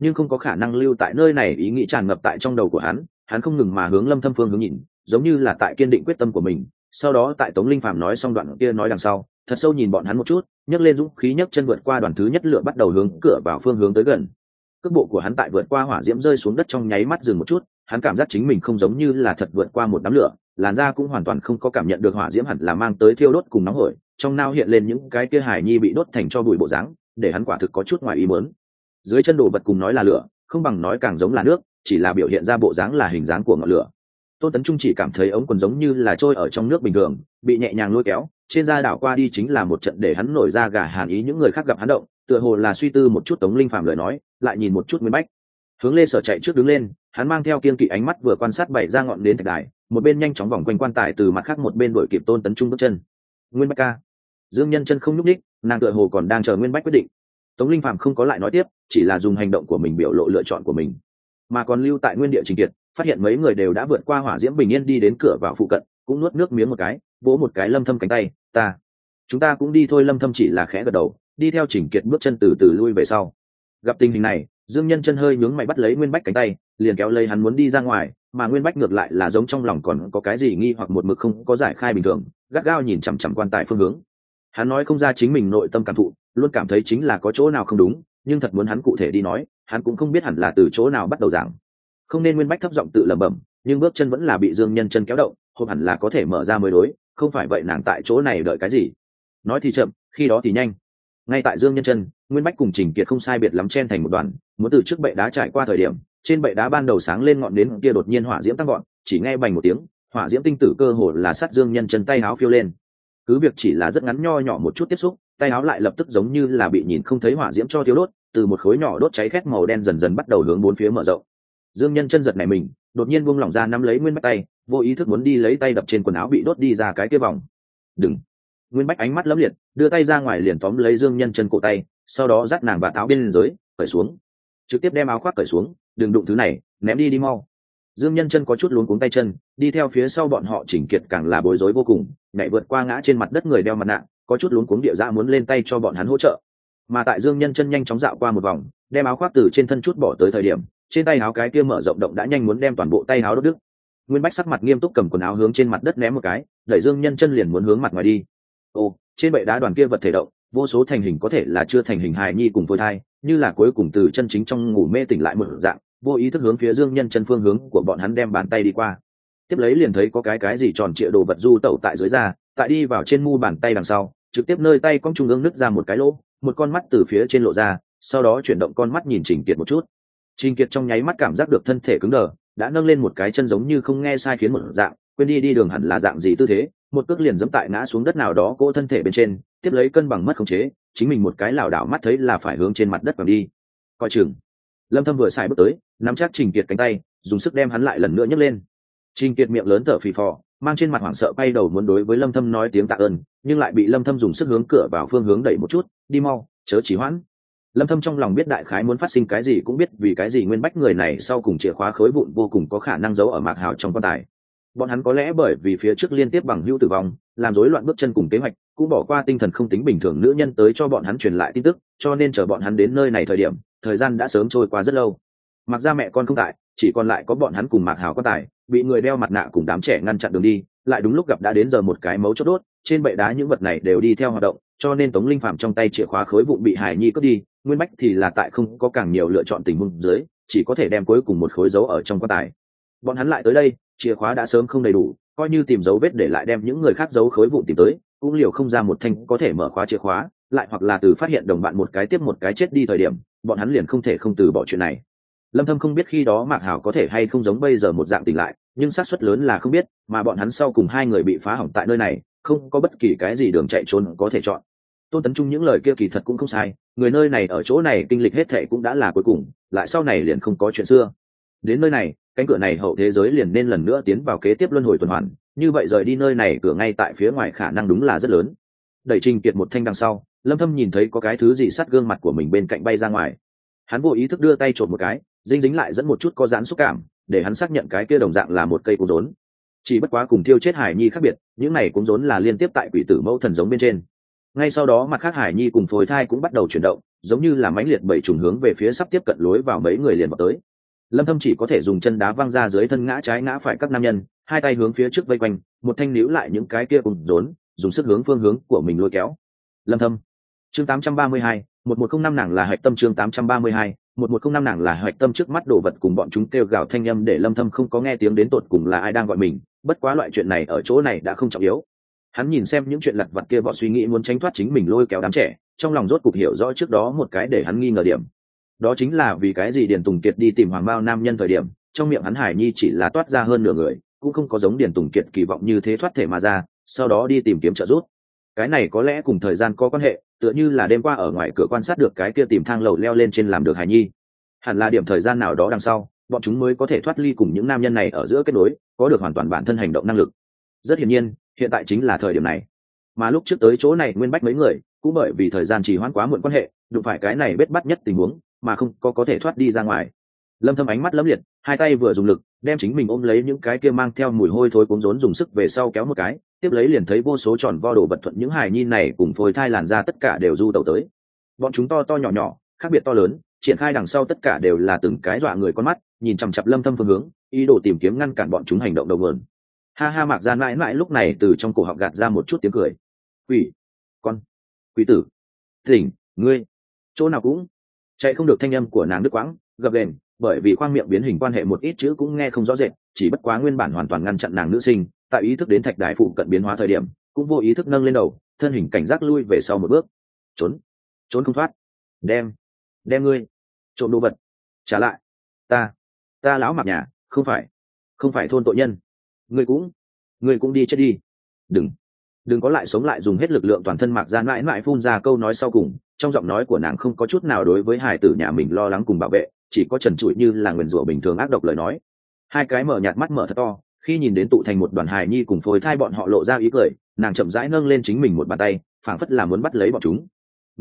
Speaker 1: nhưng không có khả năng lưu tại nơi này ý nghĩ tràn ngập tại trong đầu của hắn không ngừng mà hướng Lâm Thâm phương hướng nhìn, giống như là tại kiên định quyết tâm của mình. Sau đó tại Tống Linh Phàm nói xong đoạn kia nói đằng sau, thật sâu nhìn bọn hắn một chút, nhấc lên dũng khí nhấc chân vượt qua đoàn thứ nhất lửa bắt đầu hướng cửa vào phương hướng tới gần. Cước bộ của hắn tại vượt qua hỏa diễm rơi xuống đất trong nháy mắt dừng một chút, hắn cảm giác chính mình không giống như là thật vượt qua một đám lửa, làn da cũng hoàn toàn không có cảm nhận được hỏa diễm hẳn là mang tới thiêu đốt cùng nóng hổi, trong nao hiện lên những cái kia hải nhi bị đốt thành cho bụi bộ dáng, để hắn quả thực có chút ngoài ý muốn. Dưới chân đồ vật cùng nói là lửa, không bằng nói càng giống là nước, chỉ là biểu hiện ra bộ dáng là hình dáng của ngọn lửa. Tôn Tấn Trung chỉ cảm thấy ống quần giống như là trôi ở trong nước bình thường, bị nhẹ nhàng lôi kéo, trên da đảo qua đi chính là một trận để hắn nổi da gà hàn ý. Những người khác gặp hắn động, tựa hồ là suy tư một chút Tống Linh Phàm lời nói, lại nhìn một chút Nguyên Bách. Hướng Lê Sở chạy trước đứng lên, hắn mang theo kiên kỵ ánh mắt vừa quan sát bảy ra ngọn đến thạch đài, một bên nhanh chóng vòng quanh quan tài, từ mặt khác một bên đuổi kịp Tôn Tấn Trung bước chân. Nguyên Bách ca. Dương Nhân Chân không nhúc nhích, nàng tựa hồ còn đang chờ Nguyên Bách quyết định. Tống Linh Phàm không có lại nói tiếp, chỉ là dùng hành động của mình biểu lộ lựa chọn của mình, mà còn lưu tại nguyên địa Trình Kiệt phát hiện mấy người đều đã vượt qua hỏa diễm bình yên đi đến cửa vào phụ cận, cũng nuốt nước miếng một cái, vỗ một cái Lâm Thâm cánh tay, chúng ta cũng đi thôi. Lâm Thâm chỉ là khẽ gật đầu, đi theo Trình Kiệt bước chân từ từ lui về sau. Gặp tình hình này, Dương Nhân Chân hơi nhướng mày bắt lấy Nguyên Bách cánh tay, liền kéo lấy hắn muốn đi ra ngoài, mà Nguyên Bách ngược lại là giống trong lòng còn có cái gì nghi hoặc một mực không có giải khai bình thường, gắt gao nhìn chằm chằm quan tài phương hướng. Hắn nói không ra chính mình nội tâm cảm thụ, luôn cảm thấy chính là có chỗ nào không đúng, nhưng thật muốn hắn cụ thể đi nói, hắn cũng không biết hẳn là từ chỗ nào bắt đầu giảng. Không nên. Nguyên Bách thấp giọng tự lẩm bẩm, nhưng bước chân vẫn là bị Dương Nhân Chân kéo động, hộp hẳn là có thể mở ra mới đối, không phải vậy nàng tại chỗ này đợi cái gì? Nói thì chậm, khi đó thì nhanh. Ngay tại Dương Nhân Chân, Nguyên Bách cùng Trình Kiệt không sai biệt lắm chen thành một đoàn, muốn từ trước bệ đá trải qua thời điểm, trên bệ đá ban đầu sáng lên ngọn nến kia đột nhiên hỏa diễm tăng gọn, chỉ nghe bành một tiếng, hỏa diễm tinh tử cơ hồ là sát Dương Nhân Chân tay áo phiêu lên. Cứ việc chỉ là rất ngắn nho nhỏ một chút tiếp xúc, tay áo lại lập tức giống như là bị nhìn không thấy hỏa diễm cho thiêu đốt, từ một khối nhỏ đốt cháy khét màu đen dần dần bắt đầu hướng bốn phía mở rộng. Dương Nhân Chân giật nảy mình, đột nhiên buông lỏng ra nắm lấy Nguyên Bách tay, vô ý thức muốn đi lấy tay đập trên quần áo bị đốt đi ra cái kia vòng. Đừng! Nguyên Bách ánh mắt lấm liệt, đưa tay ra ngoài liền tóm lấy Dương Nhân Chân cổ tay, sau đó dắt nàng vạt áo bên dưới, cởi xuống, trực tiếp đem áo khoác cởi xuống. Đừng đụng thứ này, ném đi mau. Dương Nhân Chân có chút luống cuống tay chân, đi theo phía sau bọn họ. Chỉnh Kiệt càng là bối rối vô cùng, nhảy vượt qua ngã trên mặt đất người đeo mặt nạ, có chút luống cuống địa dã muốn lên tay cho bọn hắn hỗ trợ. Mà tại Dương Nhân Chân nhanh chóng dạo qua một vòng, đem áo khoác từ trên thân chút bỏ tới thời điểm, trên tay áo cái kia mở rộng động đã nhanh muốn đem toàn bộ tay áo đốt đứt. Nguyên Bách sắc mặt nghiêm túc cầm quần áo hướng trên mặt đất ném một cái, đẩy Dương Nhân Chân liền muốn hướng mặt ngoài đi. Trên bệ đá đoàn kia vật thể động, vô số thành hình có thể là chưa thành hình hài nhi cùng phôi thai, như là cuối cùng từ chân chính trong ngủ mê tỉnh lại một dạng, vô ý thức hướng phía Dương Nhân Chân phương hướng của bọn hắn đem bàn tay đi qua. Tiếp lấy liền thấy có cái gì tròn trịa đồ vật du tẩu tại dưới da, tại đi vào trên mu bàn tay đằng sau, trực tiếp nơi tay cong trung ương nứt ra một cái lỗ, một con mắt từ phía trên lộ ra, sau đó chuyển động con mắt nhìn Trình Kiệt một chút. Trình Kiệt trong nháy mắt cảm giác được thân thể cứng đờ, đã nâng lên một cái chân giống như không nghe sai khiến một dạng, quên đi đường hẳn là dạng gì tư thế, một cước liền giẫm tại ngã xuống đất nào đó cỗ thân thể bên trên, tiếp lấy cân bằng mất khống chế, chính mình một cái lảo đảo mắt thấy là phải hướng trên mặt đất quẳng đi. Coi chừng. Lâm Thâm vừa xài bước tới, nắm chắc Trình Kiệt cánh tay, dùng sức đem hắn lại lần nữa nhấc lên. Trình Kiệt miệng lớn thở phì phò, mang trên mặt hoảng sợ quay đầu muốn đối với Lâm Thâm nói tiếng tạ ơn, nhưng lại bị Lâm Thâm dùng sức hướng cửa vào phương hướng đẩy một chút, đi mau, chớ trì hoãn. Lâm Thâm trong lòng biết đại khái muốn phát sinh cái gì, cũng biết vì cái gì Nguyên Bách người này sau cùng chìa khóa khối vụn vô cùng có khả năng giấu ở Mạc Hào trong quan tài. Bọn hắn có lẽ bởi vì phía trước liên tiếp bằng hữu tử vong, làm rối loạn bước chân cùng kế hoạch, cũng bỏ qua tinh thần không tính bình thường nữ nhân tới cho bọn hắn truyền lại tin tức, cho nên chờ bọn hắn đến nơi này thời gian đã sớm trôi qua rất lâu. Mặc ra mẹ con không tại, chỉ còn lại có bọn hắn cùng Mạc Hào quan tài, bị người đeo mặt nạ cùng đám trẻ ngăn chặn đường đi, lại đúng lúc gặp đã đến giờ một cái mấu chốt đốt, trên bệ đá những vật này đều đi theo hoạt động, cho nên Tống Linh Phàm trong tay chìa khóa khối vụn bị Hải Nhi cướp đi, Nguyên Bách thì là tại không có càng nhiều lựa chọn tình huống dưới, chỉ có thể đem cuối cùng một khối dấu ở trong quan tài. Bọn hắn lại tới đây, chìa khóa đã sớm không đầy đủ, coi như tìm dấu vết để lại đem những người khác giấu khối vụn tìm tới, cũng liều không ra một thanh có thể mở khóa chìa khóa, lại hoặc là từ phát hiện đồng bạn một cái tiếp một cái chết đi thời điểm, bọn hắn liền không thể không từ bỏ chuyện này. Lâm Thâm không biết khi đó Mạc Hảo có thể hay không giống bây giờ một dạng tỉnh lại, nhưng xác suất lớn là không biết, mà bọn hắn sau cùng hai người bị phá hỏng tại nơi này, không có bất kỳ cái gì đường chạy trốn có thể chọn. Tôn Tấn Trung những lời kia kỳ thật cũng không sai, người nơi này ở chỗ này kinh lịch hết thảy cũng đã là cuối cùng, lại sau này liền không có chuyện xưa. Đến nơi này, cánh cửa này hậu thế giới liền nên lần nữa tiến vào kế tiếp luân hồi tuần hoàn, như vậy rời đi nơi này cửa ngay tại phía ngoài khả năng đúng là rất lớn. Đẩy Trình Kiệt một thanh đằng sau, Lâm Thâm nhìn thấy có cái thứ gì sát gương mặt của mình bên cạnh bay ra ngoài. Hắn vô ý thức đưa tay chộp một cái, dính lại dẫn một chút có giãn xúc cảm, để hắn xác nhận cái kia đồng dạng là một cây cuốn rốn. Chỉ bất quá cùng Thiêu Chết Hải Nhi khác biệt, những này cuốn rốn là liên tiếp tại quỷ tử mẫu thần giống bên trên. Ngay sau đó mặt khác Hải Nhi cùng phôi thai cũng bắt đầu chuyển động, giống như là mãnh liệt bảy trùng hướng về phía sắp tiếp cận lối vào mấy người liền vào tới. Lâm Thâm chỉ có thể dùng chân đá văng ra dưới thân ngã trái ngã phải các nam nhân, hai tay hướng phía trước vây quanh, một thanh níu lại những cái kia cùng rốn, dùng sức hướng phương hướng của mình lôi kéo. Lâm Thâm. Chương 832, 1105 nàng là hạch tâm. Chương 832, 1105 nàng là hạch tâm. Trước mắt đồ vật cùng bọn chúng kêu gào thanh âm để Lâm Thâm không có nghe tiếng đến tột cùng là ai đang gọi mình, bất quá loại chuyện này ở chỗ này đã không trọng yếu. Hắn nhìn xem những chuyện lặt vặt kia vọ suy nghĩ muốn tránh thoát chính mình lôi kéo đám trẻ, trong lòng rốt cục hiểu rõ trước đó một cái để hắn nghi ngờ điểm. Đó chính là vì cái gì Điền Tùng Kiệt đi tìm Hoàng Mao nam nhân thời điểm, trong miệng hắn Hải Nhi chỉ là toát ra hơn nửa người, cũng không có giống Điền Tùng Kiệt kỳ vọng như thế thoát thể mà ra, sau đó đi tìm kiếm trợ giúp. Cái này có lẽ cùng thời gian có quan hệ, tựa như là đêm qua ở ngoài cửa quan sát được cái kia tìm thang lầu leo lên trên làm được Hải Nhi. Hẳn là điểm thời gian nào đó đằng sau, bọn chúng mới có thể thoát ly cùng những nam nhân này ở giữa kết nối, có được hoàn toàn bản thân hành động năng lực. Rất hiển nhiên, hiện tại chính là thời điểm này. Mà lúc trước tới chỗ này nguyên bách mấy người, cũng bởi vì thời gian trì hoãn quá muộn quan hệ, đụng phải cái này bết bắt nhất tình huống, mà không có thể thoát đi ra ngoài. Lâm Thâm ánh mắt lấm liệt, hai tay vừa dùng lực, đem chính mình ôm lấy những cái kia mang theo mùi hôi thối cuống rốn dùng sức về sau kéo một cái, tiếp lấy liền thấy vô số tròn vo đồ vật thuận những hài nhi này cùng phôi thai làn ra tất cả đều du tẩu tới. Bọn chúng to to nhỏ nhỏ, khác biệt to lớn, triển khai đằng sau tất cả đều là từng cái dọa người con mắt, nhìn chằm chằm Lâm Thâm phương hướng, ý đồ tìm kiếm ngăn cản bọn chúng hành động đầu nguồn. Ha ha, Mạc Gian mãi mãi lúc này từ trong cổ họng gạt ra một chút tiếng cười. Quỷ, quỷ tử, tỉnh, ngươi, chỗ nào cũng chạy không được. Thanh âm của nàng đứt quãng, gập ghềnh, bởi vì khoang miệng biến hình quan hệ một ít chữ cũng nghe không rõ rệt, chỉ bất quá nguyên bản hoàn toàn ngăn chặn nàng nữ sinh, tại ý thức đến thạch đài phụ cận biến hóa thời điểm, cũng vô ý thức nâng lên đầu, thân hình cảnh giác lui về sau một bước. Trốn không thoát. Đem ngươi trộm đồ vật trả lại. Ta lão Mạc nhà, không phải thôn tội nhân. Ngươi cũng đi chết đi. Đừng có lại sống lại. Dùng hết lực lượng toàn thân Mạc Gian mãi mãi phun ra câu nói sau cùng, trong giọng nói của nàng không có chút nào đối với hài tử nhà mình lo lắng cùng bảo vệ, chỉ có trần trụi như là nguyền rủa bình thường ác độc lời nói. Hai cái mở nhạt mắt mở thật to, khi nhìn đến tụ thành một đoàn hài nhi cùng phôi thai bọn họ lộ ra ý cười, nàng chậm rãi nâng lên chính mình một bàn tay, phảng phất là muốn bắt lấy bọn chúng.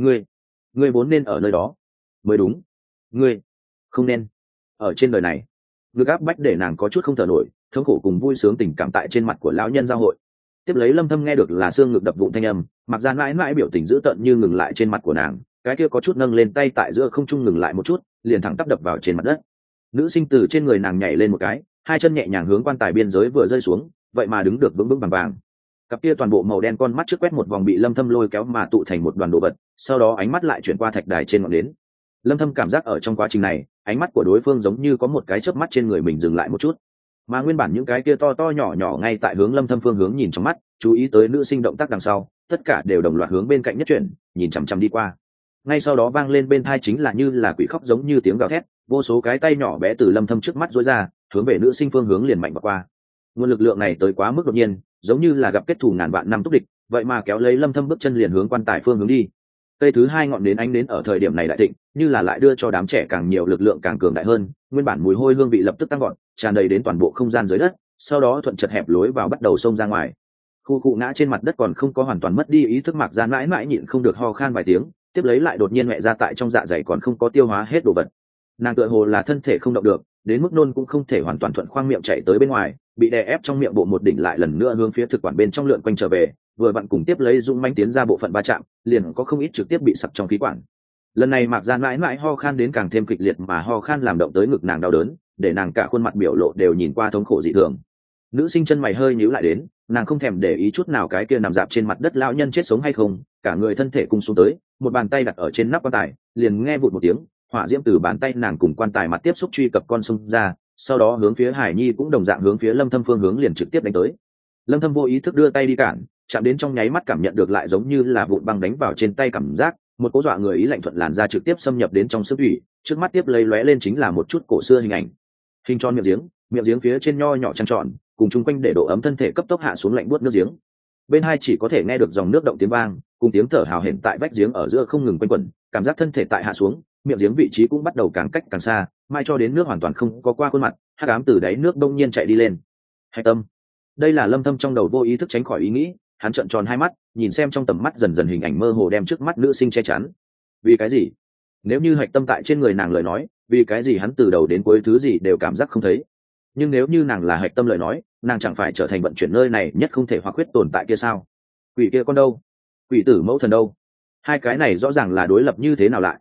Speaker 1: Ngươi vốn nên ở nơi đó mới đúng, ngươi không nên ở trên đời này. Ngực áp bách để nàng có chút không thở nổi, thống khổ cùng vui sướng tình cảm tại trên mặt của lão nhân giao hội. Tiếp lấy Lâm Thâm nghe được là xương ngực đập vụn thanh âm, Mặc Gian mãi mãi biểu tình dữ tợn như ngừng lại trên mặt của nàng, cái kia có chút nâng lên tay tại giữa không trung ngừng lại một chút, liền thẳng tắp đập vào trên mặt đất. Nữ sinh từ trên người nàng nhảy lên một cái, hai chân nhẹ nhàng hướng quan tài biên giới vừa rơi xuống, vậy mà đứng được vững vững vàng vàng. Cặp kia toàn bộ màu đen con mắt trước quét một vòng bị Lâm Thâm lôi kéo mà tụ thành một đoàn đồ vật, sau đó ánh mắt lại chuyển qua thạch đài trên ngọn nến. Lâm Thâm cảm giác ở trong quá trình này, ánh mắt của đối phương giống như có một cái chớp mắt trên người mình dừng lại một chút, mà nguyên bản những cái kia to to nhỏ nhỏ ngay tại hướng Lâm Thâm phương hướng nhìn trong mắt, chú ý tới nữ sinh động tác đằng sau, tất cả đều đồng loạt hướng bên cạnh nhất chuyển, nhìn chằm chằm đi qua. Ngay sau đó vang lên bên tai chính là như là quỷ khóc giống như tiếng gào thét, vô số cái tay nhỏ bé từ Lâm Thâm trước mắt duỗi ra, hướng về nữ sinh phương hướng liền mạnh vào qua. Nguồn lực lượng này tới quá mức đột nhiên, giống như là gặp kết thù ngàn vạn năm túc địch, vậy mà kéo lấy Lâm Thâm bước chân liền hướng quan tài phương hướng đi. Cây thứ hai ngọn nến ánh đến ở thời điểm này đại thịnh, như là lại đưa cho đám trẻ càng nhiều lực lượng càng cường đại hơn, nguyên bản mùi hôi hương vị lập tức tăng gọn, tràn đầy đến toàn bộ không gian dưới đất, sau đó thuận chật hẹp lối vào bắt đầu xông ra ngoài. Khu cụ ngã trên mặt đất còn không có hoàn toàn mất đi ý thức Mạc Gian mãi mãi nhịn không được ho khan vài tiếng, tiếp lấy lại đột nhiên mẹ ra tại trong dạ dày còn không có tiêu hóa hết đồ vật. Nàng tựa hồ là thân thể không động được, đến mức nôn cũng không thể hoàn toàn thuận khoang miệng chạy tới bên ngoài, bị đè ép trong miệng bộ một đỉnh lại lần nữa hướng phía thực quản bên trong lượn quanh trở về, vừa vặn cùng tiếp lấy dũng mãnh tiến ra bộ phận va chạm, liền có không ít trực tiếp bị sặc trong khí quản. Lần này Mạc Gian mãi mãi ho khan đến càng thêm kịch liệt, mà ho khan làm động tới ngực nàng đau đớn, để nàng cả khuôn mặt biểu lộ đều nhìn qua thống khổ dị thường. Nữ sinh chân mày hơi nhíu lại đến, nàng không thèm để ý chút nào cái kia nằm dạp trên mặt đất lão nhân chết sống hay không, cả người thân thể cung xuống tới, một bàn tay đặt ở trên nắp quan tài, liền nghe vụt một tiếng, hỏa diễm từ bàn tay nàng cùng quan tài mặt tiếp xúc truy cập con sông ra, sau đó hướng phía Hải Nhi cũng đồng dạng hướng phía Lâm Thâm phương hướng liền trực tiếp đánh tới. Lâm Thâm vô ý thức đưa tay đi cản, chạm đến trong nháy mắt cảm nhận được lại giống như là vụn băng đánh vào trên tay cảm giác, một cỗ dọa người ý lạnh thuận làn ra trực tiếp xâm nhập đến trong sức thủy, trước mắt tiếp lấy lóe lên chính là một chút cổ xưa hình ảnh. Hình tròn miệng giếng phía trên nho nhỏ trăng tròn, cùng chung quanh để độ ấm thân thể cấp tốc hạ xuống lạnh buốt nước giếng. Bên hai chỉ có thể nghe được dòng nước động tiếng vang, cùng tiếng thở hào hển tại vách giếng ở giữa không ngừng quanh quẩn, cảm giác thân thể tại hạ xuống, miệng giếng vị trí cũng bắt đầu càng cách càng xa, mai cho đến nước hoàn toàn không có qua khuôn mặt, hắc ám từ đáy nước đông nhiên chạy đi lên. Hạch tâm. Đây là Lâm Thâm trong đầu vô ý thức tránh khỏi ý nghĩ, hắn trợn tròn hai mắt, nhìn xem trong tầm mắt dần dần hình ảnh mơ hồ đem trước mắt nữ sinh che chắn. Vì cái gì? Nếu như hạch tâm tại trên người nàng lời nói, vì cái gì hắn từ đầu đến cuối thứ gì đều cảm giác không thấy? Nhưng nếu như nàng là hạch tâm lời nói, nàng chẳng phải trở thành vận chuyển nơi này nhất không thể hoặc khuyết tồn tại kia sao? Quỷ kia con đâu? Quỷ tử mẫu thần đâu? Hai cái này rõ ràng là đối lập như thế nào lại?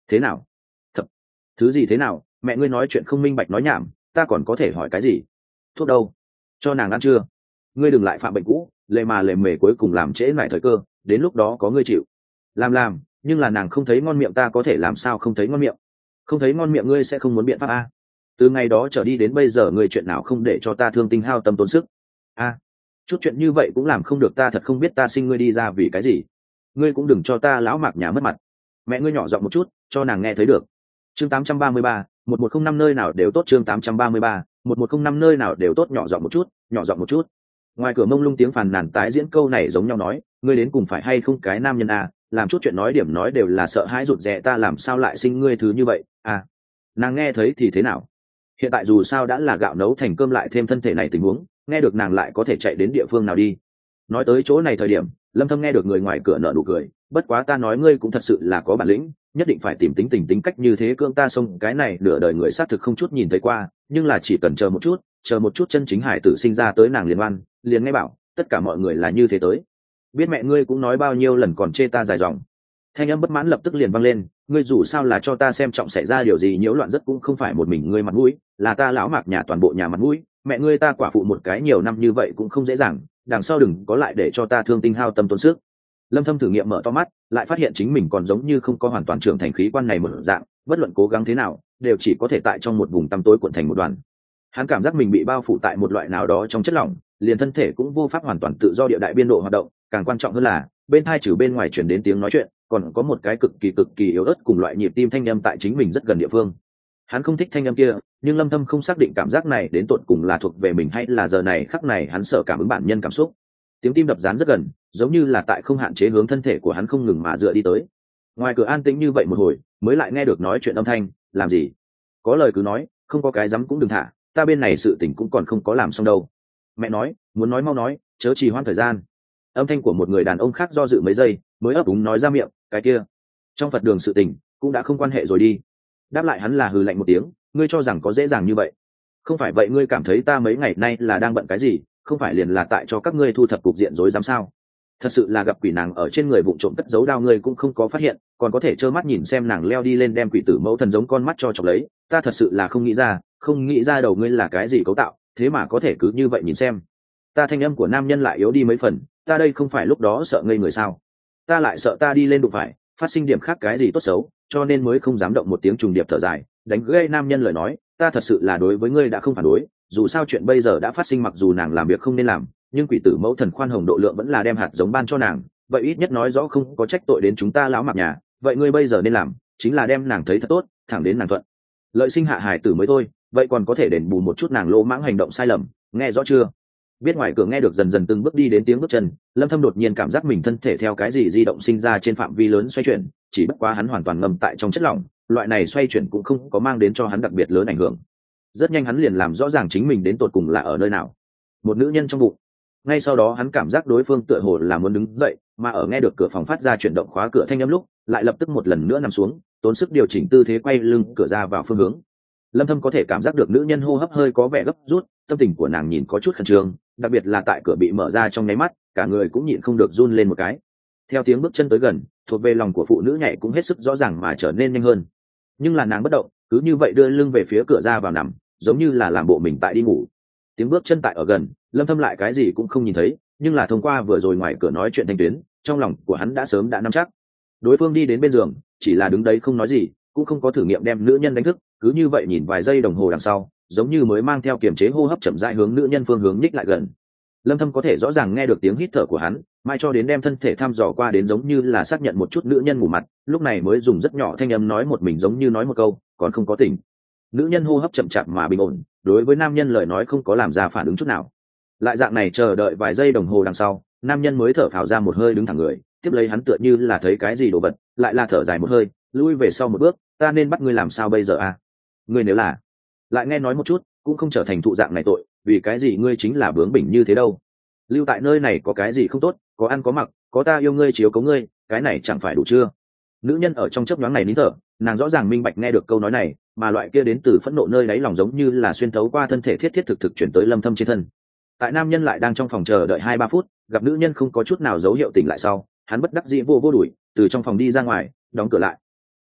Speaker 1: Thế nào? Thật. Thứ gì thế nào? Mẹ ngươi nói chuyện không minh bạch nói nhảm, ta còn có thể hỏi cái gì? Thuốc đâu? Cho nàng ăn chưa? Ngươi đừng lại phạm bệnh cũ, lề mà lề mề cuối cùng làm trễ lại thời cơ, đến lúc đó có ngươi chịu. Làm, nhưng là nàng không thấy ngon miệng, ta có thể làm sao không thấy ngon miệng? Không thấy ngon miệng ngươi sẽ không muốn biện pháp a? Từ ngày đó trở đi đến bây giờ ngươi chuyện nào không để cho ta thương tinh hao tâm tốn sức? A, chút chuyện như vậy cũng làm không được, ta thật không biết ta sinh ngươi đi ra vì cái gì. Ngươi cũng đừng cho ta lão mạc nhà mất mặt. Mẹ ngươi nhỏ giọng một chút, cho nàng nghe thấy được. Chương 833, 1105 nơi nào đều tốt. Chương 833, 1105 nơi nào đều tốt. Nhỏ giọng một chút, nhỏ giọng một chút. Ngoài cửa mông lung tiếng phàn nàn tái diễn câu này giống nhau nói, ngươi đến cùng phải hay không cái nam nhân à, làm chút chuyện nói điểm nói đều là sợ hãi rụt rè, ta làm sao lại sinh ngươi thứ như vậy à? Nàng nghe thấy thì thế nào? Hiện tại dù sao đã là gạo nấu thành cơm, lại thêm thân thể này tình huống, nghe được nàng lại có thể chạy đến địa phương nào đi? Nói tới chỗ này thời điểm, Lâm Thâm nghe được người ngoài cửa nở nụ cười, bất quá ta nói ngươi cũng thật sự là có bản lĩnh, nhất định phải tìm tính cách như thế cưỡng ta xông cái này nửa đời người xác thực không chút nhìn thấy qua, nhưng là chỉ cần chờ một chút chân chính hải tử sinh ra tới nàng liền oan, liền nghe bảo tất cả mọi người là như thế tới. Biết mẹ ngươi cũng nói bao nhiêu lần còn chê ta dài dòng. Thanh âm bất mãn lập tức liền vang lên, ngươi dù sao là cho ta xem trọng xảy ra điều gì nhiễu loạn rất cũng không phải một mình ngươi mặt mũi, là ta lão mạc nhà toàn bộ nhà mặt mũi, mẹ ngươi ta quả phụ một cái nhiều năm như vậy cũng không dễ dàng, đằng sau đừng có lại để cho ta thương tinh hao tâm tốn sức. Lâm Thâm thử nghiệm mở to mắt, lại phát hiện chính mình còn giống như không có hoàn toàn trưởng thành khí quan này một dạng, bất luận cố gắng thế nào, đều chỉ có thể tại trong một vùng tăm tối cuộn thành một đoàn. Hắn cảm giác mình bị bao phủ tại một loại nào đó trong chất lỏng, liền thân thể cũng vô pháp hoàn toàn tự do địa đại biên độ hoạt động, càng quan trọng hơn là, bên tai trừ bên ngoài truyền đến tiếng nói chuyện, còn có một cái cực kỳ yếu ớt cùng loại nhịp tim thanh âm tại chính mình rất gần địa phương. Hắn không thích thanh âm kia, nhưng Lâm Thâm không xác định cảm giác này đến tột cùng là thuộc về mình hay là giờ này khắc này hắn sợ cảm ứng bản nhân cảm xúc. Tiếng tim đập dán rất gần, giống như là tại không hạn chế hướng thân thể của hắn không ngừng mà dựa đi tới. Ngoài cửa an tĩnh như vậy một hồi, mới lại nghe được nói chuyện âm thanh, làm gì? Có lời cứ nói, không có cái dám cũng đừng thả, ta bên này sự tình cũng còn không có làm xong đâu. Mẹ nói, muốn nói mau nói, chớ trì hoãn thời gian. Âm thanh của một người đàn ông khác do dự mấy giây, mới ấp úng nói ra miệng, cái kia, trong Phật đường sự tình cũng đã không quan hệ rồi đi. Đáp lại hắn là hừ lạnh một tiếng, ngươi cho rằng có dễ dàng như vậy? Không phải vậy ngươi cảm thấy ta mấy ngày nay là đang bận cái gì? Không phải liền là tại cho các ngươi thu thập cục diện rối rắm sao? Thật sự là gặp quỷ nàng ở trên người vụng trộm cất giấu đao ngươi cũng không có phát hiện, còn có thể trơ mắt nhìn xem nàng leo đi lên đem quỷ tử mẫu thần giống con mắt cho chọc lấy, ta thật sự là không nghĩ ra đầu ngươi là cái gì cấu tạo, thế mà có thể cứ như vậy nhìn xem. Ta thanh âm của nam nhân lại yếu đi mấy phần, ta đây không phải lúc đó sợ ngây người sao? Ta lại sợ ta đi lên đụng phải, phát sinh điểm khác cái gì tốt xấu, cho nên mới không dám động một tiếng trùng điệp thở dài, đánh gây nam nhân lời nói, ta thật sự là đối với ngươi đã không phản đối, dù sao chuyện bây giờ đã phát sinh, mặc dù nàng làm việc không nên làm, nhưng quỷ tử mẫu thần khoan hồng độ lượng vẫn là đem hạt giống ban cho nàng, vậy ít nhất nói rõ không có trách tội đến chúng ta lão mạc nhà, vậy ngươi bây giờ nên làm chính là đem nàng thấy thật tốt, thẳng đến nàng thuận lợi sinh hạ hài tử mới thôi, vậy còn có thể đền bù một chút nàng lỗ mãng hành động sai lầm, nghe rõ chưa? Biết ngoài cửa nghe được dần dần từng bước đi đến tiếng bước chân, Lâm Thâm đột nhiên cảm giác mình thân thể theo cái gì di động sinh ra trên phạm vi lớn xoay chuyển, chỉ bất quá hắn hoàn toàn ngâm tại trong chất lỏng, loại này xoay chuyển cũng không có mang đến cho hắn đặc biệt lớn ảnh hưởng. Rất nhanh hắn liền làm rõ ràng chính mình đến tột cùng là ở nơi nào. Một nữ nhân trong bụng. Ngay sau đó hắn cảm giác đối phương tựa hồ là muốn đứng dậy, mà ở nghe được cửa phòng phát ra chuyển động khóa cửa thanh âm lúc, lại lập tức một lần nữa nằm xuống, tốn sức điều chỉnh tư thế quay lưng cửa ra vào phương hướng. Lâm Thâm có thể cảm giác được nữ nhân hô hấp hơi có vẻ gấp rút, tâm tình của nàng nhìn có chút khẩn trương, đặc biệt là tại cửa bị mở ra trong nháy mắt, cả người cũng nhịn không được run lên một cái. Theo tiếng bước chân tới gần, thuộc về lòng của phụ nữ nhảy cũng hết sức rõ ràng mà trở nên nhanh hơn. Nhưng là nàng bất động, cứ như vậy đưa lưng về phía cửa ra vào nằm, giống như là làm bộ mình tại đi ngủ. Tiếng bước chân tại ở gần, Lâm Thâm lại cái gì cũng không nhìn thấy, nhưng là thông qua vừa rồi ngoài cửa nói chuyện thanh tuyến, trong lòng của hắn đã sớm đã nắm chắc. Đối phương đi đến bên giường, chỉ là đứng đấy không nói gì, cũng không có thử nghiệm đem nữ nhân đánh thức, cứ như vậy nhìn vài giây đồng hồ đằng sau, giống như mới mang theo kiềm chế hô hấp chậm rãi hướng nữ nhân phương hướng nhích lại gần. Lâm Thâm có thể rõ ràng nghe được tiếng hít thở của hắn, mai cho đến đem thân thể thăm dò qua đến giống như là xác nhận một chút nữ nhân ngủ mặt, lúc này mới dùng rất nhỏ thanh âm nói một mình giống như nói một câu, còn không có tỉnh. Nữ nhân hô hấp chậm chạp mà bình ổn, đối với nam nhân lời nói không có làm ra phản ứng chút nào. Lại dạng này chờ đợi vài giây đồng hồ đằng sau, nam nhân mới thở phào ra một hơi đứng thẳng người, tiếp lấy hắn tựa như là thấy cái gì đồ vật, lại là thở dài một hơi, lui về sau một bước, ta nên bắt ngươi làm sao bây giờ à? Ngươi nếu là lại nghe nói một chút, cũng không trở thành thụ dạng này tội, vì cái gì ngươi chính là bướng bỉnh như thế đâu? Lưu tại nơi này có cái gì không tốt, có ăn có mặc, có ta yêu ngươi chiếu cố ngươi, cái này chẳng phải đủ chưa? Nữ nhân ở trong chớp nhoáng này nín thở, nàng rõ ràng minh bạch nghe được câu nói này, mà loại kia đến từ phẫn nộ nơi đáy lòng giống như là xuyên thấu qua thân thể thiết thực chuyển tới Lâm Thâm trên thân. Tại nam nhân lại đang trong phòng chờ đợi 2-3 phút, gặp nữ nhân không có chút nào dấu hiệu tỉnh lại sau, hắn bất đắc dĩ vô đuổi, từ trong phòng đi ra ngoài, đóng cửa lại.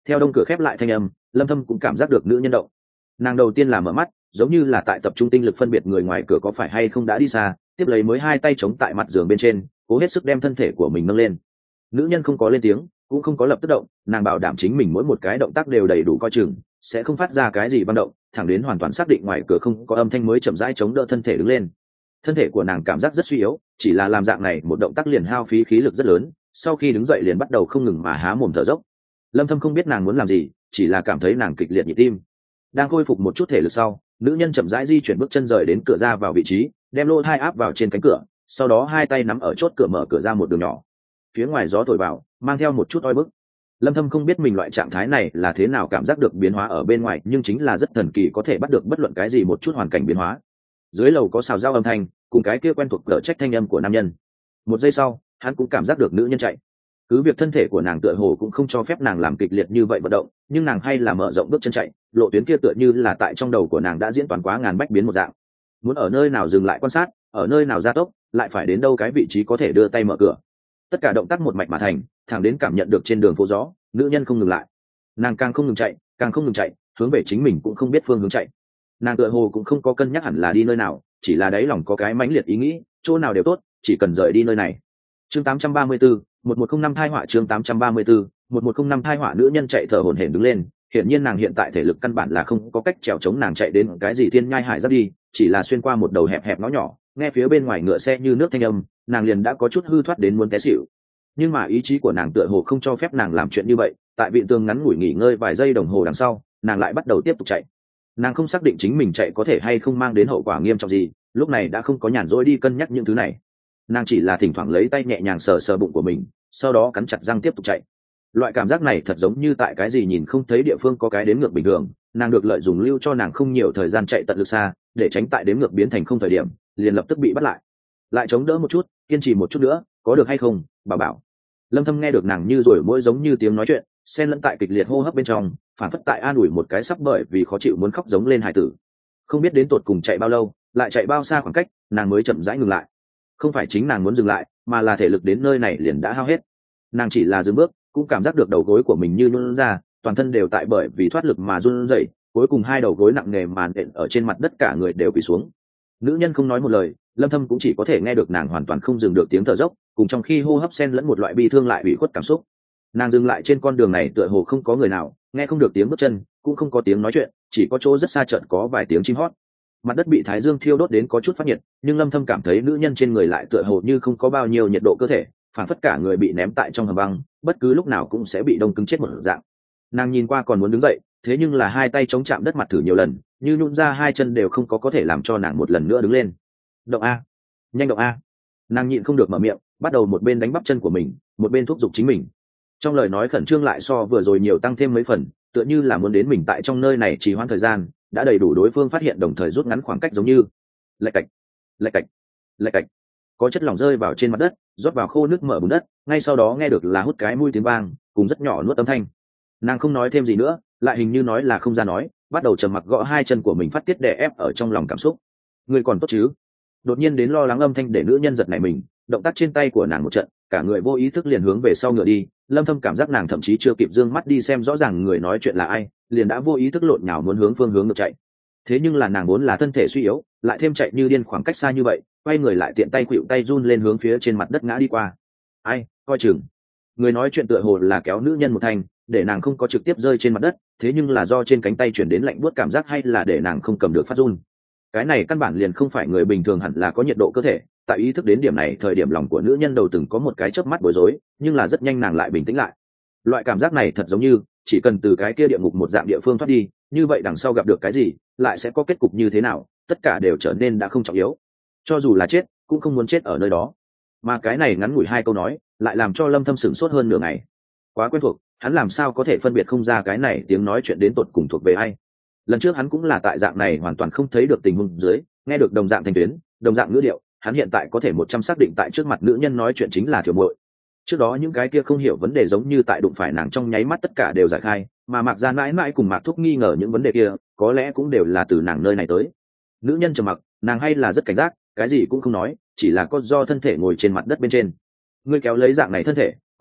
Speaker 1: Theo đông cửa khép lại thanh âm, Lâm Thâm cũng cảm giác được nữ nhân động. Nàng đầu tiên là mở mắt, giống như là tại tập trung tinh lực phân biệt người ngoài cửa có phải hay không đã đi xa, tiếp lấy mới hai tay chống tại mặt giường bên trên, cố hết sức đem thân thể của mình nâng lên. Nữ nhân không có lên tiếng, cũng không có lập tức động, nàng bảo đảm chính mình mỗi một cái động tác đều đầy đủ coi chừng, sẽ không phát ra cái gì vang động, thẳng đến hoàn toàn xác định ngoài cửa không có âm thanh mới chậm rãi chống đỡ thân thể đứng lên. Thân thể của nàng cảm giác rất suy yếu, chỉ là làm dạng này một động tác liền hao phí khí lực rất lớn, sau khi đứng dậy liền bắt đầu không ngừng mà há mồm thở dốc. Lâm Thâm không biết nàng muốn làm gì, chỉ là cảm thấy nàng kịch liệt nhịp tim. Đang khôi phục một chút thể lực sau, nữ nhân chậm rãi di chuyển bước chân rời đến cửa ra vào vị trí, đem lô thai áp vào trên cánh cửa, sau đó hai tay nắm ở chốt cửa mở cửa ra một đường nhỏ. Phía ngoài gió thổi vào, mang theo một chút oi bức. Lâm Thâm không biết mình loại trạng thái này là thế nào cảm giác được biến hóa ở bên ngoài, nhưng chính là rất thần kỳ, có thể bắt được bất luận cái gì một chút hoàn cảnh biến hóa. Dưới lầu có xào dao âm thanh, cùng cái kia quen thuộc cỡ trách thanh âm của nam nhân. Một giây sau, hắn cũng cảm giác được nữ nhân chạy. Cứ việc thân thể của nàng tựa hồ cũng không cho phép nàng làm kịch liệt như vậy vận động, nhưng nàng hay là mở rộng bước chân chạy, lộ tuyến kia tựa như là tại trong đầu của nàng đã diễn toán quá ngàn bách biến một dạng. Muốn ở nơi nào dừng lại quan sát, ở nơi nào gia tốc, lại phải đến đâu cái vị trí có thể đưa tay mở cửa. Tất cả động tác một mạch mà thành, thẳng đến cảm nhận được trên đường phố gió, nữ nhân không ngừng lại. Nàng càng không ngừng chạy, càng không ngừng chạy, hướng về chính mình cũng không biết phương hướng chạy. Nàng tựa hồ cũng không có cân nhắc hẳn là đi nơi nào, chỉ là đáy lòng có cái mãnh liệt ý nghĩ, chỗ nào đều tốt, chỉ cần rời đi nơi này. Chương 834, 1105 thai họa. Chương 834, 1105 thai họa. Nữ nhân chạy thở hổn hển đứng lên, hiển nhiên nàng hiện tại thể lực căn bản là không có cách trèo chống nàng chạy đến cái gì thiên nhai hải giáp đi, chỉ là xuyên qua một đầu hẹp hẹp ngõ nhỏ, nghe phía bên ngoài ngựa xe như nước thanh âm, nàng liền đã có chút hư thoát đến muốn té xỉu. Nhưng mà ý chí của nàng tựa hồ không cho phép nàng làm chuyện như vậy, tại viện tường ngắn ngủi nghỉ ngơi vài giây đồng hồ đằng sau, nàng lại bắt đầu tiếp tục chạy. Nàng không xác định chính mình chạy có thể hay không mang đến hậu quả nghiêm trọng gì, lúc này đã không có nhàn rỗi đi cân nhắc những thứ này. Nàng chỉ là thỉnh thoảng lấy tay nhẹ nhàng sờ sờ bụng của mình, sau đó cắn chặt răng tiếp tục chạy. Loại cảm giác này thật giống như tại cái gì nhìn không thấy địa phương có cái đếm ngược bình thường, nàng được lợi dụng lưu cho nàng không nhiều thời gian chạy tận lực xa, để tránh tại đếm ngược biến thành không thời điểm liền lập tức bị bắt lại. Lại chống đỡ một chút, kiên trì một chút nữa, có được hay không, bảo bảo. Lâm Thâm nghe được nàng như rồi mỗi giống như tiếng nói chuyện, xen lẫn tại kịch liệt hô hấp bên trong, phản phất tại an ủi một cái sắp bởi vì khó chịu muốn khóc giống lên hài tử. Không biết đến tột cùng chạy bao lâu, lại chạy bao xa khoảng cách, nàng mới chậm rãi ngừng lại. Không phải chính nàng muốn dừng lại, mà là thể lực đến nơi này liền đã hao hết. Nàng chỉ là dừng bước, cũng cảm giác được đầu gối của mình như nhũn ra, toàn thân đều tại bởi vì thoát lực mà run rẩy, cuối cùng hai đầu gối nặng nề màn đện ở trên mặt đất, cả người đều quỳ xuống. Nữ nhân không nói một lời, Lâm Thâm cũng chỉ có thể nghe được nàng hoàn toàn không dừng được tiếng thở dốc, cùng trong khi hô hấp xen lẫn một loại bi thương lại ủy khuất cảm xúc. Nàng dừng lại trên con đường này tựa hồ không có người nào, nghe không được tiếng bước chân, cũng không có tiếng nói chuyện, chỉ có chỗ rất xa chợt có vài tiếng chim hót. Mặt đất bị thái dương thiêu đốt đến có chút phát nhiệt, nhưng Lâm Thâm cảm thấy nữ nhân trên người lại tựa hồ như không có bao nhiêu nhiệt độ cơ thể, phản phất cả người bị ném tại trong hầm băng, bất cứ lúc nào cũng sẽ bị đông cứng chết một dạng. Nàng nhìn qua còn muốn đứng dậy, thế nhưng là hai tay chống chạm đất mặt thử nhiều lần, như nhũn ra hai chân đều không có thể làm cho nàng một lần nữa đứng lên. Động a, nhanh động a. Nàng nhịn không được mở miệng, bắt đầu một bên đánh bắp chân của mình, một bên thúc giục chính mình. Trong lời nói khẩn trương lại so vừa rồi nhiều tăng thêm mấy phần, tựa như là muốn đến mình tại trong nơi này trì hoãn thời gian, đã đầy đủ đối phương phát hiện đồng thời rút ngắn khoảng cách, giống như lạch cạch, lạch cạch, lạch cạch. Có chất lỏng rơi vào trên mặt đất, rót vào khô nước mở bùn đất, ngay sau đó nghe được là hút cái mũi tiếng vang, cùng rất nhỏ nuốt âm thanh. Nàng không nói thêm gì nữa, lại hình như nói là không ra nói, bắt đầu trầm mặc gõ hai chân của mình, phát tiết đè ép ở trong lòng cảm xúc. Người còn tốt chứ? Đột nhiên đến lo lắng âm thanh để nữ nhân giật nảy mình, động tác trên tay của nàng một trận, cả người vô ý thức liền hướng về sau ngựa đi. Lâm Thâm cảm giác nàng thậm chí chưa kịp dương mắt đi xem rõ ràng người nói chuyện là ai, liền đã vô ý thức lộn nhào muốn hướng phương hướng ngược chạy. Thế nhưng là nàng vốn là thân thể suy yếu, lại thêm chạy như điên khoảng cách xa như vậy, quay người lại tiện tay khuỵu tay run lên hướng phía trên mặt đất ngã đi qua. Ai, coi chừng. Người nói chuyện tựa hồ là kéo nữ nhân một thành, để nàng không có trực tiếp rơi trên mặt đất, thế nhưng là do trên cánh tay chuyển đến lạnh buốt cảm giác, hay là để nàng không cầm được phát run. Cái này căn bản liền không phải người bình thường hẳn là có nhiệt độ cơ thể. Tại ý thức đến điểm này thời điểm, lòng của nữ nhân đầu từng có một cái chớp mắt bối rối, nhưng là rất nhanh nàng lại bình tĩnh lại. Loại cảm giác này thật giống như chỉ cần từ cái kia địa ngục một dạng địa phương thoát đi, như vậy đằng sau gặp được cái gì, lại sẽ có kết cục như thế nào, tất cả đều trở nên đã không trọng yếu. Cho dù là chết, cũng không muốn chết ở nơi đó. Mà cái này ngắn ngủi hai câu nói, lại làm cho Lâm Thâm sửng sốt hơn nửa ngày. Quá quen thuộc, hắn làm sao có thể phân biệt không ra cái này tiếng nói chuyện đến tột cùng thuộc về ai. Lần trước hắn cũng là tại dạng này hoàn toàn không thấy được tình huống dưới, nghe được đồng dạng thanh tuyến, đồng dạng ngữ điệu, hắn hiện tại có thể 100 xác định tại trước mặt nữ nhân nói chuyện chính là Thiều Muội. Trước đó những cái kia không hiểu vấn đề giống như tại đụng phải nàng trong nháy mắt tất cả đều giải khai, mà Mạc Gia mãi mãi cùng Mạc Thúc nghi ngờ những vấn đề kia, có lẽ cũng đều là từ nàng nơi này tới. Nữ nhân trầm mặc, nàng hay là rất cảnh giác, cái gì cũng không nói, chỉ là có do thân thể ngồi trên mặt đất bên trên. Ngươi kéo lấy dạng này thân thể,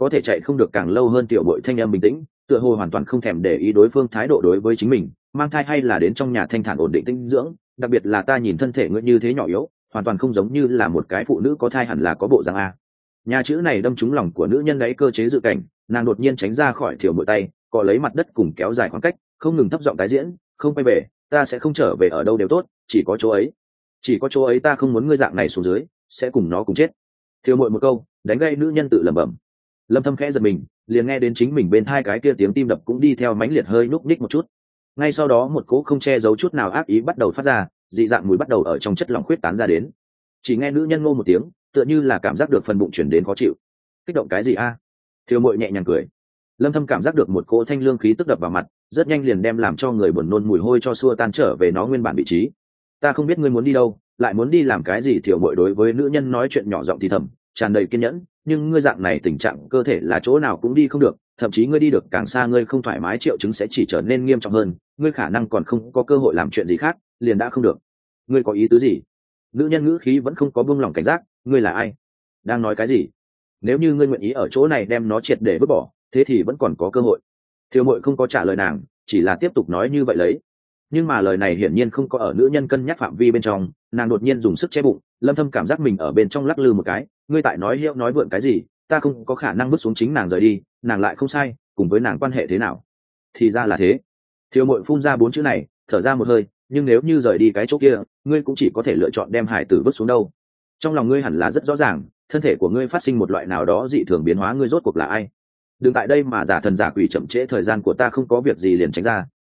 Speaker 1: có thể chạy không được càng lâu hơn. Tiểu bội thanh âm bình tĩnh, tựa hồ hoàn toàn không thèm để ý đối phương thái độ đối với chính mình, mang thai hay là đến trong nhà thanh thản ổn định tinh dưỡng, đặc biệt là ta nhìn thân thể ngươi như thế nhỏ yếu, hoàn toàn không giống như là một cái phụ nữ có thai hẳn là có bộ dạng a. Nhà chữ này đâm trúng lòng của nữ nhân đấy cơ chế dự cảnh, nàng đột nhiên tránh ra khỏi Thiều Mội tay, cọ lấy mặt đất cùng kéo dài khoảng cách, không ngừng thấp giọng tái diễn, không quay về, ta sẽ không trở về, ở đâu đều tốt, chỉ có chỗ ấy, chỉ có chỗ ấy ta không muốn ngươi dạng này xuống dưới, sẽ cùng nó cùng chết. Thiều Mội một câu đánh gây nữ nhân tự lẩm bẩm. Lâm Thâm khẽ giật mình, liền nghe đến chính mình bên thai cái kia tiếng tim đập cũng đi theo mãnh liệt hơi núc ních một chút. Ngay sau đó một cỗ không che giấu chút nào ác ý bắt đầu phát ra, dị dạng mùi bắt đầu ở trong chất lỏng khuyết tán ra đến. Chỉ nghe nữ nhân ngô một tiếng, tựa như là cảm giác được phần bụng chuyển đến khó chịu. Kích động cái gì a? Thiều Mội nhẹ nhàng cười. Lâm Thâm cảm giác được một cỗ thanh lương khí tức đập vào mặt, rất nhanh liền đem làm cho người buồn nôn mùi hôi cho xua tan trở về nó nguyên bản vị trí. Ta không biết ngươi muốn đi đâu, lại muốn đi làm cái gì. Thiều Mội đối với nữ nhân nói chuyện nhỏ giọng thì thầm, tràn đầy kiên nhẫn, nhưng ngươi dạng này tình trạng cơ thể là chỗ nào cũng đi không được, thậm chí ngươi đi được càng xa, ngươi không thoải mái triệu chứng sẽ chỉ trở nên nghiêm trọng hơn, ngươi khả năng còn không có cơ hội làm chuyện gì khác, liền đã không được. Ngươi có ý tứ gì? Nữ nhân ngữ khí vẫn không có buông lỏng cảnh giác, ngươi là ai? Đang nói cái gì? Nếu như ngươi nguyện ý ở chỗ này đem nó triệt để vứt bỏ, thế thì vẫn còn có cơ hội. Thiều Mội không có trả lời nàng, chỉ là tiếp tục nói như vậy lấy. Nhưng mà lời này hiển nhiên không có ở nữ nhân cân nhắc phạm vi bên trong, nàng đột nhiên dùng sức che bụng. Lâm Thâm cảm giác mình ở bên trong lắc lư một cái, ngươi tại nói hiệu nói vượn cái gì, ta không có khả năng bước xuống chính nàng rời đi, nàng lại không sai, cùng với nàng quan hệ thế nào? Thì ra là thế. Thiều Mội phun ra 4 chữ này, thở ra một hơi, nhưng nếu như rời đi cái chỗ kia, ngươi cũng chỉ có thể lựa chọn đem hải tử vứt xuống đâu. Trong lòng ngươi hẳn là rất rõ ràng, thân thể của ngươi phát sinh một loại nào đó dị thường biến hóa, ngươi rốt cuộc là ai? Đừng tại đây mà giả thần giả quỷ chậm trễ thời gian của ta, không có việc gì liền tránh ra,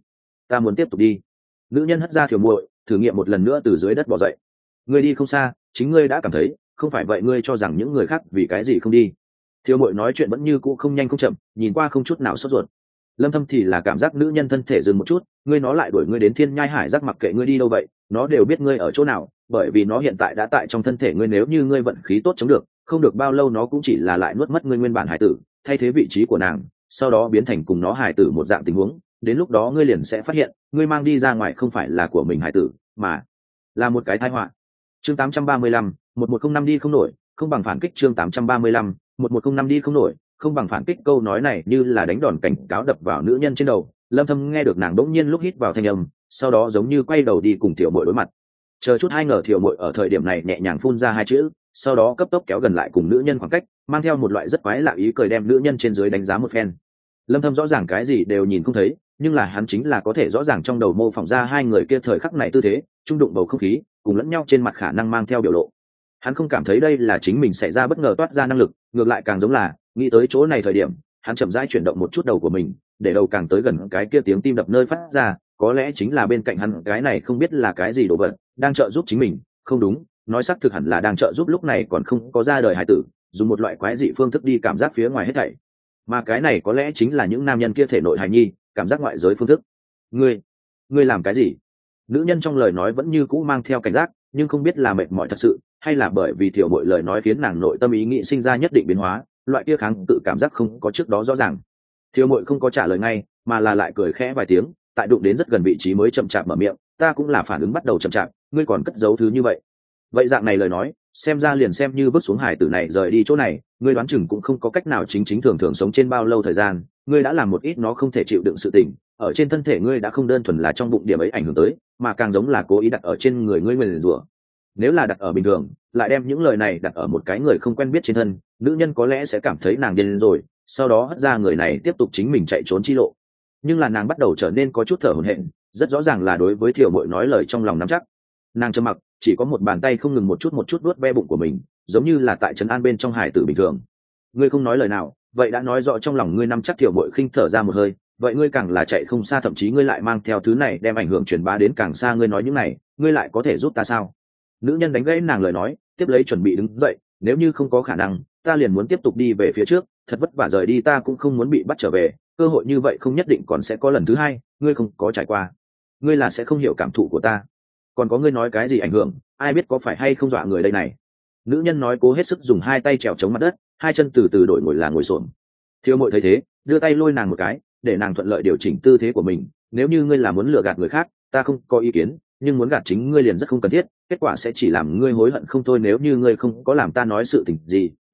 Speaker 1: ta muốn tiếp tục đi. Nữ nhân hất ra Thiều Mội, thử nghiệm một lần nữa từ dưới đất bò dậy. Ngươi đi không xa, chính ngươi đã cảm thấy, không phải vậy ngươi cho rằng những người khác vì cái gì không đi? Thiều Mội nói chuyện vẫn như cũ không nhanh không chậm, nhìn qua không chút nào sốt ruột. Lâm Thâm thì là cảm giác nữ nhân thân thể dừng một chút, ngươi nó lại đuổi ngươi đến thiên nhai hải giác, mặc kệ ngươi đi đâu vậy, nó đều biết ngươi ở chỗ nào, bởi vì nó hiện tại đã tại trong thân thể ngươi, nếu như ngươi vận khí tốt chống được, không được bao lâu nó cũng chỉ là lại nuốt mất ngươi nguyên bản hải tử, thay thế vị trí của nàng, sau đó biến thành cùng nó hải tử một dạng tình huống, đến lúc đó ngươi liền sẽ phát hiện, ngươi mang đi ra ngoài không phải là của mình hải tử, mà là một cái tai họa. Chương 835, 1105 đi không nổi, không bằng phản kích. Chương 835, 1105 đi không nổi, không bằng phản kích. Câu nói này như là đánh đòn cảnh cáo đập vào nữ nhân trên đầu. Lâm Thâm nghe được nàng đỗng nhiên lúc hít vào thanh âm, sau đó giống như quay đầu đi cùng Thiều Mội đối mặt. Chờ chút hai ngờ Thiều Mội ở thời điểm này nhẹ nhàng phun ra 2 chữ, sau đó cấp tốc kéo gần lại cùng nữ nhân khoảng cách, mang theo một loại rất quái lạ ý cười đem nữ nhân trên dưới đánh giá một phen. Lâm Thâm rõ ràng cái gì đều nhìn không thấy, nhưng là hắn chính là có thể rõ ràng trong đầu mô phỏng ra hai người kia thời khắc này tư thế, trung đụng bầu không khí, cùng lẫn nhau trên mặt khả năng mang theo biểu lộ. Hắn không cảm thấy đây là chính mình xảy ra bất ngờ toát ra năng lực, ngược lại càng giống là nghĩ tới chỗ này thời điểm, hắn chậm rãi chuyển động một chút đầu của mình, để đầu càng tới gần cái kia tiếng tim đập nơi phát ra, có lẽ chính là bên cạnh hắn cái này không biết là cái gì đồ vật, đang trợ giúp chính mình, không đúng, nói xác thực hẳn là đang trợ giúp lúc này còn không có ra đời hải tử, dùng một loại quái dị phương thức đi cảm giác phía ngoài hết thảy. Mà cái này có lẽ chính là những nam nhân kia thể nội hài nhi, cảm giác ngoại giới phương thức. Ngươi làm cái gì? Nữ nhân trong lời nói vẫn như cũ mang theo cảnh giác, nhưng không biết là mệt mỏi thật sự, hay là bởi vì Thiều Mội lời nói khiến nàng nội tâm ý nghĩ sinh ra nhất định biến hóa, loại kia kháng tự cảm giác không có trước đó rõ ràng. Thiều Mội không có trả lời ngay, mà là lại cười khẽ vài tiếng, tại đụng đến rất gần vị trí mới chậm chạp mở miệng, ta cũng là phản ứng bắt đầu chậm chạp, ngươi còn cất giấu thứ như vậy. Vậy dạng này lời nói, xem ra liền xem như bước xuống hải tử này rời đi chỗ này, ngươi đoán chừng cũng không có cách nào chính thường sống trên bao lâu thời gian, ngươi đã làm một ít nó không thể chịu đựng sự tình, ở trên thân thể ngươi đã không đơn thuần là trong bụng điểm ấy ảnh hưởng tới, mà càng giống là cố ý đặt ở trên người ngươi nguyền rủa. Nếu là đặt ở bình thường, lại đem những lời này đặt ở một cái người không quen biết trên thân, nữ nhân có lẽ sẽ cảm thấy nàng điên rồi, sau đó hất ra người này tiếp tục chính mình chạy trốn chi lộ. Nhưng là nàng bắt đầu trở nên có chút thở hổn hển, rất rõ ràng là đối với Thiều Mội nói lời trong lòng nắm chắc. Nàng trầm mặc, chỉ có một bàn tay không ngừng một chút vuốt ve bụng của mình, giống như là tại trấn an bên trong hải tử bình thường. Ngươi không nói lời nào, vậy đã nói rõ trong lòng ngươi nắm chắc. Thiều Mội khinh thở ra một hơi, vậy ngươi càng là chạy không xa, thậm chí ngươi lại mang theo thứ này đem ảnh hưởng truyền bá đến càng xa, ngươi nói những này, ngươi lại có thể giúp ta sao? Nữ nhân đánh gãy nàng lời nói, tiếp lấy chuẩn bị đứng dậy, nếu như không có khả năng, ta liền muốn tiếp tục đi về phía trước, thật vất vả rời đi ta cũng không muốn bị bắt trở về, cơ hội như vậy không nhất định còn sẽ có lần thứ hai, ngươi không có trải qua, ngươi là sẽ không hiểu cảm thụ của ta. Còn có ngươi nói cái gì ảnh hưởng, ai biết có phải hay không dọa người đây này. Nữ nhân nói cố hết sức dùng 2 tay trèo chống mặt đất, 2 chân từ từ đổi ngồi là ngồi xổm. Thiều Mội thấy thế, đưa tay lôi nàng một cái, để nàng thuận lợi điều chỉnh tư thế của mình. Nếu như ngươi là muốn lừa gạt người khác, ta không có ý kiến, nhưng muốn gạt chính ngươi liền rất không cần thiết, kết quả sẽ chỉ làm ngươi hối hận không thôi. Nếu như ngươi không có làm ta nói sự tình gì,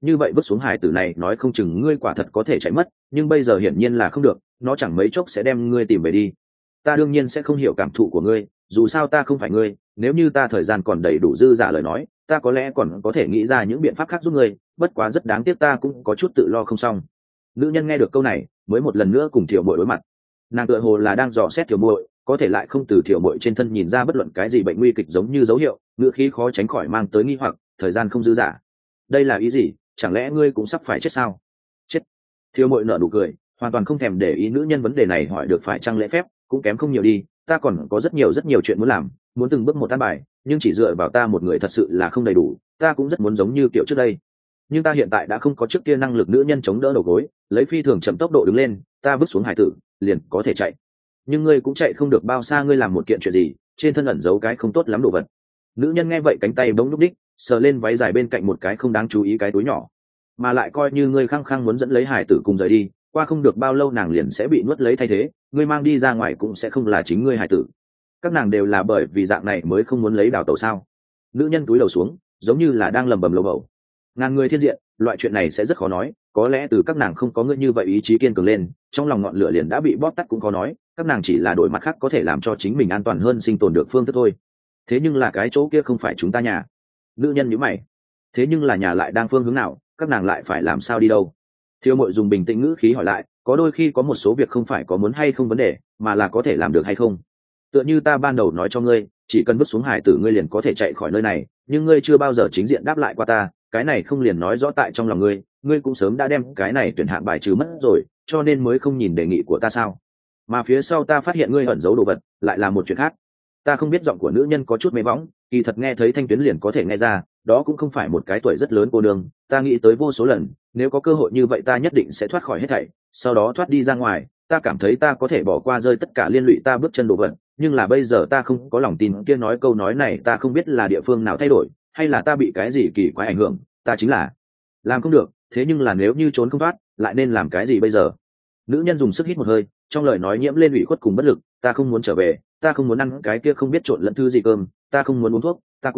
Speaker 1: như vậy vứt xuống hải tử này nói không chừng ngươi quả thật có thể chạy mất, nhưng bây giờ hiển nhiên là không được, nó chẳng mấy chốc sẽ đem ngươi tìm về đi. Ta đương nhiên sẽ không hiểu cảm thụ của ngươi, dù sao ta không phải ngươi, nếu như ta thời gian còn đầy đủ dư giả lời nói, ta có lẽ còn có thể nghĩ ra những biện pháp khác giúp ngươi, bất quá rất đáng tiếc ta cũng có chút tự lo không xong. Nữ nhân nghe được câu này mới một lần nữa cùng Thiệu Mội đối mặt. Nàng tựa hồ là đang dò xét Thiệu Mội, có thể lại không từ Thiệu Mội trên thân nhìn ra bất luận cái gì bệnh nguy kịch giống như dấu hiệu, ngữ khí khó tránh khỏi mang tới nghi hoặc, thời gian không dư giả. Đây là ý gì, chẳng lẽ ngươi cũng sắp phải chết sao? Chết. Thiệu Mội nở nụ cười, hoàn toàn không thèm để ý nữ nhân vấn đề này hỏi được phải chăng lễ phép, cũng kém không nhiều đi, ta còn có rất nhiều chuyện muốn làm, muốn từng bước một an bài, nhưng chỉ dựa vào ta một người thật sự là không đầy đủ, ta cũng rất muốn giống như kiểu trước đây, nhưng ta hiện tại đã không có trước kia năng lực. Nữ nhân chống đỡ đầu gối, lấy phi thường chậm tốc độ đứng lên, ta vứt xuống hải tử liền có thể chạy, nhưng ngươi cũng chạy không được bao xa, ngươi làm một kiện chuyện gì, trên thân ẩn giấu cái không tốt lắm đồ vật. Nữ nhân nghe vậy cánh tay bỗng nhúc đích, sờ lên váy dài bên cạnh một cái không đáng chú ý cái túi nhỏ, mà lại coi như ngươi khăng khăng muốn dẫn lấy hải tử cùng rời đi, qua không được bao lâu nàng liền sẽ bị nuốt lấy thay thế, ngươi mang đi ra ngoài cũng sẽ không là chính ngươi hải tử. Các nàng đều là bởi vì dạng này mới không muốn lấy đào tẩu sao? Nữ nhân túi đầu xuống, giống như là đang lầm bầm lầu bầu. Ngàn người thiên diện, loại chuyện này sẽ rất khó nói, có lẽ từ các nàng không có ngươi như vậy ý chí kiên cường lên, trong lòng ngọn lửa liền đã bị bóp tắt cũng khó nói, các nàng chỉ là đổi mặt khác có thể làm cho chính mình an toàn hơn sinh tồn được phương thức thôi. Thế nhưng là cái chỗ kia không phải chúng ta nhà. Nữ nhân nhíu mày. Thế nhưng là nhà lại đang phương hướng nào, các nàng lại phải làm sao đi đâu? Thiêu Mội dùng bình tĩnh ngữ khí hỏi lại, có đôi khi có một số việc không phải có muốn hay không vấn đề, mà là có thể làm được hay không. Tựa như ta ban đầu nói cho ngươi, chỉ cần vứt xuống hải tử ngươi liền có thể chạy khỏi nơi này, nhưng ngươi chưa bao giờ chính diện đáp lại qua ta, cái này không liền nói rõ tại trong lòng ngươi, ngươi cũng sớm đã đem cái này tuyển hạng bài trừ mất rồi, cho nên mới không nhìn đề nghị của ta sao? Mà phía sau ta phát hiện ngươi ẩn giấu đồ vật, lại là một chuyện khác. Ta không biết giọng của nữ nhân có chút mê võng, kỳ thật nghe thấy thanh tuyến liền có thể nghe ra, đó cũng không phải một cái tuổi rất lớn cô nương. Ta nghĩ tới vô số lần, nếu có cơ hội như vậy ta nhất định sẽ thoát khỏi hết thảy, sau đó thoát đi ra ngoài. Ta cảm thấy ta có thể bỏ qua rơi tất cả liên lụy ta bước chân đồ vật, nhưng là bây giờ ta không có lòng tin kia nói câu nói này. Ta không biết là địa phương nào thay đổi, hay là ta bị cái gì kỳ quái ảnh hưởng, ta chính là làm không được. Thế nhưng là nếu như trốn không thoát, lại nên làm cái gì bây giờ? Nữ nhân dùng sức hít một hơi, trong lời nói nhiễm lên ủy khuất cùng bất lực. Ta không muốn trở về, ta không muốn ăn cái kia không biết trộn lẫn thứ gì cơm, ta không muốn uống thuốc,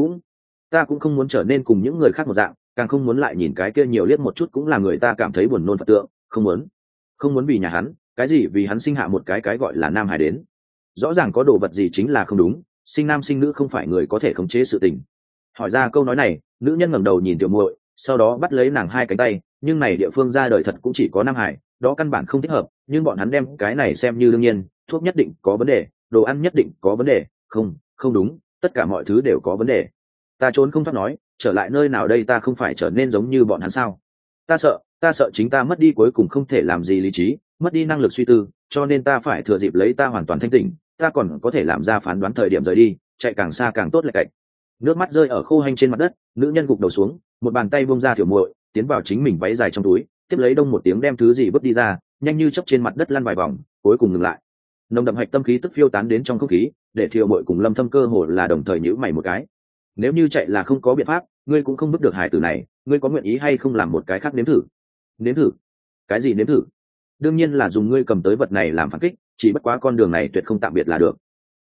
Speaker 1: ta cũng không muốn trở nên cùng những người khác một dạng, càng không muốn lại nhìn cái kia nhiều liếc một chút cũng là người ta cảm thấy buồn nôn phật tượng. Không muốn vì nhà hắn, cái gì vì hắn sinh hạ một cái gọi là nam hải đến. Rõ ràng có đồ vật gì chính là không đúng, sinh nam sinh nữ không phải người có thể khống chế sự tình. Hỏi ra câu nói này, nữ nhân ngẩng đầu nhìn Tiểu Muội, sau đó bắt lấy nàng hai cánh tay, nhưng này địa phương ra đời thật cũng chỉ có nam hải, đó căn bản không thích hợp, nhưng bọn hắn đem cái này xem như đương nhiên, thuốc nhất định có vấn đề, đồ ăn nhất định có vấn đề, không đúng, tất cả mọi thứ đều có vấn đề. Ta trốn không thoát nói, trở lại nơi nào đây, ta không phải trở nên giống như bọn hắn sao? Ta sợ chính ta mất đi cuối cùng không thể làm gì lý trí, mất đi năng lực suy tư, cho nên ta phải thừa dịp lấy ta hoàn toàn thanh tỉnh, ta còn có thể làm ra phán đoán thời điểm rời đi, chạy càng xa càng tốt. Lại cạnh nước mắt rơi ở khô hanh trên mặt đất, nữ nhân gục đầu xuống, một bàn tay buông ra Tiểu Muội, tiến vào chính mình váy dài trong túi, tiếp lấy đông một tiếng đem thứ gì vứt đi ra, nhanh như chớp trên mặt đất lăn vài vòng, cuối cùng ngừng lại. Nồng đậm hạch tâm khí tức phiêu tán đến trong không khí, để Tiểu Muội cùng Lâm Thâm cơ hồ là đồng thời nhíu mày một cái. Nếu như chạy là không có biện pháp, ngươi cũng không vứt được hải tử này, ngươi có nguyện ý hay không làm một cái khác nếm thử? Nếm thử? Cái gì nếm thử? Đương nhiên là dùng ngươi cầm tới vật này làm phản kích, chỉ bất quá con đường này tuyệt không tạm biệt là được.